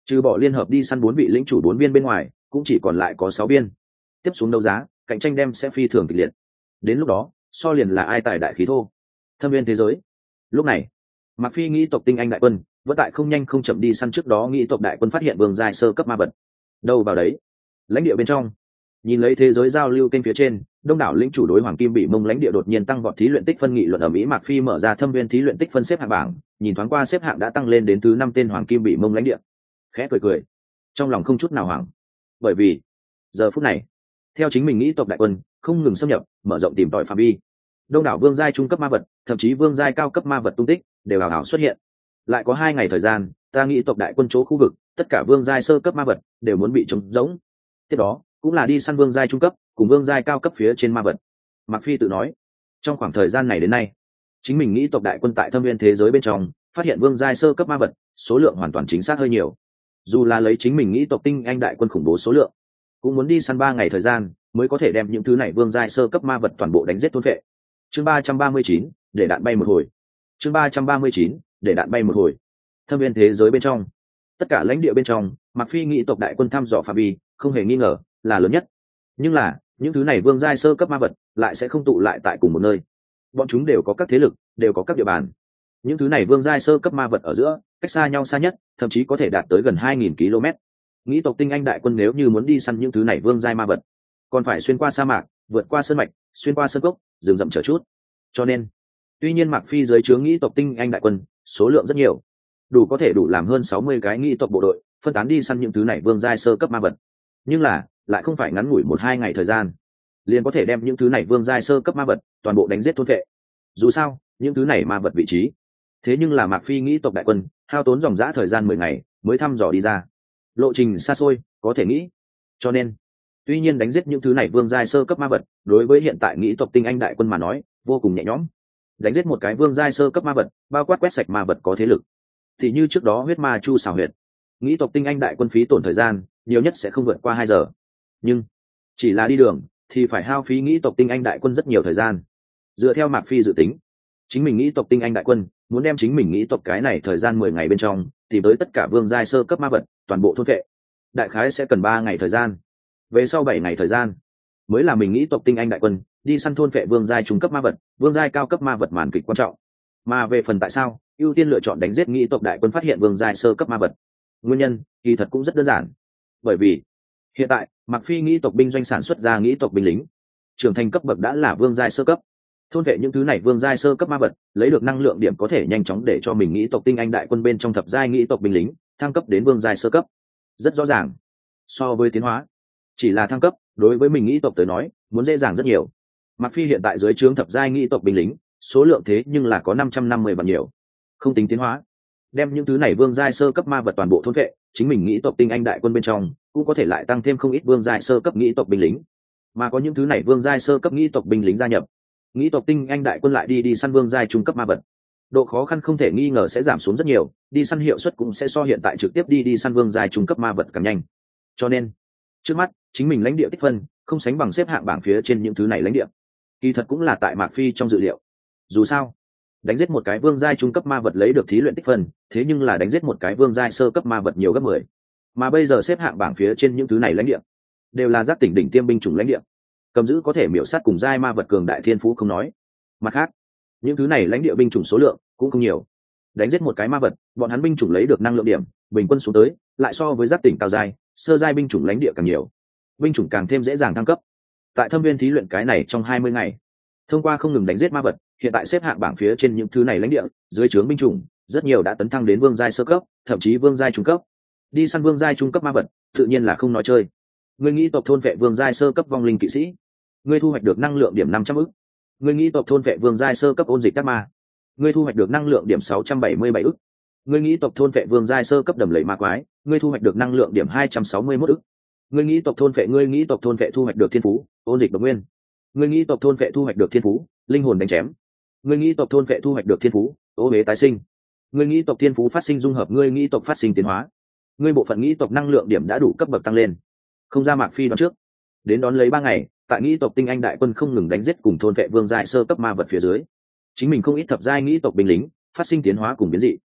trừ bỏ liên hợp đi săn bốn vị lĩnh chủ bốn viên bên ngoài cũng chỉ còn lại có sáu viên. Tiếp xuống đấu giá, cạnh tranh đem sẽ phi thường kịch liệt. Đến lúc đó so liền là ai tài đại khí thô. Thâm viên thế giới. Lúc này Mạc Phi nghĩ tộc tinh anh đại quân vẫn tại không nhanh không chậm đi săn. Trước đó nghĩ tộc đại quân phát hiện vương giai sơ cấp ma vật đâu vào đấy. Lãnh địa bên trong, nhìn lấy thế giới giao lưu kênh phía trên, đông đảo lĩnh chủ đối hoàng kim bị mông lãnh địa đột nhiên tăng vọt thí luyện tích phân nghị luận ở Mỹ. Mạc Phi mở ra thâm viên thí luyện tích phân xếp hạng bảng, nhìn thoáng qua xếp hạng đã tăng lên đến thứ năm tên hoàng kim bị mông lãnh địa, khẽ cười cười, trong lòng không chút nào hoảng. Bởi vì giờ phút này, theo chính mình nghĩ tộc đại quân không ngừng xâm nhập, mở rộng tìm tòi phạm vi, đông đảo vương giai trung cấp ma vật, thậm chí vương giai cao cấp ma vật tung tích đều hào hào xuất hiện. Lại có hai ngày thời gian, ta nghĩ tộc đại quân chỗ khu vực, tất cả vương giai sơ cấp ma vật đều muốn bị trống rỗng. Tiếp đó cũng là đi săn vương giai trung cấp cùng vương giai cao cấp phía trên ma vật. Mạc Phi tự nói, trong khoảng thời gian này đến nay, chính mình nghĩ tộc đại quân tại thâm viên thế giới bên trong phát hiện vương giai sơ cấp ma vật số lượng hoàn toàn chính xác hơi nhiều. Dù là lấy chính mình nghĩ tộc tinh anh đại quân khủng bố số lượng, cũng muốn đi săn ba ngày thời gian mới có thể đem những thứ này vương giai sơ cấp ma vật toàn bộ đánh giết thôn phệ. Chương ba trăm ba mươi chín, để đạn bay một hồi. Chương ba trăm ba mươi chín, để đạn bay một hồi. Thâm viên thế giới bên trong, tất cả lãnh địa bên trong, Mạc Phi nghĩ tộc đại quân thăm dò phạm vi không hề nghi ngờ là lớn nhất. Nhưng là những thứ này vương giai sơ cấp ma vật lại sẽ không tụ lại tại cùng một nơi. Bọn chúng đều có các thế lực, đều có các địa bàn. Những thứ này vương giai sơ cấp ma vật ở giữa cách xa nhau xa nhất, thậm chí có thể đạt tới gần hai nghìn ki lô mét. Nghĩ tộc tinh anh đại quân nếu như muốn đi săn những thứ này vương giai ma vật, còn phải xuyên qua sa mạc, vượt qua sơn mạch, xuyên qua sơn cốc, rừng rậm chờ chút. Cho nên, tuy nhiên Mạc Phi dưới trướng nghĩ tộc tinh anh đại quân số lượng rất nhiều, đủ có thể đủ làm hơn sáu mươi cái nghĩ tộc bộ đội phân tán đi săn những thứ này vương giai sơ cấp ma vật, nhưng là lại không phải ngắn ngủi một hai ngày thời gian liền có thể đem những thứ này vương giai sơ cấp ma vật toàn bộ đánh giết thôn vệ. Dù sao những thứ này ma vật vị trí, thế nhưng là Mạc Phi nghĩ tộc đại quân hao tốn dòng dã thời gian mười ngày mới thăm dò đi ra, lộ trình xa xôi có thể nghĩ. Cho nên tuy nhiên đánh giết những thứ này vương giai sơ cấp ma vật đối với hiện tại nghĩ tộc tinh anh đại quân mà nói vô cùng nhẹ nhõm. Đánh giết một cái vương giai sơ cấp ma vật bao quát quét sạch ma vật có thế lực, thì như trước đó huyết ma chu xào huyệt, nghĩ tộc tinh anh đại quân phí tổn thời gian nhiều nhất sẽ không vượt qua hai giờ, nhưng chỉ là đi đường thì phải hao phí nghĩ tộc tinh anh đại quân rất nhiều thời gian. Dựa theo Mạc Phi dự tính, chính mình nghĩ tộc tinh anh đại quân muốn đem chính mình nghĩ tộc cái này thời gian mười ngày bên trong tìm tới tất cả vương giai sơ cấp ma vật toàn bộ thôn vệ, đại khái sẽ cần ba ngày thời gian. Về sau bảy ngày thời gian mới là mình nghĩ tộc tinh anh đại quân đi săn thôn vệ vương giai trung cấp ma vật, vương giai cao cấp ma vật màn kịch quan trọng. Mà về phần tại sao ưu tiên lựa chọn đánh giết nghĩ tộc đại quân phát hiện vương giai sơ cấp ma vật, nguyên nhân kỳ thật cũng rất đơn giản. Bởi vì hiện tại Mạc Phi nghĩ tộc binh doanh sản xuất ra nghĩ tộc binh lính trưởng thành cấp bậc đã là vương giai sơ cấp. Thôn vệ những thứ này vương giai sơ cấp ma vật lấy được năng lượng điểm có thể nhanh chóng để cho mình nghĩ tộc tinh anh đại quân bên trong thập giai nghĩ tộc binh lính thăng cấp đến vương giai sơ cấp. Rất rõ ràng, so với tiến hóa, chỉ là thăng cấp đối với mình nghĩ tộc tới nói muốn dễ dàng rất nhiều. Mạc Phi hiện tại dưới trướng thập giai nghĩ tộc binh lính số lượng thế nhưng là có năm trăm năm mươi vạn nhiều, không tính tiến hóa. Đem những thứ này vương giai sơ cấp ma vật toàn bộ thôn vệ, chính mình nghĩ tộc tinh anh đại quân bên trong cũng có thể lại tăng thêm không ít vương giai sơ cấp nghĩ tộc binh lính. Mà có những thứ này vương giai sơ cấp nghĩ tộc binh lính gia nhập, nghĩ tộc tinh anh đại quân lại đi đi săn vương giai trung cấp ma vật, độ khó khăn không thể nghi ngờ sẽ giảm xuống rất nhiều, đi săn hiệu suất cũng sẽ so hiện tại trực tiếp đi đi săn vương giai trung cấp ma vật càng nhanh. Cho nên trước mắt chính mình lãnh địa tích phân không sánh bằng xếp hạng bảng phía trên những thứ này lãnh địa, kỳ thật cũng là tại Mạc Phi trong dự liệu. Dù sao đánh giết một cái vương giai trung cấp ma vật lấy được thí luyện tích phân, thế nhưng là đánh giết một cái vương giai sơ cấp ma vật nhiều gấp mười. Mà bây giờ xếp hạng bảng phía trên những thứ này lãnh địa đều là giác tỉnh đỉnh tiêm binh chủng lãnh địa, cầm giữ có thể miểu sát cùng giai ma vật cường đại thiên phú không nói, mặt khác những thứ này lãnh địa binh chủng số lượng cũng không nhiều. Đánh giết một cái ma vật, bọn hắn binh chủng lấy được năng lượng điểm bình quân xuống tới lại so với giác tỉnh cao giai sơ giai binh chủng lãnh địa càng nhiều, binh chủng càng thêm dễ dàng thăng cấp. Tại thâm viên thí luyện cái này trong hai mươi ngày, thông qua không ngừng đánh giết ma vật, hiện tại xếp hạng bảng phía trên những thứ này lãnh địa dưới trướng binh chủng rất nhiều đã tấn thăng đến vương giai sơ cấp, thậm chí vương giai trung cấp. Đi săn vương giai trung cấp ma vật tự nhiên là không nói chơi. Người nghĩ tộc thôn vệ vương giai sơ cấp vong linh kỵ sĩ, người thu hoạch được năng lượng điểm năm trăm ức. Người nghĩ tộc thôn vệ vương giai sơ cấp ôn dịch các ma, người thu hoạch được năng lượng điểm sáu trăm bảy mươi bảy ức. Người nghĩ tộc thôn vệ vương giai sơ cấp đầm lầy ma quái, người thu hoạch được năng lượng điểm hai trăm sáu mươi mốt ức. Người nghĩ tộc thôn vệ người nghĩ tộc thôn vệ thu hoạch được thiên phú ôn dịch độc nguyên. Người nghĩ tộc thôn vệ thu hoạch được thiên phú linh hồn đánh chém. Người nghĩ tộc thôn vệ thu hoạch được thiên phú ô huế tái sinh. Người nghĩ tộc thiên phú phát sinh dung hợp. Người nghĩ tộc phát sinh tiến hóa. Người bộ phận nghĩ tộc năng lượng điểm đã đủ cấp bậc tăng lên. Không ra Mạc Phi đoán trước, đến đón lấy ba ngày, tại nghĩ tộc tinh anh đại quân không ngừng đánh giết cùng thôn vệ vương giai sơ cấp ma vật phía dưới, chính mình không ít thập giai nghĩ tộc binh lính phát sinh tiến hóa cùng biến dị.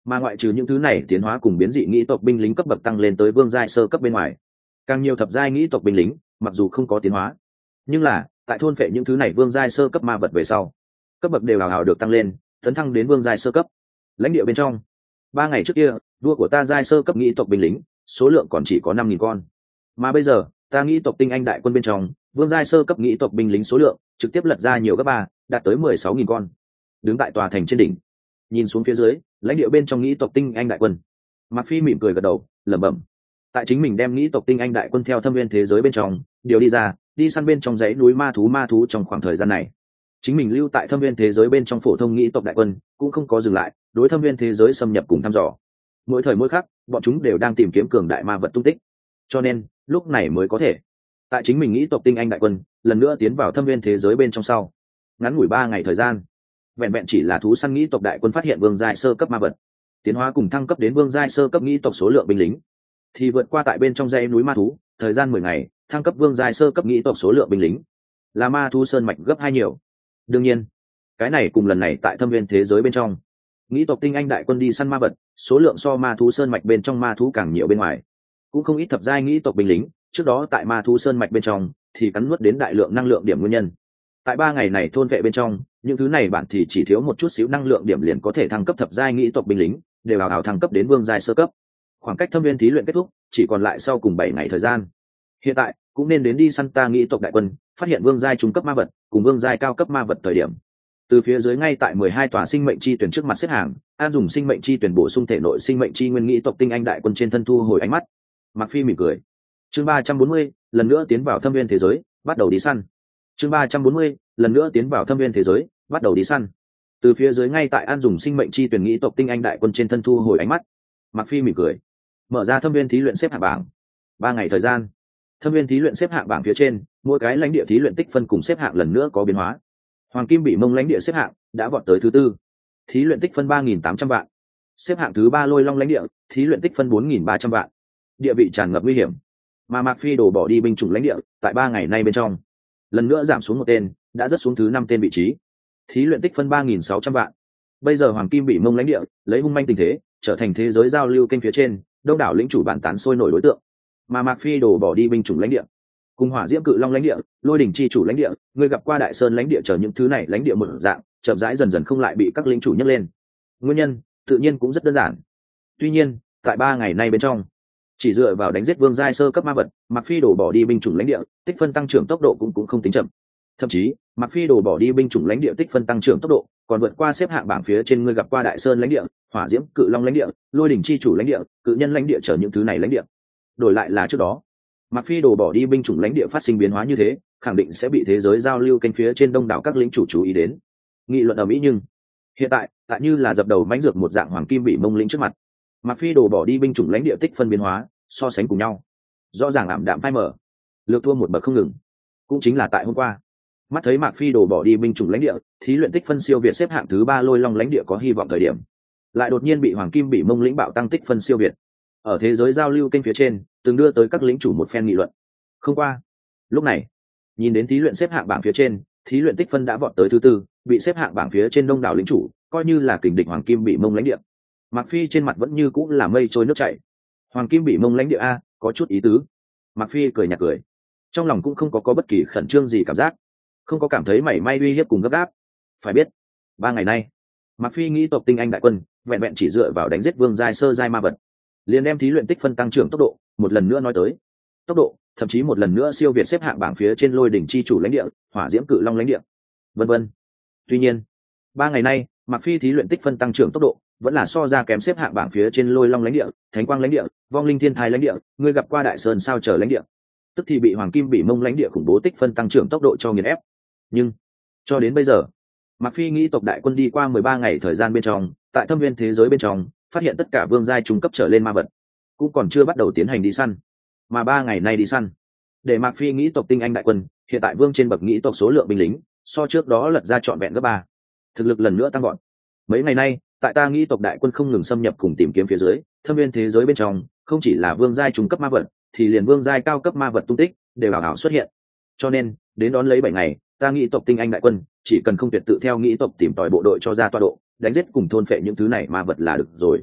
Mà ngoại trừ những thứ này tiến hóa cùng biến dị nghĩ tộc binh lính cấp bậc tăng lên tới vương giai sơ cấp bên ngoài, càng nhiều thập giai nghĩ tộc binh lính mặc dù không có tiến hóa, nhưng là tại thôn phệ những thứ này vương giai sơ cấp ma vật về sau, cấp bậc đều hào hào được tăng lên, tấn thăng đến vương giai sơ cấp. Lãnh địa bên trong, ba ngày trước kia vua của ta giai sơ cấp nghĩ tộc binh lính số lượng còn chỉ có năm nghìn con, mà bây giờ ta nghĩ tộc tinh anh đại quân bên trong vương giai sơ cấp nghĩ tộc binh lính số lượng trực tiếp lật ra nhiều gấp ba, đạt tới mười sáu nghìn con. Đứng tại tòa thành trên đỉnh, nhìn xuống phía dưới lãnh địa bên trong nghĩ tộc tinh anh đại quân, Mạc Phi mỉm cười gật đầu lẩm bẩm. Tại chính mình đem nghĩ tộc tinh anh đại quân theo thâm viên thế giới bên trong điều đi ra, đi săn bên trong dãy núi ma thú ma thú trong khoảng thời gian này, chính mình lưu tại thâm viên thế giới bên trong phổ thông nghĩ tộc đại quân cũng không có dừng lại đối thâm viên thế giới xâm nhập cùng thăm dò. Mỗi thời mỗi khắc bọn chúng đều đang tìm kiếm cường đại ma vật tung tích, cho nên lúc này mới có thể tại chính mình nghĩ tộc tinh anh đại quân lần nữa tiến vào thâm viên thế giới bên trong sau ngắn ngủi ba ngày thời gian, vẹn vẹn chỉ là thú săn nghĩ tộc đại quân phát hiện vương giai sơ cấp ma vật, tiến hóa cùng thăng cấp đến vương giai sơ cấp nghĩ tộc số lượng binh lính thì vượt qua tại bên trong dãy núi ma thú thời gian mười ngày thăng cấp vương giai sơ cấp nghĩ tộc số lượng binh lính là ma thú sơn mạch gấp hai nhiều. Đương nhiên cái này cùng lần này tại thâm viên thế giới bên trong nghĩ tộc tinh anh đại quân đi săn ma vật số lượng so ma thú sơn mạch bên trong ma thú càng nhiều bên ngoài, cũng không ít thập giai nghĩ tộc binh lính trước đó tại ma thú sơn mạch bên trong thì cắn nuốt đến đại lượng năng lượng điểm nguyên nhân. Tại ba ngày này thôn vệ bên trong những thứ này bạn thì chỉ thiếu một chút xíu năng lượng điểm liền có thể thăng cấp thập giai nghĩ tộc binh lính đều hào hào thăng cấp đến vương giai sơ cấp. Khoảng cách thâm viên thí luyện kết thúc chỉ còn lại sau cùng bảy ngày thời gian, hiện tại cũng nên đến đi săn ta nghĩ tộc đại quân phát hiện vương giai trung cấp ma vật cùng vương giai cao cấp ma vật thời điểm. Từ phía dưới ngay tại mười hai tòa sinh mệnh chi tuyển trước mặt xếp hàng, an dùng sinh mệnh chi tuyển bổ sung thể nội sinh mệnh chi nguyên nghĩ tộc tinh anh đại quân trên thân thu hồi ánh mắt. Mạc Phi mỉm cười. Chương ba trăm bốn mươi, lần nữa tiến vào thâm viên thế giới, bắt đầu đi săn. Chương ba trăm bốn mươi, lần nữa tiến vào thâm viên thế giới, bắt đầu đi săn. Từ phía dưới ngay tại an dùng sinh mệnh chi tuyển nghĩ tộc tinh anh đại quân trên thân thu hồi ánh mắt. Mạc Phi mỉm cười. Mở ra thâm viên thí luyện xếp hạng bảng. Ba ngày thời gian, thâm viên thí luyện xếp hạng bảng phía trên, mỗi cái lãnh địa thí luyện tích phân cùng xếp hạng lần nữa có biến hóa. Hoàng Kim Bị Mông lãnh địa xếp hạng đã vọt tới thứ tư, thí luyện tích phân ba nghìn tám trăm vạn. Xếp hạng thứ ba Lôi Long lãnh địa, thí luyện tích phân bốn nghìn ba trăm vạn. Địa vị tràn ngập nguy hiểm, mà Mạc Phi đổ bỏ đi binh chủng lãnh địa, tại ba ngày nay bên trong, lần nữa giảm xuống một tên, đã rớt xuống thứ năm tên vị trí. Thí luyện tích phân ba nghìn sáu trăm vạn. Bây giờ Hoàng Kim Bị Mông lãnh địa, lấy hung manh tình thế, trở thành thế giới giao lưu kênh phía trên, đông đảo lĩnh chủ bản tán sôi nổi đối tượng. Mà Mạc Phi đổ bỏ đi binh chủng lãnh địa, cùng Hỏa Diễm Cự Long lãnh địa, Lôi Đỉnh chi chủ lãnh địa, người gặp qua Đại Sơn lãnh địa chờ những thứ này lãnh địa một dạng, chậm rãi dần dần không lại bị các lĩnh chủ nhấc lên. Nguyên nhân, tự nhiên cũng rất đơn giản. Tuy nhiên, tại ba ngày nay bên trong, chỉ dựa vào đánh giết vương giai sơ cấp ma vật, Mạc Phi đổ bỏ đi binh chủng lãnh địa, tích phân tăng trưởng tốc độ cũng cũng không tính chậm. Thậm chí, Mạc Phi đổ bỏ đi binh chủng lãnh địa tích phân tăng trưởng tốc độ, còn vượt qua xếp hạng bảng phía trên người gặp qua Đại Sơn lãnh địa, Hỏa Diễm Cự Long lãnh địa, Lôi Đỉnh chi chủ lãnh địa, Cự Nhân lãnh địa chờ những thứ này lãnh địa. Đổi lại là trước đó, Mạc Phi đổ bỏ đi binh chủng lãnh địa phát sinh biến hóa như thế, khẳng định sẽ bị thế giới giao lưu kênh phía trên đông đảo các lĩnh chủ chú ý đến, nghị luận ở mỹ. Nhưng hiện tại, tại như là dập đầu mãnh dược một dạng Hoàng Kim Bị Mông lĩnh trước mặt, Mạc Phi đổ bỏ đi binh chủng lãnh địa tích phân biến hóa, so sánh cùng nhau, rõ ràng ảm đạm phai mở, lược thua một bậc không ngừng. Cũng chính là tại hôm qua, mắt thấy Mạc Phi đổ bỏ đi binh chủng lãnh địa, thí luyện tích phân siêu việt xếp hạng thứ ba Lôi Long lãnh địa có hy vọng thời điểm, lại đột nhiên bị Hoàng Kim Bị Mông lĩnh bạo tăng tích phân siêu việt. Ở thế giới giao lưu kênh phía trên, từng đưa tới các lĩnh chủ một phen nghị luận. Không qua, lúc này, nhìn đến thí luyện xếp hạng bảng phía trên, thí luyện tích phân đã vọt tới thứ tư, bị xếp hạng bảng phía trên đông đảo lĩnh chủ, coi như là kình địch Hoàng Kim Bị Mông lãnh địa. Mạc Phi trên mặt vẫn như cũng là mây trôi nước chảy. Hoàng Kim Bị Mông lãnh địa a, có chút ý tứ. Mạc Phi cười nhạt cười, trong lòng cũng không có có bất kỳ khẩn trương gì cảm giác, không có cảm thấy mảy may uy hiếp cùng gấp gáp. Phải biết, ba ngày nay, Mạc Phi nghĩ tộc tinh anh đại quân, vẹn vẹn chỉ dựa vào đánh giết vương giai sơ giai ma vật, liền đem thí luyện tích phân tăng trưởng tốc độ một lần nữa nói tới. Tốc độ thậm chí một lần nữa siêu việt xếp hạng bảng phía trên Lôi Đỉnh chi chủ lãnh địa, Hỏa Diễm Cự Long lãnh địa, vân vân. Tuy nhiên, ba ngày nay, Mạc Phi thí luyện tích phân tăng trưởng tốc độ vẫn là so ra kém xếp hạng bảng phía trên Lôi Long lãnh địa, Thánh Quang lãnh địa, Vong Linh Thiên Thai lãnh địa, người gặp qua Đại Sơn sao chờ lãnh địa, tức thì bị Hoàng Kim Bị Mông lãnh địa khủng bố tích phân tăng trưởng tốc độ cho nghiền ép. Nhưng cho đến bây giờ, Mạc Phi nghĩ tộc đại quân đi qua mười ba ngày thời gian bên trong, tại thâm viên thế giới bên trong, phát hiện tất cả vương giai trung cấp trở lên ma vật, cũng còn chưa bắt đầu tiến hành đi săn. Mà ba ngày nay đi săn, để Mạc Phi nghĩ tộc tinh anh đại quân, hiện tại vương trên bậc nghĩ tộc số lượng binh lính, so trước đó lật ra trọn vẹn gấp ba, thực lực lần nữa tăng gọn. Mấy ngày nay, tại ta nghĩ tộc đại quân không ngừng xâm nhập cùng tìm kiếm phía dưới, thâm viên thế giới bên trong, không chỉ là vương giai trung cấp ma vật, thì liền vương giai cao cấp ma vật tung tích đều ảo ảo xuất hiện. Cho nên, đến đón lấy bảy ngày, ta nghĩ tộc tinh anh đại quân, chỉ cần không tuyệt tự theo nghĩ tộc tìm tòi bộ đội cho ra tọa độ, đánh giết cùng thôn phệ những thứ này ma vật là được rồi.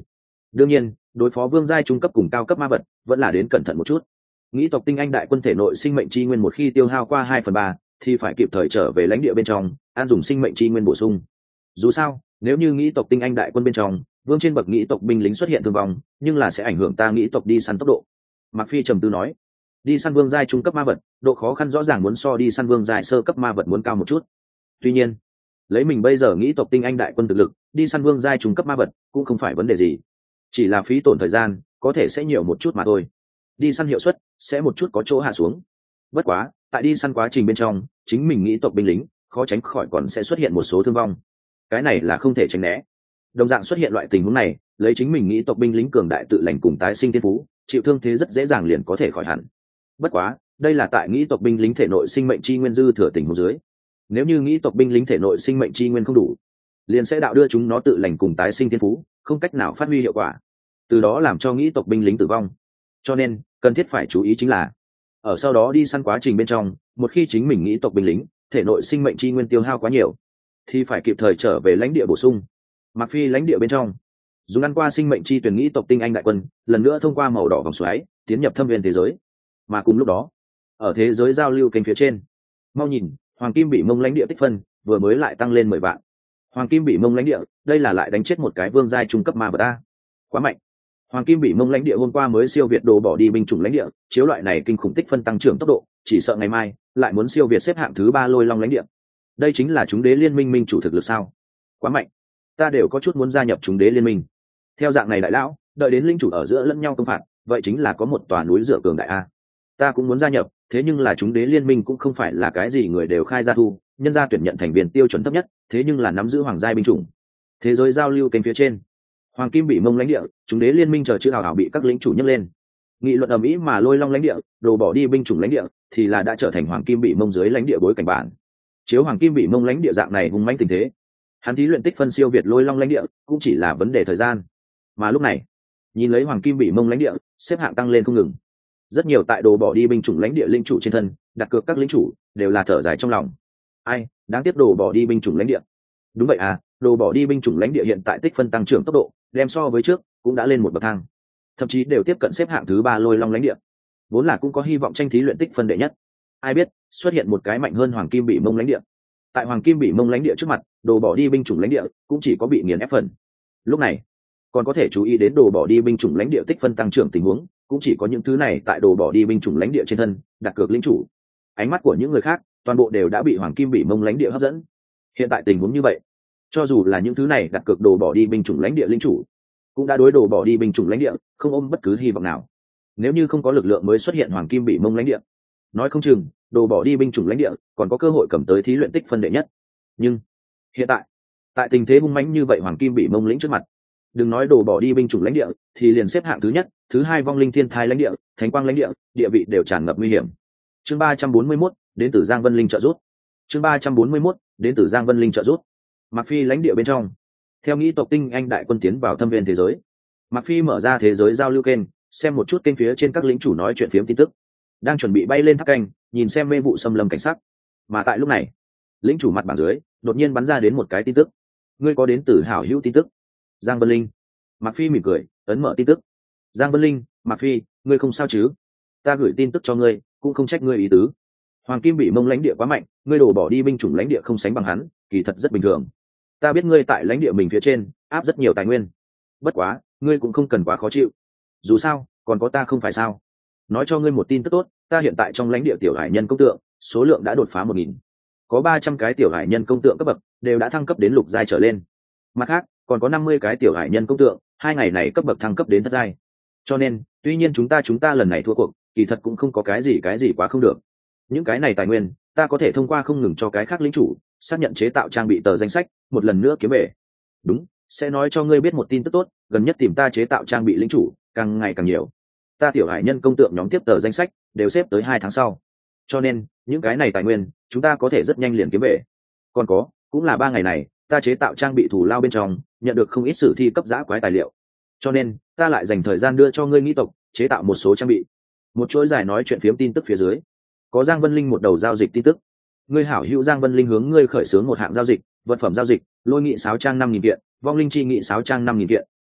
đương nhiên đối phó vương giai trung cấp cùng cao cấp ma vật vẫn là đến cẩn thận một chút. Nghĩ tộc tinh anh đại quân thể nội sinh mệnh chi nguyên một khi tiêu hao qua hai phần ba thì phải kịp thời trở về lãnh địa bên trong an dùng sinh mệnh chi nguyên bổ sung. Dù sao nếu như nghĩ tộc tinh anh đại quân bên trong vương trên bậc nghĩ tộc binh lính xuất hiện thương vong nhưng là sẽ ảnh hưởng ta nghĩ tộc đi săn tốc độ. Mạc Phi trầm tư nói, đi săn vương giai trung cấp ma vật độ khó khăn rõ ràng muốn so đi săn vương giai sơ cấp ma vật muốn cao một chút. Tuy nhiên lấy mình bây giờ nghĩ tộc tinh anh đại quân thực lực đi săn vương giai trung cấp ma vật cũng không phải vấn đề gì, chỉ là phí tổn thời gian có thể sẽ nhiều một chút mà thôi, đi săn hiệu suất sẽ một chút có chỗ hạ xuống. Bất quá tại đi săn quá trình bên trong chính mình nghĩ tộc binh lính khó tránh khỏi còn sẽ xuất hiện một số thương vong, cái này là không thể tránh né. Đồng dạng xuất hiện loại tình huống này lấy chính mình nghĩ tộc binh lính cường đại tự lành cùng tái sinh thiên phú chịu thương thế rất dễ dàng liền có thể khỏi hẳn. Bất quá đây là tại nghĩ tộc binh lính thể nội sinh mệnh chi nguyên dư thừa tình huống dưới, nếu như nghĩ tộc binh lính thể nội sinh mệnh chi nguyên không đủ liền sẽ đạo đưa chúng nó tự lành cùng tái sinh thiên phú không cách nào phát huy hiệu quả, từ đó làm cho nghĩ tộc binh lính tử vong. Cho nên cần thiết phải chú ý chính là ở sau đó đi săn quá trình bên trong một khi chính mình nghĩ tộc binh lính thể nội sinh mệnh chi nguyên tiêu hao quá nhiều thì phải kịp thời trở về lãnh địa bổ sung. Mặc Phi lãnh địa bên trong dùng ăn qua sinh mệnh chi tuyển nghĩ tộc tinh anh đại quân lần nữa thông qua màu đỏ vòng xoáy tiến nhập thâm viên thế giới. Mà cùng lúc đó ở thế giới giao lưu kênh phía trên, mau nhìn hoàng kim bị mông lãnh địa tích phân vừa mới lại tăng lên mười vạn. Hoàng kim bị mông lãnh địa đây là lại đánh chết một cái vương giai trung cấp ma vật ta, quá mạnh. Hoàng kim bị mông lãnh địa hôm qua mới siêu việt đồ bỏ đi binh chủng lãnh địa, chiếu loại này kinh khủng tích phân tăng trưởng tốc độ chỉ sợ ngày mai lại muốn siêu việt xếp hạng thứ ba lôi long lãnh địa. Đây chính là chúng đế liên minh minh chủ thực lực sao? Quá mạnh, ta đều có chút muốn gia nhập chúng đế liên minh. Theo dạng này đại lão đợi đến linh chủ ở giữa lẫn nhau công phạt vậy chính là có một tòa núi dựa cường đại a. Ta cũng muốn gia nhập, thế nhưng là chúng đế liên minh cũng không phải là cái gì người đều khai ra thu, nhân gia tuyển nhận thành viên tiêu chuẩn thấp nhất, thế nhưng là nắm giữ hoàng giai binh chủng. Thế giới giao lưu kênh phía trên, hoàng kim bị mông lãnh địa, chúng đế liên minh chờ chữ hào hào bị các lĩnh chủ nhấc lên. Nghị luận ầm ĩ mà lôi long lãnh địa, đồ bỏ đi binh chủng lãnh địa, thì là đã trở thành hoàng kim bị mông dưới lãnh địa bối cảnh bản. Chiếu hoàng kim bị mông lãnh địa dạng này hung mãnh tình thế, hắn thí luyện tích phân siêu việt lôi long lãnh địa cũng chỉ là vấn đề thời gian. Mà lúc này, nhìn lấy hoàng kim bị mông lãnh địa xếp hạng tăng lên không ngừng, rất nhiều tại đồ bỏ đi binh chủng lãnh địa linh chủ trên thân đặt cược các linh chủ đều là thở dài trong lòng. Ai đáng tiếc đồ bỏ đi binh chủng lãnh địa. Đúng vậy à, đồ bỏ đi binh chủng lãnh địa hiện tại tích phân tăng trưởng tốc độ đem so với trước cũng đã lên một bậc thang, thậm chí đều tiếp cận xếp hạng thứ ba lôi long lãnh địa, vốn là cũng có hy vọng tranh thí luyện tích phân đệ nhất. Ai biết xuất hiện một cái mạnh hơn hoàng kim bị mông lãnh địa. Tại hoàng kim bị mông lãnh địa trước mặt, đồ bỏ đi binh chủng lãnh địa cũng chỉ có bị nghiền ép phần. Lúc này còn có thể chú ý đến đồ bỏ đi binh chủng lãnh địa tích phân tăng trưởng tình huống cũng chỉ có những thứ này tại đồ bỏ đi binh chủng lãnh địa trên thân đặt cược lĩnh chủ. Ánh mắt của những người khác toàn bộ đều đã bị hoàng kim bị mông lãnh địa hấp dẫn. Hiện tại tình huống như vậy, cho dù là những thứ này đặt cược đồ bỏ đi binh chủng lãnh địa lĩnh chủ cũng đã đối đồ bỏ đi binh chủng lãnh địa không ôm bất cứ hy vọng nào. Nếu như không có lực lượng mới xuất hiện hoàng kim bị mông lãnh địa, nói không chừng đồ bỏ đi binh chủng lãnh địa còn có cơ hội cầm tới thí luyện tích phân đệ nhất. Nhưng hiện tại tại tình thế hung mãnh như vậy hoàng kim bị mông lĩnh trước mặt, đừng nói đồ bỏ đi binh chủng lãnh địa thì liền xếp hạng thứ nhất thứ hai vong linh thiên thai lãnh địa thánh quang lãnh địa địa vị đều tràn ngập nguy hiểm. Chương ba trăm bốn mươi mốt đến từ Giang Vân Linh trợ rút. Chương ba trăm bốn mươi mốt đến từ Giang Vân Linh trợ rút. Mạc Phi lãnh địa bên trong, theo nghĩ tộc tinh anh đại quân tiến vào thâm viên thế giới, Mạc Phi mở ra thế giới giao lưu kênh, xem một chút kênh phía trên các lính chủ nói chuyện phiếm tin tức, đang chuẩn bị bay lên tháp canh nhìn xem mê vụ xâm lâm cảnh sắc. Mà tại lúc này, lính chủ mặt bảng dưới đột nhiên bắn ra đến một cái tin tức. Ngươi có đến từ hảo hữu tin tức Giang Vân Linh. Mạc Phi mỉm cười ấn mở tin tức. Giang Vân Linh, Mạc Phi, ngươi không sao chứ? Ta gửi tin tức cho ngươi cũng không trách ngươi ý tứ. Hoàng kim bị mông lãnh địa quá mạnh, ngươi đổ bỏ đi binh chủng lãnh địa không sánh bằng hắn, kỳ thật rất bình thường. Ta biết ngươi tại lãnh địa mình phía trên áp rất nhiều tài nguyên, bất quá ngươi cũng không cần quá khó chịu, dù sao còn có ta không phải sao? Nói cho ngươi một tin tức tốt, ta hiện tại trong lãnh địa tiểu hải nhân công tượng số lượng đã đột phá một nghìn, có ba trăm cái tiểu hải nhân công tượng cấp bậc đều đã thăng cấp đến lục giai trở lên. Mặt khác còn có năm mươi cái tiểu hải nhân công tượng hai ngày này cấp bậc thăng cấp đến thất giai. Cho nên tuy nhiên chúng ta chúng ta lần này thua cuộc, kỳ thật cũng không có cái gì cái gì quá không được. Những cái này tài nguyên ta có thể thông qua không ngừng cho cái khác lính chủ xác nhận chế tạo trang bị tờ danh sách một lần nữa kiếm về. Đúng, sẽ nói cho ngươi biết một tin tức tốt, gần nhất tìm ta chế tạo trang bị lính chủ càng ngày càng nhiều. Ta tiểu hải nhân công tượng nhóm tiếp tờ danh sách đều xếp tới hai tháng sau, cho nên những cái này tài nguyên chúng ta có thể rất nhanh liền kiếm về. Còn có cũng là ba ngày này ta chế tạo trang bị thủ lao bên trong nhận được không ít sử thi cấp giã quái tài liệu, cho nên ta lại dành thời gian đưa cho ngươi nghĩ tộc chế tạo một số trang bị. Một chuỗi dài nói chuyện phiếm tin tức phía dưới có Giang Vân Linh một đầu giao dịch tin tức. Ngươi hảo hữu Giang Vân Linh hướng ngươi khởi xướng một hạng giao dịch, vật phẩm giao dịch, lôi nghị sáo trang năm nghìn kiện, vong linh chi nghị sáo trang năm nghìn kiện,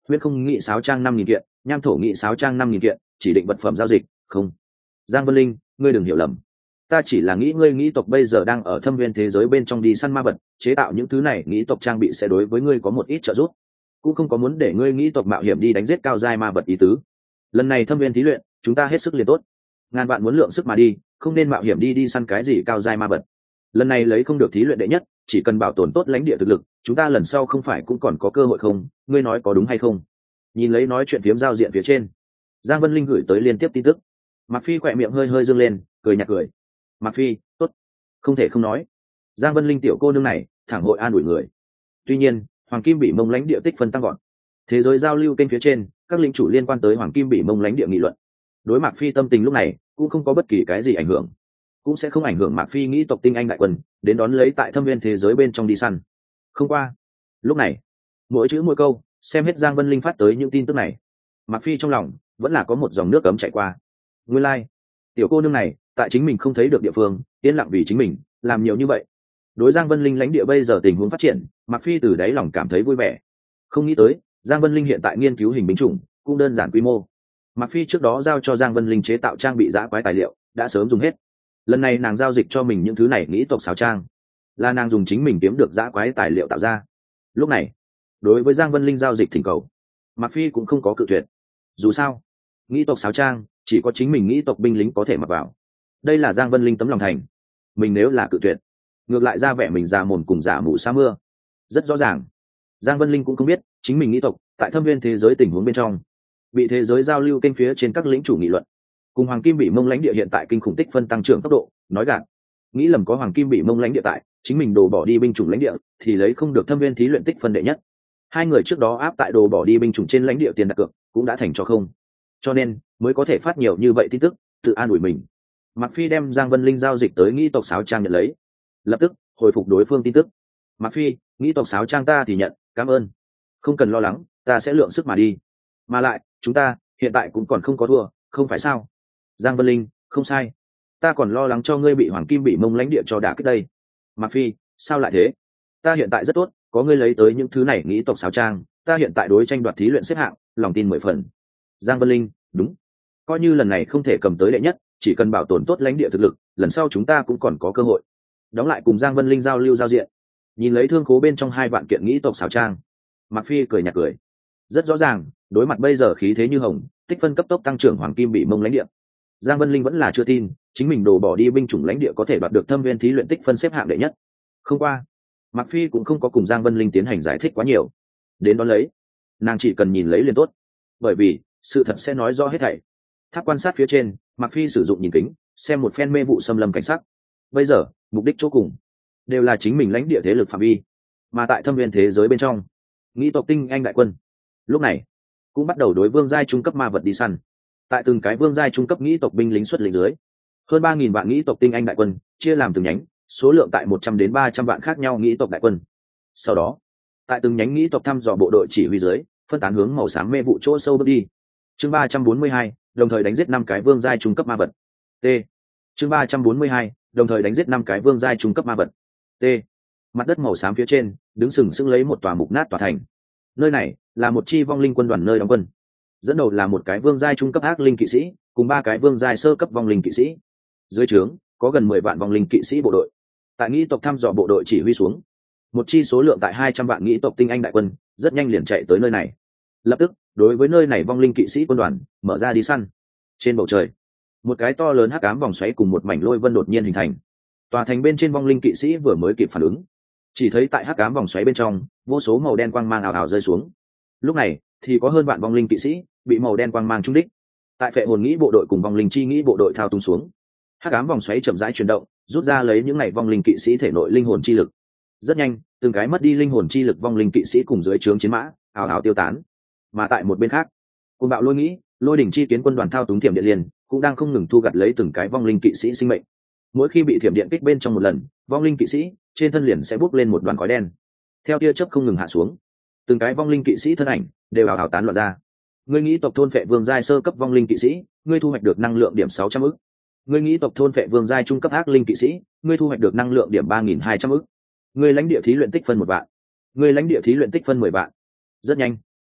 huyễn không nghị sáo trang năm nghìn kiện, nham thổ nghị sáo trang năm nghìn kiện, chỉ định vật phẩm giao dịch. Không, Giang Vân Linh, ngươi đừng hiểu lầm, ta chỉ là nghĩ ngươi nghĩ tộc bây giờ đang ở thâm viên thế giới bên trong đi săn ma vật, chế tạo những thứ này nghĩ tộc trang bị sẽ đối với ngươi có một ít trợ giúp, cũng không có muốn để ngươi nghĩ tộc mạo hiểm đi đánh giết cao giai ma vật ý tứ. Lần này thâm viên thí luyện chúng ta hết sức liền tốt, ngàn vạn muốn lượng sức mà đi, không nên mạo hiểm đi đi săn cái gì cao giai ma vật. Lần này lấy không được thí luyện đệ nhất, chỉ cần bảo tồn tốt lãnh địa thực lực, chúng ta lần sau không phải cũng còn có cơ hội không? Ngươi nói có đúng hay không? Nhìn lấy nói chuyện phiếm giao diện phía trên, Giang Vân Linh gửi tới liên tiếp tin tức. Mạc Phi khỏe miệng hơi hơi dương lên, cười nhạt cười. Mạc Phi, tốt, không thể không nói, Giang Vân Linh tiểu cô nương này thẳng hội an ủi người. Tuy nhiên Hoàng Kim Bỉ Mông lãnh địa tích phân tăng gọn, thế giới giao lưu kênh phía trên các lĩnh chủ liên quan tới Hoàng Kim Bỉ Mông lãnh địa nghị luận, đối Mạc Phi tâm tình lúc này cũng không có bất kỳ cái gì ảnh hưởng, cũng sẽ không ảnh hưởng Mạc Phi nghĩ tộc tinh anh đại quân đến đón lấy tại thâm viên thế giới bên trong đi săn. Không qua lúc này, mỗi chữ mỗi câu xem hết Giang Vân Linh phát tới những tin tức này, Mạc Phi trong lòng vẫn là có một dòng nước cấm chảy qua. Nguyên lai like, tiểu cô nương này tại chính mình không thấy được địa phương yên lặng vì chính mình làm nhiều như vậy. Đối Giang Vân Linh lãnh địa bây giờ tình huống phát triển, Mạc Phi từ đáy lòng cảm thấy vui vẻ. Không nghĩ tới Giang Vân Linh hiện tại nghiên cứu hình binh chủng cũng đơn giản quy mô. Mạc Phi trước đó giao cho Giang Vân Linh chế tạo trang bị dã quái tài liệu đã sớm dùng hết, lần này nàng giao dịch cho mình những thứ này nghĩ tộc xáo trang là nàng dùng chính mình kiếm được dã quái tài liệu tạo ra. Lúc này đối với Giang Vân Linh giao dịch thỉnh cầu, Mạc Phi cũng không có cự tuyệt. Dù sao nghĩ tộc xáo trang chỉ có chính mình nghĩ tộc binh lính có thể mặc vào, đây là Giang Vân Linh tấm lòng thành. Mình nếu là cự tuyệt, ngược lại ra vẻ mình già mồm cùng giả mù sa mưa. Rất rõ ràng Giang Vân Linh cũng không biết chính mình nghĩ tộc tại thâm viên thế giới tình huống bên trong bị thế giới giao lưu kênh phía trên các lĩnh chủ nghị luận, cùng Hoàng Kim Bỉ Mông lãnh địa hiện tại kinh khủng tích phân tăng trưởng tốc độ nói gạt, nghĩ lầm có Hoàng Kim Bỉ Mông lãnh địa tại, chính mình đồ bỏ đi binh chủng lãnh địa thì lấy không được thâm viên thí luyện tích phân đệ nhất. Hai người trước đó áp tại đồ bỏ đi binh chủng trên lãnh địa tiền đặt cược cũng đã thành cho không, cho nên mới có thể phát nhiều như vậy tin tức tự an ủi mình. Mạc Phi đem Giang Vân Linh giao dịch tới nghĩ tộc sáo trang nhận lấy, lập tức hồi phục đối phương tin tức. Mạc Phi, nghĩ tộc sáo trang ta thì nhận, cảm ơn, không cần lo lắng, ta sẽ lượng sức mà đi, mà lại chúng ta hiện tại cũng còn không có thua, không phải sao? Giang Vân Linh, không sai, ta còn lo lắng cho ngươi bị Hoàng Kim Bỉ Mông lãnh địa cho đả kích đây. Mạc Phi, sao lại thế? Ta hiện tại rất tốt, có ngươi lấy tới những thứ này nghĩ tộc sáo trang, ta hiện tại đối tranh đoạt thí luyện xếp hạng lòng tin mười phần. Giang Vân Linh, đúng, coi như lần này không thể cầm tới đệ nhất, chỉ cần bảo tồn tốt lãnh địa thực lực, lần sau chúng ta cũng còn có cơ hội. Đóng lại cùng Giang Vân Linh giao lưu giao diện, nhìn lấy thương khố bên trong hai vạn kiện nghĩ tộc xảo trang, Mạc Phi cười nhạt cười. Rất rõ ràng, đối mặt bây giờ khí thế như hồng, tích phân cấp tốc tăng trưởng Hoàng Kim Bỉ Mông lãnh địa, Giang Vân Linh vẫn là chưa tin chính mình đổ bỏ đi binh chủng lãnh địa có thể đoạt được thâm viên thí luyện tích phân xếp hạng đệ nhất. Không qua Mạc Phi cũng không có cùng Giang Vân Linh tiến hành giải thích quá nhiều, đến đó lấy nàng chỉ cần nhìn lấy liền tốt, bởi vì sự thật sẽ nói rõ hết thảy. Tháp quan sát phía trên, Mạc Phi sử dụng nhìn kính xem một phen mê vụ xâm lâm cảnh sắc. Bây giờ mục đích chỗ cùng đều là chính mình lãnh địa thế lực phạm vi, mà tại thâm viên thế giới bên trong, nghĩ tộc tinh anh đại quân lúc này cũng bắt đầu đối vương giai trung cấp ma vật đi săn. Tại từng cái vương giai trung cấp nghĩ tộc binh lính xuất lính dưới, hơn ba nghìn vạn nghĩ tộc tinh anh đại quân chia làm từng nhánh, số lượng tại một trăm đến ba trăm vạn khác nhau nghĩ tộc đại quân. Sau đó tại từng nhánh nghĩ tộc thăm dò bộ đội chỉ huy dưới, phân tán hướng màu xám mê vụ chỗ sâu bước đi. Chương ba trăm bốn mươi hai, đồng thời đánh giết năm cái vương giai trung cấp ma vật. T. Chương ba trăm bốn mươi hai, đồng thời đánh giết năm cái vương giai trung cấp ma vật. T. Mặt đất màu xám phía trên, đứng sừng sững lấy một tòa mục nát tòa thành. Nơi này là một chi vong linh quân đoàn nơi đóng quân. Dẫn đầu là một cái vương giai trung cấp ác linh kỵ sĩ, cùng ba cái vương giai sơ cấp vong linh kỵ sĩ. Dưới trướng có gần mười vạn vong linh kỵ sĩ bộ đội. Tại nghĩ tộc thăm dò bộ đội chỉ huy xuống, một chi số lượng tại hai trăm vạn nghĩ tộc tinh anh đại quân rất nhanh liền chạy tới nơi này. Lập tức đối với nơi này vong linh kỵ sĩ quân đoàn mở ra đi săn. Trên bầu trời, một cái to lớn hắc ám vòng xoáy cùng một mảnh lôi vân đột nhiên hình thành. Tòa thành bên trên vong linh kỵ sĩ vừa mới kịp phản ứng, chỉ thấy tại hắc ám vòng xoáy bên trong, vô số màu đen quang mang ảo ảo rơi xuống. Lúc này thì có hơn vạn vong linh kỵ sĩ bị màu đen quang mang trúng đích. Tại phệ hồn nghĩ bộ đội cùng vong linh chi nghĩ bộ đội thao tung xuống, hắc ám vòng xoáy chậm rãi chuyển động, rút ra lấy những ngày vong linh kỵ sĩ thể nội linh hồn chi lực. Rất nhanh, từng cái mất đi linh hồn chi lực vong linh kỵ sĩ cùng dưới trướng chiến mã ảo ảo tiêu tán. Mà tại một bên khác, côn bạo lôi nghĩ, lôi đỉnh chi kiến quân đoàn thao túng thiểm điện liền cũng đang không ngừng thu gặt lấy từng cái vong linh kỵ sĩ sinh mệnh. Mỗi khi bị thiểm điện kích bên trong một lần, vong linh kỵ sĩ trên thân liền sẽ bốc lên một đoàn khói đen, theo tia chớp không ngừng hạ xuống, từng cái vong linh kỵ sĩ thân ảnh đều ảo ảo tán loạn ra. Ngươi nghĩ tộc thôn phệ vương giai sơ cấp vong linh kỵ sĩ, ngươi thu hoạch được năng lượng điểm sáu trăm ức. Ngươi nghĩ tộc thôn phệ vương giai trung cấp ác linh kỵ sĩ, ngươi thu hoạch được năng lượng điểm ba nghìn hai trăm ức. Ngươi lãnh địa thí luyện tích phân một vạn. Ngươi lãnh địa thí luyện tích phân mười vạn. Rất nhanh,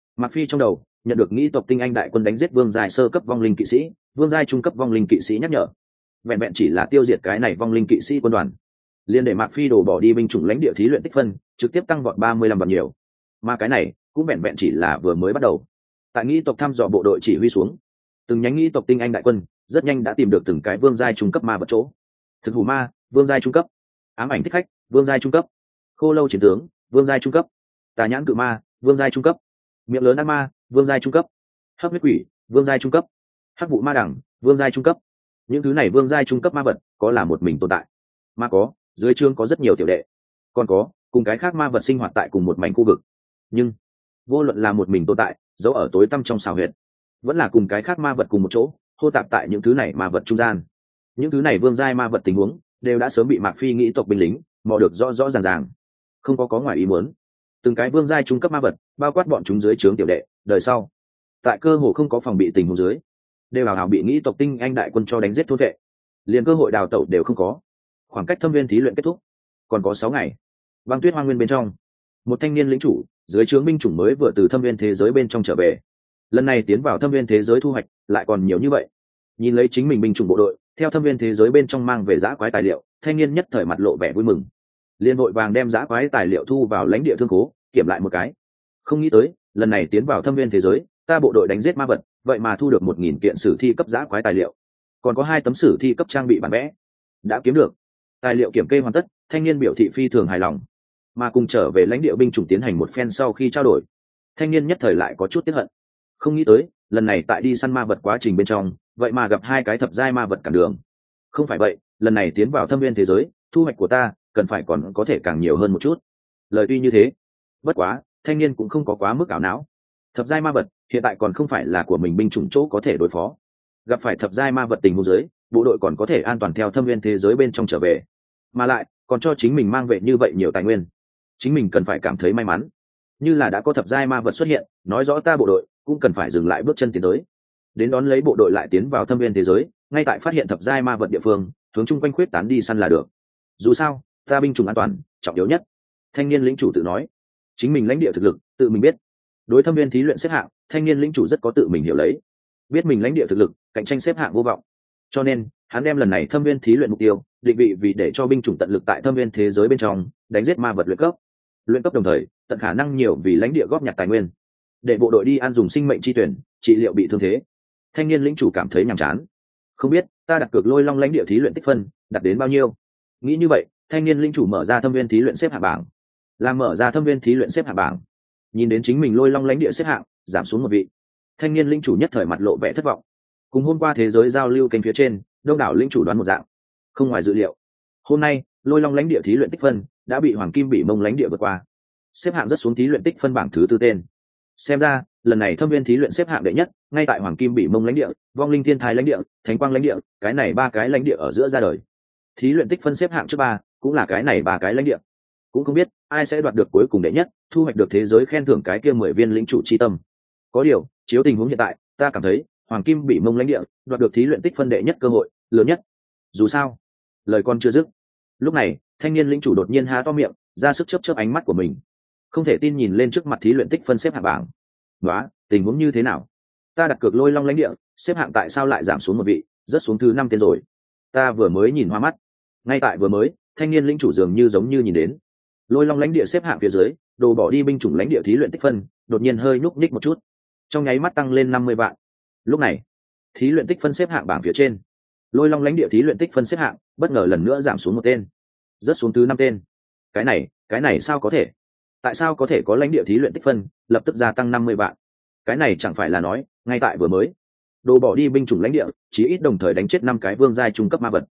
Mạc Phi trong đầu nhận được nghĩ tộc tinh anh đại quân đánh giết vương giai sơ cấp vong linh kỵ sĩ, vương giai trung cấp vong linh kỵ sĩ nhắc nhở. Vẹn vẹn chỉ là tiêu diệt cái này vong linh kỵ sĩ quân đoàn, liền để Mạc Phi đổ bỏ đi binh chủng lãnh địa thí luyện tích phân, trực tiếp tăng vọt ba mươi lăm vạn nhiều. Mà cái này cũng vẹn vẹn chỉ là vừa mới bắt đầu. Tại nghĩ tộc thăm dò bộ đội chỉ huy xuống, từng nhánh nghĩ tộc tinh anh đại quân rất nhanh đã tìm được từng cái vương giai trung cấp ma vật chỗ. Thực hủ ma, vương giai trung cấp. Ám ảnh thích khách, vương giai trung cấp. Khô lâu chiến tướng, vương giai trung cấp. Tà nhãn cự ma, vương giai trung cấp. Miệng lớn ác ma, vương giai trung cấp. Hấp huyết quỷ, vương giai trung cấp. Hắc vụ ma đẳng, vương giai trung cấp. Những thứ này vương giai trung cấp ma vật có là một mình tồn tại, mà có dưới trướng có rất nhiều tiểu đệ, còn có cùng cái khác ma vật sinh hoạt tại cùng một mảnh khu vực. Nhưng vô luận là một mình tồn tại giấu ở tối tăm trong xào huyệt, vẫn là cùng cái khác ma vật cùng một chỗ hô tạp tại những thứ này ma vật trung gian, những thứ này vương giai ma vật tình huống đều đã sớm bị Mạc Phi nghĩ tộc binh lính mò được rõ rõ ràng ràng. Không có có ngoài ý muốn, từng cái vương giai trung cấp ma vật bao quát bọn chúng dưới trướng tiểu đệ đời sau, tại cơ hồ không có phòng bị tình huống dưới, đều hào hào bị nghĩ tộc tinh anh đại quân cho đánh giết thôn vệ, liền cơ hội đào tẩu đều không có. Khoảng cách thâm viên thí luyện kết thúc còn có sáu ngày. Băng tuyết hoang nguyên bên trong, một thanh niên lĩnh chủ dưới trướng binh chủng mới vừa từ thâm viên thế giới bên trong trở về. Lần này tiến vào thâm viên thế giới thu hoạch lại còn nhiều như vậy. Nhìn lấy chính mình binh chủng bộ đội theo thâm viên thế giới bên trong mang về giã quái tài liệu, thanh niên nhất thời mặt lộ vẻ vui mừng, liền vội vàng đem giã quái tài liệu thu vào lãnh địa thương khố kiểm lại một cái. Không nghĩ tới lần này tiến vào thâm viên thế giới, ta bộ đội đánh giết ma vật vậy mà thu được một nghìn kiện sử thi cấp giã quái tài liệu, còn có hai tấm sử thi cấp trang bị bản vẽ đã kiếm được. Tài liệu kiểm kê hoàn tất, thanh niên biểu thị phi thường hài lòng. Mà cùng trở về lãnh địa binh chủng tiến hành một phen sau khi trao đổi, thanh niên nhất thời lại có chút tiếc hận. Không nghĩ tới lần này tại đi săn ma vật quá trình bên trong vậy mà gặp hai cái thập giai ma vật cản đường. Không phải vậy, lần này tiến vào thâm viên thế giới, thu hoạch của ta cần phải còn có thể càng nhiều hơn một chút. Lời tuy như thế, bất quá thanh niên cũng không có quá mức ảo não. Thập giai ma vật hiện tại còn không phải là của mình binh chủng chỗ có thể đối phó. Gặp phải thập giai ma vật tình huống dưới, bộ đội còn có thể an toàn theo thâm viên thế giới bên trong trở về, mà lại còn cho chính mình mang về như vậy nhiều tài nguyên, chính mình cần phải cảm thấy may mắn. Như là đã có thập giai ma vật xuất hiện, nói rõ ta bộ đội cũng cần phải dừng lại bước chân tiến tới, đến đón lấy bộ đội lại tiến vào thâm viên thế giới, ngay tại phát hiện thập giai ma vật địa phương hướng chung quanh khuyết tán đi săn là được. Dù sao ta binh chủng an toàn trọng yếu nhất. Thanh niên lĩnh chủ tự nói, chính mình lãnh địa thực lực tự mình biết. Đối thâm viên thí luyện xếp hạng, thanh niên lĩnh chủ rất có tự mình hiểu lấy, biết mình lãnh địa thực lực cạnh tranh xếp hạng vô vọng, cho nên hắn đem lần này thâm viên thí luyện mục tiêu định vị vì để cho binh chủng tận lực tại thâm viên thế giới bên trong đánh giết ma vật luyện cấp, luyện cấp đồng thời tận khả năng nhiều vì lãnh địa góp nhặt tài nguyên, để bộ đội đi ăn dùng sinh mệnh chi tuyển trị liệu bị thương thế. Thanh niên lĩnh chủ cảm thấy nhàm chán, không biết ta đặt cược lôi long lãnh địa thí luyện tích phân đặt đến bao nhiêu. Nghĩ như vậy, thanh niên lĩnh chủ mở ra thâm viên thí luyện xếp hạng bảng. Làm mở ra thâm viên thí luyện xếp hạng bảng, nhìn đến chính mình lôi long lãnh địa xếp hạng giảm xuống một vị, thanh niên lĩnh chủ nhất thời mặt lộ vẻ thất vọng. Cùng hôm qua thế giới giao lưu kênh phía trên đông đảo lĩnh chủ đoán một dạng, không ngoài dự liệu, hôm nay lôi long lãnh địa thí luyện tích phân đã bị hoàng kim bị mông lãnh địa vượt qua, xếp hạng rất xuống thí luyện tích phân bảng thứ tư tên. Xem ra lần này thâm viên thí luyện xếp hạng đệ nhất ngay tại hoàng kim bị mông lãnh địa, vong linh thiên thái lãnh địa, thánh quang lãnh địa, cái này ba cái lãnh địa ở giữa ra đời. Thí luyện tích phân xếp hạng trước ba cũng là cái này ba cái lãnh địa. Cũng không biết ai sẽ đoạt được cuối cùng đệ nhất, thu hoạch được thế giới khen thưởng cái kia mười viên lĩnh chủ chi tâm. Có điều chiếu tình huống hiện tại, ta cảm thấy hoàng kim bị mông lãnh địa đoạt được thí luyện tích phân đệ nhất cơ hội lớn nhất. Dù sao lời con chưa dứt, lúc này thanh niên lĩnh chủ đột nhiên há to miệng ra sức chớp chớp ánh mắt của mình, không thể tin nhìn lên trước mặt thí luyện tích phân xếp hạng bảng. Đó, tình huống như thế nào? Ta đặt cược lôi long lãnh địa xếp hạng tại sao lại giảm xuống một vị, rất xuống thứ năm tên rồi. Ta vừa mới nhìn hoa mắt. Ngay tại vừa mới, thanh niên lĩnh chủ dường như giống như nhìn đến lôi long lãnh địa xếp hạng phía dưới, đồ bỏ đi binh chủng lãnh địa thí luyện tích phân đột nhiên hơi nhúc nhích một chút, trong nháy mắt tăng lên năm mươi vạn. Lúc này thí luyện tích phân xếp hạng bảng phía trên, lôi long lãnh địa thí luyện tích phân xếp hạng bất ngờ lần nữa giảm xuống một tên, rất xuống thứ năm tên. Cái này cái này sao có thể? Tại sao có thể có lãnh địa thí luyện tích phân lập tức gia tăng năm mươi vạn? Cái này chẳng phải là nói ngay tại vừa mới, đồ bỏ đi binh chủng lãnh địa chí ít đồng thời đánh chết năm cái vương giai trung cấp ma vật.